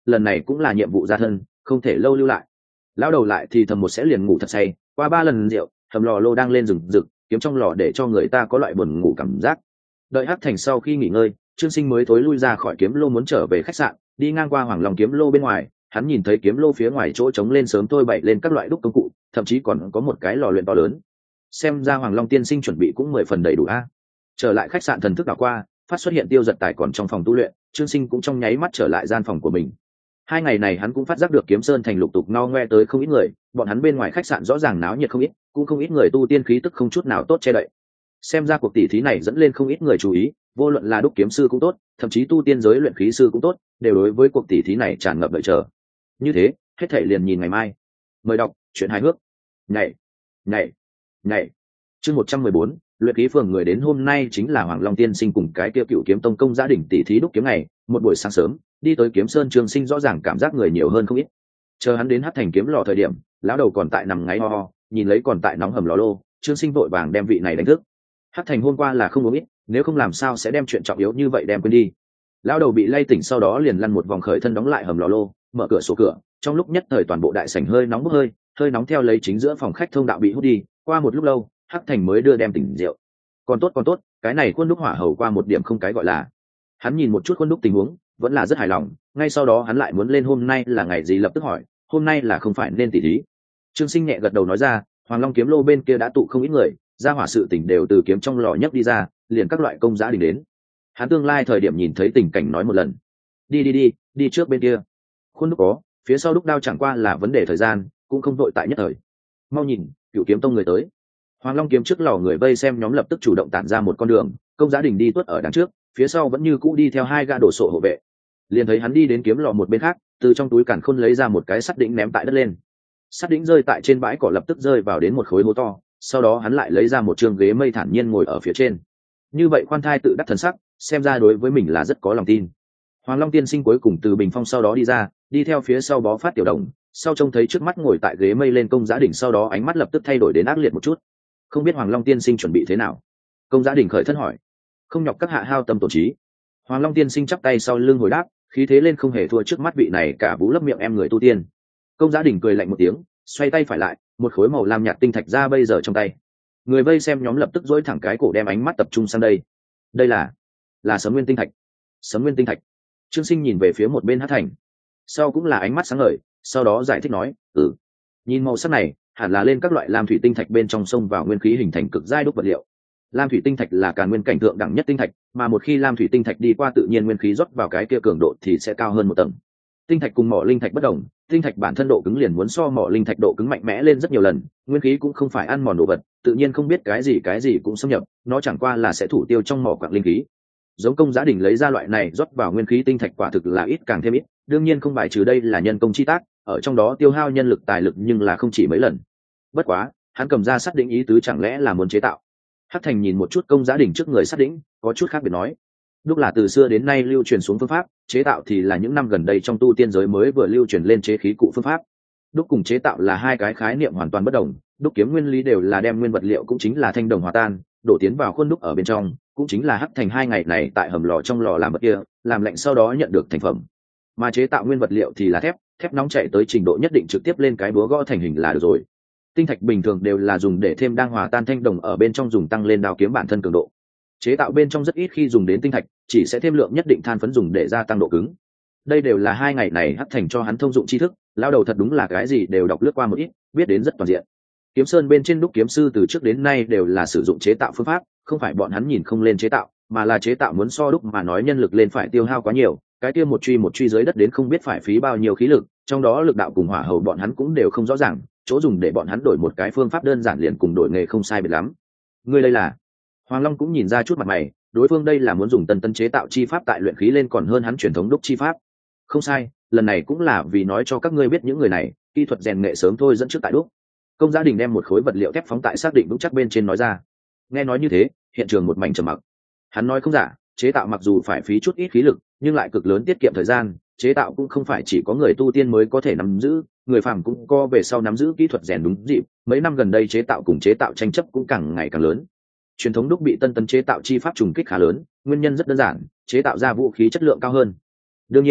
lần này cũng là nhiệm vụ gia thân, không thể lâu lưu lại. Lão đầu lại thì thầm một sẽ liền ngủ thật say, qua ba lần rượu, hầm lò lô đang lên rừng rực, kiếm trong lò để cho người ta có loại buồn ngủ cảm giác. Đợi Hắc Thành sau khi nghỉ ngơi, Trương Sinh mới thối lui ra khỏi kiếm lô muốn trở về khách sạn, đi ngang qua Hoàng Long kiếm lô bên ngoài, hắn nhìn thấy kiếm lô phía ngoài chỗ trống lên sớm tôi bày lên các loại đúc công cụ, thậm chí còn có một cái lò luyện to lớn. Xem ra Hoàng Long tiên sinh chuẩn bị cũng mười phần đầy đủ a. Trở lại khách sạn thần thức đảo qua, phát xuất hiện Tiêu Giật Tài còn trong phòng tu luyện, Trương Sinh cũng trong nháy mắt trở lại gian phòng của mình. Hai ngày này hắn cũng phát giác được Kiếm Sơn thành lục tục no ngoe tới không ít người, bọn hắn bên ngoài khách sạn rõ ràng náo nhiệt không ít, cũng không ít người tu tiên khí tức không chút nào tốt che đậy. Xem ra cuộc tỷ thí này dẫn lên không ít người chú ý, vô luận là đúc kiếm sư cũng tốt, thậm chí tu tiên giới luyện khí sư cũng tốt, đều đối với cuộc tỷ thí này tràn ngập đợi chờ. Như thế, hết thảy liền nhìn ngày mai. Mời đọc truyện hài hước. Nhảy, nhảy, nhảy. Chương một trăm mười bốn, luyện khí phường người đến hôm nay chính là Hoàng Long tiên sinh cùng cái kia Cựu Kiếm Tông công gia đỉnh tỷ thí đúc kiếm này, một buổi sáng sớm, đi tới Kiếm Sơn Trương Sinh rõ ràng cảm giác người nhiều hơn không ít. Chờ hắn đến Hắc Thành kiếm lò thời điểm, lão đầu còn tại nằm ngáy ho ho, nhìn lấy còn tại nóng hầm lò lô, Trương Sinh vội vàng đem vị này đánh thức. Hắc Thành hôm qua là không uống ít, nếu không làm sao sẽ đem chuyện trọng yếu như vậy đem quên đi. Lão đầu bị lay tỉnh sau đó liền lăn một vòng khởi thân đóng lại hầm lò lô, mở cửa sổ cửa, trong lúc nhất thời toàn bộ đại sảnh hơi nóng bốc hơi, hơi nóng theo lấy chính giữa phòng khách thông đạo bị hút đi, qua một lúc lâu, Hắc Thành mới đưa đem tỉnh rượu. Còn tốt còn tốt, cái này khuôn đúc hỏa hầu qua một điểm không cái gọi là. Hắn nhìn một chút khuôn đúc tình huống, vẫn là rất hài lòng, ngay sau đó hắn lại muốn lên hôm nay là ngày gì lập tức hỏi, hôm nay là không phải nên tỷ thí. Trương Sinh nhẹ gật đầu nói ra, Hoàng Long kiếm lô bên kia đã tụ không ít người, ra hỏa sự tỉnh đều từ kiếm trong lò nhấc đi ra, liền các loại công giá đình đến. Hắn tương lai thời điểm nhìn thấy tình cảnh nói một lần. Đi đi đi, đi trước bên kia. Khuôn đúc có, phía sau đúc đao chẳng qua là vấn đề thời gian, cũng không vội tại nhất thời. Mau nhìn, Cựu Kiếm Tông người tới. Hoàng Long kiếm trước lò người vây xem nhóm lập tức chủ động tản ra một con đường, công giá đình đi tuốt ở đằng trước, phía sau vẫn như cũ đi theo hai gã đổ sộ hộ vệ. Liền thấy hắn đi đến kiếm lò một bên khác, từ trong túi càn khôn lấy ra một cái sắt đỉnh ném tại đất lên. Sắt đỉnh rơi tại trên bãi cỏ lập tức rơi vào đến một khối hố to, sau đó hắn lại lấy ra một trường ghế mây thản nhiên ngồi ở phía trên. Như vậy khoan thai tự đắc thần sắc, xem ra đối với mình là rất có lòng tin. Hoàng Long tiên sinh cuối cùng từ bình phong sau đó đi ra, đi theo phía sau bó phát tiểu đồng, sau trông thấy trước mắt ngồi tại ghế mây lên công giá đỉnh, sau đó ánh mắt lập tức thay đổi đến ác liệt một chút. Không biết Hoàng Long tiên sinh chuẩn bị thế nào? Công giá đỉnh khởi thân hỏi. Không nhọc các hạ hao tâm tổn trí. Hoàng Long tiên sinh chắp tay sau lưng hồi đáp, khí thế lên không hề thua trước mắt vị này cả vũ lấp miệng em người tu tiên. Công giá đỉnh cười lạnh một tiếng, xoay tay phải lại, một khối màu lam nhạt tinh thạch ra bây giờ trong tay. Người vây xem nhóm lập tức dối thẳng cái cổ đem ánh mắt tập trung sang đây. Đây là là Sấm Nguyên tinh thạch. Sấm Nguyên tinh thạch. Trương Sinh nhìn về phía một bên Hắc Thành, sau cũng là ánh mắt sáng ngời, sau đó giải thích nói, ừ, nhìn màu sắc này, hẳn là lên các loại lam thủy tinh thạch bên trong sông vào nguyên khí hình thành cực giai đúc vật liệu. Lam thủy tinh thạch là càn nguyên cảnh thượng đẳng nhất tinh thạch, mà một khi lam thủy tinh thạch đi qua tự nhiên nguyên khí rót vào cái kia cường độ thì sẽ cao hơn một tầng. Tinh thạch cùng mỏ linh thạch bất đồng, tinh thạch bản thân độ cứng liền muốn so mỏ linh thạch độ cứng mạnh mẽ lên rất nhiều lần, nguyên khí cũng không phải ăn mòn đồ vật, tự nhiên không biết cái gì cái gì cũng xâm nhập, nó chẳng qua là sẽ thủ tiêu trong mỏ quặng linh khí. Giống công giá đỉnh lấy ra loại này rót vào nguyên khí tinh thạch quả thực là ít càng thêm ít, đương nhiên không bài trừ đây là nhân công chi tác, ở trong đó tiêu hao nhân lực tài lực nhưng là không chỉ mấy lần. Bất quá, hắn cầm ra xác định ý tứ chẳng lẽ là muốn chế tạo. Hắc Thành nhìn một chút công giá đỉnh trước người xác định, có chút khác biệt nói, đúc là từ xưa đến nay lưu truyền xuống phương pháp, chế tạo thì là những năm gần đây trong tu tiên giới mới vừa lưu truyền lên chế khí cụ phương pháp. Đúc cùng chế tạo là hai cái khái niệm hoàn toàn bất đồng, đúc kiếm nguyên lý đều là đem nguyên vật liệu cũng chính là thanh đồng hòa tan, đổ tiến vào khuôn đúc ở bên trong, cũng chính là Hắc Thành hai ngày này tại hầm lò trong lò làm vật kia, làm lạnh sau đó nhận được thành phẩm. Mà chế tạo nguyên vật liệu thì là thép, thép nóng chạy tới trình độ nhất định trực tiếp lên cái búa gõ thành hình là được rồi. Tinh thạch bình thường đều là dùng để thêm đang hòa tan thanh đồng ở bên trong dùng tăng lên đao kiếm bản thân cường độ. Chế tạo bên trong rất ít khi dùng đến tinh thạch, chỉ sẽ thêm lượng nhất định than phấn dùng để gia tăng độ cứng. Đây đều là hai ngày này Hắc Thành cho hắn thông dụng tri thức, lao đầu thật đúng là cái gì đều đọc lướt qua một ít, biết đến rất toàn diện. Kiếm Sơn bên trên đúc kiếm sư từ trước đến nay đều là sử dụng chế tạo phương pháp, không phải bọn hắn nhìn không lên chế tạo, mà là chế tạo muốn so đúc mà nói nhân lực lên phải tiêu hao quá nhiều, cái kia một truy một truy dưới đất đến không biết phải phí bao nhiêu khí lực, trong đó lực đạo cùng hỏa hầu bọn hắn cũng đều không rõ ràng, chỗ dùng để bọn hắn đổi một cái phương pháp đơn giản liền cùng đổi nghề không sai biệt lắm. Ngươi đây là? Hoàng Long cũng nhìn ra chút mặt mày, đối phương đây là muốn dùng tân tân chế tạo chi pháp tại luyện khí lên còn hơn hắn truyền thống đúc chi pháp. Không sai, lần này cũng là vì nói cho các ngươi biết những người này, kỹ thuật rèn nghệ sớm thôi dẫn trước tại đúc. Công gia đình đem một khối vật liệu thép phóng tại xác định vững chắc bên trên nói ra. Nghe nói như thế, hiện trường một mảnh trầm mặc. Hắn nói không giả, chế tạo mặc dù phải phí chút ít khí lực, nhưng lại cực lớn tiết kiệm thời gian, chế tạo cũng không phải chỉ có người tu tiên mới có thể nắm giữ, người phàm cũng có về sau nắm giữ kỹ thuật rèn đúng dịp. Mấy năm gần đây chế tạo cùng chế tạo tranh chấp cũng càng ngày càng lớn. Truyền thống đúc bị tân tân chế tạo chi pháp trùng kích khá lớn, nguyên nhân rất đơn giản, chế tạo ra vũ khí chất lượng cao hơn. Đương nhiên,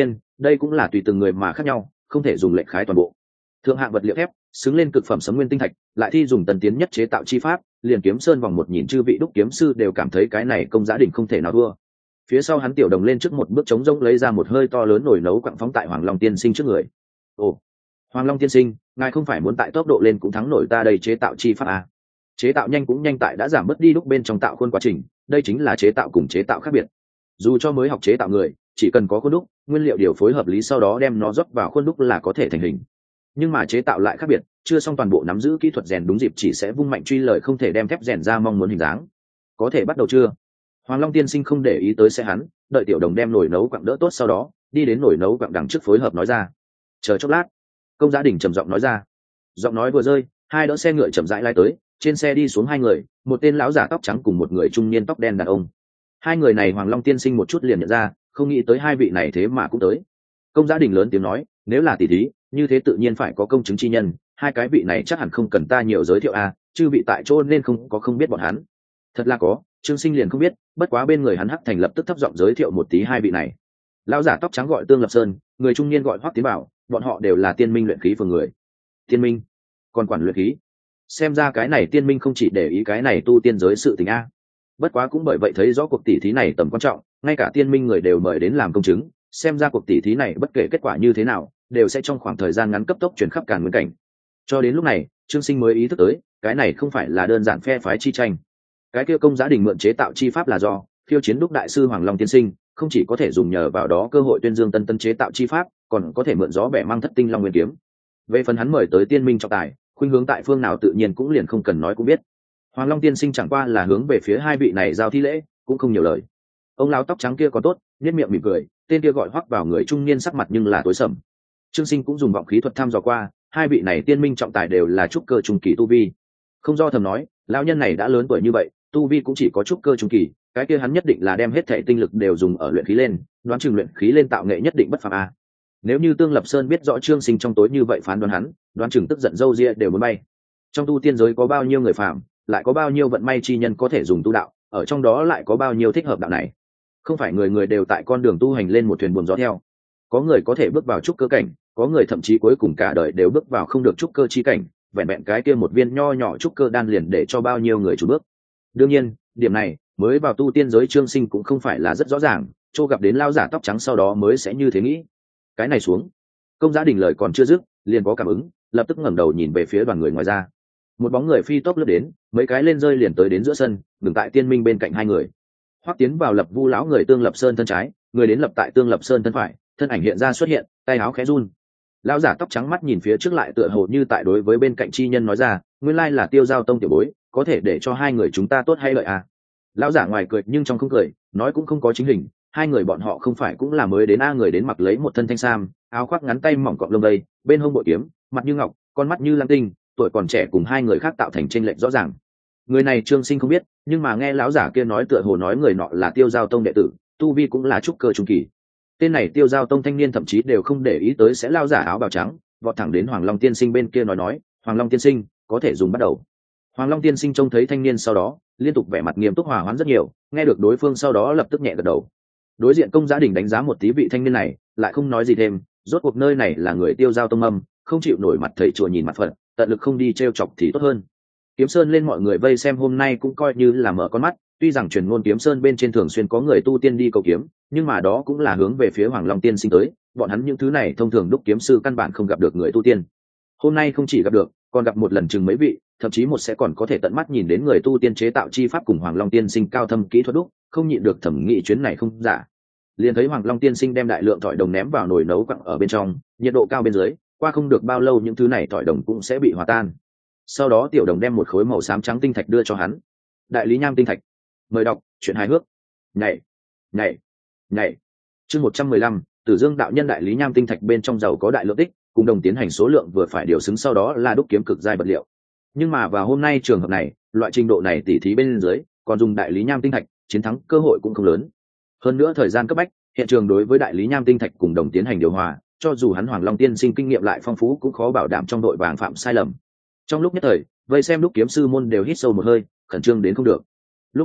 đây cũng là tùy từng người mà khác nhau, không thể dùng lệnh khái toàn bộ. Thượng hạng vật liệu thép xứng lên cực phẩm sấm nguyên tinh thạch, lại thi dùng tân tiến nhất chế tạo chi pháp, liền Kiếm Sơn vòng một nhìn chư vị đúc kiếm sư đều cảm thấy cái này Công Giá Đình không thể nào thua. Phía sau hắn Tiểu Đồng lên trước một bước chống rông lấy ra một hơi to lớn nồi nấu quặng phóng tại Hoàng Long tiên sinh trước người. Ồ, Hoàng Long tiên sinh, ngài không phải muốn tại tốc độ lên cũng thắng nổi ta đây chế tạo chi pháp à? Chế tạo nhanh cũng nhanh tại đã giảm bớt đi đúc bên trong tạo khuôn quá trình, đây chính là chế tạo cùng chế tạo khác biệt. Dù cho mới học chế tạo người, chỉ cần có khuôn đúc, nguyên liệu điều phối hợp lý sau đó đem nó rót vào khuôn đúc là có thể thành hình. Nhưng mà chế tạo lại khác biệt, chưa xong toàn bộ nắm giữ kỹ thuật rèn đúng dịp chỉ sẽ vung mạnh truy lời không thể đem thép rèn ra mong muốn hình dáng. Có thể bắt đầu chưa? Hoàng Long tiên sinh không để ý tới xe hắn, đợi Tiểu Đồng đem nồi nấu quặng đỡ tốt sau đó, đi đến nồi nấu quặng đằng trước phối hợp nói ra. Chờ chốc lát, Công Giá Đình trầm giọng nói ra. Giọng nói vừa rơi, hai đỡ xe ngựa chậm rãi lai tới, trên xe đi xuống hai người, một tên lão giả tóc trắng cùng một người trung niên tóc đen đàn ông. Hai người này Hoàng Long tiên sinh một chút liền nhận ra, không nghĩ tới hai vị này thế mà cũng tới. Công Giá Đình lớn tiếng nói, nếu là tỷ thí, như thế tự nhiên phải có công chứng chi nhân, hai cái vị này chắc hẳn không cần ta nhiều giới thiệu a, à, chư vị tại chỗ nên không có không biết bọn hắn. Thật là có, Trương Sinh liền không biết, bất quá bên người hắn Hắc Thành lập tức thấp giọng giới thiệu một tí hai vị này. Lão giả tóc trắng gọi Tương Lập Sơn, người trung niên gọi Hoắc Tiến Bảo, bọn họ đều là tiên minh luyện khí phường người. Tiên minh, còn quản luyện khí. Xem ra cái này tiên minh không chỉ để ý cái này tu tiên giới sự tình a. Bất quá cũng bởi vậy thấy rõ cuộc tỷ thí này tầm quan trọng, ngay cả tiên minh người đều mời đến làm công chứng, xem ra cuộc tỷ thí này bất kể kết quả như thế nào, đều sẽ trong khoảng thời gian ngắn cấp tốc chuyển khắp Càn Nguyên cảnh. Cho đến lúc này, Trương Sinh mới ý thức tới, cái này không phải là đơn giản phe phái chi tranh. Cái kia Công Giá Đình mượn chế tạo chi pháp là do Phiêu Chiến Đúc đại sư Hoàng Long tiên sinh, không chỉ có thể dùng nhờ vào đó cơ hội tuyên dương tân tân chế tạo chi pháp, còn có thể mượn gió bẻ mang thất tinh long nguyên kiếm. Về phần hắn mời tới tiên minh trọng tài, khuynh hướng tại phương nào tự nhiên cũng liền không cần nói cũng biết. Hoàng Long tiên sinh chẳng qua là hướng về phía hai vị này giao thi lễ, cũng không nhiều lời. Ông lão tóc trắng kia còn tốt, nhếch miệng mỉm cười, tên kia gọi Hoắc vào người trung niên sắc mặt nhưng là tối sầm. Trương Sinh cũng dùng vọng khí thuật thăm dò qua, hai vị này tiên minh trọng tài đều là trúc cơ trung kỳ tu vi. Không do thầm nói, lão nhân này đã lớn tuổi như vậy, tu vi cũng chỉ có trúc cơ trung kỳ, cái kia hắn nhất định là đem hết thảy tinh lực đều dùng ở luyện khí lên, đoán chừng luyện khí lên tạo nghệ nhất định bất phàm a. Nếu như Tương Lập Sơn biết rõ Trương Sinh trong tối như vậy phán đoán hắn, đoán chừng tức giận râu ria đều muốn bay. Trong tu tiên giới có bao nhiêu người phàm, lại có bao nhiêu vận may chi nhân có thể dùng tu đạo, ở trong đó lại có bao nhiêu thích hợp đạo này. Không phải người người đều tại con đường tu hành lên một thuyền buồm gió theo. Có người có thể bước vào trúc cơ cảnh, có người thậm chí cuối cùng cả đời đều bước vào không được trúc cơ chi cảnh, vẹn vẹn cái kia một viên nho nhỏ trúc cơ đan liền để cho bao nhiêu người chủ bước. Đương nhiên, điểm này mới vào tu tiên giới Trương Sinh cũng không phải là rất rõ ràng, chỗ gặp đến lao giả tóc trắng sau đó mới sẽ như thế nghĩ. Cái này xuống, Công Giá Đình lời còn chưa dứt, liền có cảm ứng, lập tức ngẩng đầu nhìn về phía đoàn người ngoài ra. Một bóng người phi tốc lướt đến, mấy cái lên rơi liền tới đến giữa sân, đứng tại tiên minh bên cạnh hai người. Hoắc tiến vào lập Vu lão người Tương Lập Sơn thân trái, người đến lập tại Tương Lập Sơn thân phải, thân ảnh hiện ra xuất hiện, tay áo khẽ run. Lão giả tóc trắng mắt nhìn phía trước lại tựa hồ như tại đối với bên cạnh chi nhân nói ra, nguyên lai là Tiêu Giao tông tiểu bối, có thể để cho hai người chúng ta tốt hay lợi à? Lão giả ngoài cười nhưng trong không cười, nói cũng không có chính hình, hai người bọn họ không phải cũng là mới đến a, người đến mặc lấy một thân thanh sam, áo khoác ngắn tay mỏng cọng lông đầy, bên hông bội kiếm, mặt như ngọc, con mắt như lam tinh, tuổi còn trẻ cùng hai người khác tạo thành chênh lệch rõ ràng. Người này Trương Sinh không biết, nhưng mà nghe lão giả kia nói tựa hồ nói người nọ là Tiêu Giao tông đệ tử, tu vi cũng là trúc cơ trung kỳ. Tên này Tiêu Giao tông thanh niên thậm chí đều không để ý tới sẽ lao giả áo bào trắng, vọt thẳng đến Hoàng Long tiên sinh bên kia nói nói, Hoàng Long tiên sinh, có thể dùng bắt đầu. Hoàng Long tiên sinh trông thấy thanh niên sau đó, liên tục vẻ mặt nghiêm túc hòa hoãn rất nhiều, nghe được đối phương sau đó lập tức nhẹ gật đầu. Đối diện Công Giá Đình đánh giá một tí vị thanh niên này, lại không nói gì thêm, rốt cuộc nơi này là người Tiêu Giao tông âm, không chịu nổi mặt thầy chùa nhìn mặt Phật, tận lực không đi trêu chọc thì tốt hơn. Kiếm Sơn lên mọi người vây xem hôm nay cũng coi như là mở con mắt, tuy rằng truyền ngôn Kiếm Sơn bên trên thường xuyên có người tu tiên đi cầu kiếm, nhưng mà đó cũng là hướng về phía Hoàng Long tiên sinh tới, bọn hắn những thứ này thông thường đúc kiếm sư căn bản không gặp được người tu tiên. Hôm nay không chỉ gặp được, còn gặp một lần chừng mấy vị, thậm chí một sẽ còn có thể tận mắt nhìn đến người tu tiên chế tạo chi pháp cùng Hoàng Long tiên sinh cao thâm kỹ thuật đúc, không nhịn được thẩm nghĩ chuyến này không giả. Liền thấy Hoàng Long tiên sinh đem đại lượng tỏi đồng ném vào nồi nấu quặng ở bên trong, nhiệt độ cao bên dưới, qua không được bao lâu những thứ này tỏi đồng cũng sẽ bị hòa tan. Sau đó Tiểu Đồng đem một khối màu xám trắng tinh thạch đưa cho hắn. Đại lý nham tinh thạch. Mời đọc truyện hài hước. Nhảy, nhảy, nhảy. Chương một trăm mười lăm, Tử Dương đạo nhân đại lý nham tinh thạch bên trong giàu có đại lượng tích, cùng đồng tiến hành số lượng vừa phải điều xứng, sau đó là đúc kiếm cực giai vật liệu. Nhưng mà vào hôm nay trường hợp này, loại trình độ này tỉ thí bên dưới, còn dùng đại lý nham tinh thạch, chiến thắng cơ hội cũng không lớn. Hơn nữa thời gian cấp bách, hiện trường đối với đại lý nham tinh thạch cùng đồng tiến hành điều hòa, cho dù hắn Hoàng Long tiên sinh kinh nghiệm lại phong phú cũng khó bảo đảm trong đội vàng phạm sai lầm. Trong lúc nhất thời, vây xem đúc kiếm sư môn đều hít sâu một hơi, khẩn trương đến không được. Lúc này,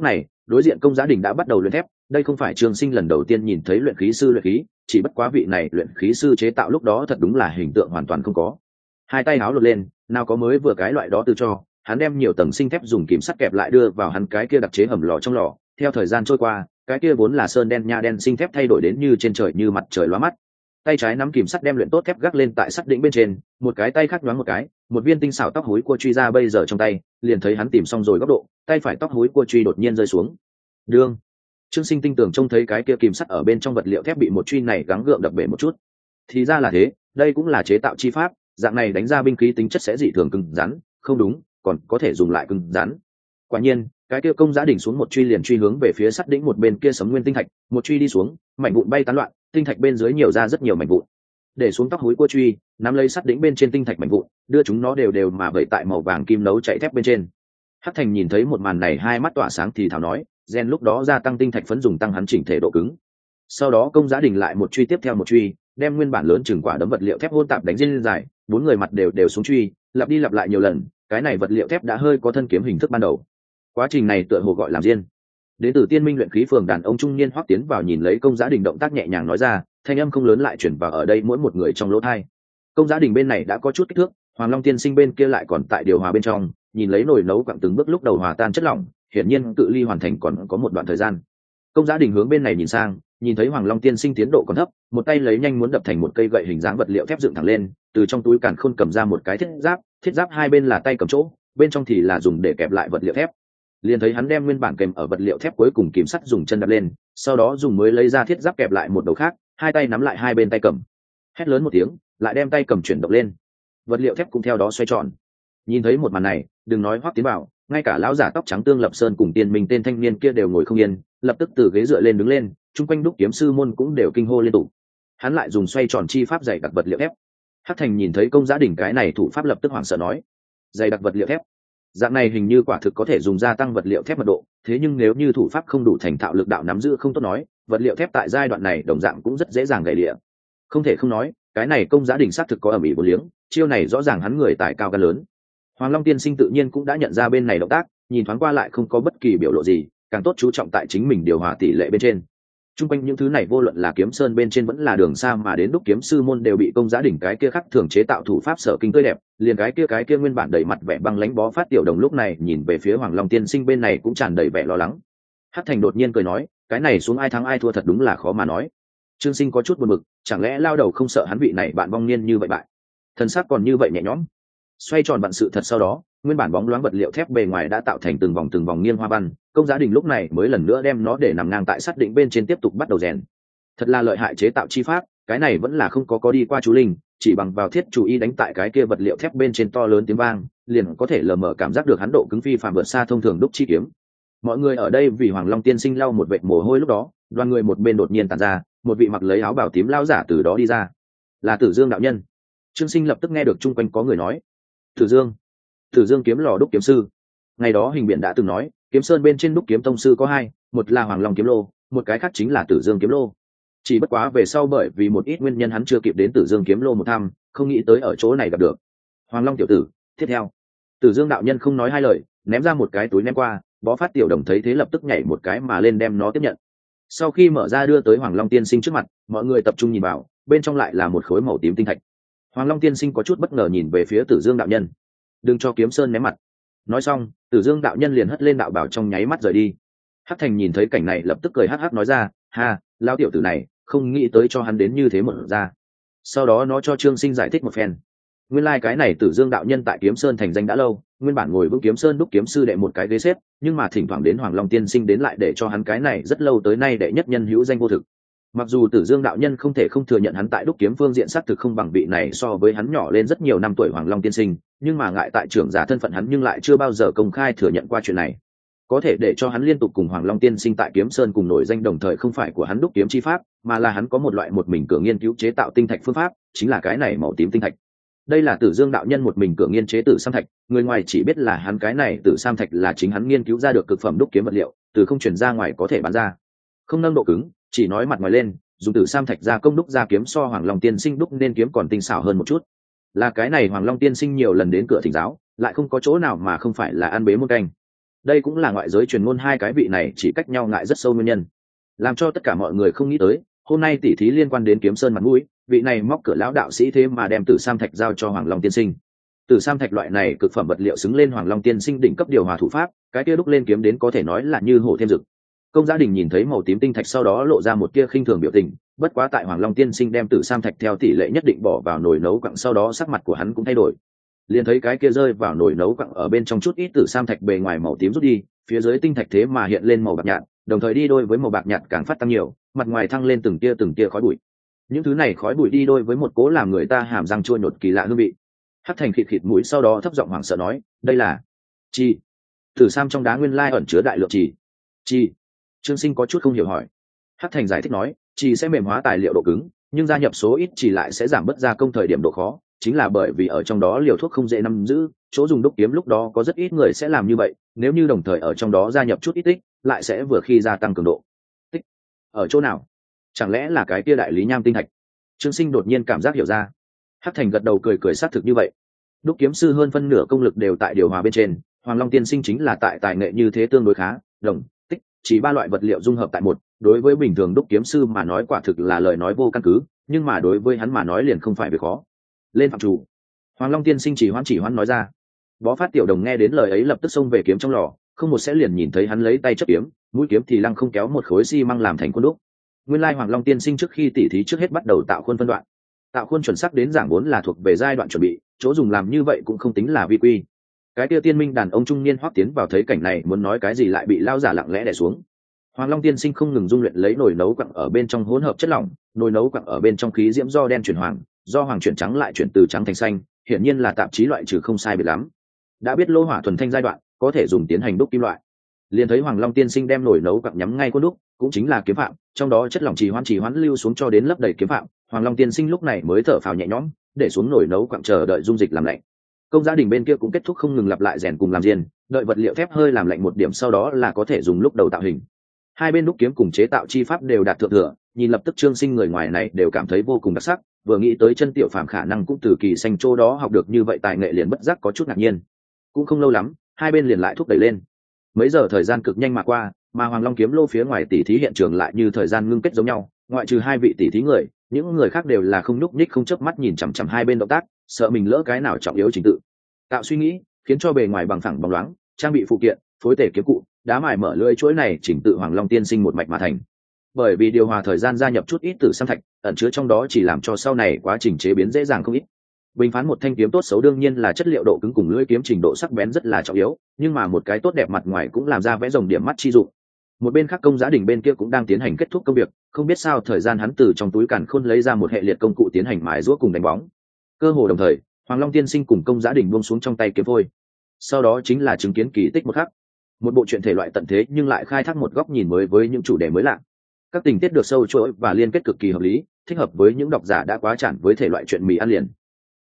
đối diện công giá đình đã bắt đầu luyện thép. Đây không phải Trương Sinh lần đầu tiên nhìn thấy luyện khí sư luyện khí, chỉ bất quá vị này luyện khí sư chế tạo lúc đó thật đúng là hình tượng hoàn toàn không có. Hai tay áo lột lên, nào có mới vừa cái loại đó từ cho, hắn đem nhiều tầng sinh thép dùng kìm sắt kẹp lại đưa vào hắn cái kia đặc chế hầm lò trong lò. Theo thời gian trôi qua, cái kia vốn là sơn đen nha đen sinh thép thay đổi đến như trên trời như mặt trời lóa mắt. Tay trái nắm kìm sắt đem luyện tốt thép gác lên tại sắt đỉnh bên trên, một cái tay khác nhoáng một cái, một viên tinh xảo tóc hối cua truy ra bây giờ trong tay, liền thấy hắn tìm xong rồi góc độ, tay phải tóc hối cua truy đột nhiên rơi xuống. Đương. Trương Sinh tinh tường trông thấy cái kia kìm sắt ở bên trong vật liệu thép bị một truy này gắng gượng đập bể một chút. Thì ra là thế, đây cũng là chế tạo chi pháp, dạng này đánh ra binh khí tính chất sẽ dị thường cứng rắn, không đúng, còn có thể dùng lại cứng rắn. Quả nhiên, cái kia công giá đỉnh xuống một truy liền truy hướng về phía sắt đỉnh một bên kia sấm nguyên tinh thạch, một truy đi xuống, mảnh vụn bay tán loạn, tinh thạch bên dưới nhiều ra rất nhiều mảnh vụn. Để xuống tóc húi cua truy, nắm lấy sắt đỉnh bên trên tinh thạch mảnh vụn, đưa chúng nó đều đều mà vẩy tại màu vàng kim nấu chạy thép bên trên. Hắc Thành nhìn thấy một màn này hai mắt tỏa sáng thì thào nói, gen lúc đó gia tăng tinh thạch phấn dùng tăng hắn chỉnh thể độ cứng. Sau đó công giá đỉnh lại một truy tiếp theo một truy, đem nguyên bản lớn chừng quả đấm vật liệu thép hôn tạp đánh lên dài, bốn người mặt đều đều xuống truy, lặp đi lặp lại nhiều lần, cái này vật liệu thép đã hơi có thân kiếm hình thức ban đầu. Quá trình này tựa hồ gọi làm riêng. Đến từ Tiên Minh luyện khí phường đàn ông trung niên hoắc tiến vào nhìn lấy công giá đình động tác nhẹ nhàng nói ra, thanh âm không lớn lại chuyển vào ở đây mỗi một người trong lỗ tai. Công giá đình bên này đã có chút kích thước, Hoàng Long tiên sinh bên kia lại còn tại điều hòa bên trong, nhìn lấy nồi nấu quặng từng bước lúc đầu hòa tan chất lỏng, hiển nhiên cự ly hoàn thành còn có một đoạn thời gian. Công giá đình hướng bên này nhìn sang, nhìn thấy Hoàng Long tiên sinh tiến độ còn thấp, một tay lấy nhanh muốn đập thành một cây gậy hình dáng vật liệu thép dựng thẳng lên, từ trong túi càn khôn cầm ra một cái thiết giáp, thiết giáp hai bên là tay cầm chỗ, bên trong thì là dùng để kẹp lại vật liệu thép. Liền thấy hắn đem nguyên bản kèm ở vật liệu thép cuối cùng kìm sắt dùng chân đập lên, sau đó dùng mới lấy ra thiết giáp kẹp lại một đầu khác, hai tay nắm lại hai bên tay cầm, hét lớn một tiếng, lại đem tay cầm chuyển động lên, vật liệu thép cũng theo đó xoay tròn. Nhìn thấy một màn này, đừng nói Hoắc tiến vào, ngay cả lão giả tóc trắng Tương Lập Sơn cùng Tiên Minh tên thanh niên kia đều ngồi không yên, lập tức từ ghế dựa lên đứng lên, chung quanh đúc kiếm sư môn cũng đều kinh hô liên tục. Hắn lại dùng xoay tròn chi pháp dày đặc vật liệu thép. Hắc Thành nhìn thấy công giá đỉnh cái này thủ pháp lập tức hoảng sợ nói, dày đặc vật liệu thép, dạng này hình như quả thực có thể dùng gia tăng vật liệu thép mật độ, thế nhưng nếu như thủ pháp không đủ thành thạo lực đạo nắm giữ không tốt nói, vật liệu thép tại giai đoạn này đồng dạng cũng rất dễ dàng gãy địa. Không thể không nói, cái này công giá đỉnh xác thực có ẩm ĩ vô liếng, chiêu này rõ ràng hắn người tài cao gan lớn. Hoàng Long tiên sinh tự nhiên cũng đã nhận ra bên này động tác, nhìn thoáng qua lại không có bất kỳ biểu lộ gì, càng tốt chú trọng tại chính mình điều hòa tỷ lệ bên trên. Trung quanh những thứ này vô luận là kiếm sơn bên trên vẫn là đường xa mà đến đúc kiếm sư môn đều bị công giá đỉnh cái kia khắc thường chế tạo thủ pháp sở kinh tươi đẹp, liền cái kia cái kia nguyên bản đầy mặt vẻ băng lãnh bó phát tiểu đồng lúc này nhìn về phía Hoàng Long tiên sinh bên này cũng tràn đầy vẻ lo lắng. Hắc Thành đột nhiên cười nói, cái này xuống ai thắng ai thua thật đúng là khó mà nói. Trương Sinh có chút buồn bực, chẳng lẽ lao đầu không sợ hắn vị này bạn vong niên như vậy bại, thân xác còn như vậy nhẹ nhõm. Xoay tròn vặn sự thật sau đó, nguyên bản bóng loáng vật liệu thép bề ngoài đã tạo thành từng vòng từng vòng nghiêng hoa văn, công giá đỉnh lúc này mới lần nữa đem nó để nằm ngang tại sắt đỉnh bên trên tiếp tục bắt đầu rèn. Thật là lợi hại chế tạo chi pháp, cái này vẫn là không có có đi qua chú linh, chỉ bằng vào thiết chủ y đánh tại cái kia vật liệu thép bên trên to lớn tiếng vang, liền có thể lờ mờ cảm giác được hắn độ cứng phi phàm vượt xa thông thường đúc chi kiếm. Mọi người ở đây vì Hoàng Long tiên sinh lau một vệt mồ hôi lúc đó, đoàn người một bên đột nhiên tản ra, một vị mặc lấy áo bào tím lao giả từ đó đi ra, là Tử Dương đạo nhân. Trương Sinh lập tức nghe được chung quanh có người nói, Tử Dương, Tử Dương kiếm lò đúc kiếm sư. Ngày đó Hình Biện đã từng nói, kiếm sơn bên trên đúc kiếm tông sư có hai, một là Hoàng Long kiếm lô, một cái khác chính là Tử Dương kiếm lô. Chỉ bất quá về sau bởi vì một ít nguyên nhân hắn chưa kịp đến Tử Dương kiếm lô một thăm, không nghĩ tới ở chỗ này gặp được Hoàng Long tiểu tử. Tiếp theo, Tử Dương đạo nhân không nói hai lời, ném ra một cái túi ném qua, Bó Phát tiểu đồng thấy thế lập tức nhảy một cái mà lên đem nó tiếp nhận. Sau khi mở ra đưa tới Hoàng Long tiên sinh trước mặt, mọi người tập trung nhìn vào, bên trong lại là một khối màu tím tinh thạch. Hoàng Long tiên sinh có chút bất ngờ nhìn về phía Tử Dương đạo nhân, đừng cho kiếm sơn ném mặt. Nói xong, Tử Dương đạo nhân liền hất lên đạo bảo trong nháy mắt rời đi. Hắc Thành nhìn thấy cảnh này lập tức cười hắc hắc nói ra, ha, lão tiểu tử này, không nghĩ tới cho hắn đến như thế một ra. Sau đó nó cho Trương Sinh giải thích một phen. Nguyên lai like cái này Tử Dương đạo nhân tại Kiếm Sơn thành danh đã lâu, nguyên bản ngồi vững Kiếm Sơn đúc kiếm sư đệ một cái ghế xếp, nhưng mà thỉnh thoảng đến Hoàng Long tiên sinh đến lại để cho hắn cái này rất lâu tới nay đệ nhất nhân hữu danh vô thực. Mặc dù Tử Dương đạo nhân không thể không thừa nhận hắn tại đúc kiếm phương diện xác thực không bằng vị này so với hắn nhỏ lên rất nhiều năm tuổi Hoàng Long tiên sinh, nhưng mà ngại tại trưởng giả thân phận hắn nhưng lại chưa bao giờ công khai thừa nhận qua chuyện này. Có thể để cho hắn liên tục cùng Hoàng Long tiên sinh tại Kiếm Sơn cùng nổi danh đồng thời không phải của hắn đúc kiếm chi pháp, mà là hắn có một loại một mình cửa nghiên cứu chế tạo tinh thạch phương pháp, chính là cái này màu tím tinh thạch. Đây là Tử Dương đạo nhân một mình cửa nghiên chế tử sam thạch, người ngoài chỉ biết là hắn cái này tử sam thạch là chính hắn nghiên cứu ra được cực phẩm đúc kiếm vật liệu, từ không chuyển ra ngoài có thể bán ra. Không nâng độ cứng, chỉ nói mặt ngoài lên, dùng tử sam thạch ra công đúc ra kiếm so Hoàng Long tiên sinh đúc nên kiếm còn tinh xảo hơn một chút. Là cái này Hoàng Long tiên sinh nhiều lần đến cửa thỉnh giáo, lại không có chỗ nào mà không phải là ăn bế một canh. đây cũng là ngoại giới truyền ngôn hai cái vị này chỉ cách nhau ngại rất sâu nguyên nhân, làm cho tất cả mọi người không nghĩ tới hôm nay tỉ thí liên quan đến kiếm sơn mặt mũi, vị này móc cửa lão đạo sĩ thế mà đem Tử Sam Thạch giao cho Hoàng Long tiên sinh. Tử Sam Thạch loại này cực phẩm vật liệu xứng lên Hoàng Long tiên sinh đỉnh cấp điều hòa thủ pháp, cái kia đúc lên kiếm đến có thể nói là như hổ thêm rực. Công Giá Đình nhìn thấy màu tím tinh thạch sau đó lộ ra một tia khinh thường biểu tình, bất quá tại Hoàng Long tiên sinh đem Tử Sam Thạch theo tỷ lệ nhất định bỏ vào nồi nấu quặng sau đó sắc mặt của hắn cũng thay đổi. Liền thấy cái kia rơi vào nồi nấu quặng ở bên trong chút ít Tử Sam Thạch bề ngoài màu tím rút đi, phía dưới tinh thạch thế mà hiện lên màu bạc nhạt, đồng thời đi đôi với màu bạc nhạt càng phát tăng nhiều, mặt ngoài thăng lên từng tia từng tia khói bụi. Những thứ này khói bụi đi đôi với một cố làm người ta hàm răng chua nhột kỳ lạ hương vị. Hắc Thành khịt khịt mũi sau đó thấp giọng hoảng sợ nói, đây là chi? Tử Sam trong đá nguyên lai ẩn chứa đại lượng trì. Chi? Trương Sinh có chút không hiểu hỏi. Hắc Thành giải thích nói, trì sẽ mềm hóa tài liệu độ cứng, nhưng gia nhập số ít trì lại sẽ giảm bớt gia công thời điểm độ khó, chính là bởi vì ở trong đó liều thuốc không dễ nắm giữ, chỗ dùng đúc kiếm lúc đó có rất ít người sẽ làm như vậy, nếu như đồng thời ở trong đó gia nhập chút ít tích, lại sẽ vừa khi gia tăng cường độ. Tích? Ở chỗ nào? Chẳng lẽ là cái kia đại lý nham tinh thạch? Trương Sinh đột nhiên cảm giác hiểu ra. Hắc Thành gật đầu cười cười xác thực như vậy. Đúc kiếm sư hơn phân nửa công lực đều tại điều hòa bên trên, Hoàng Long tiên sinh chính là tại tài nghệ như thế tương đối khá, đồng, tích, chỉ ba loại vật liệu dung hợp tại một, đối với bình thường đúc kiếm sư mà nói quả thực là lời nói vô căn cứ, nhưng mà đối với hắn mà nói liền không phải việc khó. Lên phạm chủ. Hoàng Long tiên sinh chỉ hoãn chỉ hoãn nói ra. Bó Phát Tiểu Đồng nghe đến lời ấy lập tức xông về kiếm trong lò, không một sẽ liền nhìn thấy hắn lấy tay chấp kiếm, mũi kiếm thì lăng không kéo một khối xi măng làm thành khuôn đúc. Nguyên lai Hoàng Long tiên sinh trước khi tỉ thí trước hết bắt đầu tạo khuôn phân đoạn. Tạo khuôn chuẩn xác đến giảng vốn là thuộc về giai đoạn chuẩn bị, chỗ dùng làm như vậy cũng không tính là vi quy. Cái kia tiên minh đàn ông trung niên hoắc tiến vào thấy cảnh này muốn nói cái gì lại bị lao giả lặng lẽ đè xuống. Hoàng Long tiên sinh không ngừng dung luyện lấy nồi nấu quặng ở bên trong hỗn hợp chất lỏng, nồi nấu quặng ở bên trong khí diễm do đen chuyển hoàng, do hoàng chuyển trắng lại chuyển từ trắng thành xanh, hiển nhiên là tạp chí loại trừ không sai biệt lắm. Đã biết lô hỏa thuần thanh giai đoạn, có thể dùng tiến hành đúc kim loại. Liền thấy Hoàng Long tiên sinh đem nồi nấu quặng nhắm ngay khuôn đúc, cũng chính là kiếm phạm, trong đó chất lỏng trì hoãn trì hoãn lưu xuống cho đến lấp đầy kiếm phạm. Hoàng Long tiên sinh lúc này mới thở phào nhẹ nhõm, để xuống nồi nấu quặng chờ đợi dung dịch làm lạnh. Công Gia Đình bên kia cũng kết thúc không ngừng lặp lại rèn cùng làm diên, đợi vật liệu thép hơi làm lạnh một điểm sau đó là có thể dùng lúc đầu tạo hình. Hai bên đúc kiếm cùng chế tạo chi pháp đều đạt thượng thừa, nhìn lập tức Trương Sinh người ngoài này đều cảm thấy vô cùng đặc sắc, vừa nghĩ tới chân tiểu phàm khả năng cũng từ kỳ xanh chỗ đó học được như vậy tài nghệ liền bất giác có chút ngạc nhiên. Cũng không lâu lắm, hai bên liền lại thúc đẩy lên. Mấy giờ thời gian cực nhanh mà qua, mà Hoàng Long kiếm lô phía ngoài tỷ thí hiện trường lại như thời gian ngưng kết giống nhau, ngoại trừ hai vị tỷ thí người, những người khác đều là không nhúc nhích không chớp mắt nhìn chằm chằm hai bên động tác, sợ mình lỡ cái nào trọng yếu trình tự. Tạo suy nghĩ, khiến cho bề ngoài bằng phẳng bóng loáng, trang bị phụ kiện, phối tể kiếm cụ, đá mài mở lưỡi chuỗi này chỉnh tự Hoàng Long tiên sinh một mạch mà thành. Bởi vì điều hòa thời gian gia nhập chút ít Tử Sam Thạch, ẩn chứa trong đó chỉ làm cho sau này quá trình chế biến dễ dàng không ít. Bình phán một thanh kiếm tốt xấu đương nhiên là chất liệu độ cứng cùng lưỡi kiếm trình độ sắc bén rất là trọng yếu, nhưng mà một cái tốt đẹp mặt ngoài cũng làm ra vẽ rồng điểm mắt chi dụng. Một bên khác Công Giá Đình bên kia cũng đang tiến hành kết thúc công việc, không biết sao thời gian hắn từ trong túi càn khôn lấy ra một hệ liệt công cụ tiến hành mài giũa cùng đánh bóng. Cơ hồ đồng thời, Hoàng Long tiên sinh cùng Công Giá Đình buông xuống trong tay kiếm phôi. Sau đó chính là chứng kiến kỳ tích một khắc. Một bộ truyện thể loại tận thế nhưng lại khai thác một góc nhìn mới với những chủ đề mới lạ. Các tình tiết được sâu chuỗi và liên kết cực kỳ hợp lý, thích hợp với những độc giả đã quá chản với thể loại truyện mì ăn liền.